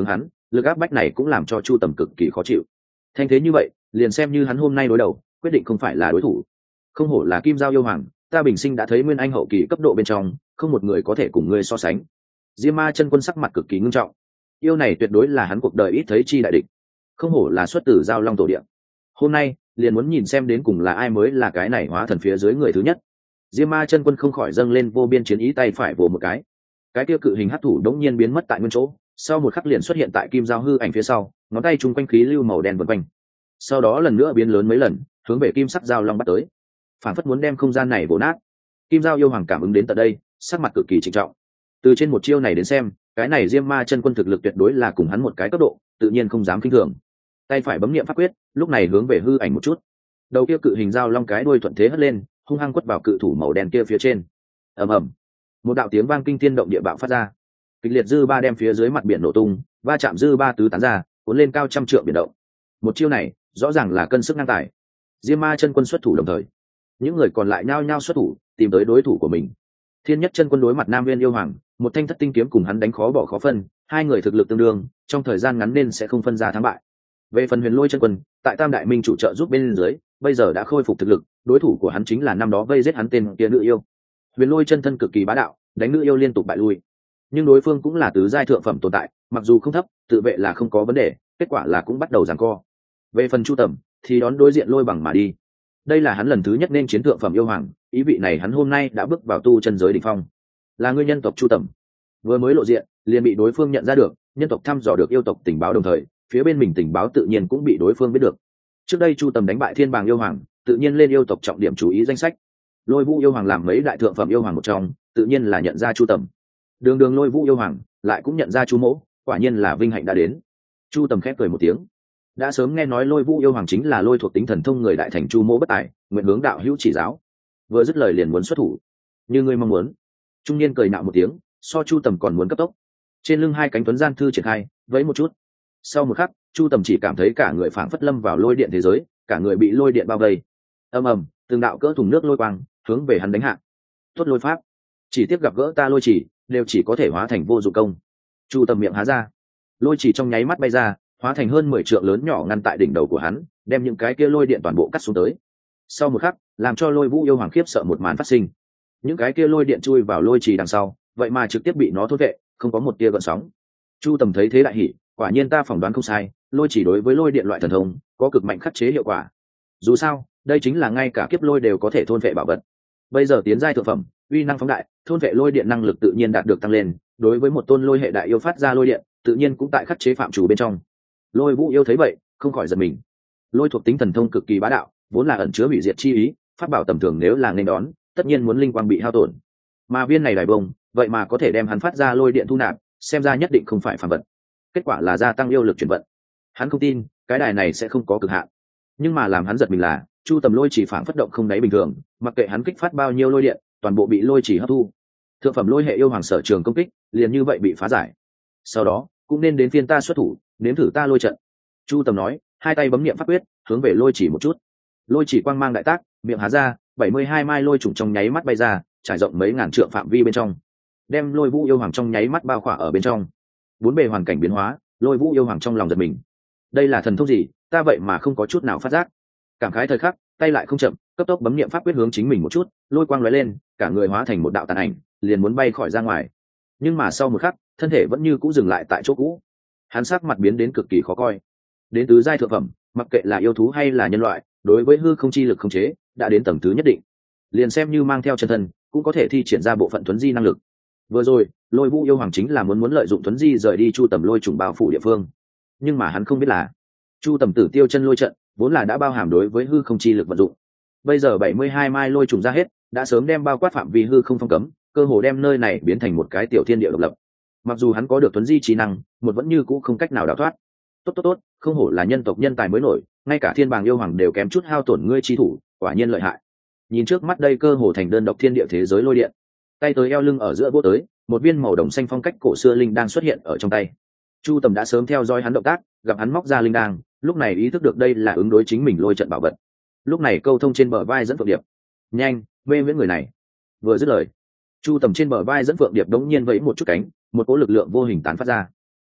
lực áp bách này cũng làm cho chu tầm cực kỳ khó chịu. Thanh thế như vậy, liền xem như hắn hôm nay đối đầu, quyết định không phải là đối thủ. Không hổ là Kim Giao yêu hoàng, ta bình sinh đã thấy nguyên anh hậu kỳ cấp độ bên trong, không một người có thể cùng ngươi so sánh. Diêm Ma chân quân sắc mặt cực kỳ ngưng trọng. Yêu này tuyệt đối là hắn cuộc đời ít thấy chi đại địch. Không hổ là xuất từ Giao Long tổ địa. Hôm nay, liền muốn nhìn xem đến cùng là ai mới là cái này hóa thần phía dưới người thứ nhất. Diêm Ma chân quân không khỏi dâng lên vô biên chiến ý, tay phải vồ một cái. Cái kia cự hình hắc thủ đống nhiên biến mất tại nguyên chỗ, sau một khắc liền xuất hiện tại Kim Giao hư ảnh phía sau, ngón tay chung quanh khí lưu màu đen vần quanh. Sau đó lần nữa biến lớn mấy lần, hướng về kim sắc Giao Long bắt tới, phản phất muốn đem không gian này vồ nát. Kim Giao yêu hoàng cảm ứng đến tận đây, sắc mặt cực kỳ trịnh trọng. Từ trên một chiêu này đến xem, cái này Diêm Ma chân quân thực lực tuyệt đối là cùng hắn một cái cấp độ, tự nhiên không dám khinh thường. Tay phải bấm niệm pháp quyết, lúc này hướng về hư ảnh một chút. Đầu kia cự hình Giao Long cái đuôi thuận thế hất lên, hung hăng quất vào cự thủ màu đen kia phía trên. Ầm ầm, một đạo tiếng vang kinh thiên động địa bạo phát ra, kịch liệt dư ba đem phía dưới mặt biển nổ tung, va chạm dư ba tứ tán ra, cuốn lên cao trăm trượng biển động. Một chiêu này rõ ràng là cân sức ngang tài. Diêm Ma chân quân xuất thủ đồng thời, những người còn lại nhao nhao xuất thủ, tìm tới đối thủ của mình. Thiên Nhất chân quân đối mặt Nam Viên yêu hoàng, một thanh thất tinh kiếm cùng hắn đánh khó bỏ khó phân, hai người thực lực tương đương, trong thời gian ngắn nên sẽ không phân ra thắng bại. Về phần Huyền Lôi chân quân, tại Tam đại minh chủ trợ giúp bên dưới, bây giờ đã khôi phục thực lực, đối thủ của hắn chính là năm đó vây giết hắn tên kia nữ yêu. Huyền Lôi chân thân cực kỳ bá đạo, đánh nữ yêu liên tục bại lui, nhưng đối phương cũng là tứ giai thượng phẩm tồn tại, mặc dù không thấp, tự vệ là không có vấn đề, kết quả là cũng bắt đầu giằng co. Về phần Chu Tầm thì đón đối diện Lôi Bằng mà đi. Đây là hắn lần thứ nhất nên chiến thượng phẩm yêu hoàng, ý vị này hắn hôm nay đã bước vào tu chân giới đỉnh phong. Là người nhân tộc Chu Tầm, vừa mới lộ diện liền bị đối phương nhận ra được, nhân tộc thăm dò được yêu tộc tình báo, đồng thời phía bên mình tình báo tự nhiên cũng bị đối phương biết được. Trước đây Chu Tầm đánh bại Thiên Bàng yêu hoàng, tự nhiên lên yêu tộc trọng điểm chú ý danh sách. Lôi Vũ yêu hoàng làm mấy đại thượng phẩm yêu hoàng một trong, tự nhiên là nhận ra Chu Tầm. Đường đường Lôi Vũ yêu hoàng lại cũng nhận ra Chu Mỗ, quả nhiên là vinh hạnh đã đến. Chu Tầm khép cười một tiếng, đã sớm nghe nói Lôi Vũ yêu hoàng chính là lôi thuộc tính thần thông người đại thành Chu Mỗ bất tài, nguyện hướng đạo hữu chỉ giáo. Vừa dứt lời liền muốn xuất thủ, như ngươi mong muốn. Trung niên cười nạo một tiếng, so Chu Tầm còn muốn cấp tốc. Trên lưng hai cánh tuấn gian thư triển khai, vẫy một chút. Sau một khắc, Chu Tầm chỉ cảm thấy cả người phảng phất lâm vào lôi điện thế giới, cả người bị lôi điện bao vây. Ầm ầm, từng đạo cỡ thùng nước lôi quang hướng về hắn đánh hạ. Tốt lôi pháp, chỉ tiếp gặp gỡ ta lôi chỉ, đều chỉ có thể hóa thành vô dụng công. Chu Tầm miệng há ra, lôi chỉ trong nháy mắt bay ra, hóa thành hơn mười trượng lớn nhỏ ngăn tại đỉnh đầu của hắn, đem những cái kia lôi điện toàn bộ cắt xuống tới. Sau một khắc, làm cho Lôi Vũ yêu hoàng khiếp sợ một màn phát sinh. Những cái kia lôi điện chui vào lôi chỉ đằng sau, vậy mà trực tiếp bị nó thôn vệ, không có một tia gợn sóng. Chu Tầm thấy thế đại hỉ, quả nhiên ta phỏng đoán không sai, lôi chỉ đối với lôi điện loại thần thông có cực mạnh khắc chế hiệu quả. Dù sao, đây chính là ngay cả kiếp lôi đều có thể thôn vệ bảo vật. Bây giờ tiến giai thượng phẩm, uy năng phóng đại, thôn vệ lôi điện năng lực tự nhiên đạt được tăng lên, đối với một tôn lôi hệ đại yêu phát ra lôi điện, tự nhiên cũng tại khắc chế phạm chủ bên trong. Lôi Vũ yêu thấy vậy, không khỏi giật mình. Lôi thuộc tính thần thông cực kỳ bá đạo, vốn là ẩn chứa hủy diệt chi ý, pháp bảo tầm thường nếu là nên đón, tất nhiên muốn linh quang bị hao tổn. Mà viên này đài bông, vậy mà có thể đem hắn phát ra lôi điện thu nạp, xem ra nhất định không phải phàm vật. Kết quả là gia tăng yêu lực chuyển vận. Hắn không tin cái đài này sẽ không có cực hạn, nhưng mà làm hắn giật mình là Chu Tầm lôi chỉ phản phất động không đáy bình thường, mặc kệ hắn kích phát bao nhiêu lôi điện, toàn bộ bị lôi chỉ hấp thu. Thượng phẩm lôi hệ yêu hoàng sở trường công kích, liền như vậy bị phá giải. Sau đó, cũng nên đến phiên ta xuất thủ, nếm thử ta lôi trận. Chu Tầm nói, hai tay bấm niệm pháp quyết, hướng về lôi chỉ một chút. Lôi chỉ quang mang đại tác, miệng há ra, bảy mươi hai mai lôi trùng trong nháy mắt bay ra, trải rộng mấy ngàn trượng phạm vi bên trong, đem Lôi Vũ yêu hoàng trong nháy mắt bao khỏa ở bên trong. Bốn bề hoàn cảnh biến hóa, Lôi Vũ yêu hoàng trong lòng giật mình. Đây là thần thông gì, ta vậy mà không có chút nào phát giác. Cảm khái thời khắc, tay lại không chậm, cấp tốc bấm niệm pháp quyết hướng chính mình một chút, lôi quang lóe lên, cả người hóa thành một đạo tàn ảnh, liền muốn bay khỏi ra ngoài. Nhưng mà sau một khắc, thân thể vẫn như cũ dừng lại tại chỗ cũ. Hắn sắc mặt biến đến cực kỳ khó coi. Đến tứ giai thượng phẩm, mặc kệ là yêu thú hay là nhân loại, đối với hư không chi lực khống chế đã đến tầng thứ nhất định, liền xem như mang theo chân thân cũng có thể thi triển ra bộ phận thuấn di năng lực. Vừa rồi Lôi Vũ yêu hoàng chính là muốn muốn lợi dụng thuấn di rời đi Chu Tầm lôi trùng bao phủ địa phương, nhưng mà hắn không biết là Chu Tầm tử tiêu chân lôi trận vốn là đã bao hàm đối với hư không chi lực vận dụng. Bây giờ bảy mươi hai mai lôi trùng ra hết, đã sớm đem bao quát phạm vi hư không phong cấm, cơ hồ đem nơi này biến thành một cái tiểu thiên địa độc lập. Mặc dù hắn có được thuấn di trí năng, một vẫn như cũ không cách nào đào thoát. Tốt tốt tốt, không hổ là nhân tộc nhân tài mới nổi, ngay cả Thiên Bàng yêu hoàng đều kém chút hao tổn ngươi chi thủ, quả nhiên lợi hại. Nhìn trước mắt đây cơ hồ thành đơn độc thiên địa thế giới lôi điện, tay tới eo lưng ở giữa vỗ tới, một viên màu đồng xanh phong cách cổ xưa linh đang xuất hiện ở trong tay. Chu Tầm đã sớm theo dõi hắn động tác, gặp hắn móc ra linh đang, lúc này ý thức được đây là ứng đối chính mình lôi trận bảo vật. Lúc này câu thông trên bờ vai dẫn Phượng Điệp, nhanh, mê miễn người này. Vừa dứt lời, Chu Tầm trên bờ vai dẫn Phượng Điệp đống nhiên vẫy một chút cánh, một cỗ lực lượng vô hình tán phát ra.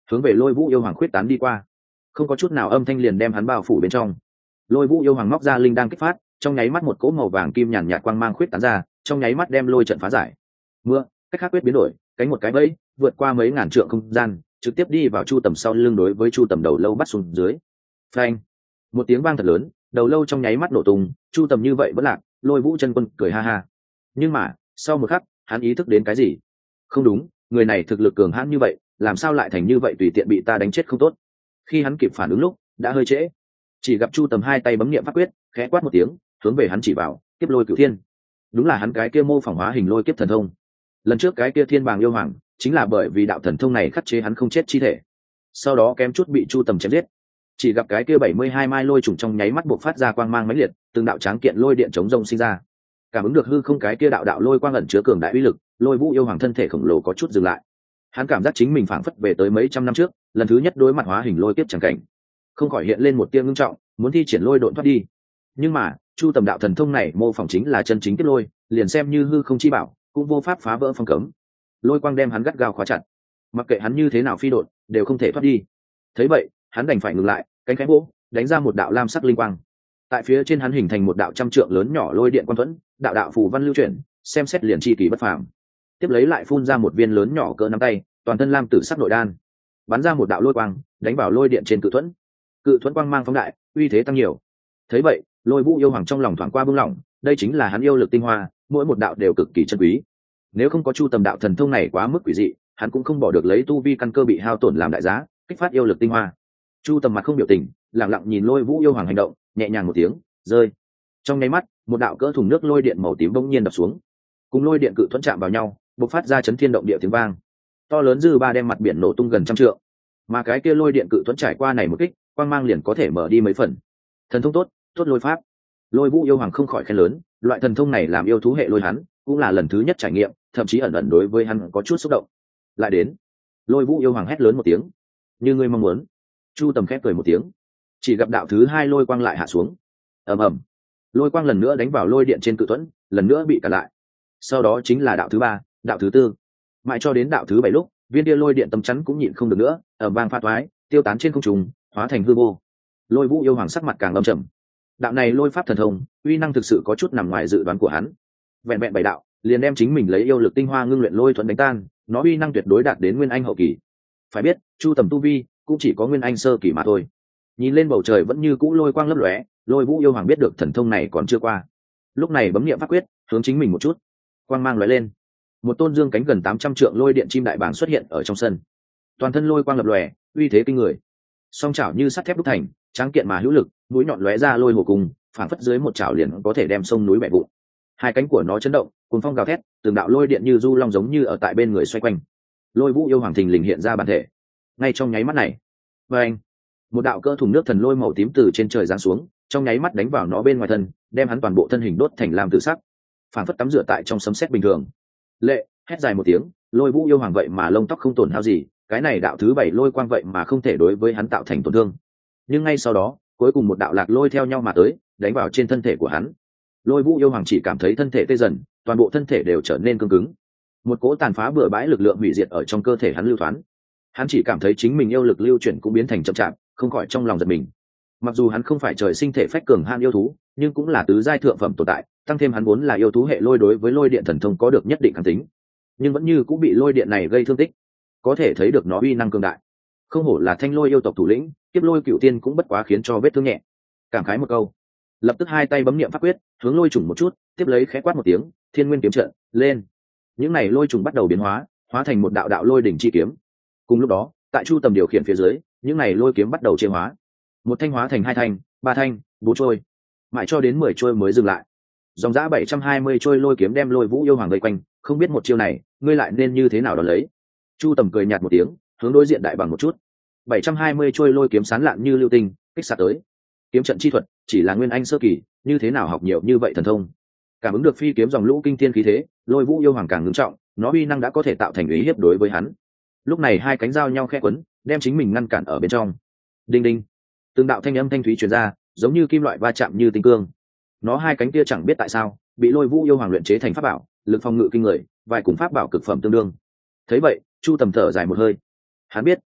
hướng về lôi vũ yêu hoàng khuyết tán đi qua, không có chút nào âm thanh liền đem hắn bao phủ bên trong. Lôi vũ yêu hoàng móc ra linh đang kích phát, trong nháy mắt một cỗ màu vàng kim nhàn nhạt quang mang khuyết tán ra, trong nháy mắt đem lôi trận phá giải. Mưa cách khác quyết biến đổi, cánh một cái bẫy vượt qua mấy ngàn trượng không gian, trực tiếp đi vào chu tầm sau lưng, đối với chu tầm đầu lâu bắt xuống dưới. Phanh, một tiếng vang thật lớn, đầu lâu trong nháy mắt nổ tung. Chu tầm như vậy vẫn lạc. Lôi vũ chân quân cười ha ha, nhưng mà sau một khắc hắn ý thức đến cái gì. Không đúng, người này thực lực cường hãn như vậy, làm sao lại thành như vậy, tùy tiện bị ta đánh chết không tốt. Khi hắn kịp phản ứng lúc đã hơi trễ, chỉ gặp chu tầm hai tay bấm niệm pháp quyết, khẽ quát một tiếng, hướng về hắn chỉ vào, kiếp lôi cửu thiên. Đúng là hắn cái kia mô phỏng hóa hình lôi kiếp thần thông. Lần trước cái kia thiên bàng yêu hoàng chính là bởi vì đạo thần thông này khắc chế hắn không chết chi thể, sau đó kém chút bị chu tầm chém giết. Chỉ gặp cái kia bảy mươi hai mai lôi trùng trong nháy mắt bộc phát ra quang mang mãnh liệt, từng đạo tráng kiện lôi điện chống rông sinh ra. Cảm ứng được hư không cái kia đạo đạo lôi quang ẩn chứa cường đại uy lực, lôi vũ yêu hoàng thân thể khổng lồ có chút dừng lại. Hắn cảm giác chính mình phảng phất về tới mấy trăm năm trước, lần thứ nhất đối mặt hóa hình lôi kiếp chẳng cảnh, không khỏi hiện lên một tia ngưng trọng, muốn thi triển lôi độn thoát đi. Nhưng mà chu tầm đạo thần thông này mô phỏng chính là chân chính kiếp lôi, liền xem như hư không chi bảo cũng vô pháp phá vỡ phong cấm. Lôi quang đem hắn gắt gao khóa chặt, mặc kệ hắn như thế nào phi độn đều không thể thoát đi. Thấy vậy hắn đành phải ngừng lại, cánh khẽ vỗ, đánh ra một đạo lam sắc linh quang. Tại phía trên hắn hình thành một đạo trăm trượng lớn nhỏ lôi điện quang thuẫn, đạo đạo phù văn lưu chuyển, xem xét liền chi kỳ bất phàm. Tiếp lấy lại phun ra một viên lớn nhỏ cỡ nắm tay, toàn thân lam tử sắc nội đan, bắn ra một đạo lôi quang, đánh vào lôi điện trên cự thuẫn. Cự thuẫn quang mang phóng đại, uy thế tăng nhiều. Thấy vậy lôi vũ yêu hoàng trong lòng thoáng qua buông lỏng, đây chính là hắn yêu lực tinh hoa, mỗi một đạo đều cực kỳ chân quý. Nếu không có chu tầm đạo thần thông này quá mức quỷ dị, hắn cũng không bỏ được lấy tu vi căn cơ bị hao tổn làm đại giá kích phát yêu lực tinh hoa. Chu tầm mặt không biểu tình, lặng lặng nhìn lôi vũ yêu hoàng hành động, nhẹ nhàng một tiếng rơi. Trong nháy mắt một đạo cỡ thùng nước lôi điện màu tím bỗng nhiên đập xuống, cùng lôi điện cự thuẫn chạm vào nhau, bộc phát ra chấn thiên động địa tiếng vang to lớn, dư ba đem mặt biển nổ tung gần trăm trượng. Mà cái kia lôi điện cự thuẫn trải qua này một kích, quang mang liền có thể mở đi mấy phần. Thần thông tốt, tốt lôi pháp. Lôi vũ yêu hoàng không khỏi khen lớn, loại thần thông này làm yêu thú hệ lôi hắn cũng là lần thứ nhất trải nghiệm, thậm chí ẩn ẩn đối với hắn có chút xúc động. Lại đến. Lôi vũ yêu hoàng hét lớn một tiếng, như ngươi mong muốn. Chu tầm khép cười một tiếng, chỉ gặp đạo thứ hai lôi quang lại hạ xuống. Ầm ầm, lôi quang lần nữa đánh vào lôi điện trên cự thuẫn, lần nữa bị cản lại. Sau đó chính là đạo thứ ba, đạo thứ tư, mãi cho đến đạo thứ bảy lúc viên kia lôi điện tấm chắn cũng nhịn không được nữa, ở vang pha thoái tiêu tán trên không trung, hóa thành hư vô. Lôi vũ yêu hoàng sắc mặt càng âm trầm. Đạo này lôi pháp thần thông uy năng thực sự có chút nằm ngoài dự đoán của hắn. Vẹn vẹn bảy đạo liền đem chính mình lấy yêu lực tinh hoa ngưng luyện lôi thuẫn đánh tan, nó uy năng tuyệt đối đạt đến nguyên anh hậu kỳ. Phải biết chu tầm tu vi cũng chỉ có nguyên anh sơ kỳ mà thôi. Nhìn lên bầu trời vẫn như cũ lôi quang lấp lóe, lôi vũ yêu hoàng biết được thần thông này còn chưa qua. Lúc này bấm niệm pháp quyết, hướng chính mình một chút, quang mang lóe lên, một tôn dương cánh gần tám trăm trượng lôi điện chim đại bàng xuất hiện ở trong sân. Toàn thân lôi quang lập lòe, uy thế kinh người, song chảo như sắt thép đúc thành, tráng kiện mà hữu lực, mũi nhọn lóe ra lôi hồ cùng, phảng phất dưới một chảo liền có thể đem sông núi bẻ vụn. Hai cánh của nó chấn động, cuồng phong gào thét, từng đạo lôi điện như du long giống như ở tại bên người xoay quanh. Lôi vũ yêu hoàng thình lình hiện ra bản thể. Ngay trong nháy mắt này, vâng, một đạo cỡ thùng nước thần lôi màu tím từ trên trời giáng xuống, trong nháy mắt đánh vào nó bên ngoài thân, đem hắn toàn bộ thân hình đốt thành lam tử sắc, phảng phất tắm rửa tại trong sấm sét bình thường. Lệ hét dài một tiếng, lôi vũ yêu hoàng vậy mà lông tóc không tổn hao gì, cái này đạo thứ bảy lôi quang vậy mà không thể đối với hắn tạo thành tổn thương. Nhưng ngay sau đó cuối cùng một đạo lạc lôi theo nhau mà tới, đánh vào trên thân thể của hắn. Lôi vũ yêu hoàng chỉ cảm thấy thân thể tê dần, toàn bộ thân thể đều trở nên cứng cứng, một cỗ tàn phá bừa bãi lực lượng hủy diệt ở trong cơ thể hắn lưu thoáng. Hắn chỉ cảm thấy chính mình yêu lực lưu chuyển cũng biến thành chậm chạp, không khỏi trong lòng giật mình. Mặc dù hắn không phải trời sinh thể phách cường han yêu thú, nhưng cũng là tứ giai thượng phẩm tồn tại, tăng thêm hắn vốn là yêu thú hệ lôi, đối với lôi điện thần thông có được nhất định kháng tính, nhưng vẫn như cũng bị lôi điện này gây thương tích, có thể thấy được nó uy năng cường đại. Không hổ là thanh lôi yêu tộc thủ lĩnh, kiếp lôi cựu tiên cũng bất quá khiến cho vết thương nhẹ. Cảm khái một câu, lập tức hai tay bấm niệm pháp quyết, hướng lôi trùng một chút, tiếp lấy khẽ quát một tiếng, thiên nguyên kiếm trận lên. Những này lôi trùng bắt đầu biến hóa, hóa thành một đạo đạo lôi đỉnh chi kiếm. Cùng lúc đó tại chu tầm điều khiển phía dưới, những này lôi kiếm bắt đầu chia hóa, một thanh hóa thành hai thanh, ba thanh, bốn trôi, mãi cho đến mười trôi mới dừng lại. Dòng giã bảy trăm hai mươi trôi lôi kiếm đem lôi vũ yêu hoàng vây quanh, không biết một chiêu này ngươi lại nên như thế nào đón lấy. Chu tầm cười nhạt một tiếng, hướng đối diện đại bằng một chút. bảy trăm hai mươi trôi lôi kiếm sán lạn như lưu tinh kích xạ tới. Kiếm trận chi thuật chỉ là nguyên anh sơ kỳ, như thế nào học nhiều như vậy thần thông. Cảm ứng được phi kiếm dòng lũ kinh thiên khí thế, lôi vũ yêu hoàng càng ngưng trọng, nó uy năng đã có thể tạo thành uy hiếp đối với hắn. Lúc này hai cánh giao nhau khẽ quấn, đem chính mình ngăn cản ở bên trong. Đinh đinh, từng đạo thanh âm thanh thúy truyền ra, giống như kim loại va chạm như tinh cương. Nó hai cánh kia chẳng biết tại sao bị lôi vũ yêu hoàng luyện chế thành pháp bảo, lực phòng ngự kinh người, vài cùng pháp bảo cực phẩm tương đương. Thấy vậy chu tầm thở dài một hơi. Hắn biết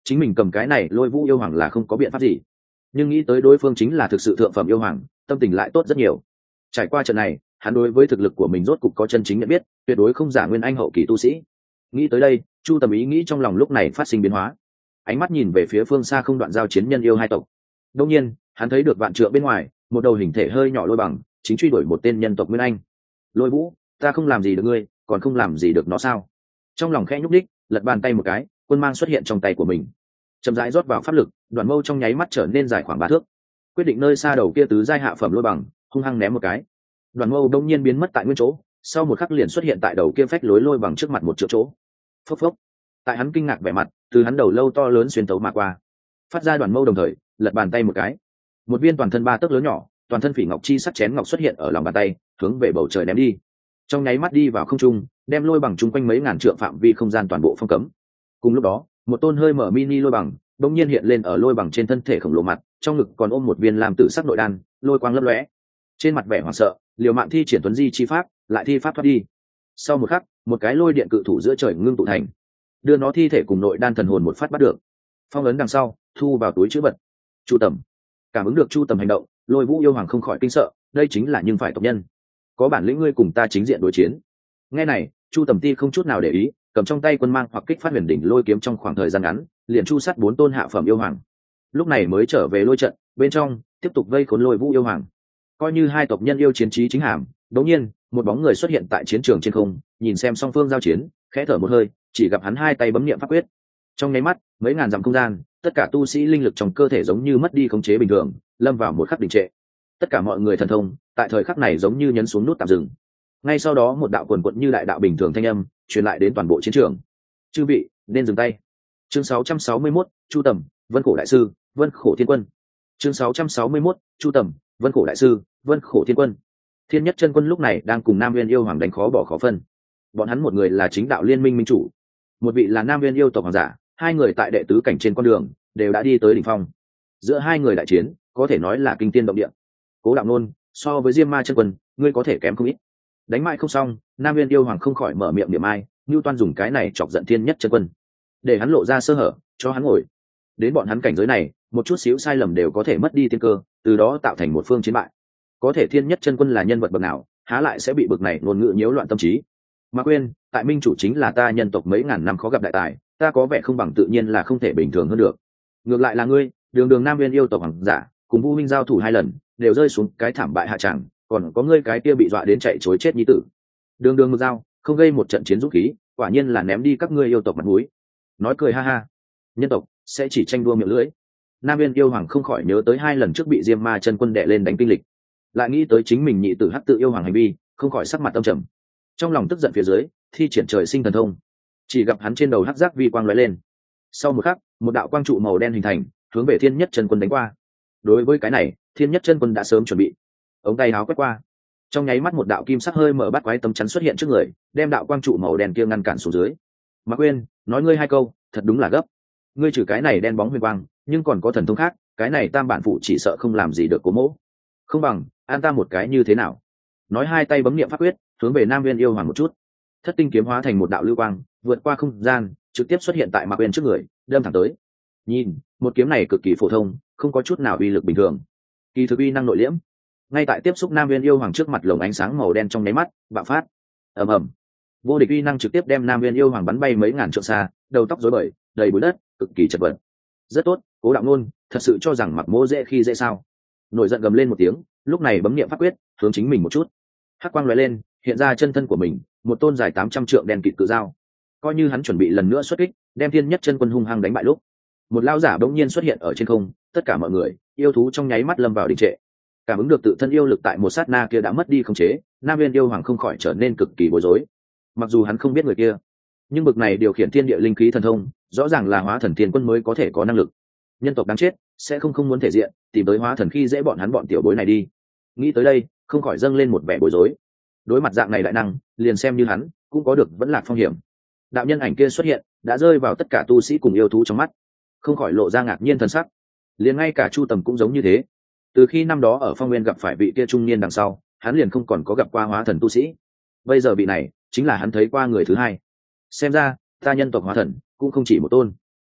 chính mình cầm cái này lôi vũ yêu hoàng là không có biện pháp gì, nhưng nghĩ tới đối phương chính là thực sự thượng phẩm yêu hoàng, tâm tình lại tốt rất nhiều. Trải qua trận này, hắn đối với thực lực của mình rốt cục có chân chính nhận biết, tuyệt đối không giả nguyên anh hậu kỳ tu sĩ. Nghĩ tới đây, Chu Tầm ý nghĩ trong lòng lúc này phát sinh biến hóa, ánh mắt nhìn về phía phương xa không đoạn giao chiến nhân yêu hai tộc. Đương nhiên, hắn thấy được vạn trượng bên ngoài, một đầu hình thể hơi nhỏ lôi bằng, chính truy đuổi một tên nhân tộc nguyên anh. Lôi Vũ, ta không làm gì được ngươi, còn không làm gì được nó sao? Trong lòng khẽ nhúc đích, lật bàn tay một cái, quân mang xuất hiện trong tay của mình, chậm rãi rót vào pháp lực, đoạn mâu trong nháy mắt trở nên dài khoảng ba thước, quyết định nơi xa đầu kia tứ giai hạ phẩm lôi bằng, hung hăng ném một cái, đoạn mâu đông nhiên biến mất tại nguyên chỗ, sau một khắc liền xuất hiện tại đầu kia phách lối lôi bằng trước mặt một triệu chỗ. Phốc phốc, tại hắn kinh ngạc vẻ mặt, từ hắn đầu lâu to lớn xuyên tấu mà qua, phát ra đoạn mâu đồng thời lật bàn tay một cái, một viên toàn thân ba tấc lớn nhỏ, toàn thân phỉ ngọc chi sắt chén ngọc xuất hiện ở lòng bàn tay, hướng về bầu trời ném đi, trong nháy mắt đi vào không trung, đem lôi bằng chung quanh mấy ngàn trượng phạm vi không gian toàn bộ phong cấm. Cùng lúc đó, một tôn hơi mở mini lôi bằng bỗng nhiên hiện lên ở lôi bằng trên thân thể khổng lồ mặt, trong ngực còn ôm một viên làm tử sắc nội đan, lôi quang lấp lóe, trên mặt vẻ hoảng sợ, liều mạng thi triển tuấn di chi pháp, lại thi pháp thoát đi. Sau một khắc, một cái lôi điện cự thủ giữa trời ngưng tụ thành, đưa nó thi thể cùng nội đan thần hồn một phát bắt được, phong ấn đằng sau, thu vào túi trữ vật. Chu Tầm cảm ứng được Chu Tầm hành động, Lôi Vũ yêu hoàng không khỏi kinh sợ, đây chính là nhưng phải tộc nhân, có bản lĩnh ngươi cùng ta chính diện đối chiến. Nghe này, Chu Tầm ti không chút nào để ý, cầm trong tay quân mang hoặc kích phát huyền đỉnh lôi kiếm trong khoảng thời gian ngắn, liền chu sát bốn tôn hạ phẩm yêu hoàng. Lúc này mới trở về lôi trận, bên trong tiếp tục vây khốn Lôi Vũ yêu hoàng. Coi như hai tộc nhân yêu chiến trí chính hàm, đột nhiên, một bóng người xuất hiện tại chiến trường trên không, nhìn xem song phương giao chiến, khẽ thở một hơi, chỉ gặp hắn hai tay bấm niệm pháp quyết. Trong nháy mắt, mấy ngàn dặm không gian, tất cả tu sĩ linh lực trong cơ thể giống như mất đi khống chế bình thường, lâm vào một khắc đình trệ. Tất cả mọi người thần thông, tại thời khắc này giống như nhấn xuống nút tạm dừng. Ngay sau đó một đạo quần quật như đại đạo bình thường thanh âm truyền lại đến toàn bộ chiến trường. Chư vị, nên dừng tay. Chương sáu trăm sáu mươi mốt, Chu Tầm, Vân Khổ đại sư, Vân Khổ Thiên Quân. Chương sáu trăm sáu mươi mốt, Chu Tầm, Vân Khổ đại sư, Vân Khổ Thiên Quân. Thiên Nhất Chân Quân lúc này đang cùng Nam Nguyên yêu hoàng đánh khó bỏ khó phân. Bọn hắn một người là chính đạo liên minh minh chủ, một vị là Nam Nguyên yêu tộc hoàng giả, hai người tại đệ tứ cảnh trên con đường đều đã đi tới đỉnh phong. Giữa hai người đại chiến, có thể nói là kinh tiên động địa. Cố Đạo Nôn, so với Diêm Ma Chân Quân, ngươi có thể kém không ít. Đánh mãi không xong, Nam Nguyên yêu hoàng không khỏi mở miệng niệm ai, Nưu Toan dùng cái này chọc giận Thiên Nhất Chân Quân, để hắn lộ ra sơ hở, cho hắn ngồi. Đến bọn hắn cảnh giới này, một chút xíu sai lầm đều có thể mất đi tiên cơ, từ đó tạo thành một phương chiến bại. Có thể Thiên Nhất Chân Quân là nhân vật bậc nào, há lại sẽ bị bậc này ngôn ngữ nhiễu loạn tâm trí. Mà quên, tại minh chủ chính là ta nhân tộc mấy ngàn năm khó gặp đại tài, ta có vẻ không bằng tự nhiên là không thể bình thường hơn được. Ngược lại là ngươi, đường đường Nam Nguyên yêu tộc hoàng giả, cùng Vu Minh giao thủ hai lần, đều rơi xuống cái thảm bại hạ tràng, còn có ngươi cái kia bị dọa đến chạy chối chết nhi tử. Đường đường một dao, không gây một trận chiến dũng khí, quả nhiên là ném đi các ngươi yêu tộc mặt mũi. Nói cười ha ha, nhân tộc sẽ chỉ tranh đua miệng lưỡi. Nam Nguyên yêu hoàng không khỏi nhớ tới hai lần trước bị Diêm Ma Chân Quân đè lên đánh kinh lịch, lại nghĩ tới chính mình nhị tử hắc tự yêu hoàng hành vi, không khỏi sắc mặt âm trầm. Trong lòng tức giận phía dưới, thi triển trời sinh thần thông, chỉ gặp hắn trên đầu hắc giác vi quang lóe lên. Sau một khắc, một đạo quang trụ màu đen hình thành, hướng về Thiên Nhất Chân Quân đánh qua. Đối với cái này, Thiên Nhất Chân Quân đã sớm chuẩn bị, ống tay áo quét qua, trong nháy mắt một đạo kim sắc hơi mở bắt quái tấm chắn xuất hiện trước người, đem đạo quang trụ màu đen kia ngăn cản xuống dưới. Mạc Quyên, nói ngươi hai câu, thật đúng là gấp. Ngươi trừ cái này đen bóng huyền quang, nhưng còn có thần thông khác, cái này tam bản phụ chỉ sợ không làm gì được Cố Mỗ. Không bằng, an ta một cái như thế nào? Nói hai tay bấm niệm pháp quyết, hướng về Nam Nguyên yêu hoàng một chút. Thất tinh kiếm hóa thành một đạo lưu quang, vượt qua không gian, trực tiếp xuất hiện tại Mạc Quyên trước người, đâm thẳng tới. Nhìn, một kiếm này cực kỳ phổ thông, không có chút nào uy lực bình thường. Kỳ thực uy năng nội liễm. Ngay tại tiếp xúc Nam Nguyên yêu hoàng trước mặt lồng ánh sáng màu đen trong nháy mắt, bạo phát. Ầm ầm. Vô địch uy năng trực tiếp đem Nam Nguyên yêu hoàng bắn bay mấy ngàn trượng xa, đầu tóc rối bời, đầy bụi đất, cực kỳ chật vật. Rất tốt, Cố Đạo Nôn, thật sự cho rằng Mặc Mỗ dễ khi dễ sao? Nổi giận gầm lên một tiếng, lúc này bấm niệm pháp quyết, hướng chính mình một chút. Hắc quang lóe lên, hiện ra chân thân của mình, một tôn dài tám trăm trượng đen kịt cự dao. Coi như hắn chuẩn bị lần nữa xuất kích, đem Thiên Nhất Chân Quân hung hăng đánh bại lúc, một lão giả bỗng nhiên xuất hiện ở trên không, tất cả mọi người, yêu thú trong nháy mắt lâm vào đình trệ. Cảm ứng được tự thân yêu lực tại một sát na kia đã mất đi khống chế, Nam Nguyên yêu hoàng không khỏi trở nên cực kỳ bối rối. Mặc dù hắn không biết người kia, nhưng bực này điều khiển thiên địa linh khí thần thông, rõ ràng là Hóa Thần Thiên Quân mới có thể có năng lực. Nhân tộc đáng chết, sẽ không không muốn thể diện, tìm tới Hóa Thần khi dễ bọn hắn bọn tiểu bối này đi. Nghĩ tới đây, không khỏi dâng lên một vẻ bối rối. Đối mặt dạng này đại năng, liền xem như hắn, cũng có được vẫn lạc phong hiểm. Đạo nhân ảnh kia xuất hiện, đã rơi vào tất cả tu sĩ cùng yêu thú trong mắt, không khỏi lộ ra ngạc nhiên thần sắc. Liền ngay cả Chu Tầm cũng giống như thế. Từ khi năm đó ở Phong Nguyên gặp phải vị kia trung niên đằng sau, hắn liền không còn có gặp qua hóa thần tu sĩ. Bây giờ vị này chính là hắn thấy qua người thứ hai. Xem ra, ta nhân tộc hóa thần cũng không chỉ một tôn.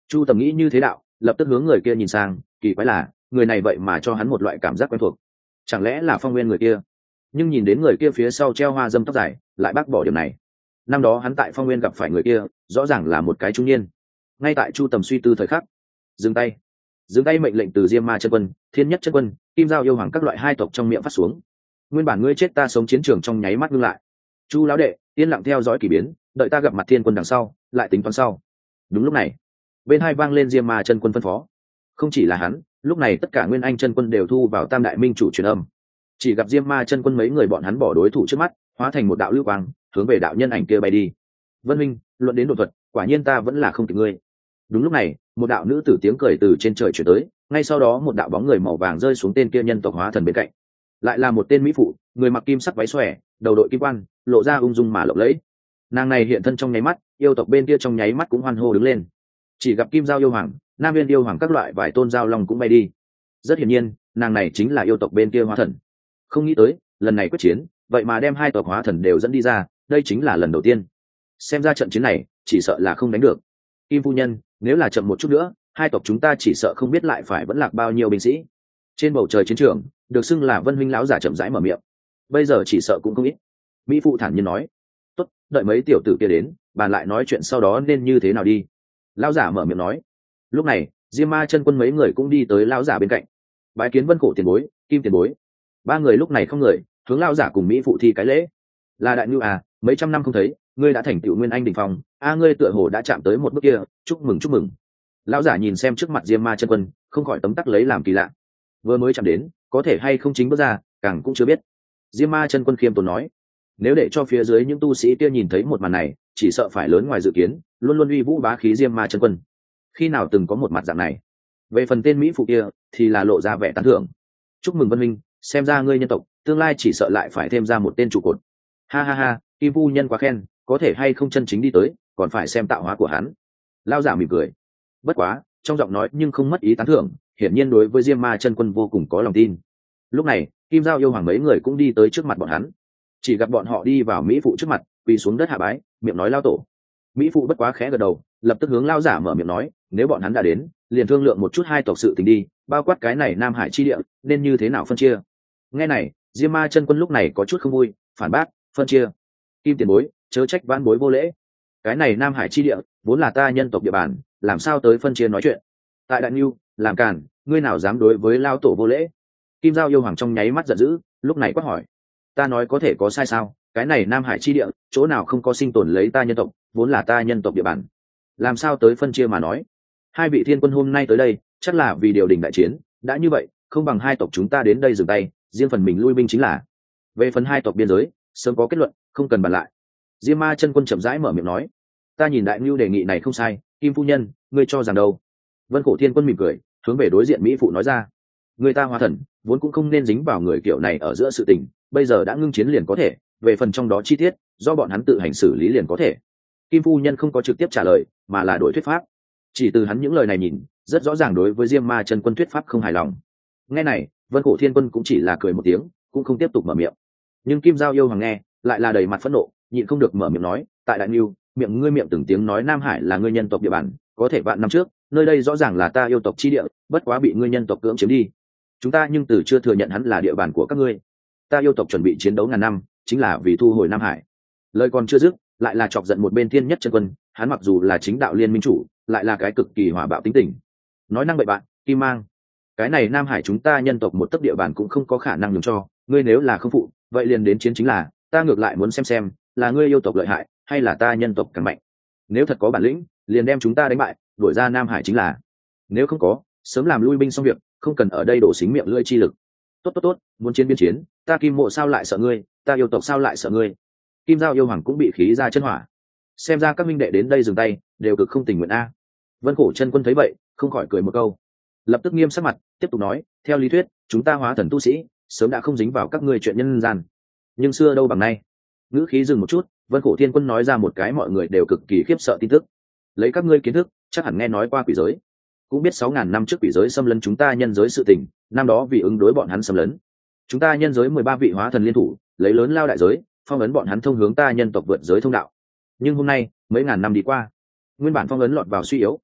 Chu Tầm nghĩ như thế đạo, lập tức hướng người kia nhìn sang, kỳ quái là người này vậy mà cho hắn một loại cảm giác quen thuộc, chẳng lẽ là Phong Nguyên người kia? Nhưng nhìn đến người kia phía sau treo hoa dâm tóc dài, lại bác bỏ điểm này. Năm đó hắn tại Phong Nguyên gặp phải người kia, rõ ràng là một cái trung niên. Ngay tại Chu Tầm suy tư thời khắc, dừng tay. Dừng tay mệnh lệnh từ Diêm Ma chân quân, Thiên Nhất chân quân, Kim Giao yêu hoàng các loại hai tộc trong miệng phát xuống. Nguyên bản ngươi chết ta sống chiến trường trong nháy mắt ngưng lại. Chu lão đệ, yên lặng theo dõi kỳ biến, đợi ta gặp mặt Thiên quân đằng sau, lại tính toán sau. Đúng lúc này, bên hai vang lên Diêm Ma chân quân phân phó. Không chỉ là hắn, lúc này tất cả Nguyên Anh chân quân đều thu vào Tam đại minh chủ truyền âm. Chỉ gặp Diêm Ma chân quân mấy người bọn hắn bỏ đối thủ trước mắt, hóa thành một đạo lưu quang, hướng về đạo nhân ảnh kia bay đi. Vân Minh, luận đến đột thuật, quả nhiên ta vẫn là không kịp ngươi. Đúng lúc này, một đạo nữ tử tiếng cười từ trên trời chuyển tới, ngay sau đó một đạo bóng người màu vàng rơi xuống tên kia nhân tộc hóa thần bên cạnh. Lại là một tên mỹ phụ, người mặc kim sắc váy xòe, đầu đội kim quan, lộ ra ung dung mà lộng lẫy. Nàng này hiện thân trong nháy mắt, yêu tộc bên kia trong nháy mắt cũng hoan hô đứng lên. Chỉ gặp Kim Giao yêu hoàng, Nam Viên yêu hoàng các loại vài tôn giao long cũng bay đi. Rất hiển nhiên, nàng này chính là yêu tộc bên kia hóa thần. Không nghĩ tới, lần này quyết chiến, vậy mà đem hai tộc hóa thần đều dẫn đi ra, đây chính là lần đầu tiên. Xem ra trận chiến này, chỉ sợ là không đánh được. Kim phu nhân, nếu là chậm một chút nữa, hai tộc chúng ta chỉ sợ không biết lại phải vẫn lạc bao nhiêu binh sĩ. Trên bầu trời chiến trường, được xưng là Vân huynh lão giả chậm rãi mở miệng. Bây giờ chỉ sợ cũng không ít. Mỹ phụ thản nhiên nói, tốt, đợi mấy tiểu tử kia đến, bàn lại nói chuyện sau đó nên như thế nào đi. Lão giả mở miệng nói. Lúc này, Diêm Ma chân quân mấy người cũng đi tới lão giả bên cạnh. Bái kiến Vân Khổ tiền bối, Kim tiền bối. Ba người lúc này không người, hướng lão giả cùng Mỹ phụ thi cái lễ. Là đại nhu à, mấy trăm năm không thấy, ngươi đã thành tựu Nguyên Anh đỉnh phong, a ngươi tựa hồ đã chạm tới một bước kia, chúc mừng chúc mừng. Lão giả nhìn xem trước mặt Diêm Ma chân quân, không khỏi tấm tắc lấy làm kỳ lạ. Vừa mới chạm đến, có thể hay không chính bước ra, càng cũng chưa biết. Diêm Ma chân quân khiêm tốn nói, nếu để cho phía dưới những tu sĩ kia nhìn thấy một màn này, chỉ sợ phải lớn ngoài dự kiến, luôn luôn uy vũ bá khí Diêm Ma chân quân. Khi nào từng có một mặt dạng này? Về phần tên mỹ phụ kia, thì là lộ ra vẻ tán thưởng. Chúc mừng Vân Minh, xem ra ngươi nhân tộc, tương lai chỉ sợ lại phải thêm ra một tên trụ cột. Ha ha ha, Kim phu nhân quá khen, có thể hay không chân chính đi tới, còn phải xem tạo hóa của hắn. Lão giả mỉm cười. Bất quá, trong giọng nói nhưng không mất ý tán thưởng, hiển nhiên đối với Diêm Ma chân quân vô cùng có lòng tin. Lúc này, Kim Giao yêu hoàng mấy người cũng đi tới trước mặt bọn hắn. Chỉ gặp bọn họ đi vào mỹ phụ trước mặt, quỳ xuống đất hạ bái, miệng nói lao tổ. Mỹ phụ bất quá khẽ gật đầu, lập tức hướng lão giả mở miệng nói, nếu bọn hắn đã đến, liền thương lượng một chút hai tộc sự tình đi, bao quát cái này Nam Hải chi địa, nên như thế nào phân chia. Nghe này, Diêm Ma chân quân lúc này có chút không vui, phản bác, phân chia. Kim tiền bối, chớ trách vãn bối vô lễ. Cái này Nam Hải chi địa, vốn là ta nhân tộc địa bàn, làm sao tới phân chia nói chuyện. Tại Đại Nưu, làm càn, ngươi nào dám đối với lao tổ vô lễ. Kim Giao yêu hoàng trong nháy mắt giận dữ, lúc này quát hỏi, ta nói có thể có sai sao? Cái này Nam Hải chi địa, chỗ nào không có sinh tồn lấy ta nhân tộc, vốn là ta nhân tộc địa bàn, làm sao tới phân chia mà nói. Hai vị thiên quân hôm nay tới đây, chắc là vì điều đình đại chiến, đã như vậy, không bằng hai tộc chúng ta đến đây dừng tay, riêng phần mình lui binh chính là. Về phần hai tộc biên giới, sớm có kết luận, không cần bàn lại. Diêm Ma chân quân chậm rãi mở miệng nói, ta nhìn Đại Nưu đề nghị này không sai, Kim phu nhân, ngươi cho rằng đâu? Vân Khổ thiên quân mỉm cười, hướng về đối diện mỹ phụ nói ra, người ta hóa thần vốn cũng không nên dính vào người kiểu này ở giữa sự tình, bây giờ đã ngưng chiến liền có thể, về phần trong đó chi tiết, do bọn hắn tự hành xử lý liền có thể. Kim phu nhân không có trực tiếp trả lời, mà là đổi thuyết pháp. Chỉ từ hắn những lời này nhìn, rất rõ ràng đối với Diêm Ma chân quân thuyết pháp không hài lòng. Nghe này, Vân Khổ thiên quân cũng chỉ là cười một tiếng, cũng không tiếp tục mở miệng. Nhưng Kim Giao yêu hoàng nghe, lại là đầy mặt phẫn nộ, nhịn không được mở miệng nói, tại Đại Nưu, miệng ngươi miệng từng tiếng nói Nam Hải là ngươi nhân tộc địa bàn, có thể vạn năm trước, nơi đây rõ ràng là ta yêu tộc chi địa, bất quá bị ngươi nhân tộc cưỡng chiếm đi. Chúng ta nhưng từ chưa thừa nhận hắn là địa bàn của các ngươi. Ta yêu tộc chuẩn bị chiến đấu ngàn năm, chính là vì thu hồi Nam Hải. Lời còn chưa dứt, lại là chọc giận một bên Thiên Nhất chân quân, hắn mặc dù là chính đạo liên minh chủ, lại là cái cực kỳ hỏa bạo tính tình. Nói năng bậy bạn, Kim Mang, cái này Nam Hải chúng ta nhân tộc một tấc địa bàn cũng không có khả năng nhường cho, ngươi nếu là không phụ, vậy liền đến chiến chính là, ta ngược lại muốn xem xem, là ngươi yêu tộc lợi hại, hay là ta nhân tộc càng mạnh. Nếu thật có bản lĩnh, liền đem chúng ta đánh bại, đuổi ra Nam Hải chính là. Nếu không có, sớm làm lui binh xong việc, không cần ở đây đổ xính miệng lưỡi chi lực. Tốt tốt tốt, muốn chiến biên chiến, ta Kim Mộ sao lại sợ ngươi, ta yêu tộc sao lại sợ ngươi. Kim Giao yêu hoàng cũng bị khí ra chân hỏa. Xem ra các minh đệ đến đây dừng tay, đều cực không tình nguyện a. Vân Khổ chân quân thấy vậy, không khỏi cười một câu, lập tức nghiêm sắc mặt, tiếp tục nói, theo lý thuyết, chúng ta hóa thần tu sĩ, sớm đã không dính vào các ngươi chuyện nhân gian. Nhưng xưa đâu bằng nay. Ngữ khí dừng một chút, Vân Khổ thiên quân nói ra một cái mọi người đều cực kỳ khiếp sợ tin tức. Lấy các ngươi kiến thức, chắc hẳn nghe nói qua quỷ giới, cũng biết sáu ngàn năm trước quỷ giới xâm lấn chúng ta nhân giới sự tình, năm đó vì ứng đối bọn hắn xâm lấn, chúng ta nhân giới mười ba vị hóa thần liên thủ, lấy lớn lao đại giới, phong ấn bọn hắn thông hướng ta nhân tộc vượt giới thông đạo. Nhưng hôm nay, mấy ngàn năm đi qua, nguyên bản phong ấn lọt vào suy yếu,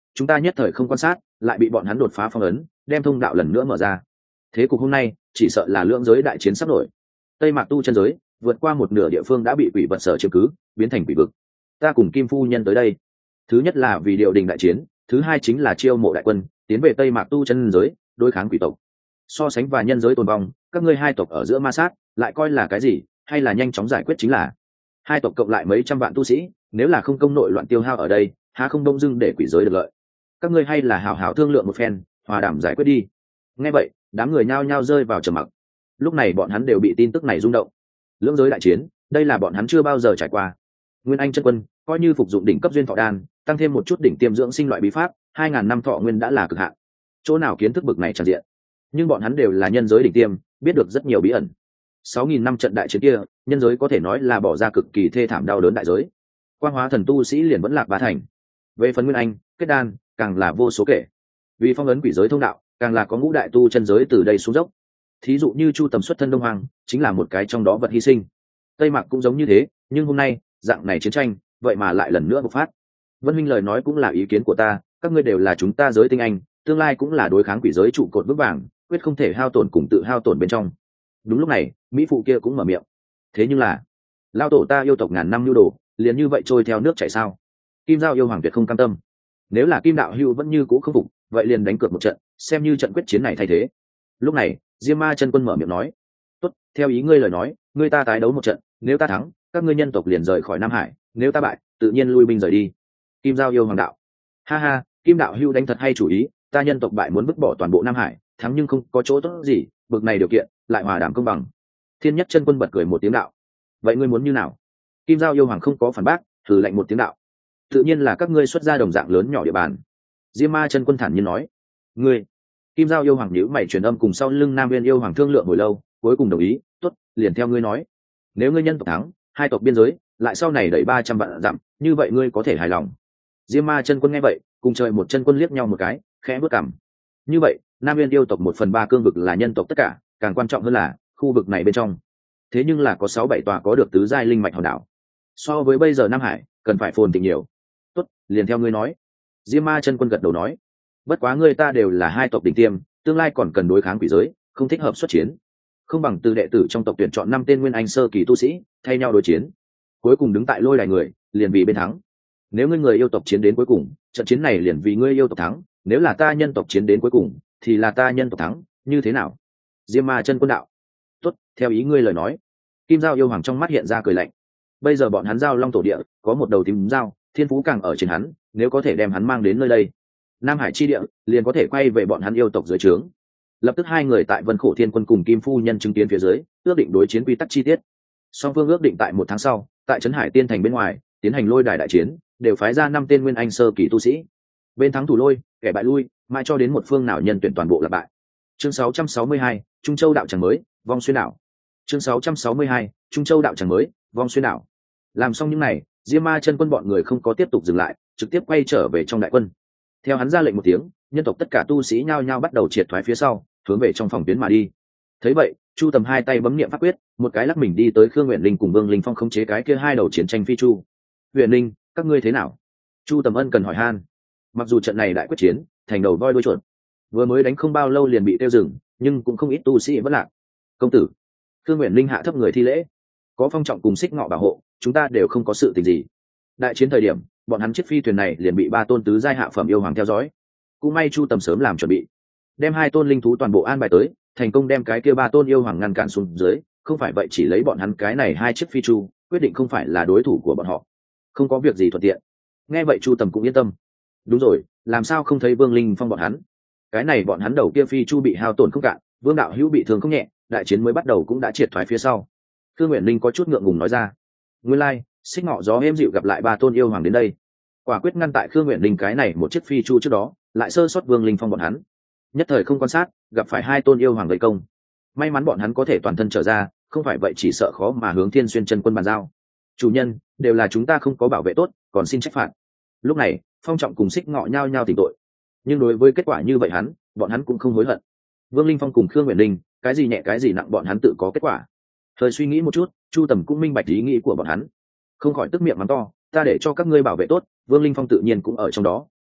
chúng ta nhất thời không quan sát lại bị bọn hắn đột phá phong ấn, đem thông đạo lần nữa mở ra. Thế cục hôm nay chỉ sợ là lưỡng giới đại chiến sắp nổi. Tây Mạc tu chân giới vượt qua một nửa địa phương đã bị quỷ vật sở chiếm cứ, biến thành quỷ vực. Ta cùng Kim phu nhân tới đây, thứ nhất là vì điều đình đại chiến, thứ hai chính là chiêu mộ đại quân tiến về Tây Mạc tu chân giới đối kháng quỷ tộc. So sánh và nhân giới tồn vong, các ngươi hai tộc ở giữa ma sát lại coi là cái gì, hay là nhanh chóng giải quyết chính là. Hai tộc cộng lại mấy trăm vạn tu sĩ, nếu là không công nội loạn tiêu hao ở đây, há không đông dưng để quỷ giới được lợi. Các ngươi hay là hảo hảo thương lượng một phen, hòa đàm giải quyết đi. Nghe vậy, đám người nhao nhao rơi vào trầm mặc. Lúc này bọn hắn đều bị tin tức này rung động. Lưỡng giới đại chiến, đây là bọn hắn chưa bao giờ trải qua. Nguyên Anh chân quân coi như phục dụng đỉnh cấp duyên thọ đan, tăng thêm một chút đỉnh tiêm dưỡng sinh loại bí pháp, hai ngàn năm thọ nguyên đã là cực hạn. Chỗ nào kiến thức bực này tràn diện. Nhưng bọn hắn đều là nhân giới đỉnh tiêm, biết được rất nhiều bí ẩn. sáu nghìn năm trận đại chiến kia, nhân giới có thể nói là bỏ ra cực kỳ thê thảm đau đớn đại giới. Quang hóa thần tu sĩ liền vẫn lạc bá thành. Về phần Nguyên Anh, kết đan, càng là vô số kể. Vì phong ấn quỷ giới thông đạo, càng là có ngũ đại tu chân giới từ đây xuống dốc. Thí dụ như Chu Tầm xuất thân Đông Hoàng, chính là một cái trong đó vật hy sinh. Tây Mạc cũng giống như thế, nhưng hôm nay, dạng này chiến tranh, vậy mà lại lần nữa bộc phát. Vân Minh lời nói cũng là ý kiến của ta, các ngươi đều là chúng ta giới tinh anh, tương lai cũng là đối kháng quỷ giới trụ cột vững vàng, quyết không thể hao tổn cùng tự hao tổn bên trong. Đúng lúc này, mỹ phụ kia cũng mở miệng. Thế nhưng là, lao tổ ta yêu tộc ngàn năm nhu đồ, liền như vậy trôi theo nước chảy sao? Kim Giao yêu hoàng tuyệt không cam tâm. Nếu là Kim đạo hữu vẫn như cũ không phục, vậy liền đánh cược một trận, xem như trận quyết chiến này thay thế. Lúc này, Diêm Ma chân quân mở miệng nói: "Tốt, theo ý ngươi lời nói, ngươi ta tái đấu một trận, nếu ta thắng, các ngươi nhân tộc liền rời khỏi Nam Hải, nếu ta bại, tự nhiên lui binh rời đi." Kim Giao yêu hoàng đạo: "Ha ha, Kim đạo hữu đánh thật hay chủ ý, ta nhân tộc bại muốn vứt bỏ toàn bộ Nam Hải, thắng nhưng không có chỗ tốt gì, bực này điều kiện, lại hòa đàm công bằng." Thiên Nhất chân quân bật cười một tiếng đạo: "Vậy ngươi muốn như nào?" Kim Giao yêu hoàng không có phản bác, thử lạnh một tiếng đạo: "Tự nhiên là các ngươi xuất ra đồng dạng lớn nhỏ địa bàn." Diêm Ma chân quân thản nhiên nói: "Ngươi?" Kim Giao yêu hoàng nhíu mày truyền âm cùng sau lưng Nam Viên yêu hoàng thương lượng hồi lâu, cuối cùng đồng ý: "Tốt, liền theo ngươi nói. Nếu ngươi nhân tộc thắng, hai tộc biên giới lại sau này đẩy ba trăm vạn dặm, như vậy ngươi có thể hài lòng." Diêm Ma chân quân nghe vậy, cùng trời một chân quân liếc nhau một cái, khẽ bước cằm. Như vậy, Nam Viên yêu tộc một phần ba cương vực là nhân tộc tất cả, càng quan trọng hơn là khu vực này bên trong, thế nhưng là có sáu bảy tòa có được tứ giai linh mạch hòn đảo. So với bây giờ Nam Hải, cần phải phồn thịnh nhiều. Tốt, liền theo ngươi nói. Diêm Ma chân quân gật đầu nói: "Bất quá ngươi ta đều là hai tộc đỉnh tiêm, tương lai còn cần đối kháng quỷ giới, không thích hợp xuất chiến. Không bằng từ đệ tử trong tộc tuyển chọn năm tên nguyên anh sơ kỳ tu sĩ, thay nhau đối chiến. Cuối cùng đứng tại lôi đài người, liền vì bên thắng. Nếu ngươi người yêu tộc chiến đến cuối cùng, trận chiến này liền vì ngươi yêu tộc thắng, nếu là ta nhân tộc chiến đến cuối cùng, thì là ta nhân tộc thắng, như thế nào?" Diêm Ma chân quân đạo: "Tốt, theo ý ngươi lời nói." Kim Giao yêu hoàng trong mắt hiện ra cười lạnh. Bây giờ bọn hắn Giao Long tổ địa có một đầu tím giao, thiên phú càng ở trên hắn, nếu có thể đem hắn mang đến nơi đây, Nam Hải chi địa liền có thể quay về bọn hắn yêu tộc dưới trướng. Lập tức hai người tại Vân Khổ Thiên Quân cùng Kim phu nhân chứng kiến phía dưới, ước định đối chiến quy tắc chi tiết. Song phương ước định tại một tháng sau, tại Trấn Hải Tiên Thành bên ngoài tiến hành lôi đài đại chiến, đều phái ra năm tên nguyên anh sơ kỳ tu sĩ. Bên thắng thủ lôi, kẻ bại lui, mãi cho đến một phương nào nhân tuyển toàn bộ là bại. Chương sáu trăm sáu mươi hai, Trung Châu đạo tràng mới, vong xuyên đảo. Chương sáu trăm sáu mươi hai, Trung Châu đạo tràng mới, vong xuyên đảo. Làm xong những này, Diêm Ma chân quân bọn người không có tiếp tục dừng lại, trực tiếp quay trở về trong đại quân. Theo hắn ra lệnh một tiếng, nhân tộc tất cả tu sĩ nhao nhao bắt đầu triệt thoái phía sau, hướng về trong phòng tuyến mà đi. Thấy vậy, Chu Tầm hai tay bấm niệm pháp quyết, một cái lắc mình đi tới Khương Uyển Linh cùng Vương Linh Phong khống chế cái kia hai đầu chiến tranh phi chu. "Uyển Linh, các ngươi thế nào?" Chu Tầm ân cần hỏi han. Mặc dù trận này đại quyết chiến, thành đầu voi đuôi chuột, vừa mới đánh không bao lâu liền bị tiêu dừng, nhưng cũng không ít tu sĩ vẫn lạc. "Công tử." Khương Uyển Linh hạ thấp người thi lễ. "Có Phong Trọng cùng Xích Ngọ bảo hộ, chúng ta đều không có sự tình gì. Đại chiến thời điểm, bọn hắn chiếc phi thuyền này liền bị ba tôn tứ giai hạ phẩm yêu hoàng theo dõi. Cũng may Chu Tầm sớm làm chuẩn bị, đem hai tôn linh thú toàn bộ an bài tới, thành công đem cái kia ba tôn yêu hoàng ngăn cản xuống dưới, không phải vậy chỉ lấy bọn hắn cái này hai chiếc phi chu, quyết định không phải là đối thủ của bọn họ. Không có việc gì thuận tiện." Nghe vậy Chu Tầm cũng yên tâm. Đúng rồi, làm sao không thấy Vương Linh Phong bọn hắn? Cái này bọn hắn đầu kia phi chu bị hao tổn không cạn, Vương đạo hữu bị thương không nhẹ, đại chiến mới bắt đầu cũng đã triệt thoái phía sau. Khương Uyển Linh có chút ngượng ngùng nói ra. Nguyên lai, like, Xích Ngọ gió êm dịu gặp lại ba tôn yêu hoàng đến đây, quả quyết ngăn tại Khương Uyển Linh cái này một chiếc phi chu trước đó, lại sơ sót Vương Linh Phong bọn hắn. Nhất thời không quan sát, gặp phải hai tôn yêu hoàng vây công. May mắn bọn hắn có thể toàn thân trở ra, không phải vậy chỉ sợ khó mà hướng Thiên Xuyên chân quân bàn giao. "Chủ nhân, đều là chúng ta không có bảo vệ tốt, còn xin trách phạt." Lúc này, Phong Trọng cùng Xích Ngọ nhao nhao tỉnh tội. Nhưng đối với kết quả như vậy hắn, bọn hắn cũng không hối hận. Vương Linh Phong cùng Khương Uyển Linh, cái gì nhẹ cái gì nặng bọn hắn tự có kết quả. Thời suy nghĩ một chút, Chu Tầm cũng minh bạch ý nghĩ của bọn hắn, không khỏi tức miệng mắng to: "Ta để cho các ngươi bảo vệ tốt, Vương Linh Phong tự nhiên cũng ở trong đó,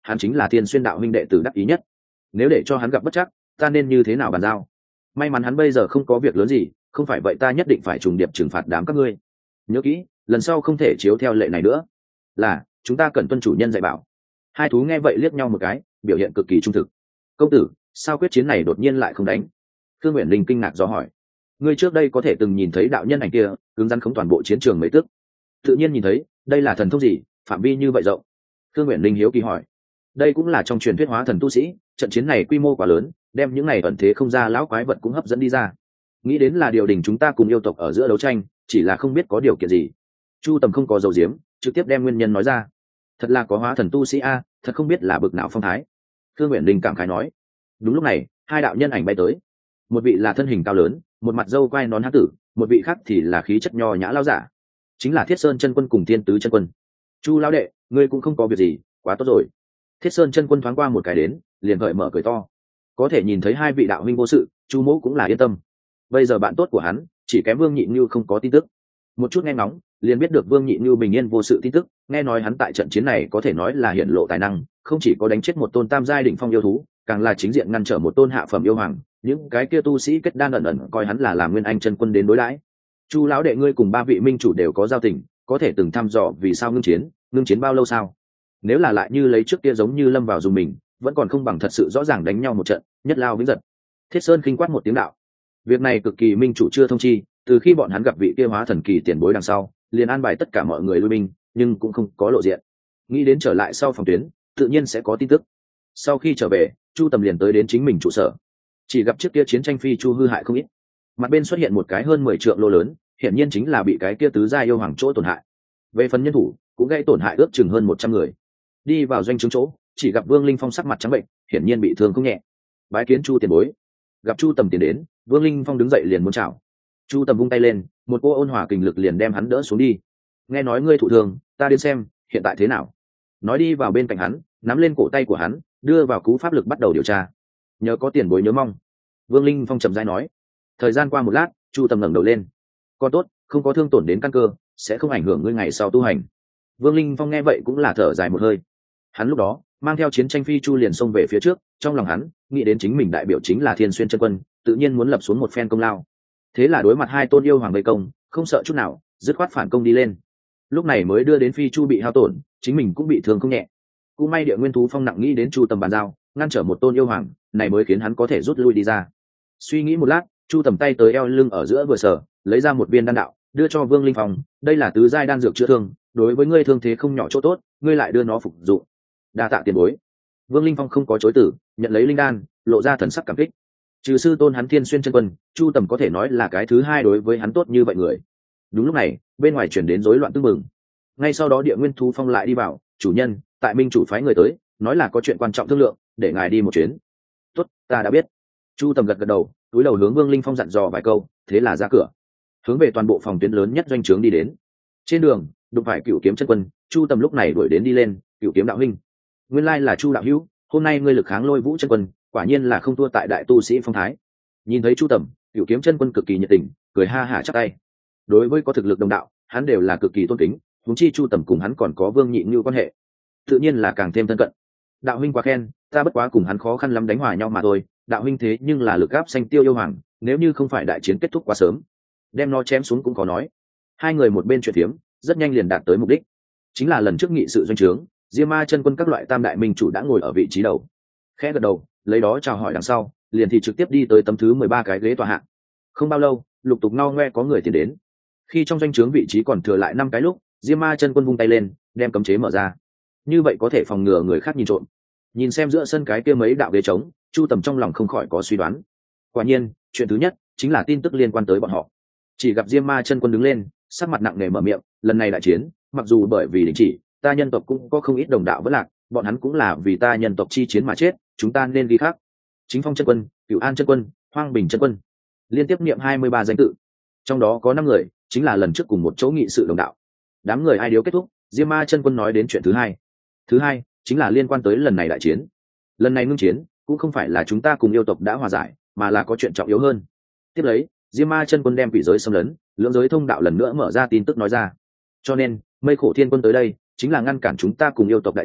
hắn chính là thiên xuyên đạo huynh đệ tử đắc ý nhất, nếu để cho hắn gặp bất chắc, ta nên như thế nào bàn giao? May mắn hắn bây giờ không có việc lớn gì, không phải vậy ta nhất định phải trùng điệp trừng phạt đám các ngươi. Nhớ kỹ, lần sau không thể chiếu theo lệ này nữa. Là, chúng ta cần tuân chủ nhân dạy bảo. Hai thú nghe vậy liếc nhau một cái, biểu hiện cực kỳ trung thực. Công tử, sao quyết chiến này đột nhiên lại không đánh? Thương Nguyện Linh kinh ngạc do hỏi. Ngươi trước đây có thể từng nhìn thấy đạo nhân ảnh kia cứng rắn khống toàn bộ chiến trường mấy tức? Tự nhiên nhìn thấy, đây là thần thông gì, phạm vi như vậy rộng? Thương Nguyện Linh hiếu kỳ hỏi. Đây cũng là trong truyền thuyết hóa thần tu sĩ, trận chiến này quy mô quá lớn, đem những này ẩn thế không ra lão quái vật cũng hấp dẫn đi ra. Nghĩ đến là điều đình chúng ta cùng yêu tộc ở giữa đấu tranh, chỉ là không biết có điều kiện gì. Chu Tầm không có dầu diếm, trực tiếp đem nguyên nhân nói ra. Thật là có hóa thần tu sĩ a, thật không biết là bực nào phong thái. Thương Nguyện Linh cảm khái nói. Đúng lúc này, hai đạo nhân ảnh bay tới. Một vị là thân hình cao lớn, một mặt râu quai nón hán tử, một vị khác thì là khí chất nho nhã lao giả, chính là Thiết Sơn chân quân cùng Tiên Tứ chân quân. Chu lão đệ, ngươi cũng không có việc gì, quá tốt rồi. Thiết Sơn chân quân thoáng qua một cái đến, liền gợi mở cười to. Có thể nhìn thấy hai vị đạo huynh vô sự, Chu mỗ cũng là yên tâm. Bây giờ bạn tốt của hắn, chỉ kém Vương Nhị Nưu không có tin tức. Một chút nghe ngóng, liền biết được Vương Nhị Nưu bình yên vô sự tin tức. Nghe nói hắn tại trận chiến này có thể nói là hiển lộ tài năng, không chỉ có đánh chết một tôn tam giai đỉnh phong yêu thú, càng là chính diện ngăn trở một tôn hạ phẩm yêu hoàng. Những cái kia tu sĩ kết đan ẩn ẩn coi hắn là làm nguyên anh chân quân đến đối đãi. Chu lão đệ ngươi cùng ba vị minh chủ đều có giao tình, có thể từng thăm dò vì sao ngưng chiến, ngưng chiến bao lâu sao? Nếu là lại như lấy trước kia giống như lâm vào dùng mình, vẫn còn không bằng thật sự rõ ràng đánh nhau một trận, nhất lao vĩnh giật. Thiết Sơn khinh quát một tiếng đạo. Việc này cực kỳ minh chủ chưa thông chi, từ khi bọn hắn gặp vị kia hóa thần kỳ tiền bối đằng sau, liền an bài tất cả mọi người lui binh, nhưng cũng không có lộ diện. Nghĩ đến trở lại sau phòng tuyến, tự nhiên sẽ có tin tức. Sau khi trở về, Chu Tầm liền tới đến chính mình trụ sở. Chỉ gặp trước kia chiến tranh phi chu hư hại không ít, mặt bên xuất hiện một cái hơn mười trượng lô lớn, hiển nhiên chính là bị cái kia tứ gia yêu hoàng chỗ tổn hại. Về phần nhân thủ, cũng gây tổn hại ước chừng hơn một trăm người. Đi vào doanh trướng chỗ, chỉ gặp Vương Linh Phong sắc mặt trắng bệnh, hiển nhiên bị thương không nhẹ. Bái kiến Chu tiền bối. Gặp Chu Tầm tiến đến, Vương Linh Phong đứng dậy liền muốn chào. Chu Tầm vung tay lên, một cô ôn hòa kình lực liền đem hắn đỡ xuống đi. Nghe nói ngươi thụ thương, ta đến xem hiện tại thế nào. Nói đi vào bên cạnh hắn, nắm lên cổ tay của hắn, đưa vào cú pháp lực bắt đầu điều tra. Nhớ có tiền bối nhớ mong. Vương Linh Phong trầm rãi nói. Thời gian qua một lát, Chu Tầm ngẩng đầu lên. Con tốt, không có thương tổn đến căn cơ, sẽ không ảnh hưởng ngươi ngày sau tu hành. Vương Linh Phong nghe vậy cũng là thở dài một hơi. Hắn lúc đó mang theo chiến tranh phi chu liền xông về phía trước, trong lòng hắn nghĩ đến chính mình đại biểu chính là Thiên Xuyên chân quân, tự nhiên muốn lập xuống một phen công lao. Thế là đối mặt hai tôn yêu hoàng vây công, không sợ chút nào, dứt khoát phản công đi lên. Lúc này mới đưa đến phi chu bị hao tổn, chính mình cũng bị thương không nhẹ. Cũng may địa nguyên thú phong nặng nghĩ đến Chu Tầm bàn giao, ngăn trở một tôn yêu hoàng, này mới khiến hắn có thể rút lui đi ra. Suy nghĩ một lát, Chu Tầm tay tới eo lưng ở giữa vừa sở, lấy ra một viên đan đạo, đưa cho Vương Linh Phong. Đây là tứ giai đan dược chữa thương, đối với ngươi thương thế không nhỏ chỗ tốt, ngươi lại đưa nó phục dụng. Đa tạ tiền bối. Vương Linh Phong không có chối từ, nhận lấy linh đan, lộ ra thần sắc cảm kích. Trừ sư tôn hắn Thiên Xuyên chân quân, Chu Tầm có thể nói là cái thứ hai đối với hắn tốt như vậy người. Đúng lúc này, bên ngoài chuyển đến rối loạn tưng bừng. Ngay sau đó địa nguyên thú phong lại đi vào, chủ nhân, tại minh chủ phái người tới, nói là có chuyện quan trọng thương lượng, để ngài đi một chuyến. Tốt, ta đã biết. Chu Tầm gật gật đầu, túi đầu hướng Vương Linh Phong dặn dò vài câu, thế là ra cửa, hướng về toàn bộ phòng tuyến lớn nhất doanh trướng đi đến. Trên đường, đụng phải Cửu Kiếm chân quân, Chu Tầm lúc này đuổi đến đi lên. Cửu Kiếm đạo huynh, nguyên lai là Chu đạo hữu, hôm nay ngươi lực kháng Lôi Vũ chân quân, quả nhiên là không thua tại đại tu sĩ phong thái. Nhìn thấy Chu Tầm, Cửu Kiếm chân quân cực kỳ nhiệt tình, cười ha hả chắp tay. Đối với có thực lực đồng đạo, hắn đều là cực kỳ tôn kính, huống chi Chu Tầm cùng hắn còn có Vương Nhị Nưu quan hệ, tự nhiên là càng thêm thân cận. Đạo huynh quá khen, ta bất quá cùng hắn khó khăn lắm đánh hòa nhau mà thôi. Đạo huynh thế nhưng là lực áp xanh tiêu yêu hoàng, nếu như không phải đại chiến kết thúc quá sớm, đem nó chém xuống cũng có nói. Hai người một bên chuyện thiếm, rất nhanh liền đạt tới mục đích, chính là lần trước nghị sự doanh trướng, Diêm Ma chân quân các loại tam đại minh chủ đã ngồi ở vị trí đầu. Khẽ gật đầu, lấy đó chào hỏi đằng sau, liền thì trực tiếp đi tới tấm thứ mười ba cái ghế tòa hạng. Không bao lâu, lục tục ngao ngoe có người tiến đến. Khi trong doanh trướng vị trí còn thừa lại năm cái lúc, Diêm Ma chân quân vung tay lên, đem cấm chế mở ra. Như vậy có thể phòng ngừa người khác nhìn trộm. Nhìn xem giữa sân cái kia mấy đạo ghế trống, Chu Tầm trong lòng không khỏi có suy đoán. Quả nhiên, chuyện thứ nhất chính là tin tức liên quan tới bọn họ. Chỉ gặp Diêm Ma chân quân đứng lên, sắc mặt nặng nề mở miệng, lần này đại chiến, mặc dù bởi vì đình chỉ, ta nhân tộc cũng có không ít đồng đạo vẫn lạc, bọn hắn cũng là vì ta nhân tộc chi chiến mà chết, chúng ta nên ghi khác. Chính Phong chân quân, Cửu An chân quân, Hoang Bình chân quân, liên tiếp niệm hai mươi ba danh tự. Trong đó có năm người chính là lần trước cùng một chỗ nghị sự đồng đạo. Đám người ai điếu kết thúc, Diêm Ma chân quân nói đến chuyện thứ hai. Thứ hai chính là liên quan tới lần này đại chiến. Lần này ngưng chiến cũng không phải là chúng ta cùng yêu tộc đã hòa giải, mà là có chuyện trọng yếu hơn. Tiếp lấy, Diêm Ma chân quân đem quỷ giới xâm lấn, lưỡng giới thông đạo lần nữa mở ra tin tức nói ra. Cho nên, Mây Khổ Thiên quân tới đây chính là ngăn cản chúng ta cùng yêu tộc đại chiến,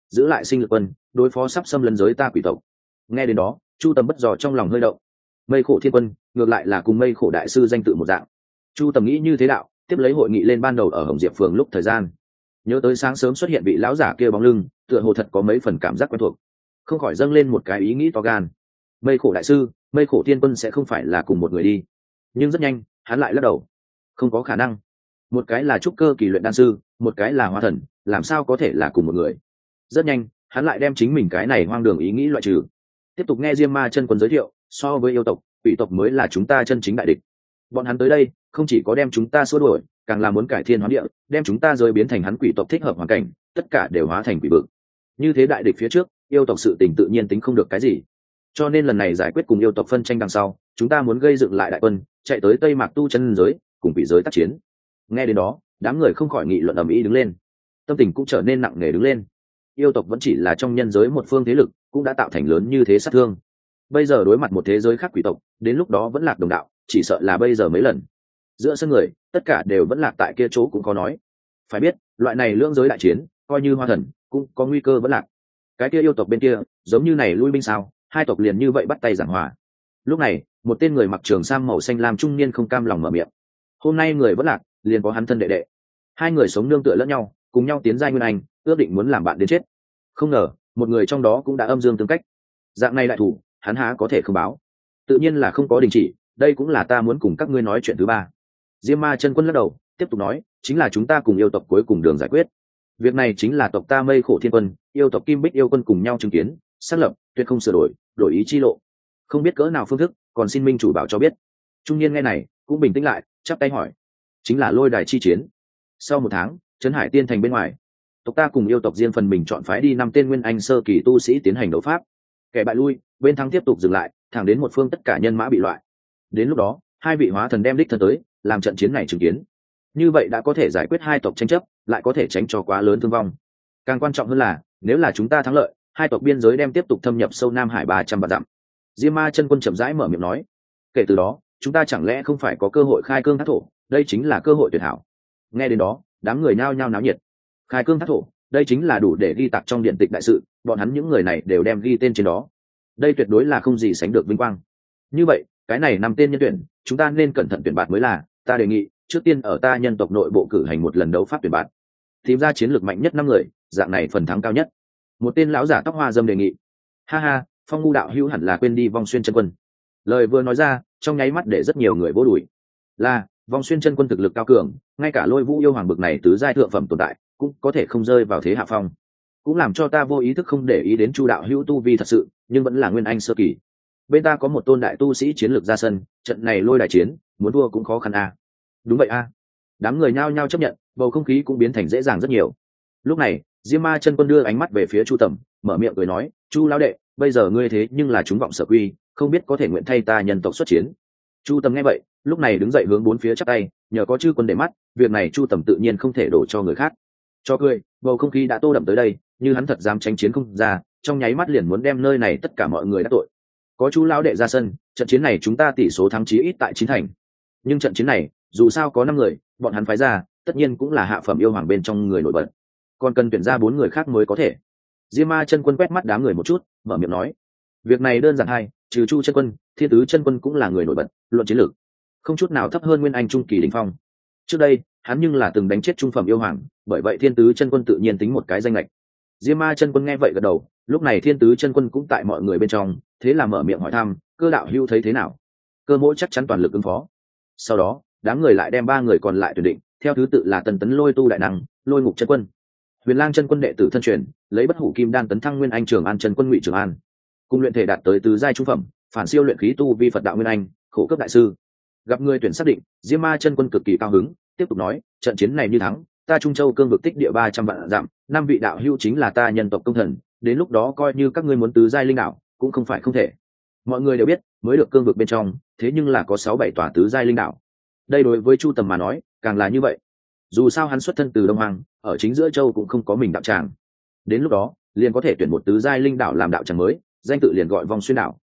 giữ lại sinh lực quân đối phó sắp xâm lấn giới ta quỷ tộc. Nghe đến đó chu tầm bất dò trong lòng hơi động. Mây khổ thiên quân ngược lại là cùng mây khổ đại sư danh tự một dạng. Chu tầm nghĩ như thế đạo, tiếp lấy hội nghị lên ban đầu ở Hồng Diệp phường lúc thời gian, nhớ tới sáng sớm xuất hiện vị lão giả kia bóng lưng, tựa hồ thật có mấy phần cảm giác quen thuộc, không khỏi dâng lên một cái ý nghĩ to gan. Mây khổ đại sư, mây khổ thiên quân sẽ không phải là cùng một người đi. Nhưng rất nhanh hắn lại lắc đầu, không có khả năng. Một cái là trúc cơ kỳ luyện đan sư, một cái là hóa thần, làm sao có thể là cùng một người. Rất nhanh hắn lại đem chính mình cái này hoang đường ý nghĩ loại trừ, tiếp tục nghe Diêm Ma chân quân giới thiệu, so với yêu tộc, quỷ tộc mới là chúng ta chân chính đại địch. Bọn hắn tới đây không chỉ có đem chúng ta xua đuổi, càng là muốn cải thiên hóa địa, đem chúng ta rơi biến thành hắn quỷ tộc thích hợp hoàn cảnh, tất cả đều hóa thành quỷ vực. Như thế đại địch phía trước, yêu tộc sự tình tự nhiên tính không được cái gì. Cho nên lần này giải quyết cùng yêu tộc phân tranh đằng sau, chúng ta muốn gây dựng lại đại quân, chạy tới Tây Mạc tu chân giới, cùng quỷ giới tác chiến. Nghe đến đó, đám người không khỏi nghị luận ầm ĩ đứng lên, tâm tình cũng trở nên nặng nề đứng lên. Yêu tộc vẫn chỉ là trong nhân giới một phương thế lực, cũng đã tạo thành lớn như thế sát thương. Bây giờ đối mặt một thế giới khác quỷ tộc, đến lúc đó vẫn lạc đồng đạo, chỉ sợ là bây giờ mấy lần. Giữa sân người, tất cả đều vẫn lạc tại kia chỗ cũng có nói. Phải biết, loại này lưỡng giới đại chiến, coi như hoa thần, cũng có nguy cơ vẫn lạc. Cái kia yêu tộc bên kia, giống như này lui binh sao, hai tộc liền như vậy bắt tay giảng hòa. Lúc này, một tên người mặc trường sam màu xanh lam trung niên không cam lòng mở miệng. Hôm nay người vẫn lạc, liền có hắn thân đệ đệ. Hai người sống nương tựa lẫn nhau, cùng nhau tiến giai nguyên anh, ước định muốn làm bạn đến chết. Không ngờ, một người trong đó cũng đã âm dương tương cách. Dạng này đại thủ, hắn há có thể không báo. Tự nhiên là không có đình chỉ, đây cũng là ta muốn cùng các ngươi nói chuyện thứ ba. Diêm Ma chân quân lắc đầu, tiếp tục nói, chính là chúng ta cùng yêu tộc cuối cùng đường giải quyết. Việc này chính là tộc ta Mây Khổ Thiên Quân, yêu tộc Kim Bích yêu quân cùng nhau chứng kiến, xác lập, tuyệt không sửa đổi, đổi ý chi lộ. Không biết cỡ nào phương thức, còn xin minh chủ bảo cho biết. Trung niên nghe này, cũng bình tĩnh lại, chắp tay hỏi, chính là lôi đài chi chiến. Sau một tháng, Trấn Hải Tiên thành bên ngoài, tộc ta cùng yêu tộc riêng phần mình chọn phái đi năm tên nguyên anh sơ kỳ tu sĩ tiến hành đấu pháp. Kẻ bại lui, bên thắng tiếp tục dừng lại, thẳng đến một phương tất cả nhân mã bị loại. Đến lúc đó, hai vị hóa thần đem đích thân tới, làm trận chiến này chứng kiến. Như vậy đã có thể giải quyết hai tộc tranh chấp, lại có thể tránh cho quá lớn thương vong. Càng quan trọng hơn là, nếu là chúng ta thắng lợi, hai tộc biên giới đem tiếp tục thâm nhập sâu Nam Hải ba trăm vạn dặm. Diêm Ma chân quân chậm rãi mở miệng nói, kể từ đó, chúng ta chẳng lẽ không phải có cơ hội khai cương thác thổ, đây chính là cơ hội tuyệt hảo. Nghe đến đó, đám người nhao nhao náo nhiệt. Khai cương thác thổ, đây chính là đủ để ghi tạc trong điện tịch đại sự, bọn hắn những người này đều đem ghi tên trên đó. Đây tuyệt đối là không gì sánh được vinh quang. Như vậy, cái này năm tên nhân tuyển, chúng ta nên cẩn thận tuyển bạt mới là. Ta đề nghị, trước tiên ở ta nhân tộc nội bộ cử hành một lần đấu pháp tuyển bạt, tìm ra chiến lược mạnh nhất năm người, dạng này phần thắng cao nhất. Một tên lão giả tóc hoa dâm đề nghị. Ha ha, Phong ngu đạo hữu hẳn là quên đi Vong Xuyên chân quân. Lời vừa nói ra, trong nháy mắt để rất nhiều người vỗ đùi. Là, Vong Xuyên chân quân thực lực cao cường, ngay cả Lôi Vũ yêu hoàng bực này tứ giai thượng phẩm tồn tại, cũng có thể không rơi vào thế hạ phong. Cũng làm cho ta vô ý thức không để ý đến Chu đạo hữu tu vi thật sự, nhưng vẫn là nguyên anh sơ kỳ. Bên ta có một tôn đại tu sĩ chiến lược ra sân, trận này lôi đại chiến, muốn thua cũng khó khăn a. À. Đúng vậy a. À. Đám người nhao nhao chấp nhận, bầu không khí cũng biến thành dễ dàng rất nhiều. Lúc này, Diêm Ma chân quân đưa ánh mắt về phía Chu Tầm, mở miệng cười nói, Chu lão đệ, bây giờ ngươi thế nhưng là chúng vọng sở quy, không biết có thể nguyện thay ta nhân tộc xuất chiến. Chu Tầm nghe vậy, lúc này đứng dậy hướng bốn phía chắp tay, nhờ có chư quân để mắt, việc này Chu Tầm tự nhiên không thể đổ cho người khác. Cho cười, bầu không khí đã tô đậm tới đây, như hắn thật dám tranh chiến không ra, trong nháy mắt liền muốn đem nơi này tất cả mọi người đắc tội. Có Chu lão đệ ra sân, trận chiến này chúng ta tỷ số thắng chí ít tại chín thành. Nhưng trận chiến này, dù sao có năm người, bọn hắn phái ra, tất nhiên cũng là hạ phẩm yêu hoàng bên trong người nổi bật, còn cần tuyển ra bốn người khác mới có thể. Diêm Ma chân quân quét mắt đám người một chút, mở miệng nói, việc này đơn giản hay, trừ Chu chân quân, Thiên tứ chân quân cũng là người nổi bật, luận chiến lược không chút nào thấp hơn nguyên anh trung kỳ đỉnh phong. Trước đây, hắn nhưng là từng đánh chết trung phẩm yêu hoàng, bởi vậy Thiên tứ chân quân tự nhiên tính một cái danh lệch. Diêm Ma chân quân nghe vậy gật đầu, lúc này Thiên tứ chân quân cũng tại mọi người bên trong, thế là mở miệng hỏi thăm, Cơ đạo hưu thấy thế nào? Cơ mỗi chắc chắn toàn lực ứng phó. Sau đó, đám người lại đem ba người còn lại tuyển định, theo thứ tự là Tần Tấn Lôi tu đại năng, Lôi Ngục chân quân, Huyền Lang chân quân đệ tử thân truyền, lấy bất hủ kim đan tấn thăng nguyên anh Trường An chân quân Ngụy Trường An, cùng luyện thể đạt tới tứ giai trung phẩm, phản siêu luyện khí tu vi Phật đạo nguyên anh, khổ cấp đại sư. Gặp người tuyển xác định, Diêm Ma chân quân cực kỳ cao hứng, tiếp tục nói, trận chiến này như thắng, ta Trung Châu cương vực tích địa ba trăm vạn dặm, năm vị đạo hữu chính là ta nhân tộc công thần, đến lúc đó coi như các ngươi muốn tứ giai linh đạo, cũng không phải không thể. Mọi người đều biết, mới được cương vực bên trong, thế nhưng là có sáu bảy tòa tứ giai linh đạo. Đây đối với Chu Tầm mà nói, càng là như vậy. Dù sao hắn xuất thân từ Đông Hoàng, ở chính giữa châu cũng không có mình đạo tràng. Đến lúc đó, liền có thể tuyển một tứ giai linh đạo làm đạo tràng mới, danh tự liền gọi Vong Xuyên đạo.